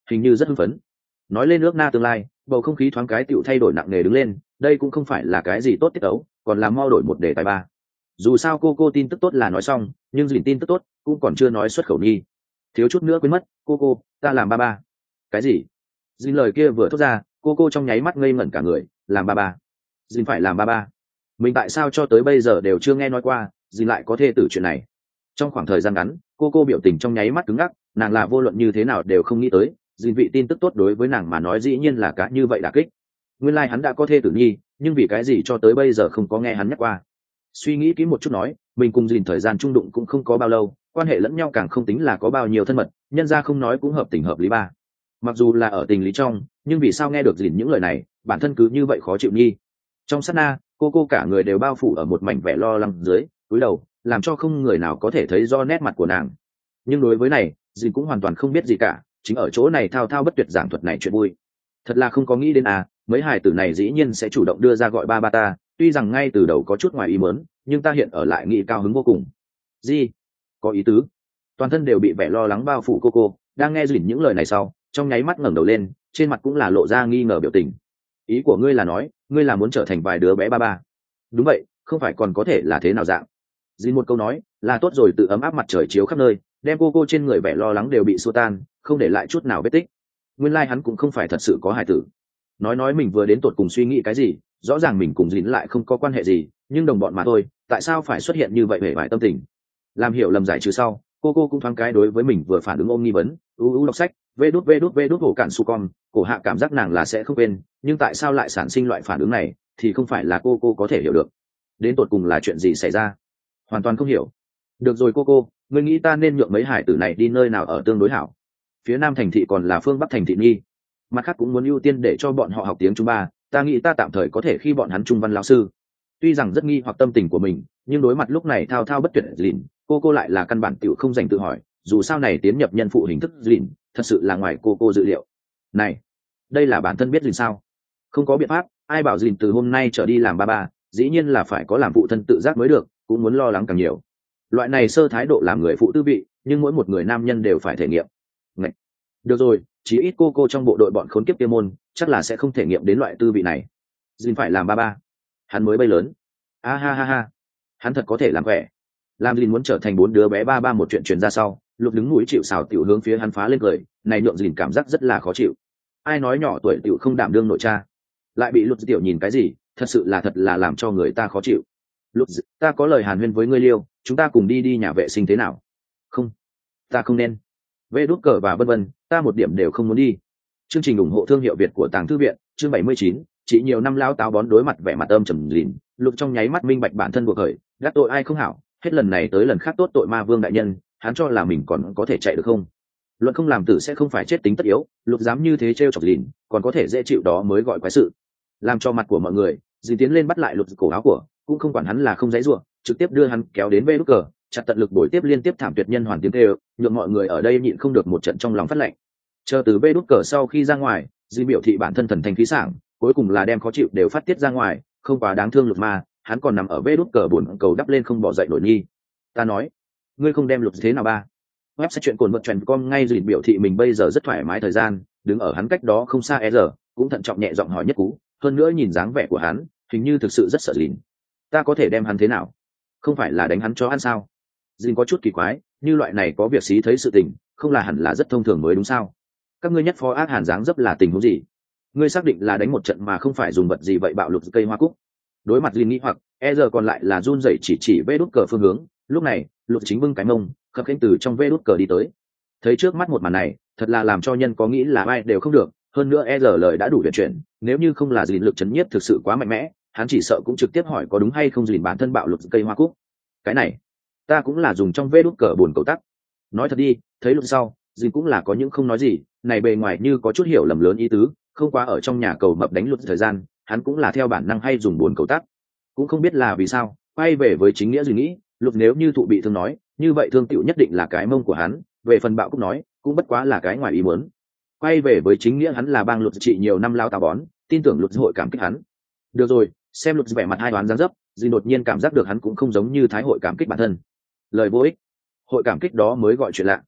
hình như rất hưng phấn. Nói lên nước na tương lai, bầu không khí thoáng cái tựu thay đổi nặng nề đứng lên, đây cũng không phải là cái gì tốt tiết tấu, còn là mau đổi một đề tài ba. Dù sao cô cô tin tức tốt là nói xong, nhưng dìn tin tức tốt cũng còn chưa nói xuất khẩu nhi, thiếu chút nữa quên mất. Cô cô, ta làm ba ba. Cái gì? Dìn lời kia vừa thốt ra, cô cô trong nháy mắt ngây ngẩn cả người. Làm ba ba? Dìn phải làm ba ba? Mình tại sao cho tới bây giờ đều chưa nghe nói qua dìn lại có thê tử chuyện này? Trong khoảng thời gian ngắn, cô cô biểu tình trong nháy mắt cứng ngắc, nàng là vô luận như thế nào đều không nghĩ tới dìn vị tin tức tốt đối với nàng mà nói dĩ nhiên là cả như vậy đả kích. Nguyên lai like hắn đã có thê tử nhi, nhưng vì cái gì cho tới bây giờ không có nghe hắn nhắc qua? Suy nghĩ kỹ một chút nói, mình cùng dìn thời gian trung đụng cũng không có bao lâu, quan hệ lẫn nhau càng không tính là có bao nhiêu thân mật, nhân ra không nói cũng hợp tình hợp lý ba. Mặc dù là ở tình lý trong, nhưng vì sao nghe được dìn những lời này bản thân cứ như vậy khó chịu nhi? Trong sát na, cô cô cả người đều bao phủ ở một mảnh vẻ lo lắng dưới cúi đầu, làm cho không người nào có thể thấy do nét mặt của nàng. Nhưng đối với này dìn cũng hoàn toàn không biết gì cả, chính ở chỗ này thao thao bất tuyệt giảng thuật này chuyện vui. Thật là không có nghĩ đến à, mấy hài tử này dĩ nhiên sẽ chủ động đưa ra gọi ba ba ta, tuy rằng ngay từ đầu có chút ngoài ý mớn, nhưng ta hiện ở lại nghĩ cao hứng vô cùng. Gì? Có ý tứ? Toàn thân đều bị vẻ lo lắng bao phủ cô cô đang nghe dìn những lời này sau, trong nháy mắt ngẩng đầu lên, trên mặt cũng là lộ ra nghi ngờ biểu tình. Ý của ngươi là nói ngươi là muốn trở thành vài đứa bé ba ba? Đúng vậy, không phải còn có thể là thế nào dạng? Dìn một câu nói là tốt rồi, tự ấm áp mặt trời chiếu khắp nơi, đem cô cô trên người vẻ lo lắng đều bị xua tan, không để lại chút nào vết tích. Nguyên lai like hắn cũng không phải thật sự có hài tử. Nói nói mình vừa đến tột cùng suy nghĩ cái gì, rõ ràng mình cùng Dìn lại không có quan hệ gì, nhưng đồng bọn mà thôi, tại sao phải xuất hiện như vậy vẻ vải tâm tình? Làm hiểu lầm giải trừ sau, cô cô cũng thoáng cái đối với mình vừa phản ứng ôm nghi vấn, u u đọc sách, vê đút vê đút vê đút hổ cản su con, cổ hạ cảm giác nàng là sẽ không quên, nhưng tại sao lại sản sinh loại phản ứng này thì không phải là cô cô có thể hiểu được. Đến tột cùng là chuyện gì xảy ra? Hoàn toàn không hiểu. Được rồi cô cô, ngươi nghĩ ta nên nhượng mấy hải tử này đi nơi nào ở tương đối hảo? Phía nam thành thị còn là phương bắc thành thị nghi? Mặt khác cũng muốn ưu tiên để cho bọn họ học tiếng Trung ba, ta nghĩ ta tạm thời có thể khi bọn hắn Trung văn lão sư. Tuy rằng rất nghi hoặc tâm tình của mình, nhưng đối mặt lúc này thao thao bất tuyệt Dìn, cô cô lại là căn bản tiểu không dành tự hỏi, dù sao này tiến nhập nhân phụ hình thức Dìn, thật sự là ngoài cô cô dự liệu. Này, đây là bản thân biết Dìn sao? Không có biện pháp, ai bảo Dìn từ hôm nay trở đi làm ba ba, dĩ nhiên là phải có làm phụ thân tự giác mới được, cũng muốn lo lắng càng nhiều. Loại này sơ thái độ làm người phụ tư vị, nhưng mỗi một người nam nhân đều phải thể nghiệm. Ngậy. Được rồi, chí ít cô cô trong bộ đội bọn khốn kiếp kia môn, chắc là sẽ không thể nghiệm đến loại tư vị này. Dìn phải làm ba ba, hắn mới bay lớn. A ha ha ha, hắn thật có thể làm khỏe. Làm Dìn muốn trở thành bốn đứa bé ba ba một chuyện truyền ra sau, Lục đứng núi chịu xào tiểu hướng phía hắn phá lên cười, này nhượng Dìn cảm giác rất là khó chịu. Ai nói nhỏ tuổi tiểu không đảm đương nội cha, lại bị Lục tiểu nhìn cái gì, thật sự là thật là làm cho người ta khó chịu. Lục, ta có lời hàn huyên với ngươi liêu, chúng ta cùng đi đi nhà vệ sinh thế nào? Không, ta không nên. Vê đút cờ và vân vân, ta một điểm đều không muốn đi. Chương trình ủng hộ thương hiệu Việt của Tàng Thư Viện, chương bảy mươi chín, chỉ nhiều năm lao táo bón đối mặt vẻ mặt âm trầm lìn, Lục trong nháy mắt minh bạch bản thân buộc khởi, gác tội ai không hảo, hết lần này tới lần khác tốt tội ma vương đại nhân, hắn cho là mình còn có thể chạy được không? Luận không làm tử sẽ không phải chết tính tất yếu, Lục dám như thế trêu chọc lìn, còn có thể dễ chịu đó mới gọi quái sự. Làm cho mặt của mọi người, Dìn tiến lên bắt lại Lục cổ áo của, cũng không quản hắn là không dãy rủa, trực tiếp đưa hắn kéo đến vê đút cờ, chặt tận lực bồi tiếp liên tiếp thảm tuyệt nhân hoàn tiếng kêu, nhượng mọi người ở đây nhịn không được một trận trong lòng phát lạnh. Chờ từ vê đút cờ sau khi ra ngoài, Dìn biểu thị bản thân thần thanh khí sảng, cuối cùng là đem khó chịu đều phát tiết ra ngoài, không quá đáng thương Lục ma, hắn còn nằm ở vê đút cờ buồn cầu đắp lên không bỏ dậy nổi nghi. Ta nói, ngươi không đem Lục thế nào ba? Web sẽ chuyện cồn vật truyền com ngay Dìn biểu thị mình bây giờ rất thoải mái thời gian, đứng ở hắn cách đó không xa e giờ, cũng thận trọng nhẹ giọng hỏi nhất cú, hơn nữa nhìn dáng vẻ của hắn, hình như thực sự rất sợ Dìn. Ta có thể đem hắn thế nào? Không phải là đánh hắn cho ăn sao? Dìn có chút kỳ quái, như loại này có việc xí thấy sự tình, không là hẳn là rất thông thường mới đúng sao? Các ngươi nhất phó ác hàn dáng dấp là tình huống gì? Ngươi xác định là đánh một trận mà không phải dùng vật gì vậy bạo lục cây hoa cúc? Đối mặt Dìn nghĩ hoặc, e giờ còn lại là run rẩy chỉ chỉ vê đút cờ phương hướng. Lúc này, Lục chính bưng cái mông, khập khiễng từ trong vê đút cờ đi tới. Thấy trước mắt một màn này, thật là làm cho nhân có nghĩ là ai đều không được. Hơn nữa e giờ lời đã đủ huyền chuyển, nếu như không là Dìn lực chấn nhiếp thực sự quá mạnh mẽ, hắn chỉ sợ cũng trực tiếp hỏi có đúng hay không Dìn bản thân bạo lục cây hoa cúc. Cái này, ta cũng là dùng trong vê đút cờ buồn cầu tắc. Nói thật đi, thấy Lục sau, Dìn cũng là có những không nói gì, này bề ngoài như có chút hiểu lầm lớn ý tứ, không qua ở trong nhà cầu mập đánh Lục thời gian, hắn cũng là theo bản năng hay dùng buồn cầu tắc. Cũng không biết là vì sao, quay về với chính nghĩa Dìn nghĩ, Lục nếu như thụ bị thương nói, như vậy thương tựu nhất định là cái mông của hắn, về phần bạo cúc nói, cũng bất quá là cái ngoài ý muốn. Quay về với chính nghĩa hắn là bang Lục trị nhiều năm lao tà bón, tin tưởng Lục hội cảm kích hắn. Được rồi, xem Lục vẻ mặt hai đoán dáng dấp, Dìn đột nhiên cảm giác được hắn cũng không giống như thái hội cảm kích bản thân. Lời vô ích, hội cảm kích đó mới gọi chuyện lạ.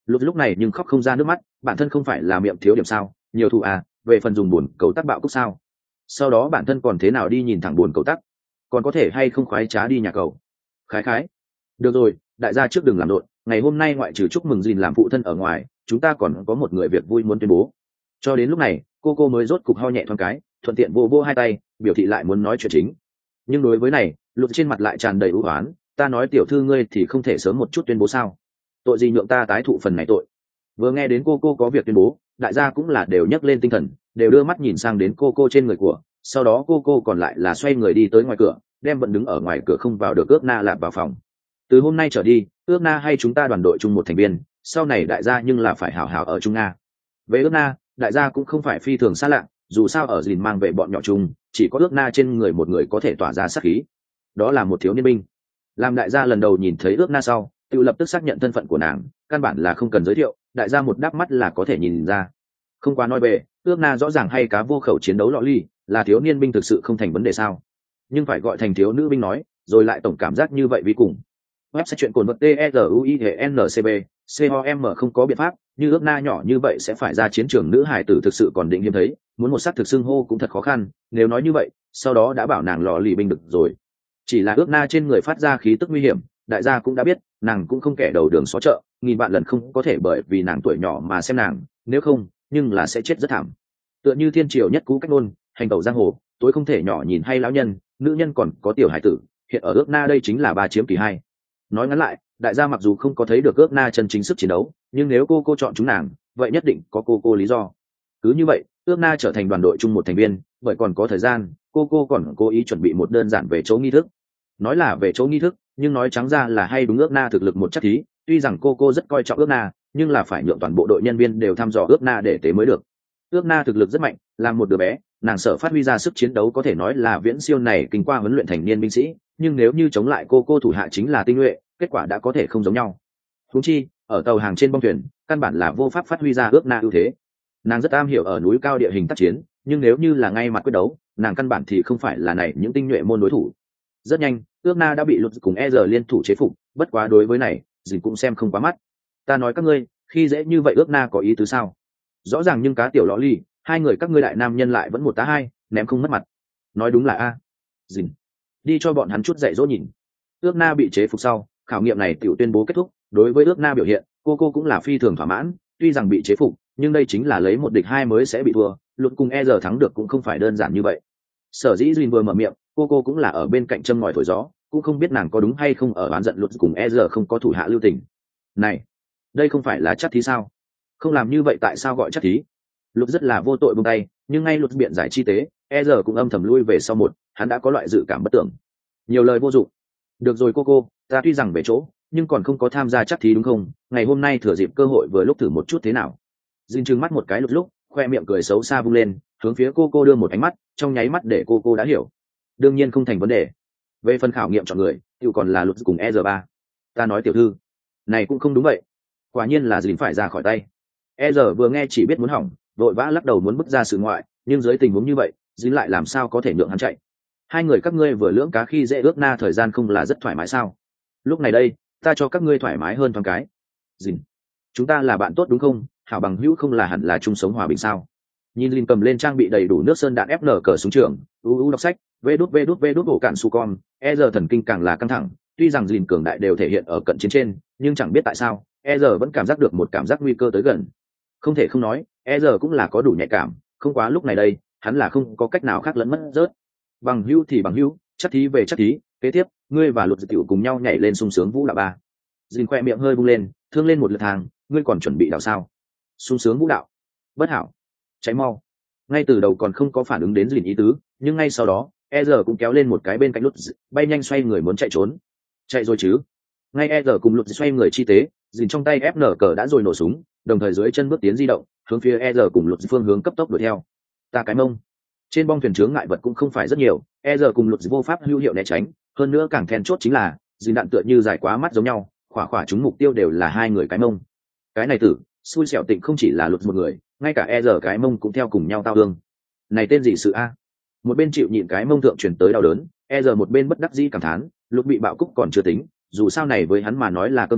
lúc lúc này nhưng khóc không ra nước mắt, bản thân không phải là miệng thiếu điểm sao, nhiều thù à, về phần dùng buồn cầu tắc bạo cúc sao, sau đó bản thân còn thế nào đi nhìn thẳng buồn cầu tắc, còn có thể hay không khoái trá đi nhà cầu. Khái khái, được rồi, đại gia trước đừng làm rộn, ngày hôm nay ngoại trừ chúc mừng Jin làm phụ thân ở ngoài, chúng ta còn có một người việc vui muốn tuyên bố. Cho đến lúc này cô cô mới rốt cục ho nhẹ thoáng cái, thuận tiện vô vô hai tay biểu thị lại muốn nói chuyện chính. Nhưng đối với này lục trên mặt lại tràn đầy ưu oán, ta nói tiểu thư ngươi thì không thể sớm một chút tuyên bố sao, tội gì nhượng ta tái thụ phần này tội. Vừa nghe đến cô cô có việc tuyên bố, đại gia cũng là đều nhấc lên tinh thần, đều đưa mắt nhìn sang đến cô cô trên người của, sau đó cô cô còn lại là xoay người đi tới ngoài cửa, đem vẫn đứng ở ngoài cửa không vào được ước na lạp vào phòng. Từ hôm nay trở đi, ước na hay chúng ta đoàn đội chung một thành viên, sau này đại gia nhưng là phải hảo hảo ở chung nga. Về ước na, đại gia cũng không phải phi thường xa lạ, dù sao ở Dìn mang về bọn nhỏ chung, chỉ có ước na trên người một người có thể tỏa ra sát khí, đó là một thiếu niên binh. Làm đại gia lần đầu nhìn thấy ước na sau, tự lập tức xác nhận thân phận của nàng, căn bản là không cần giới thiệu, đại gia một đáp mắt là có thể nhìn ra. Không quá nói bề, ước na rõ ràng hay cá vô khẩu chiến đấu lọ ly, là thiếu niên binh thực sự không thành vấn đề sao, nhưng phải gọi thành thiếu nữ binh nói, rồi lại tổng cảm giác như vậy vì cùng. Web sẽ chuyện cồn vật t e r u i n c b c o m không có biện pháp, như ước na nhỏ như vậy sẽ phải ra chiến trường nữ hải tử thực sự còn định hiếm thấy, muốn một sắc thực xưng hô cũng thật khó khăn, nếu nói như vậy sau đó đã bảo nàng lò lì binh được rồi. Chỉ là ước na trên người phát ra khí tức nguy hiểm, đại gia cũng đã biết nàng cũng không kẻ đầu đường xó chợ, nghìn vạn lần không có thể bởi vì nàng tuổi nhỏ mà xem nàng, nếu không nhưng là sẽ chết rất thảm. Tựa như thiên triều nhất cú cách nôn, hành tẩu giang hồ, tối không thể nhỏ nhìn hay lão nhân, nữ nhân còn có tiểu hải tử, hiện ở ước na đây chính là ba chiếm kỳ hai. Nói ngắn lại, đại gia mặc dù không có thấy được ước na chân chính sức chiến đấu, nhưng nếu cô cô chọn chúng nàng, vậy nhất định có cô cô lý do. Cứ như vậy ước na trở thành đoàn đội chung một thành viên, bởi còn có thời gian, cô cô còn cố ý chuẩn bị một đơn giản về chỗ nghi thức. Nói là về chỗ nghi thức, nhưng nói trắng ra là hay đúng ước na thực lực một chắc thí, tuy rằng cô cô rất coi trọng ước na, nhưng là phải nhượng toàn bộ đội nhân viên đều thăm dò ước na để tế mới được. Ước na thực lực rất mạnh, là một đứa bé, nàng sợ phát huy ra sức chiến đấu có thể nói là viễn siêu này kinh qua huấn luyện thành niên binh sĩ, nhưng nếu như chống lại cô cô thủ hạ chính là tinh nhuệ, kết quả đã có thể không giống nhau. Huống chi ở tàu hàng trên bong thuyền, căn bản là vô pháp phát huy ra ước na ưu thế. Nàng rất am hiểu ở núi cao địa hình tác chiến, nhưng nếu như là ngay mặt quyết đấu, nàng căn bản thì không phải là này những tinh nhuệ môn đối thủ. Rất nhanh ước na đã bị lục cùng e giờ liên thủ chế phục, bất quá đối với này dình cũng xem không quá mắt. Ta nói các ngươi khi dễ như vậy ước na có ý tứ sao? Rõ ràng nhưng cá tiểu lọ ly, hai người các ngươi đại nam nhân lại vẫn một tá hai, ném không mất mặt. Nói đúng là a. Dình, đi cho bọn hắn chút dạy dỗ nhìn. Ước na bị chế phục sau, khảo nghiệm này tiểu tuyên bố kết thúc. Đối với ước na biểu hiện, cô cô cũng là phi thường thỏa mãn, tuy rằng bị chế phục, nhưng đây chính là lấy một địch hai mới sẽ bị thua, lục cùng e giờ thắng được cũng không phải đơn giản như vậy. Sở dĩ Duyên vừa mở miệng, cô cô cũng là ở bên cạnh châm ngòi thổi gió, cũng không biết nàng có đúng hay không ở oán giận lục cùng e giờ không có thủ hạ lưu tình. Này, đây không phải là chắc thí sao? Không làm như vậy tại sao gọi chắc thí? Lục rất là vô tội buông tay, nhưng ngay lục biện giải chi tế, e giờ cũng âm thầm lui về sau một, hắn đã có loại dự cảm bất tưởng. Nhiều lời vô dụng. Được rồi cô cô, ta tuy rằng về chỗ, nhưng còn không có tham gia chắc thí đúng không? Ngày hôm nay thừa dịp cơ hội vừa lúc thử một chút thế nào. Dinh trừng mắt một cái lúc lúc, khoe miệng cười xấu xa vung lên, hướng phía cô cô đưa một ánh mắt, trong nháy mắt để cô cô đã hiểu. Đương nhiên không thành vấn đề. Về phần khảo nghiệm chọn người, tiểu còn là lục cùng e giờ ba. Ta nói tiểu thư, này cũng không đúng vậy. Quả nhiên là Dinh phải ra khỏi tay. E giờ vừa nghe chỉ biết muốn hỏng, vội vã lắc đầu muốn bước ra sự ngoại, nhưng dưới tình huống như vậy, Dinh lại làm sao có thể nhượng hắn chạy? Hai người các ngươi vừa lưỡng cá khi dễ ước na thời gian không là rất thoải mái sao? Lúc này đây, ta cho các ngươi thoải mái hơn thoáng cái. Dinh, chúng ta là bạn tốt đúng không? Hảo bằng hữu không là hẳn là chung sống hòa bình sao? Nhìn Linh cầm lên trang bị đầy đủ nước sơn đạn ép nờ cờ súng trường, u u đọc sách, vê đút vê đút vê đút ổ cạn su con, e giờ thần kinh càng là căng thẳng. Tuy rằng Linh cường đại đều thể hiện ở cận chiến trên, nhưng chẳng biết tại sao, e giờ vẫn cảm giác được một cảm giác nguy cơ tới gần. Không thể không nói, e giờ cũng là có đủ nhạy cảm, không quá lúc này đây, hắn là không có cách nào khác lẫn mất rớt. Bằng hữu thì bằng hữu, chắc thí về chắc thí, kế tiếp, ngươi và Lục Dự Tiểu cùng nhau nhảy lên sung sướng vũ đạo ba. Dìn khoe miệng hơi bung lên, thương lên một lượt hàng, ngươi còn chuẩn bị đạo sao? Sung sướng vũ đạo. Bất hảo. Cháy mau. Ngay từ đầu còn không có phản ứng đến Dìn ý tứ, nhưng ngay sau đó, e giờ cũng kéo lên một cái bên cạnh Lục Dự, bay nhanh xoay người muốn chạy trốn. Chạy rồi chứ? Ngay e giờ cùng Lục Dự xoay người chi tế, Dìn trong tay ép nở cờ đã rồi nổ súng, đồng thời dưới chân bước tiến di động, hướng phía e giờ cùng Lục Dự phương hướng cấp tốc đuổi theo. Ta cái mông. Trên bong thuyền chướng ngại vật cũng không phải rất nhiều, e giờ cùng Lục Dự vô pháp hữu hiệu né tránh, hơn nữa càng then chốt chính là Dìn đạn tựa như dài quá mắt giống nhau, khỏa khỏa chúng mục tiêu đều là hai người cái mông. Cái này tử xui xẻo tịnh không chỉ là Lục một người, ngay cả e giờ cái mông cũng theo cùng nhau tao hương. Này tên gì sự a? Một bên chịu nhịn cái mông thượng chuyển tới đau đớn, e giờ một bên bất đắc dĩ cảm thán, Lục bị bạo cúc còn chưa tính, dù sao này với hắn mà nói là cơm thường,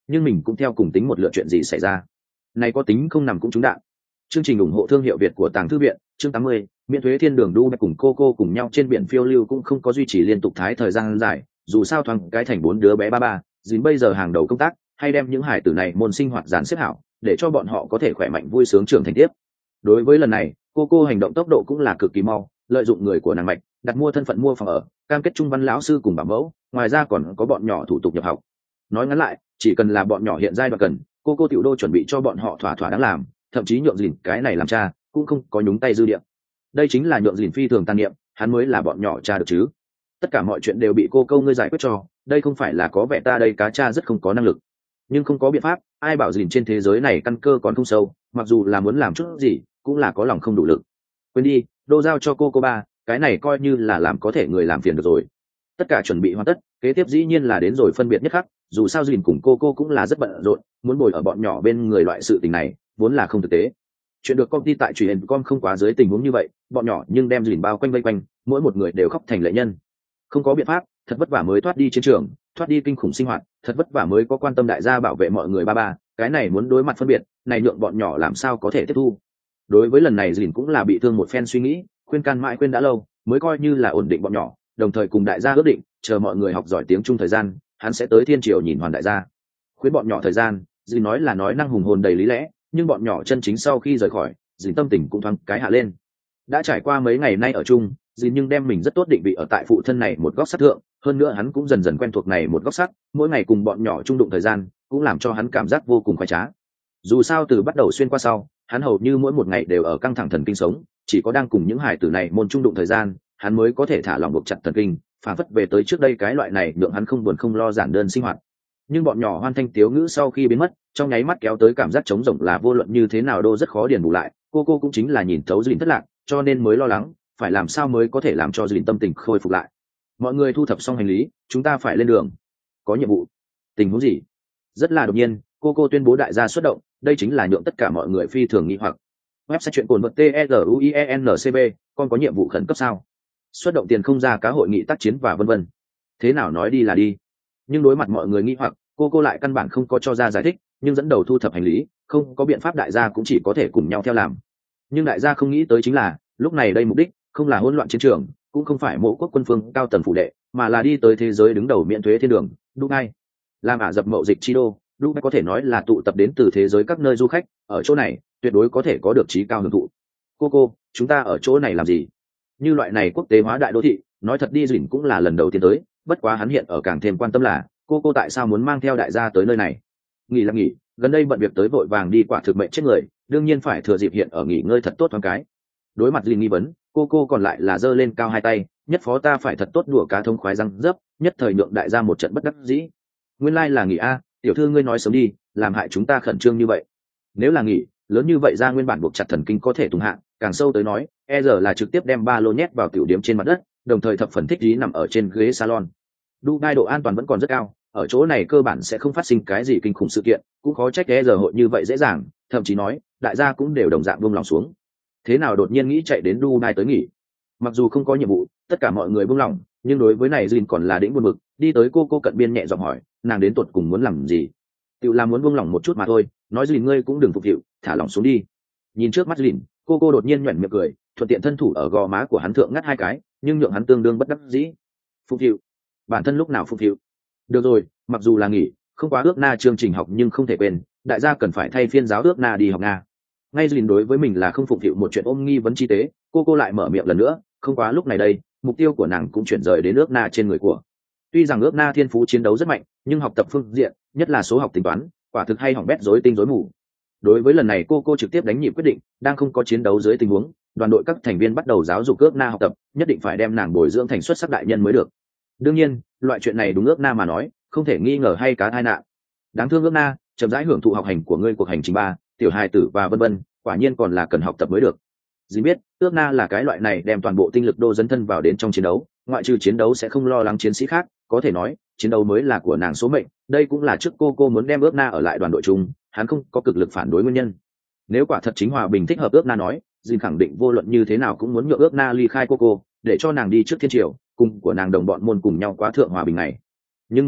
nhưng mình cũng theo cùng tính một lựa chuyện gì xảy ra. Này có tính không nằm cũng trúng đạn. Chương trình ủng hộ thương hiệu Việt của Tàng Thư viện, chương tám mươi, miễn thuế thiên đường đu cùng cô cô cùng nhau trên biển phiêu lưu cũng không có duy trì liên tục thái thời gian dài, dù sao thoáng cái thành bốn đứa bé ba ba, dính bây giờ hàng đầu công tác, hay đem những hải tử này môn sinh hoạt dàn xếp hảo, để cho bọn họ có thể khỏe mạnh vui sướng trưởng thành tiếp. Đối với lần này, cô cô hành động tốc độ cũng là cực kỳ mau, lợi dụng người của nàng mạch, đặt mua thân phận mua phòng ở, cam kết trung văn lão sư cùng bảo mẫu, ngoài ra còn có bọn nhỏ thủ tục nhập học. Nói ngắn lại, chỉ cần là bọn nhỏ hiện giai đoạn cần, cô cô tiểu đô chuẩn bị cho bọn họ thỏa thỏa đáng làm, thậm chí nhượng dìn cái này làm cha cũng không có nhúng tay dư địa. Đây chính là nhượng dìn phi thường tàn niệm, hắn mới là bọn nhỏ cha được chứ. Tất cả mọi chuyện đều bị cô câu ngươi giải quyết cho, đây không phải là có vẻ ta đây cá cha rất không có năng lực, nhưng không có biện pháp, ai bảo dìn trên thế giới này căn cơ còn không sâu, mặc dù là muốn làm chút gì cũng là có lòng không đủ lực. Quên đi, đô giao cho cô cô ba, cái này coi như là làm có thể người làm phiền được rồi. Tất cả chuẩn bị hoàn tất, kế tiếp dĩ nhiên là đến rồi phân biệt nhất khắc, dù sao dìn cùng cô cô cũng là rất bận rộn, muốn bồi ở bọn nhỏ bên người loại sự tình này vốn là không thực tế. Chuyện được công ty tại truyền hình com không quá dưới tình huống như vậy, bọn nhỏ nhưng đem dìn bao quanh vây quanh, mỗi một người đều khóc thành lệ nhân. Không có biện pháp, thật vất vả mới thoát đi chiến trường, thoát đi kinh khủng sinh hoạt, thật vất vả mới có quan tâm đại gia bảo vệ mọi người ba ba, cái này muốn đối mặt phân biệt, này nhượng bọn nhỏ làm sao có thể tiếp thu. Đối với lần này dìn cũng là bị thương một phen suy nghĩ, khuyên can mãi khuyên đã lâu, mới coi như là ổn định bọn nhỏ, đồng thời cùng đại gia ước định, chờ mọi người học giỏi tiếng Trung thời gian, hắn sẽ tới thiên triều nhìn hoàn đại gia. Khuyên bọn nhỏ thời gian, dìn nói là nói năng hùng hồn đầy lý lẽ, nhưng bọn nhỏ chân chính sau khi rời khỏi, dìn tâm tình cũng thoáng cái hạ lên. Đã trải qua mấy ngày nay ở chung, dìn nhưng đem mình rất tốt định vị ở tại phụ thân này một góc sắt thượng, hơn nữa hắn cũng dần dần quen thuộc này một góc sắt, mỗi ngày cùng bọn nhỏ chung đụng thời gian, cũng làm cho hắn cảm giác vô cùng khoái trá. Dù sao từ bắt đầu xuyên qua sau, hắn hầu như mỗi một ngày đều ở căng thẳng thần kinh sống, chỉ có đang cùng những hải tử này môn chung đụng thời gian, hắn mới có thể thả lòng buộc chặt thần kinh, phản phất về tới trước đây cái loại này nhượng hắn không buồn không lo giản đơn sinh hoạt. Nhưng bọn nhỏ hoan thanh tiếu ngữ sau khi biến mất, trong nháy mắt kéo tới cảm giác trống rỗng là vô luận như thế nào đô rất khó điền bù lại. Cô cô cũng chính là nhìn thấu dìn thất lạc, cho nên mới lo lắng, phải làm sao mới có thể làm cho dìn tâm tình khôi phục lại. Mọi người thu thập xong hành lý, chúng ta phải lên đường. Có nhiệm vụ. Tình huống gì? Rất là đột nhiên, cô cô tuyên bố đại gia xuất động, đây chính là nhượng tất cả mọi người phi thường nghi hoặc. Website chuyện cồn vật T E R U I E N C B, con có nhiệm vụ khẩn cấp sao? Xuất động tiền không ra cá hội nghị tác chiến và vân vân. Thế nào nói đi là đi. Nhưng đối mặt mọi người nghi hoặc, cô cô lại căn bản không có cho ra giải thích, nhưng dẫn đầu thu thập hành lý, không có biện pháp đại gia cũng chỉ có thể cùng nhau theo làm. Nhưng đại gia không nghĩ tới chính là, lúc này đây mục đích không là hỗn loạn chiến trường, cũng không phải mộ quốc quân phương cao tầng phủ đệ, mà là đi tới thế giới đứng đầu miễn thuế thiên đường, Dubai. Làm Ả Rập mậu dịch chi đô, Dubai có thể nói là tụ tập đến từ thế giới các nơi du khách, ở chỗ này tuyệt đối có thể có được trí cao hưởng thụ. Cô cô, chúng ta ở chỗ này làm gì? Như loại này quốc tế hóa đại đô thị, nói thật đi dỉn cũng là lần đầu tiên tới, bất quá hắn hiện ở càng thêm quan tâm là cô cô tại sao muốn mang theo đại gia tới nơi này. Nghỉ là nghỉ, gần đây bận việc tới vội vàng đi quả thực mệnh chết người, đương nhiên phải thừa dịp hiện ở nghỉ ngơi thật tốt thoáng cái. Đối mặt dỉn nghi vấn, cô cô còn lại là giơ lên cao hai tay, nhất phó ta phải thật tốt đùa cá thông khoái răng dấp, nhất thời nhượng đại gia một trận bất đắc dĩ. Nguyên lai like là nghỉ a, tiểu thư ngươi nói sớm đi, làm hại chúng ta khẩn trương như vậy. Nếu là nghỉ lớn như vậy ra nguyên bản buộc chặt thần kinh có thể tùng hạ, càng sâu tới nói e giờ là trực tiếp đem ba lô nhét vào tiểu điểm trên mặt đất, đồng thời thập phần thích ý nằm ở trên ghế salon. Dubai độ an toàn vẫn còn rất cao, ở chỗ này cơ bản sẽ không phát sinh cái gì kinh khủng sự kiện, cũng khó trách e giờ hội như vậy dễ dàng, thậm chí nói đại gia cũng đều đồng dạng buông lòng xuống. Thế nào đột nhiên nghĩ chạy đến Dubai tới nghỉ? Mặc dù không có nhiệm vụ, tất cả mọi người buông lòng, nhưng đối với này Jin còn là đĩnh buồn bực, đi tới cô cô cận biên nhẹ giọng hỏi, nàng đến tuột cùng muốn làm gì? Tự làm muốn buông lòng một chút mà thôi, nói Jin ngươi cũng đừng phục vụ, thả lòng xuống đi. Nhìn trước mắt Jin, cô cô đột nhiên nhuyễn miệng cười, thuận tiện thân thủ ở gò má của hắn thượng ngắt hai cái, nhưng nhượng hắn tương đương bất đắc dĩ. Phục vụ? Bản thân lúc nào phục vụ? Được rồi, mặc dù là nghỉ, không quá ước na chương trình học nhưng không thể quên, đại gia cần phải thay phiên giáo ước na đi học nga. Ngay Jin đối với mình là không phục vụ một chuyện ôm nghi vấn chi tế, cô cô lại mở miệng lần nữa, không quá lúc này đây, mục tiêu của nàng cũng chuyển rời đến ước na trên người của. Tuy rằng ước na thiên phú chiến đấu rất mạnh, nhưng học tập phương diện, nhất là số học tính toán, quả thực hay hỏng bét rối tinh rối mù. Đối với lần này cô cô trực tiếp đánh nhịp quyết định, đang không có chiến đấu dưới tình huống, đoàn đội các thành viên bắt đầu giáo dục ước na học tập, nhất định phải đem nàng bồi dưỡng thành xuất sắc đại nhân mới được. Đương nhiên, loại chuyện này đúng ước na mà nói, không thể nghi ngờ hay cá tai nạn. Đáng thương ước na, chậm rãi hưởng thụ học hành của ngươi cuộc hành trình ba, tiểu hài tử và vân vân, quả nhiên còn là cần học tập mới được. Dĩ biết, ước na là cái loại này đem toàn bộ tinh lực đô dấn thân vào đến trong chiến đấu, ngoại trừ chiến đấu sẽ không lo lắng chiến sĩ khác, có thể nói, chiến đấu mới là của nàng số mệnh, đây cũng là trước cô cô muốn đem ước na ở lại đoàn đội chung, hắn không có cực lực phản đối nguyên nhân. Nếu quả thật chính hòa bình thích hợp ước na nói, Jin khẳng định vô luận như thế nào cũng muốn nhượng ước na ly khai cô cô, để cho nàng đi trước thiên triều, cùng của nàng đồng bọn môn cùng nhau quá thượng hòa bình này. Nhưng cũng thích,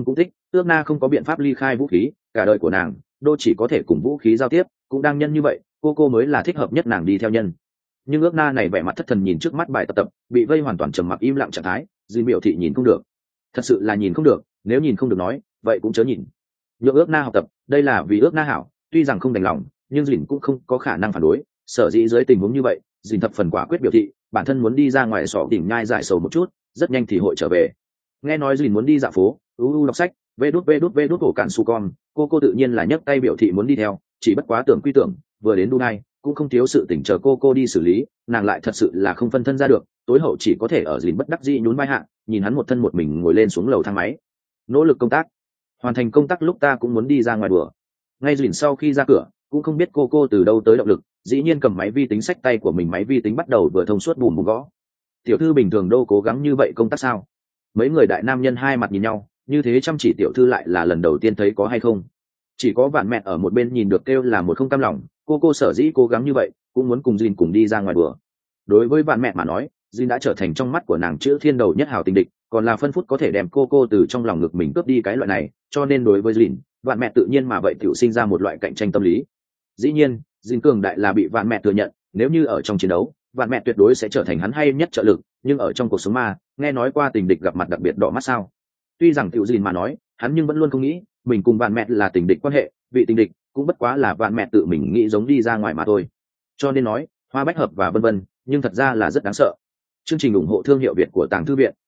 ước na không có biện pháp ly khai vũ khí, cả đời của nàng đô chỉ có thể cùng vũ khí giao tiếp, cũng đang nhân như vậy cô cô mới là thích hợp nhất nàng đi theo nhân. Nhưng ước na này vẻ mặt thất thần nhìn trước mắt bài tập tập bị vây hoàn toàn trầm mặc im lặng trạng thái, dì biểu thị nhìn không được, thật sự là nhìn không được, nếu nhìn không được nói vậy cũng chớ nhìn. Nhượng ước na học tập, đây là vì ước na hảo, tuy rằng không đành lòng nhưng dìn cũng không có khả năng phản đối. Sở dĩ dưới tình huống như vậy, dìn thập phần quả quyết biểu thị bản thân muốn đi ra ngoài sọ đỉnh nhai giải sầu một chút, rất nhanh thì hội trở về. Nghe nói dìn muốn đi dạo phố uu đọc sách, vê đút vê đút vê đút cổ cạn su con, cô cô tự nhiên là nhấc tay biểu thị muốn đi theo, chỉ bất quá tưởng quy tưởng vừa đến Dubai cũng không thiếu sự tỉnh chờ cô cô đi xử lý, nàng lại thật sự là không phân thân ra được, tối hậu chỉ có thể ở dìn bất đắc dĩ nhún vai hạ, nhìn hắn một thân một mình ngồi lên xuống lầu thang máy. Nỗ lực công tác, hoàn thành công tác lúc ta cũng muốn đi ra ngoài đùa. Ngay dìn sau khi ra cửa cũng không biết cô cô từ đâu tới động lực, dĩ nhiên cầm máy vi tính sách tay của mình, máy vi tính bắt đầu vừa thông suốt bùm bùm gõ. Tiểu thư bình thường đâu cố gắng như vậy công tác sao? Mấy người đại nam nhân hai mặt nhìn nhau, như thế chăm chỉ tiểu thư lại là lần đầu tiên thấy có hay không. Chỉ có vạn mẹ ở một bên nhìn được kêu là một không cam lòng, cô cô sở dĩ cố gắng như vậy cũng muốn cùng Jin cùng đi ra ngoài đùa. Đối với vạn mẹ mà nói, Jin đã trở thành trong mắt của nàng chữ thiên đầu nhất hào tình địch, còn là phân phút có thể đem cô cô từ trong lòng ngực mình cướp đi cái loại này, cho nên đối với Jin, vạn mẹ tự nhiên mà vậy tiểu sinh ra một loại cạnh tranh tâm lý. Dĩ nhiên Jin cường đại là bị vạn mẹ thừa nhận, nếu như ở trong chiến đấu vạn mẹ tuyệt đối sẽ trở thành hắn hay nhất trợ lực, nhưng ở trong cuộc sống ma, nghe nói qua tình địch gặp mặt đặc biệt đỏ mắt sao. Tuy rằng tiểu Jin mà nói hắn, nhưng vẫn luôn không nghĩ mình cùng vạn mẹ là tình địch quan hệ, vị tình địch cũng bất quá là vạn mẹ tự mình nghĩ giống đi ra ngoài mà thôi. Cho nên nói hoa bách hợp và vân vân, nhưng thật ra là rất đáng sợ. Chương trình ủng hộ thương hiệu Việt của Tàng Thư Viện.